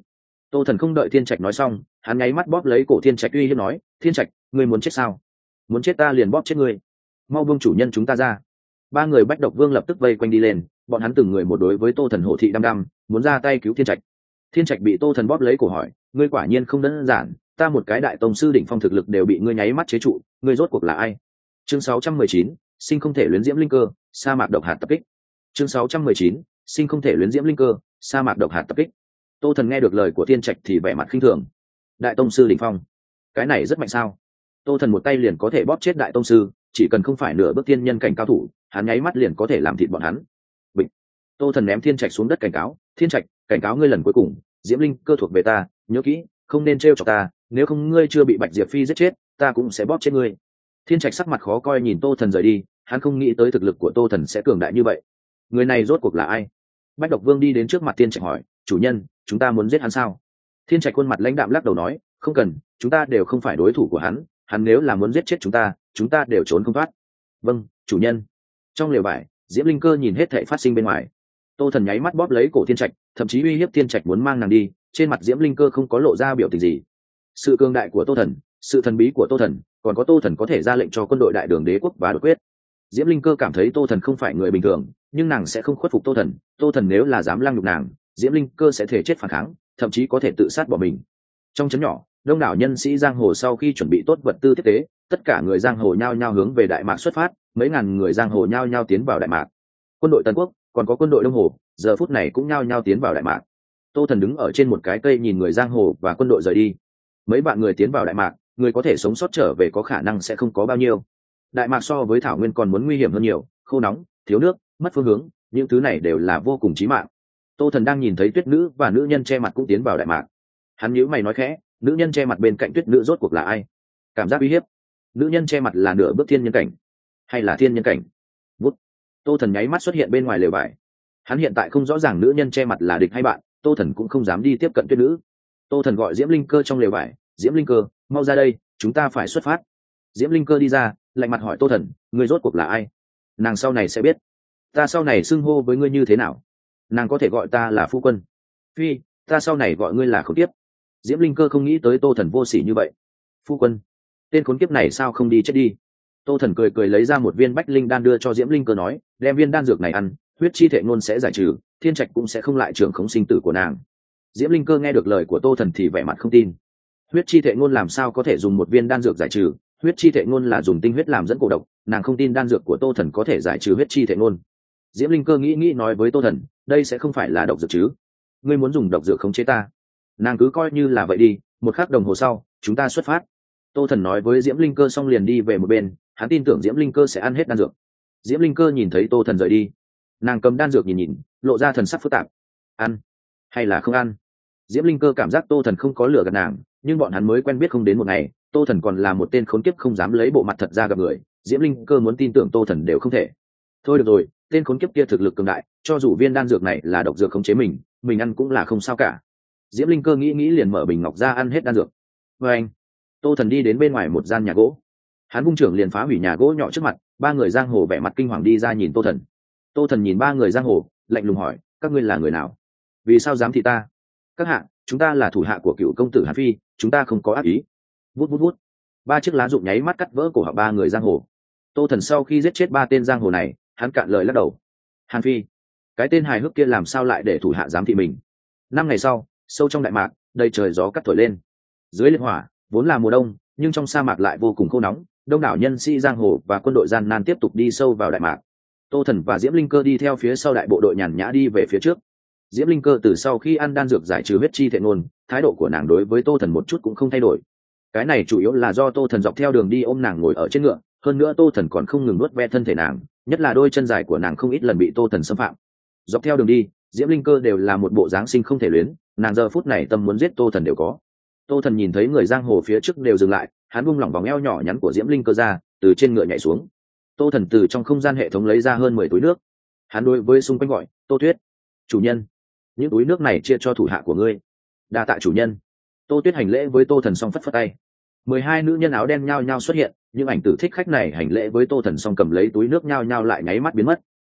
Tô Thần không đợi Thiên Trạch nói xong, hắn nháy mắt bóp lấy cổ Thiên Trạch uy hiếp nói, Thiên Trạch, ngươi muốn chết sao? Muốn chết ta liền bóp chết ngươi. Mau buông chủ nhân chúng ta ra. Ba người Bách Độc Vương lập tức vây quanh đi lên, bọn hắn từng người một đối với Tô Thần hổ thị đăm đăm, muốn ra tay cứu Thiên Trạch. Thiên Trạch bị Tô Thần bóp lấy cổ hỏi, ngươi quả nhiên không đơn giản, ta một cái đại tông sư đỉnh phong thực lực đều bị ngươi nháy mắt chế trụ, ngươi rốt cuộc là ai? Chương sáu trăm mười chín, sinh không thể luyến diễm linh cơ, sa mạc độc hạt tập kích. Chương sáu trăm mười chín, sinh không thể luyến diễm linh cơ, sa mạc độc hạt tập kích. Tô Thần nghe được lời của Thiên Trạch thì vẻ mặt khinh thường. Đại tông sư đỉnh phong, cái này rất mạnh sao? Tô Thần một tay liền có thể bóp chết đại tông sư, chỉ cần không phải nửa bước tiên nhân cảnh cao thủ, hắn nháy mắt liền có thể làm thịt bọn hắn. Bịch. Tô Thần ném Thiên Trạch xuống đất cảnh cáo, Thiên Trạch, cảnh cáo ngươi lần cuối cùng, diễm linh cơ thuộc về ta, nhớ kỹ, không nên trêu chọc ta, nếu không ngươi chưa bị Bạch Diệp Phi giết chết, ta cũng sẽ bóp chết ngươi. Thiên Trạch sắc mặt khó coi nhìn Tô Thần rời đi, hắn không nghĩ tới thực lực của Tô Thần sẽ cường đại như vậy. Người này rốt cuộc là ai? Bách Độc Vương đi đến trước mặt Thiên Trạch hỏi, chủ nhân, chúng ta muốn giết hắn sao? Thiên Trạch khuôn mặt lãnh đạm lắc đầu nói, không cần, chúng ta đều không phải đối thủ của hắn, hắn nếu là muốn giết chết chúng ta, chúng ta đều trốn không thoát. Vâng, chủ nhân. Trong lều vải, diễm linh cơ nhìn hết thảy phát sinh bên ngoài. Tô Thần nháy mắt bóp lấy cổ Thiên Trạch, thậm chí uy hiếp Thiên Trạch muốn mang nàng đi, trên mặt diễm linh cơ không có lộ ra biểu tình gì. Sự cường đại của Tô Thần, sự thần bí của Tô Thần, còn có Tô Thần có thể ra lệnh cho quân đội đại đường đế quốc và đột quyết. Diễm linh cơ cảm thấy Tô Thần không phải người bình thường, nhưng nàng sẽ không khuất phục Tô Thần. Tô Thần nếu là dám lăng nhục nàng, diễm linh cơ sẽ thể chết phản kháng, thậm chí có thể tự sát bỏ mình. Trong trấn nhỏ, đông đảo nhân sĩ giang hồ sau khi chuẩn bị tốt vật tư tiếp tế, tất cả người giang hồ nhao nhao hướng về đại mạc xuất phát, mấy ngàn người giang hồ nhao nhao tiến vào đại mạc. Quân đội Tân Quốc, còn có quân đội Đông Hồ, giờ phút này cũng nhao nhao tiến vào đại mạc. Tô Thần đứng ở trên một cái cây nhìn người giang hồ và quân đội rời đi. Mấy bạn người tiến vào đại mạc, người có thể sống sót trở về có khả năng sẽ không có bao nhiêu. Đại mạc so với thảo nguyên còn muốn nguy hiểm hơn nhiều, khô nóng, thiếu nước, mất phương hướng, những thứ này đều là vô cùng chí mạng. Tô Thần đang nhìn thấy Tuyết Nữ và nữ nhân che mặt cũng tiến vào đại mạc. Hắn nhíu mày nói khẽ, nữ nhân che mặt bên cạnh Tuyết Nữ rốt cuộc là ai? Cảm giác uy hiếp. Nữ nhân che mặt là nửa bước thiên nhân cảnh, hay là thiên nhân cảnh? Vút. Tô Thần nháy mắt xuất hiện bên ngoài lều vải. Hắn hiện tại không rõ ràng nữ nhân che mặt là địch hay bạn, Tô Thần cũng không dám đi tiếp cận Tuyết Nữ. Tô Thần gọi Diễm Linh Cơ trong lều vải, Diễm Linh Cơ, mau ra đây, chúng ta phải xuất phát. Diễm Linh Cơ đi ra, lạnh mặt hỏi Tô Thần, ngươi rốt cuộc là ai? Nàng sau này sẽ biết. Ta sau này xưng hô với ngươi như thế nào? Nàng có thể gọi ta là phu quân. Phi, ta sau này gọi ngươi là khốn kiếp. Diễm Linh Cơ không nghĩ tới Tô Thần vô sỉ như vậy. Phu quân, tên khốn kiếp này sao không đi chết đi? Tô Thần cười cười lấy ra một viên bách linh đan đưa cho Diễm Linh Cơ nói, đem viên đan dược này ăn, huyết chi thệ ngôn sẽ giải trừ, Thiên Trạch cũng sẽ không lại trưởng khống sinh tử của nàng. Diễm Linh Cơ nghe được lời của Tô Thần thì vẻ mặt không tin. Huyết chi thệ ngôn làm sao có thể dùng một viên đan dược giải trừ? Huyết chi thệ ngôn là dùng tinh huyết làm dẫn cổ độc, nàng không tin đan dược của Tô Thần có thể giải trừ huyết chi thệ ngôn. Diễm Linh Cơ nghĩ nghĩ nói với Tô Thần, đây sẽ không phải là độc dược chứ? Ngươi muốn dùng độc dược khống chế ta? Nàng cứ coi như là vậy đi, một khắc đồng hồ sau, chúng ta xuất phát. Tô Thần nói với Diễm Linh Cơ xong liền đi về một bên, hắn tin tưởng Diễm Linh Cơ sẽ ăn hết đan dược. Diễm Linh Cơ nhìn thấy Tô Thần rời đi, nàng cầm đan dược nhìn nhìn, lộ ra thần sắc phức tạp. Ăn hay là không ăn? Diễm Linh Cơ cảm giác Tô Thần không có lừa gạt nàng, nhưng bọn hắn mới quen biết không đến một ngày, Tô Thần còn là một tên khốn kiếp không dám lấy bộ mặt thật ra gặp người, Diễm Linh Cơ muốn tin tưởng Tô Thần đều không thể. Thôi được rồi, tên khốn kiếp kia thực lực cường đại, cho dù viên đan dược này là độc dược khống chế mình, mình ăn cũng là không sao cả. Diễm Linh Cơ nghĩ nghĩ liền mở bình ngọc ra ăn hết đan dược. Và anh, Tô Thần đi đến bên ngoài một gian nhà gỗ, hắn vung trưởng liền phá hủy nhà gỗ nhỏ trước mặt, ba người giang hồ vẻ mặt kinh hoàng đi ra nhìn Tô Thần. Tô Thần nhìn ba người giang hồ, lạnh lùng hỏi, các ngươi là người nào? Vì sao dám thị ta? Các hạ, chúng ta là thủ hạ của cựu công tử Hàn Phi, chúng ta không có ác ý. Vút vút vút, ba chiếc lá rụng nháy mắt cắt vỡ cổ họng ba người giang hồ. Tô Thần sau khi giết chết ba tên giang hồ này, hắn cạn lời lắc đầu. Hàn Phi, cái tên hài hước kia làm sao lại để thủ hạ dám thị mình? Năm ngày sau, sâu trong đại mạc, đầy trời gió cắt thổi lên. Dưới liệt hỏa, vốn là mùa đông, nhưng trong sa mạc lại vô cùng khô nóng, đông đảo nhân sĩ giang hồ và quân đội gian nan tiếp tục đi sâu vào đại mạc. Tô Thần và Diễm Linh Cơ đi theo phía sau đại bộ đội nhàn nhã đi về phía trước. Diễm Linh Cơ từ sau khi ăn đan dược giải trừ huyết chi thệ ngôn, thái độ của nàng đối với Tô Thần một chút cũng không thay đổi. Cái này chủ yếu là do Tô Thần dọc theo đường đi ôm nàng ngồi ở trên ngựa, hơn nữa Tô Thần còn không ngừng nuốt ve thân thể nàng, nhất là đôi chân dài của nàng không ít lần bị Tô Thần xâm phạm. Dọc theo đường đi, Diễm Linh Cơ đều là một bộ dáng sinh không thể luyến, nàng giờ phút này tâm muốn giết Tô Thần đều có. Tô Thần nhìn thấy người giang hồ phía trước đều dừng lại, hắn buông lỏng vòng eo nhỏ nhắn của Diễm Linh Cơ ra, từ trên ngựa nhảy xuống. Tô Thần từ trong không gian hệ thống lấy ra hơn mười túi nước, hắn đối với xung quanh gọi, Tô Tuyết, chủ nhân, những túi nước này chia cho thủ hạ của ngươi. Đa tạ chủ nhân. Tô Tuyết hành lễ với Tô Thần xong phất phất tay. Mười hai nữ nhân áo đen nhao nhao xuất hiện, những ảnh tử thích khách này hành lễ với Tô Thần xong cầm lấy túi nước nhao nhao lại nháy mắt biến mất.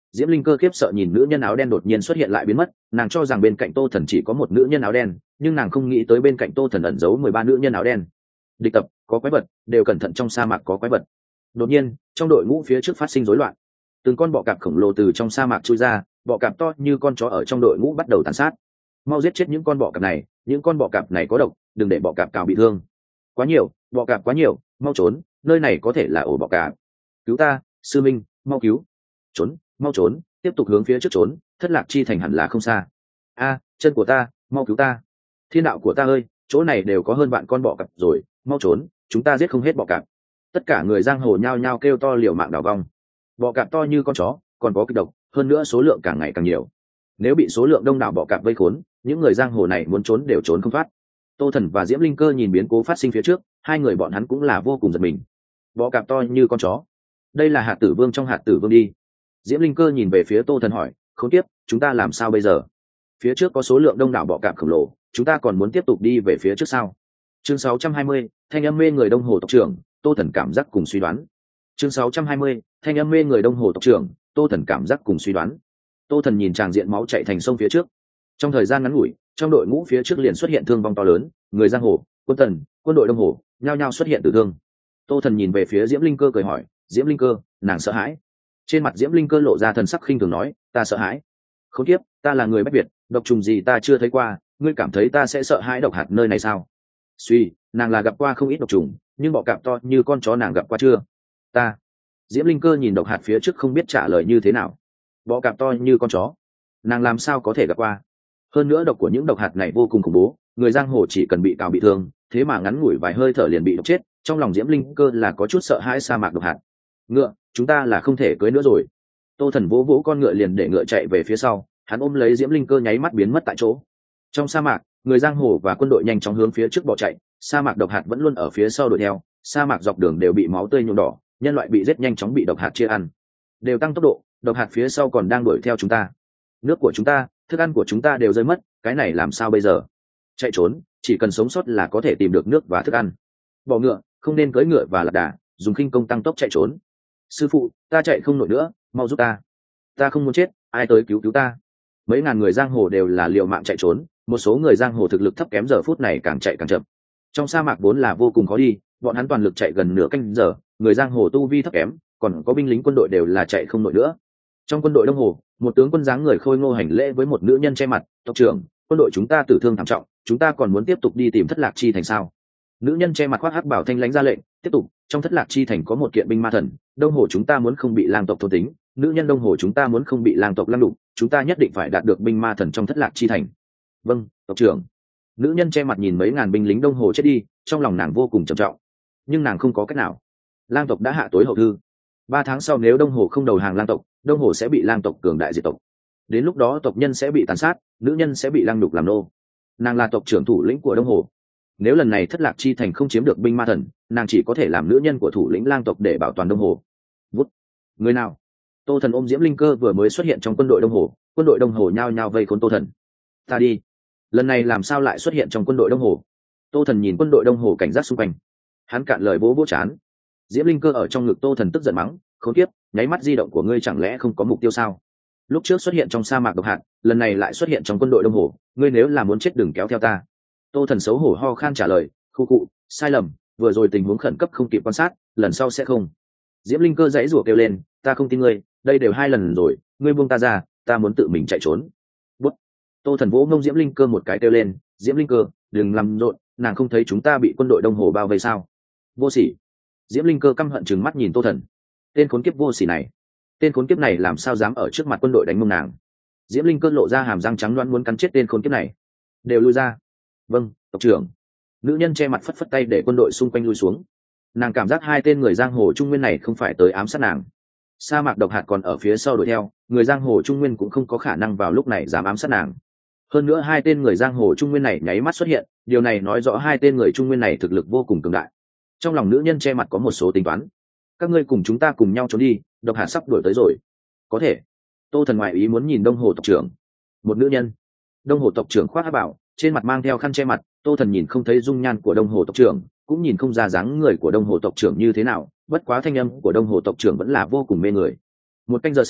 Diễm Linh Cơ khiếp sợ nhìn nữ nhân áo đen đột nhiên xuất hiện lại biến mất, nàng cho rằng bên cạnh Tô Thần chỉ có một nữ nhân áo đen, nhưng nàng không nghĩ tới bên cạnh Tô Thần ẩn giấu mười ba nữ nhân áo đen. Địch tập, có quái vật, đều cẩn thận, trong sa mạc có quái vật. Đột nhiên, trong đội ngũ phía trước phát sinh rối loạn. Từng con bọ cạp khổng lồ từ trong sa mạc chui ra, bọ cạp to như con chó ở trong đội ngũ bắt đầu tàn sát. Mau giết chết những con bọ cạp này, những con bọ cạp này có độc, đừng để bọ cạp cào bị thương. Quá nhiều, bọ cạp quá nhiều, mau trốn, nơi này có thể là ổ bọ cạp. Cứu ta, sư minh, mau cứu. Trốn, mau trốn, tiếp tục hướng phía trước trốn, thất lạc chi thành hẳn là không xa. A, chân của ta, mau cứu ta. Thiên đạo của ta ơi, chỗ này đều có hơn vạn con bọ cạp rồi, mau trốn, chúng ta giết không hết bọ cạp. Tất cả người giang hồ nhao nhao kêu to liều mạng đào vong. Bọ cạp to như con chó, còn có kịch độc, hơn nữa số lượng càng ngày càng nhiều. Nếu bị số lượng đông đảo bọ cạp vây khốn, những người giang hồ này muốn trốn đều trốn không thoát. Tô Thần và Diễm Linh Cơ nhìn biến cố phát sinh phía trước, hai người bọn hắn cũng là vô cùng giật mình. Bọ cạp to như con chó, đây là Hạt Tử Vương trong Hạt Tử Vương đi. Diễm Linh Cơ nhìn về phía Tô Thần hỏi, khốn kiếp, chúng ta làm sao bây giờ? Phía trước có số lượng đông đảo bọ cạp khổng lồ, chúng ta còn muốn tiếp tục đi về phía trước sao? Chương sáu trăm hai mươi, thanh âm mê người Đông Hồ tộc trưởng. Tô Thần cảm giác cùng suy đoán. Chương sáu trăm hai mươi, thanh âm mê người Đông Hồ tộc trưởng. Tô Thần cảm giác cùng suy đoán. Tô Thần nhìn tràng diện máu chảy thành sông phía trước. Trong thời gian ngắn ngủi, trong đội ngũ phía trước liền xuất hiện thương vong to lớn, người giang hồ, quân tần, quân đội Đông Hồ, nhao nhao xuất hiện tử thương. Tô Thần nhìn về phía Diễm Linh Cơ cười hỏi, Diễm Linh Cơ, nàng sợ hãi? Trên mặt Diễm Linh Cơ lộ ra thần sắc khinh thường nói, ta sợ hãi? Khốn kiếp, ta là người Bách Việt, độc trùng gì ta chưa thấy qua, ngươi cảm thấy ta sẽ sợ hãi độc hạt nơi này sao? Suy, nàng là gặp qua không ít độc trùng, nhưng bọ cạp to như con chó nàng gặp qua chưa? Ta. Diễm Linh Cơ nhìn độc hạt phía trước không biết trả lời như thế nào. Bọ cạp to như con chó, nàng làm sao có thể gặp qua? Hơn nữa độc của những độc hạt này vô cùng khủng bố, người giang hồ chỉ cần bị cào bị thương, thế mà ngắn ngủi vài hơi thở liền bị độc chết. Trong lòng Diễm Linh Cơ là có chút sợ hãi sa mạc độc hạt. Ngựa, chúng ta là không thể cưỡi nữa rồi. Tô Thần vỗ vỗ con ngựa liền để ngựa chạy về phía sau, hắn ôm lấy Diễm Linh Cơ nháy mắt biến mất tại chỗ. Trong sa mạc, người giang hồ và quân đội nhanh chóng hướng phía trước bỏ chạy, sa mạc độc hạt vẫn luôn ở phía sau đuổi theo, sa mạc dọc đường đều bị máu tươi nhuộm đỏ, nhân loại bị giết nhanh chóng bị độc hạt chia ăn. Đều tăng tốc độ, độc hạt phía sau còn đang đuổi theo chúng ta. Nước của chúng ta, thức ăn của chúng ta đều rơi mất, cái này làm sao bây giờ? Chạy trốn, chỉ cần sống sót là có thể tìm được nước và thức ăn. Bỏ ngựa, không nên cưỡi ngựa và lạc đà, dùng khinh công tăng tốc chạy trốn. Sư phụ, ta chạy không nổi nữa, mau giúp ta. Ta không muốn chết, ai tới cứu cứu ta? Mấy ngàn người giang hồ đều là liều mạng chạy trốn, một số người giang hồ thực lực thấp kém giờ phút này càng chạy càng chậm. Trong sa mạc vốn là vô cùng khó đi, bọn hắn toàn lực chạy gần nửa canh giờ, người giang hồ tu vi thấp kém, còn có binh lính quân đội đều là chạy không nổi nữa. Trong quân đội Đông Hồ, một tướng quân dáng người khôi ngô hành lễ với một nữ nhân che mặt, tộc trưởng, quân đội chúng ta tử thương thảm trọng, chúng ta còn muốn tiếp tục đi tìm thất lạc chi thành sao? Nữ nhân che mặt khoác hắc bảo thanh lãnh ra lệnh, tiếp tục, trong thất lạc chi thành có một kiện binh ma thần, Đông Hồ chúng ta muốn không bị lang tộc thôn tính, nữ nhân Đông Hồ chúng ta muốn không bị lang tộc lăng đục, chúng ta nhất định phải đạt được binh ma thần trong thất lạc chi thành. Vâng, tộc trưởng. Nữ nhân che mặt nhìn mấy ngàn binh lính Đông Hồ chết đi, trong lòng nàng vô cùng trầm trọng, nhưng nàng không có cách nào. Lang tộc đã hạ tối hậu thư, ba tháng sau nếu Đông Hồ không đầu hàng lang tộc, Đông Hồ sẽ bị lang tộc cường đại diệt tộc. Đến lúc đó tộc nhân sẽ bị tàn sát, nữ nhân sẽ bị lang đục làm nô. Nàng là tộc trưởng thủ lĩnh của Đông Hồ, nếu lần này thất lạc chi thành không chiếm được binh ma thần, nàng chỉ có thể làm nữ nhân của thủ lĩnh lang tộc để bảo toàn Đông Hồ. Vút. Người nào? Tô Thần ôm Diễm Linh Cơ vừa mới xuất hiện trong quân đội Đông Hồ, quân đội Đông Hồ nhao nhao vây khốn Tô Thần. Ta đi, lần này làm sao lại xuất hiện trong quân đội Đông Hồ? Tô Thần nhìn quân đội Đông Hồ cảnh giác xung quanh, hắn cạn lời vỗ vỗ chán. Diễm Linh Cơ ở trong ngực Tô Thần tức giận mắng, khốn kiếp, nháy mắt di động của ngươi chẳng lẽ không có mục tiêu sao? Lúc trước xuất hiện trong sa mạc độc hạt, lần này lại xuất hiện trong quân đội Đông Hồ, ngươi nếu là muốn chết đừng kéo theo ta. Tô Thần xấu hổ ho khan trả lời, khu cụ, sai lầm, vừa rồi tình huống khẩn cấp không kịp quan sát, lần sau sẽ không. Diễm Linh Cơ dãy rủa kêu lên, ta không tin ngươi, đây đều hai lần rồi, ngươi buông ta ra, ta muốn tự mình chạy trốn. Bút. Tô Thần vỗ ngông Diễm Linh Cơ một cái kêu lên, Diễm Linh Cơ, đừng làm rộn, nàng không thấy chúng ta bị quân đội Đông Hồ bao vây sao? Vô sỉ. Diễm Linh Cơ căm hận trừng mắt nhìn Tô Thần, tên khốn kiếp vô sỉ này, tên khốn kiếp này làm sao dám ở trước mặt quân đội đánh mông nàng? Diễm Linh Cơ lộ ra hàm răng trắng loãng muốn cắn chết tên khốn kiếp này. Đều lui ra. Vâng, tộc trưởng. Nữ nhân che mặt phất phất tay để quân đội xung quanh lui xuống. Nàng cảm giác hai tên người giang hồ trung nguyên này không phải tới ám sát nàng. Sa mạc độc hạt còn ở phía sau đuổi theo, người giang hồ trung nguyên cũng không có khả năng vào lúc này dám ám sát nàng. Hơn nữa hai tên người giang hồ trung nguyên này nháy mắt xuất hiện, điều này nói rõ hai tên người trung nguyên này thực lực vô cùng cường đại. Trong lòng nữ nhân che mặt có một số tính toán. Các ngươi cùng chúng ta cùng nhau trốn đi, độc hạt sắp đuổi tới rồi. Có thể. Tô Thần ngoại ý muốn nhìn Đông Hồ tộc trưởng. Một nữ nhân. Đông Hồ tộc trưởng khoác hắc bảo, trên mặt mang theo khăn che mặt. Tô Thần nhìn không thấy dung nhan của Đông Hồ tộc trưởng, cũng nhìn không ra dáng người của Đông Hồ tộc trưởng như thế nào, bất quá thanh âm của Đông Hồ tộc trưởng vẫn là vô cùng mê người. Một canh giờ sau,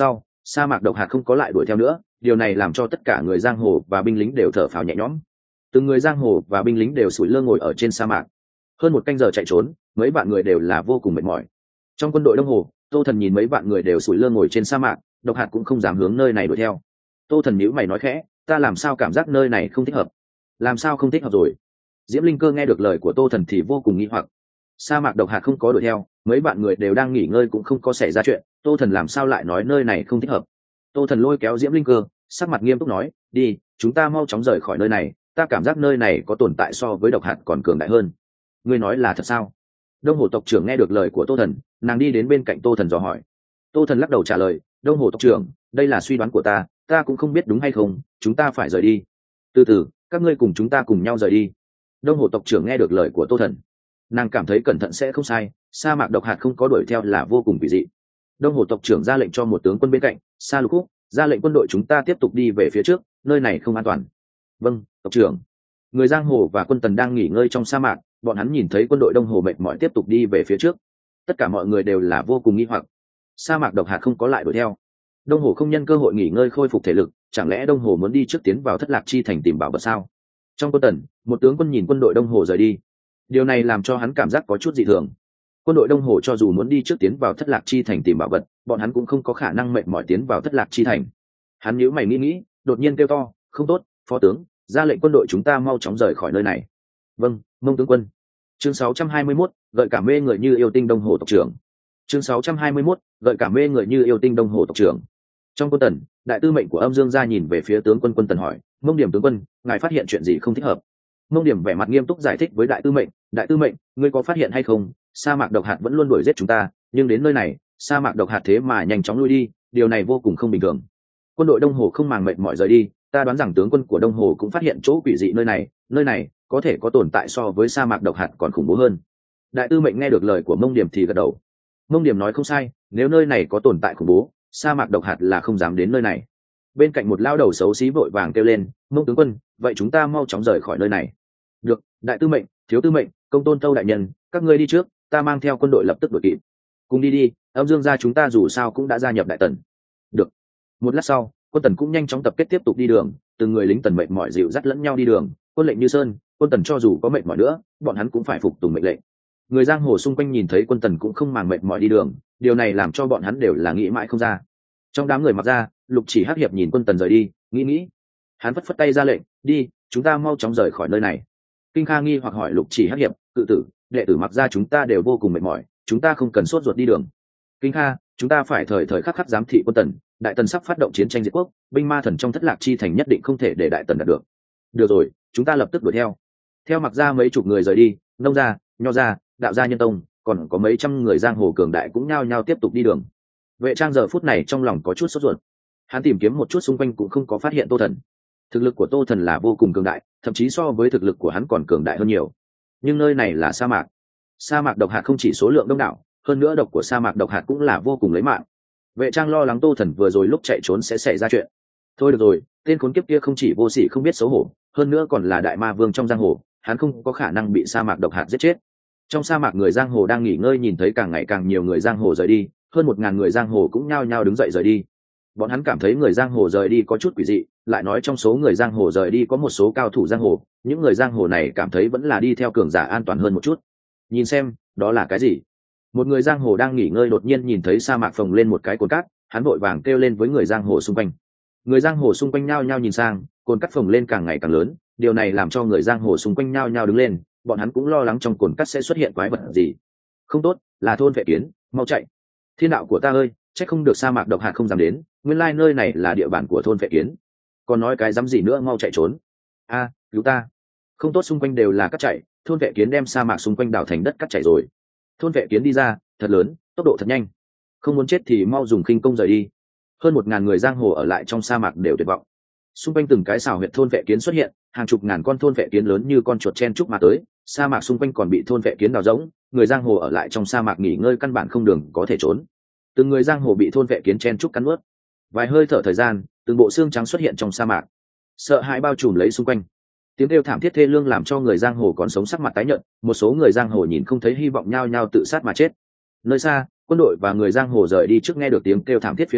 sa mạc độc hạt không có lại đuổi theo nữa, điều này làm cho tất cả người giang hồ và binh lính đều thở phào nhẹ nhõm. Từng người giang hồ và binh lính đều sủi lơ ngồi ở trên sa mạc. Hơn một canh giờ chạy trốn, mấy bạn người đều là vô cùng mệt mỏi. Trong quân đội đông hồ, Tô Thần nhìn mấy bạn người đều sủi lơ ngồi trên sa mạc, độc hạt cũng không dám hướng nơi này đuổi theo. Tô Thần nhíu mày nói khẽ, ta làm sao cảm giác nơi này không thích hợp? Làm sao không thích hợp rồi? Diễm Linh Cơ nghe được lời của Tô Thần thì vô cùng nghi hoặc. Sa mạc độc hạt không có đuổi theo, mấy bạn người đều đang nghỉ ngơi cũng không có xảy ra chuyện, Tô Thần làm sao lại nói nơi này không thích hợp? Tô Thần lôi kéo Diễm Linh Cơ, sắc mặt nghiêm túc nói, đi, chúng ta mau chóng rời khỏi nơi này, ta cảm giác nơi này có tồn tại so với độc hạt còn cường đại hơn. Ngươi nói là thật sao? Đông hồ tộc trưởng nghe được lời của Tô Thần, nàng đi đến bên cạnh Tô Thần dò hỏi. Tô Thần lắc đầu trả lời, Đông hồ tộc trưởng, đây là suy đoán của ta, ta cũng không biết đúng hay không, chúng ta phải rời đi. Từ từ, các ngươi cùng chúng ta cùng nhau rời đi. Đông hồ tộc trưởng nghe được lời của Tô Thần, nàng cảm thấy cẩn thận sẽ không sai, sa mạc độc hạt không có đuổi theo là vô cùng kỳ dị. Đông hồ tộc trưởng ra lệnh cho một tướng quân bên cạnh, Sa Lục Khúc, ra lệnh quân đội chúng ta tiếp tục đi về phía trước, nơi này không an toàn. Vâng, tộc trưởng. Người giang hồ và quân tần đang nghỉ ngơi trong sa mạc, bọn hắn nhìn thấy quân đội đông hồ mệt mỏi tiếp tục đi về phía trước, tất cả mọi người đều là vô cùng nghi hoặc. Sa mạc độc hạt không có lại đuổi theo, đông hồ không nhân cơ hội nghỉ ngơi khôi phục thể lực, chẳng lẽ đông hồ muốn đi trước tiến vào Thất Lạc Chi Thành tìm bảo vật sao? Trong quân tần, một tướng quân nhìn quân đội đông hồ rời đi, điều này làm cho hắn cảm giác có chút dị thường. Quân đội đông hồ cho dù muốn đi trước tiến vào Thất Lạc Chi Thành tìm bảo vật, bọn hắn cũng không có khả năng mệt mỏi tiến vào Thất Lạc Chi Thành. Hắn nhíu mày nghĩ nghĩ, đột nhiên kêu to, không tốt, phó tướng, ra lệnh quân đội chúng ta mau chóng rời khỏi nơi này. Vâng, Mông tướng quân. Chương sáu trăm hai mươi mốt, gợi cảm mê người như yêu tinh đông hồ tộc trưởng. Chương sáu trăm hai mươi mốt, gợi cảm mê người như yêu tinh đông hồ tộc trưởng. Trong quân tần, đại tư mệnh của Âm Dương gia nhìn về phía tướng quân quân tần hỏi, Mông Điểm tướng quân, ngài phát hiện chuyện gì không thích hợp? Mông Điểm vẻ mặt nghiêm túc giải thích với đại tư mệnh, đại tư mệnh, ngươi có phát hiện hay không, sa mạc độc hạt vẫn luôn đuổi giết chúng ta, nhưng đến nơi này, sa mạc độc hạt thế mà nhanh chóng lui đi, điều này vô cùng không bình thường. Quân đội đông hồ không màng mệt mỏi rời đi, ta đoán rằng tướng quân của đông hồ cũng phát hiện chỗ quỷ dị nơi này, nơi này có thể có tồn tại so với sa mạc độc hạt còn khủng bố hơn. Đại tư mệnh nghe được lời của Mông Điểm thì gật đầu. Mông Điểm nói không sai, nếu nơi này có tồn tại khủng bố, sa mạc độc hạt là không dám đến nơi này. Bên cạnh một lao đầu xấu xí vội vàng kêu lên, Mông tướng quân, vậy chúng ta mau chóng rời khỏi nơi này. Được, đại tư mệnh, thiếu tư mệnh, công tôn tâu đại nhân, các ngươi đi trước, ta mang theo quân đội lập tức đuổi kịp. Cùng đi đi, Âm Dương gia chúng ta dù sao cũng đã gia nhập đại tần. Được. Một lát sau, quân tần cũng nhanh chóng tập kết tiếp tục đi đường, từng người lính tần mệt mỏi dịu dắt lẫn nhau đi đường, quân lệnh như sơn, quân tần cho dù có mệt mỏi nữa, bọn hắn cũng phải phục tùng mệnh lệnh. Người giang hồ xung quanh nhìn thấy quân tần cũng không màng mệt mỏi đi đường, điều này làm cho bọn hắn đều là nghĩ mãi không ra. Trong đám người mặc ra, Lục Chỉ Hắc Hiệp nhìn quân tần rời đi, nghĩ nghĩ, hắn phất phất tay ra lệnh, đi, chúng ta mau chóng rời khỏi nơi này. Kinh Kha nghi hoặc hỏi Lục Chỉ Hắc Hiệp, cự tử, đệ tử mặc ra chúng ta đều vô cùng mệt mỏi, chúng ta không cần sốt ruột đi đường. Kinh Kha, chúng ta phải thời thời khắc khắc giám thị quân tần, đại tần sắp phát động chiến tranh diệt quốc, binh ma thần trong Thất Lạc Chi Thành nhất định không thể để đại tần đạt được. Được rồi, chúng ta lập tức đuổi theo. Theo mặc ra mấy chục người rời đi, nông gia, nho gia, đạo gia nhân tông, còn có mấy trăm người giang hồ cường đại cũng nhao nhao tiếp tục đi đường. Vệ Trang giờ phút này trong lòng có chút sốt ruột, hắn tìm kiếm một chút xung quanh cũng không có phát hiện Tô Thần. Thực lực của Tô Thần là vô cùng cường đại, thậm chí so với thực lực của hắn còn cường đại hơn nhiều. Nhưng nơi này là sa mạc, sa mạc độc hạt không chỉ số lượng đông đảo, hơn nữa độc của sa mạc độc hạt cũng là vô cùng lấy mạng. Vệ Trang lo lắng Tô Thần vừa rồi lúc chạy trốn sẽ xảy ra chuyện. Thôi được rồi, tên khốn kiếp kia không chỉ vô sỉ không biết xấu hổ, hơn nữa còn là đại ma vương trong giang hồ, hắn không có khả năng bị sa mạc độc hạt giết chết. Trong sa mạc người giang hồ đang nghỉ ngơi nhìn thấy càng ngày càng nhiều người giang hồ rời đi, hơn một ngàn người giang hồ cũng nhao nhao đứng dậy rời đi. Bọn hắn cảm thấy người giang hồ rời đi có chút quỷ dị, lại nói trong số người giang hồ rời đi có một số cao thủ giang hồ, những người giang hồ này cảm thấy vẫn là đi theo cường giả an toàn hơn một chút. Nhìn xem, đó là cái gì? Một người giang hồ đang nghỉ ngơi đột nhiên nhìn thấy sa mạc phồng lên một cái cồn cát, hắn vội vàng kêu lên với người giang hồ xung quanh. Người giang hồ xung quanh nhao nhao nhìn sang, cồn cát phồng lên càng ngày càng lớn, điều này làm cho người giang hồ xung quanh nhao nhao đứng lên, bọn hắn cũng lo lắng trong cồn cát sẽ xuất hiện quái vật gì. Không tốt, là thôn vệ kiến, mau chạy! Thiên đạo của ta ơi, chắc không được sa mạc độc hạt không dám đến, nguyên lai nơi này là địa bàn của thôn vệ kiến. Còn nói cái dám gì nữa, mau chạy trốn! A, à, cứu ta! Không tốt, xung quanh đều là cát chạy, thôn vệ kiến đem sa mạc xung quanh đào thành đất cát chảy rồi. Thôn vệ kiến đi ra, thật lớn, tốc độ thật nhanh, không muốn chết thì mau dùng khinh công rời đi. Hơn một ngàn người giang hồ ở lại trong sa mạc đều tuyệt vọng. Xung quanh từng cái xào huyệt thôn vệ kiến xuất hiện, hàng chục ngàn con thôn vệ kiến lớn như con chuột chen chúc mà tới, sa mạc xung quanh còn bị thôn vệ kiến đào rỗng, người giang hồ ở lại trong sa mạc nghỉ ngơi căn bản không đường có thể trốn. Từng người giang hồ bị thôn vệ kiến chen chúc cắn nuốt. Vài hơi thở thời gian, từng bộ xương trắng xuất hiện trong sa mạc, sợ hãi bao trùm lấy xung quanh. Tiếng kêu thảm thiết thê lương làm cho người giang hồ còn sống sắc mặt tái nhợt, một số người giang hồ nhìn không thấy hy vọng nhao nhao tự sát mà chết. Nơi xa, quân đội và người giang hồ rời đi trước nghe được tiếng kêu thảm thiết phía sau,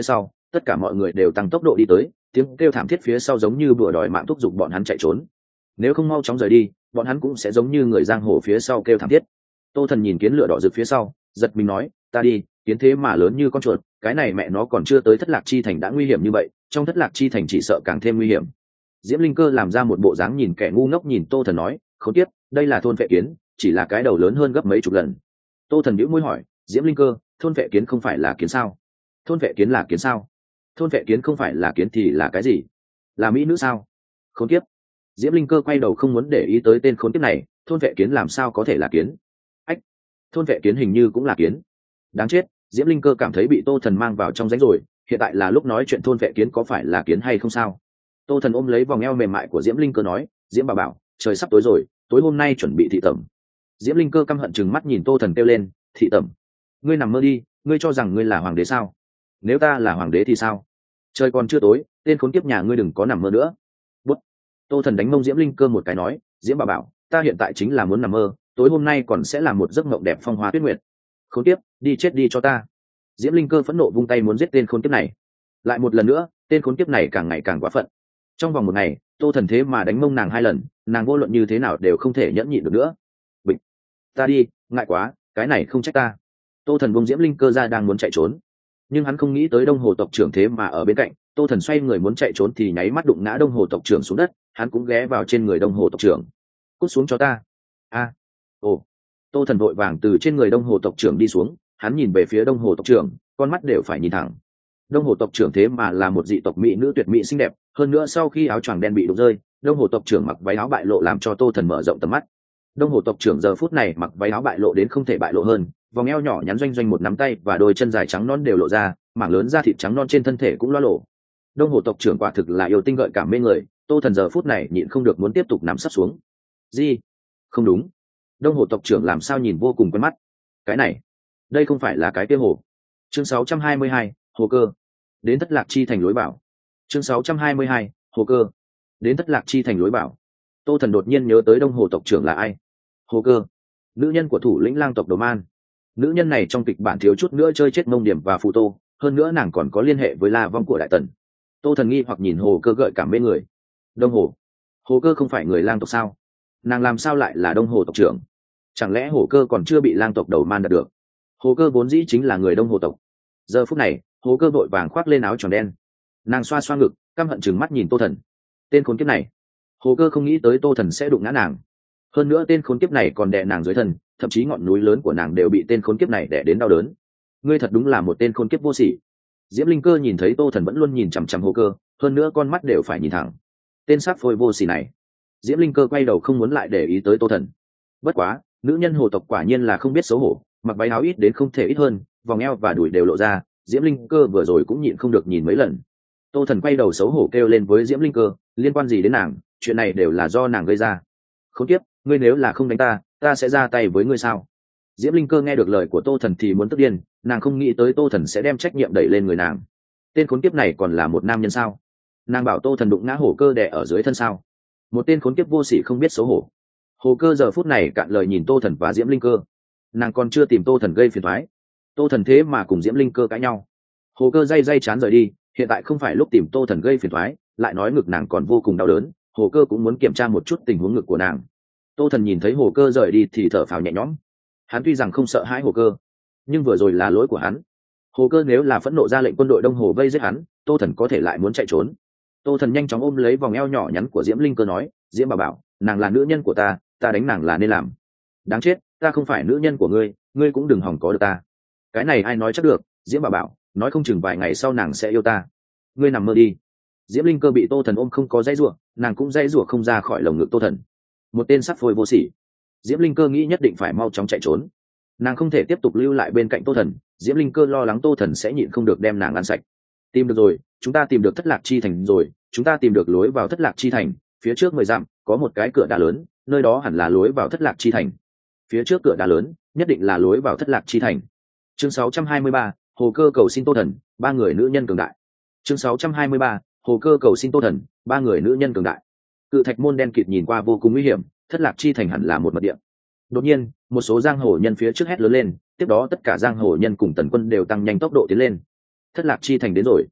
tất cả mọi người đều tăng tốc độ đi tới, tiếng kêu thảm thiết phía sau giống như bừa đòi mạng thúc giục bọn hắn chạy trốn. Nếu không mau chóng rời đi, bọn hắn cũng sẽ giống như người giang hồ phía sau kêu thảm thiết. Tô Thần nhìn kiến lửa đỏ rực phía sau, giật mình nói, ta đi, kiến thế mà lớn như con chuột, cái này mẹ nó còn chưa tới Thất Lạc Chi Thành đã nguy hiểm như vậy, trong Thất Lạc Chi Thành chỉ sợ càng thêm nguy hiểm. Diễm Linh Cơ làm ra một bộ dáng nhìn kẻ ngu ngốc nhìn Tô Thần nói, khốn kiếp, đây là thôn vệ kiến, chỉ là cái đầu lớn hơn gấp mấy chục lần. Tô Thần nhíu môi hỏi, Diễm Linh Cơ, thôn vệ kiến không phải là kiến sao? Thôn vệ kiến là kiến sao? Thôn vệ kiến không phải là kiến thì là cái gì? Là mỹ nữ sao? Khốn kiếp. Diễm Linh Cơ quay đầu không muốn để ý tới tên khốn kiếp này, thôn vệ kiến làm sao có thể là kiến? Ách, thôn vệ kiến hình như cũng là kiến. Đáng chết, Diễm Linh Cơ cảm thấy bị Tô Thần mang vào trong rãnh rồi, hiện tại là lúc nói chuyện thôn vệ kiến có phải là kiến hay không sao? Tô Thần ôm lấy vòng eo mềm mại của Diễm Linh Cơ nói, Diễm bà bảo, trời sắp tối rồi, tối hôm nay chuẩn bị thị tẩm. Diễm Linh Cơ căm hận chừng mắt nhìn Tô Thần kêu lên, thị tẩm? Ngươi nằm mơ đi, ngươi cho rằng ngươi là hoàng đế sao? Nếu ta là hoàng đế thì sao? Trời còn chưa tối, tên khốn kiếp nhà ngươi đừng có nằm mơ nữa. Bút. Tô Thần đánh mông Diễm Linh Cơ một cái nói, Diễm bà bảo, ta hiện tại chính là muốn nằm mơ, tối hôm nay còn sẽ là một giấc mộng đẹp phong hoa tuyết nguyệt. Khốn kiếp, đi chết đi cho ta. Diễm Linh Cơ phẫn nộ vung tay muốn giết tên khốn kiếp này. Lại một lần nữa, tên khốn kiếp này càng ngày càng quá phận. Trong vòng một ngày, Tô Thần thế mà đánh mông nàng hai lần, nàng vô luận như thế nào đều không thể nhẫn nhịn được nữa. Bịch. Ta đi, ngại quá, cái này không trách ta. Tô Thần buông Diễm Linh Cơ ra đang muốn chạy trốn, nhưng hắn không nghĩ tới Đông Hồ tộc trưởng thế mà ở bên cạnh. Tô Thần xoay người muốn chạy trốn thì nháy mắt đụng ngã Đông Hồ tộc trưởng xuống đất, hắn cũng ghé vào trên người Đông Hồ tộc trưởng. Cút xuống cho ta. A. À. Ồ. Tô Thần vội vàng từ trên người Đông Hồ tộc trưởng đi xuống, hắn nhìn về phía Đông Hồ tộc trưởng, con mắt đều phải nhìn thẳng. Đông Hồ tộc trưởng thế mà là một dị tộc mỹ nữ tuyệt mỹ xinh đẹp, hơn nữa sau khi áo choàng đen bị đụng rơi, Đông Hồ tộc trưởng mặc váy áo bại lộ làm cho Tô Thần mở rộng tầm mắt. Đông Hồ tộc trưởng giờ phút này mặc váy áo bại lộ đến không thể bại lộ hơn, vòng eo nhỏ nhắn doanh doanh một nắm tay và đôi chân dài trắng non đều lộ ra, mảng lớn da thịt trắng non trên thân thể cũng loa lộ. Đông Hồ tộc trưởng quả thực là yêu tinh gợi cảm mê người, Tô Thần giờ phút này nhịn không được muốn tiếp tục nằm sấp xuống. Gì? Không đúng. Đông Hồ tộc trưởng làm sao nhìn vô cùng quen mắt. Cái này, đây không phải là cái kia hồ. Chương sáu trăm hai mươi hai, Hồ Cơ. Đến Thất Lạc Chi Thành lối bảo. Chương sáu trăm hai mươi hai, Hồ Cơ. Đến Thất Lạc Chi Thành lối bảo. Tô Thần đột nhiên nhớ tới Đông Hồ tộc trưởng là ai. Hồ Cơ, nữ nhân của thủ lĩnh lang tộc Đồ Man. Nữ nhân này trong kịch bản thiếu chút nữa chơi chết Mông Điểm và Phù Tô, hơn nữa nàng còn có liên hệ với La Vong của Đại Tần. Tô Thần nghi hoặc nhìn Hồ Cơ gợi cảm mê người. Đông Hồ, Hồ Cơ không phải người lang tộc sao? Nàng làm sao lại là Đông Hồ tộc trưởng? Chẳng lẽ Hồ Cơ còn chưa bị lang tộc Đầu Man đạt được? Hồ Cơ vốn dĩ chính là người Đông Hồ tộc. Giờ phút này, Hồ Cơ vội vàng khoác lên áo tròn đen, nàng xoa xoa ngực, căm hận chừng mắt nhìn Tô Thần. Tên khốn kiếp này! Hồ Cơ không nghĩ tới Tô Thần sẽ đụng ngã nàng. Hơn nữa tên khốn kiếp này còn đè nàng dưới thân, thậm chí ngọn núi lớn của nàng đều bị tên khốn kiếp này đè đến đau đớn. Ngươi thật đúng là một tên khốn kiếp vô sỉ. Diễm Linh Cơ nhìn thấy Tô Thần vẫn luôn nhìn chằm chằm Hồ Cơ, hơn nữa con mắt đều phải nhìn thẳng. Tên sát phôi vô sỉ này. Diễm Linh Cơ quay đầu không muốn lại để ý tới Tô Thần. Bất quá, nữ nhân hồ tộc quả nhiên là không biết xấu hổ, mặc váy áo ít đến không thể ít hơn, vòng eo và đùi đều lộ ra. Diễm Linh Cơ vừa rồi cũng nhịn không được nhìn mấy lần. Tô Thần quay đầu xấu hổ kêu lên với Diễm Linh Cơ, liên quan gì đến nàng, chuyện này đều là do nàng gây ra. Khốn kiếp, ngươi nếu là không đánh ta, ta sẽ ra tay với ngươi sao? Diễm Linh Cơ nghe được lời của Tô Thần thì muốn tức điên, nàng không nghĩ tới Tô Thần sẽ đem trách nhiệm đẩy lên người nàng. Tên khốn kiếp này còn là một nam nhân sao? Nàng bảo Tô Thần đụng ngã Hồ Cơ đè ở dưới thân sao? Một tên khốn kiếp vô sỉ không biết xấu hổ. Hồ Cơ giờ phút này cạn lời nhìn Tô Thần và Diễm Linh Cơ. Nàng còn chưa tìm Tô Thần gây phiền toái, Tô Thần thế mà cùng Diễm Linh Cơ cãi nhau. Hồ Cơ day day chán rời đi, hiện tại không phải lúc tìm Tô Thần gây phiền toái, lại nói ngực nàng còn vô cùng đau đớn, Hồ Cơ cũng muốn kiểm tra một chút tình huống ngực của nàng. Tô Thần nhìn thấy Hồ Cơ rời đi thì thở phào nhẹ nhõm. Hắn tuy rằng không sợ hãi Hồ Cơ, nhưng vừa rồi là lỗi của hắn. Hồ Cơ nếu là phẫn nộ ra lệnh quân đội Đông Hồ vây giết hắn, Tô Thần có thể lại muốn chạy trốn. Tô Thần nhanh chóng ôm lấy vòng eo nhỏ nhắn của Diễm Linh Cơ nói, Diễm bà bảo, nàng là nữ nhân của ta, ta đánh nàng là nên làm. Đáng chết, ta không phải nữ nhân của ngươi, ngươi cũng đừng hòng có được ta. Cái này ai nói chắc được, Diễm bà bảo, nói không chừng vài ngày sau nàng sẽ yêu ta. Ngươi nằm mơ đi. Diễm Linh Cơ bị Tô Thần ôm không có dãy rủa, nàng cũng dãy rủa không ra khỏi lồng ngực Tô Thần. Một tên sắt phôi vô sỉ. Diễm Linh Cơ nghĩ nhất định phải mau chóng chạy trốn. Nàng không thể tiếp tục lưu lại bên cạnh Tô Thần, Diễm Linh Cơ lo lắng Tô Thần sẽ nhịn không được đem nàng ăn sạch. Tìm được rồi, chúng ta tìm được Thất Lạc Chi Thành rồi, chúng ta tìm được lối vào Thất Lạc Chi Thành, phía trước mười dặm có một cái cửa đá lớn, nơi đó hẳn là lối vào Thất Lạc Chi Thành. Phía trước cửa đá lớn, nhất định là lối vào Thất Lạc Chi Thành. Chương sáu trăm hai mươi ba, Hồ Cơ cầu xin Tô Thần, ba người nữ nhân cường đại. Chương sáu trăm hai mươi ba, Hồ Cơ cầu xin Tô Thần, ba người nữ nhân cường đại. Cự thạch môn đen kịt nhìn qua vô cùng nguy hiểm, Thất Lạc Chi Thành hẳn là một mật địa. Đột nhiên, một số giang hồ nhân phía trước hét lớn lên, tiếp đó tất cả giang hồ nhân cùng tần quân đều tăng nhanh tốc độ tiến lên. Thất Lạc Chi Thành đến rồi.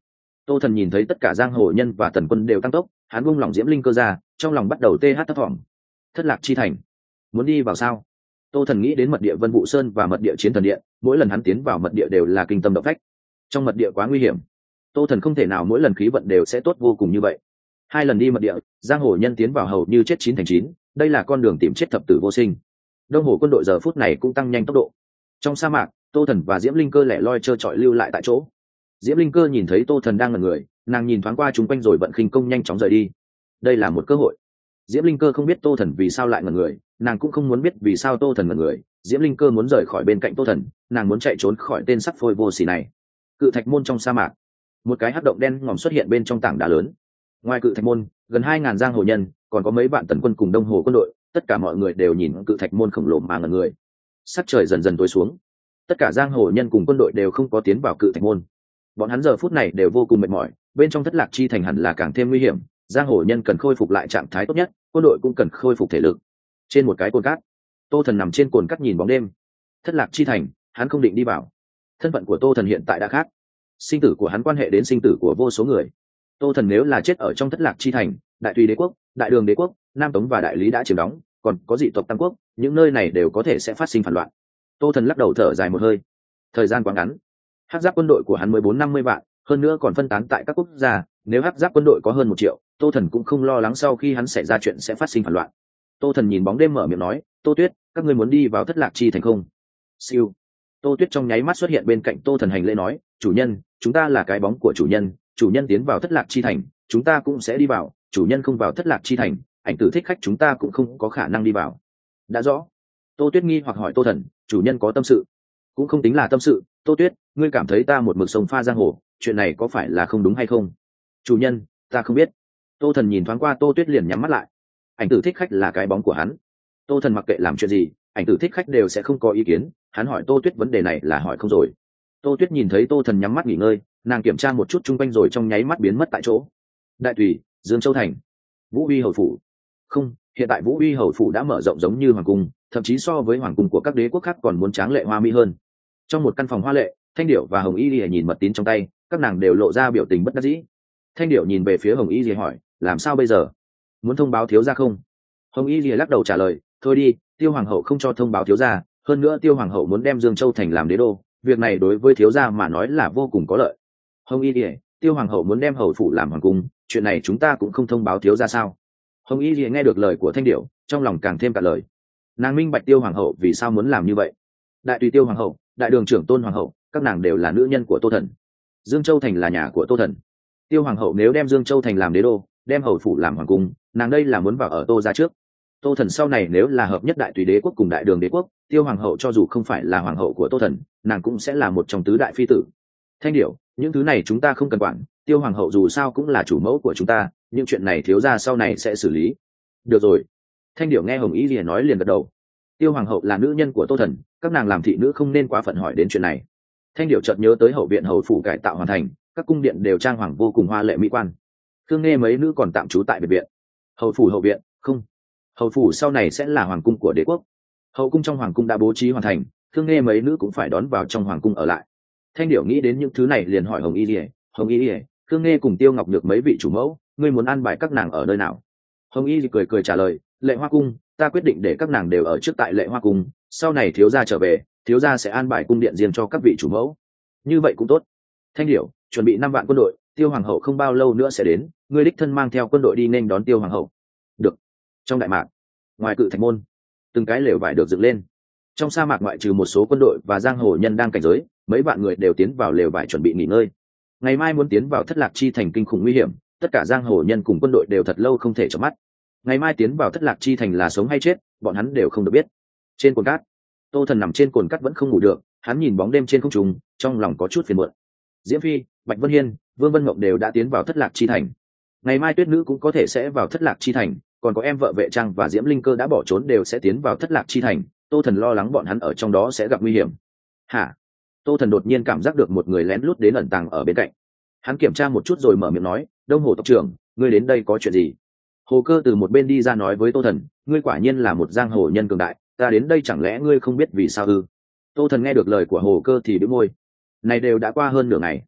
Tô Thần nhìn thấy tất cả giang hồ nhân và tần quân đều tăng tốc, hắn buông lỏng diễm linh cơ ra, trong lòng bắt đầu tê hát thấp thỏm. Thất Lạc Chi Thành, muốn đi vào sao? Tô Thần nghĩ đến mật địa Vân Vũ Sơn và mật địa Chiến Thần Điện, mỗi lần hắn tiến vào mật địa đều là kinh tâm động phách. Trong mật địa quá nguy hiểm, Tô Thần không thể nào mỗi lần khí vận đều sẽ tốt vô cùng như vậy. Hai lần đi mật địa, giang hồ nhân tiến vào hầu như chết chín thành chín, đây là con đường tìm chết thập tử vô sinh. Đông hồ quân đội giờ phút này cũng tăng nhanh tốc độ. Trong sa mạc, Tô Thần và Diễm Linh Cơ lẻ loi trơ trọi lưu lại tại chỗ. Diễm Linh Cơ nhìn thấy Tô Thần đang ngẩn người, nàng nhìn thoáng qua chúng quanh rồi vận khinh công nhanh chóng rời đi. Đây là một cơ hội. Diễm Linh Cơ không biết Tô Thần vì sao lại ngẩn người, nàng cũng không muốn biết vì sao Tô Thần ngẩn người. Diễm Linh Cơ muốn rời khỏi bên cạnh Tô Thần, nàng muốn chạy trốn khỏi tên sắc phôi vô sỉ này. Cự thạch môn trong sa mạc, một cái hắc động đen ngòm xuất hiện bên trong tảng đá lớn. Ngoài cự thạch môn, gần hai ngàn giang hồ nhân, còn có mấy vạn tần quân cùng đông hồ quân đội, tất cả mọi người đều nhìn cự thạch môn khổng lồ mà ngẩn người. Sắc trời dần dần tối xuống, tất cả giang hồ nhân cùng quân đội đều không có tiến vào cự thạch môn. Bọn hắn giờ phút này đều vô cùng mệt mỏi, bên trong Thất Lạc Chi Thành hẳn là càng thêm nguy hiểm, giang hồ nhân cần khôi phục lại trạng thái tốt nhất, quân đội cũng cần khôi phục thể lực. Trên một cái cồn cát, Tô Thần nằm trên cồn cát nhìn bóng đêm. Thất Lạc Chi Thành, hắn không định đi vào. Thân phận của Tô Thần hiện tại đã khác, sinh tử của hắn quan hệ đến sinh tử của vô số người. Tô Thần nếu là chết ở trong Thất Lạc Chi Thành, Đại Tùy Đế quốc, Đại Đường Đế quốc, Nam Tống và Đại Lý đã chiếm đóng, còn có dị tộc Tam quốc, những nơi này đều có thể sẽ phát sinh phản loạn. Tô Thần lắc đầu thở dài một hơi. Thời gian quá ngắn, hắc giáp quân đội của hắn mới bốn năm mươi vạn, hơn nữa còn phân tán tại các quốc gia, nếu hắc giáp quân đội có hơn một triệu, Tô Thần cũng không lo lắng sau khi hắn xảy ra chuyện sẽ phát sinh phản loạn. Tô Thần nhìn bóng đêm mở miệng nói, Tô Tuyết, các ngươi muốn đi vào Thất Lạc Chi Thành không? Siêu. Tô Tuyết trong nháy mắt xuất hiện bên cạnh Tô Thần hành lễ nói, chủ nhân, chúng ta là cái bóng của chủ nhân, chủ nhân tiến vào Thất Lạc Chi Thành, chúng ta cũng sẽ đi vào, chủ nhân không vào Thất Lạc Chi Thành, ảnh tử thích khách chúng ta cũng không có khả năng đi vào. Đã rõ. Tô Tuyết nghi hoặc hỏi Tô Thần, chủ nhân có tâm sự? Cũng không tính là tâm sự, Tô Tuyết, ngươi cảm thấy ta một mực sông pha giang hồ, chuyện này có phải là không đúng hay không? Chủ nhân, ta không biết. Tô Thần nhìn thoáng qua Tô Tuyết liền nhắm mắt lại. Ảnh tử thích khách là cái bóng của hắn. Tô Thần mặc kệ làm chuyện gì, ảnh tử thích khách đều sẽ không có ý kiến, hắn hỏi Tô Tuyết vấn đề này là hỏi không rồi. Tô Tuyết nhìn thấy Tô Thần nhắm mắt nghỉ ngơi, nàng kiểm tra một chút chung quanh rồi trong nháy mắt biến mất tại chỗ. Đại Tùy, Dương Châu Thành, Vũ Uy hầu phủ. Không, hiện tại Vũ Uy hầu phủ đã mở rộng giống như hoàng cung, thậm chí so với hoàng cung của các đế quốc khác còn muốn tráng lệ hoa mỹ hơn. Trong một căn phòng hoa lệ, Thanh Điểu và Hồng Y Lìa nhìn mật tín trong tay, các nàng đều lộ ra biểu tình bất đắc dĩ. Thanh Điểu nhìn về phía Hồng Y Lìa hỏi, làm sao bây giờ? Muốn thông báo thiếu gia không? Hồng Y Lìa lắc đầu trả lời, thôi đi, Tiêu hoàng hậu không cho thông báo thiếu gia, hơn nữa Tiêu hoàng hậu muốn đem Dương Châu thành làm đế đô, việc này đối với thiếu gia mà nói là vô cùng có lợi. Hồng Y Lìa, Tiêu hoàng hậu muốn đem hầu phủ làm hoàng cung, chuyện này chúng ta cũng không thông báo thiếu gia sao? Hồng Y Lìa nghe được lời của Thanh Điểu, trong lòng càng thêm cả lời. Nàng minh bạch Tiêu hoàng hậu vì sao muốn làm như vậy. Đại Tùy Tiêu hoàng hậu, Đại Đường trưởng tôn hoàng hậu, các nàng đều là nữ nhân của Tô Thần. Dương Châu thành là nhà của Tô Thần. Tiêu hoàng hậu nếu đem Dương Châu thành làm đế đô, đem hầu phủ làm hoàng cung, nàng đây là muốn vào ở Tô gia trước. Tô Thần sau này nếu là hợp nhất Đại Tùy Đế quốc cùng Đại Đường Đế quốc, Tiêu hoàng hậu cho dù không phải là hoàng hậu của Tô Thần, nàng cũng sẽ là một trong tứ đại phi tử. Thanh Điểu, những thứ này chúng ta không cần quản, Tiêu hoàng hậu dù sao cũng là chủ mẫu của chúng ta, những chuyện này thiếu gia sau này sẽ xử lý. Được rồi. Thanh Điểu nghe Hồng Y Lìa nói liền gật đầu. Tiêu hoàng hậu là nữ nhân của Tô Thần, các nàng làm thị nữ không nên quá phận hỏi đến chuyện này. Thanh Điểu chợt nhớ tới hậu viện hầu phủ cải tạo hoàn thành, các cung điện đều trang hoàng vô cùng hoa lệ mỹ quan. Khương Nghe mấy nữ còn tạm trú tại biệt viện. Hầu phủ hậu viện, không. Hầu phủ sau này sẽ là hoàng cung của đế quốc. Hậu cung trong hoàng cung đã bố trí hoàn thành, Khương Nghe mấy nữ cũng phải đón vào trong hoàng cung ở lại. Thanh Điểu nghĩ đến những thứ này liền hỏi Hồng Y Lìa, Hồng Y Lìa, Khương Nghe cùng Tiêu Ngọc Nhược mấy vị chủ mẫu, ngươi muốn an bài các nàng ở nơi nào? Hồng Y Lìa cười cười trả lời, Lệ Hoa cung, ta quyết định để các nàng đều ở trước tại Lệ Hoa cung, sau này thiếu gia trở về, thiếu gia sẽ an bài cung điện riêng cho các vị chủ mẫu. Như vậy cũng tốt. Thanh Điểu, chuẩn bị năm vạn quân đội, Tiêu hoàng hậu không bao lâu nữa sẽ đến, ngươi đích thân mang theo quân đội đi nên đón Tiêu hoàng hậu. Được. Trong đại mạc, ngoài cự thạch môn, từng cái lều vải được dựng lên. Trong sa mạc ngoại trừ một số quân đội và giang hồ nhân đang cảnh giới, mấy vạn người đều tiến vào lều vải chuẩn bị nghỉ ngơi. Ngày mai muốn tiến vào Thất Lạc Chi thành kinh khủng nguy hiểm, tất cả giang hồ nhân cùng quân đội đều thật lâu không thể chợp mắt. Ngày mai tiến vào Thất Lạc Chi thành là sống hay chết, bọn hắn đều không được biết. Trên cồn cát, Tô Thần nằm trên cồn cát vẫn không ngủ được, hắn nhìn bóng đêm trên không trung, trong lòng có chút phiền muộn. Diễm Phi, Bạch Vân Hiên, Vương Vân Mộng đều đã tiến vào Thất Lạc Chi thành. Ngày mai Tuyết Nữ cũng có thể sẽ vào Thất Lạc Chi thành, còn có em vợ Vệ Trang và Diễm Linh Cơ đã bỏ trốn đều sẽ tiến vào Thất Lạc Chi thành. Tô Thần lo lắng bọn hắn ở trong đó sẽ gặp nguy hiểm. Hả? Tô Thần đột nhiên cảm giác được một người lén lút đến ẩn tàng ở bên cạnh. Hắn kiểm tra một chút rồi mở miệng nói, Đông Hồ tộc trưởng, ngươi đến đây có chuyện gì? Hồ Cơ từ một bên đi ra nói với Tô Thần, ngươi quả nhiên là một giang hồ nhân cường đại, ta đến đây chẳng lẽ ngươi không biết vì sao ư? Tô Thần nghe được lời của Hồ Cơ thì bĩu môi. Này đều đã qua hơn nửa ngày.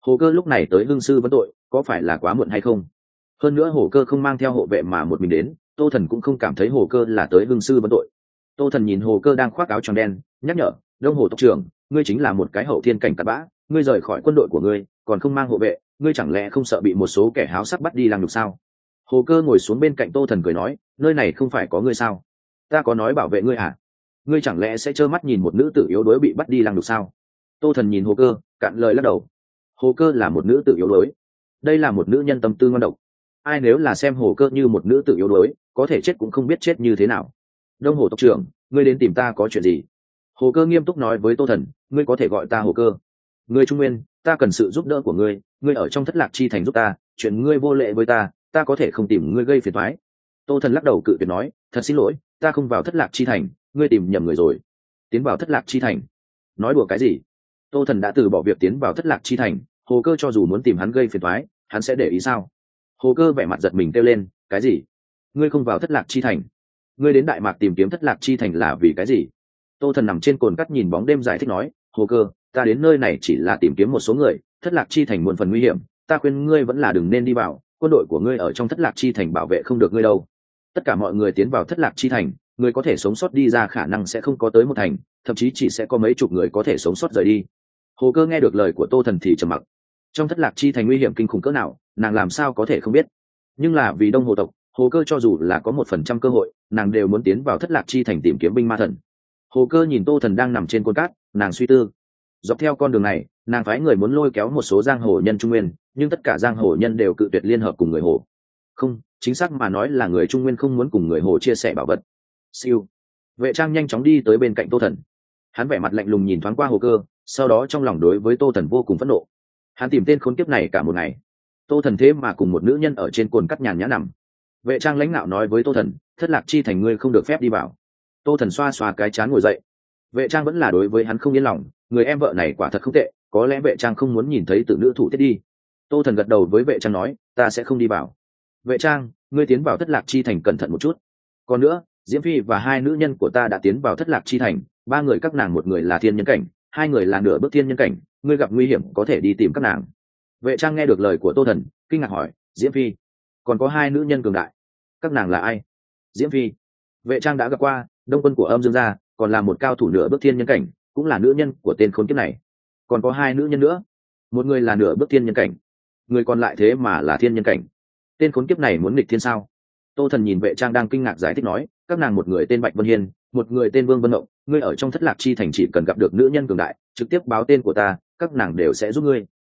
Hồ Cơ lúc này tới hương sư vấn tội có phải là quá muộn hay không? Hơn nữa Hồ Cơ không mang theo hộ vệ mà một mình đến, Tô Thần cũng không cảm thấy Hồ Cơ là tới hương sư vấn tội. Tô Thần nhìn Hồ Cơ đang khoác áo tròn đen, nhắc nhở: Đông Hồ tộc trưởng, ngươi chính là một cái hậu thiên cảnh cặn bã, ngươi rời khỏi quân đội của ngươi còn không mang hộ vệ, ngươi chẳng lẽ không sợ bị một số kẻ háo sắc bắt đi làm nhục sao? Hồ Cơ ngồi xuống bên cạnh Tô Thần cười nói: nơi này không phải có ngươi sao? Ta có nói bảo vệ ngươi à? Ngươi chẳng lẽ sẽ trơ mắt nhìn một nữ tử yếu đuối bị bắt đi làm nhục sao? Tô Thần nhìn Hồ Cơ, cạn lời lắc đầu. Hồ Cơ là một nữ tử yếu đuối, đây là một nữ nhân tâm tư ngon độc. Ai nếu là xem Hồ Cơ như một nữ tử yếu đuối, có thể chết cũng không biết chết như thế nào. Đông Hồ tộc trưởng, ngươi đến tìm ta có chuyện gì? Hồ Cơ nghiêm túc nói với Tô Thần: ngươi có thể gọi ta Hồ Cơ. Ngươi Trung Nguyên, ta cần sự giúp đỡ của ngươi, ngươi ở trong Thất Lạc Chi Thành giúp ta, chuyện ngươi vô lễ với ta, ta có thể không tìm ngươi gây phiền toái. Tô Thần lắc đầu cự tuyệt nói: thật xin lỗi, ta không vào Thất Lạc Chi Thành, ngươi tìm nhầm người rồi. Tiến vào Thất Lạc Chi Thành? Nói đùa cái gì? Tô Thần đã từ bỏ việc tiến vào Thất Lạc Chi Thành, Hồ Cơ cho dù muốn tìm hắn gây phiền toái, hắn sẽ để ý sao? Hồ Cơ vẻ mặt giật mình kêu lên: cái gì? Ngươi không vào Thất Lạc Chi Thành? Ngươi đến Đại Mạc tìm kiếm Thất Lạc Chi Thành là vì cái gì? Tô Thần nằm trên cồn cắt nhìn bóng đêm giải thích nói: Hồ Cơ, ta đến nơi này chỉ là tìm kiếm một số người, Thất Lạc Chi Thành muôn phần nguy hiểm, ta khuyên ngươi vẫn là đừng nên đi vào, quân đội của ngươi ở trong Thất Lạc Chi Thành bảo vệ không được ngươi đâu. Tất cả mọi người tiến vào Thất Lạc Chi Thành, người có thể sống sót đi ra khả năng sẽ không có tới một thành, thậm chí chỉ sẽ có mấy chục người có thể sống sót rời đi. Hồ Cơ nghe được lời của Tô Thần thì trầm mặc. Trong Thất Lạc Chi Thành nguy hiểm kinh khủng cỡ nào, nàng làm sao có thể không biết? Nhưng là vì Đông Hồ tộc, Hồ Cơ cho dù là có một phần trăm cơ hội, nàng đều muốn tiến vào Thất Lạc Chi Thành tìm kiếm binh ma thần. Hồ Cơ nhìn Tô Thần đang nằm trên cồn cát, nàng suy tư. Dọc theo con đường này, nàng phái người muốn lôi kéo một số giang hồ nhân Trung Nguyên, nhưng tất cả giang hồ nhân đều cự tuyệt liên hợp cùng người Hồ. Không, chính xác mà nói là người Trung Nguyên không muốn cùng người Hồ chia sẻ bảo vật. Siêu. Vệ Trang nhanh chóng đi tới bên cạnh Tô Thần. Hắn vẻ mặt lạnh lùng nhìn thoáng qua Hồ Cơ, sau đó trong lòng đối với Tô Thần vô cùng phẫn nộ. Hắn tìm tên khốn kiếp này cả một ngày, Tô Thần thế mà cùng một nữ nhân ở trên cồn cắt nhàn nhã nằm. Vệ Trang lãnh nạo nói với Tô Thần: Thất Lạc Chi Thành ngươi không được phép đi vào. Tô Thần xoa xoa cái trán ngồi dậy. Vệ Trang vẫn là đối với hắn không yên lòng, người em vợ này quả thật không tệ, có lẽ Vệ Trang không muốn nhìn thấy tử nữ thủ tiết đi. Tô Thần gật đầu với Vệ Trang nói: ta sẽ không đi vào. Vệ Trang, ngươi tiến vào Thất Lạc Chi Thành cẩn thận một chút. Còn nữa, Diễm Phi và hai nữ nhân của ta đã tiến vào Thất Lạc Chi Thành, ba người các nàng một người là thiên nhân cảnh, hai người là nửa bước thiên nhân cảnh, ngươi gặp nguy hiểm có thể đi tìm các nàng. Vệ Trang nghe được lời của Tô Thần, kinh ngạc hỏi: Diễm Phi? Còn có hai nữ nhân cường đại, các nàng là ai? Diễm Phi, Vệ Trang đã gặp qua, đông quân của Âm Dương gia, còn là một cao thủ nửa bước thiên nhân cảnh, cũng là nữ nhân của tên khốn kiếp này. Còn có hai nữ nhân nữa, một người là nửa bước thiên nhân cảnh, người còn lại thế mà là thiên nhân cảnh. Tên khốn kiếp này muốn nghịch thiên sao? Tô Thần nhìn Vệ Trang đang kinh ngạc giải thích nói: các nàng một người tên Bạch Vân Hiên, một người tên Vương Vân Ngộng, ngươi ở trong Thất Lạc Chi Thành chỉ cần gặp được nữ nhân cường đại, trực tiếp báo tên của ta, các nàng đều sẽ giúp ngươi.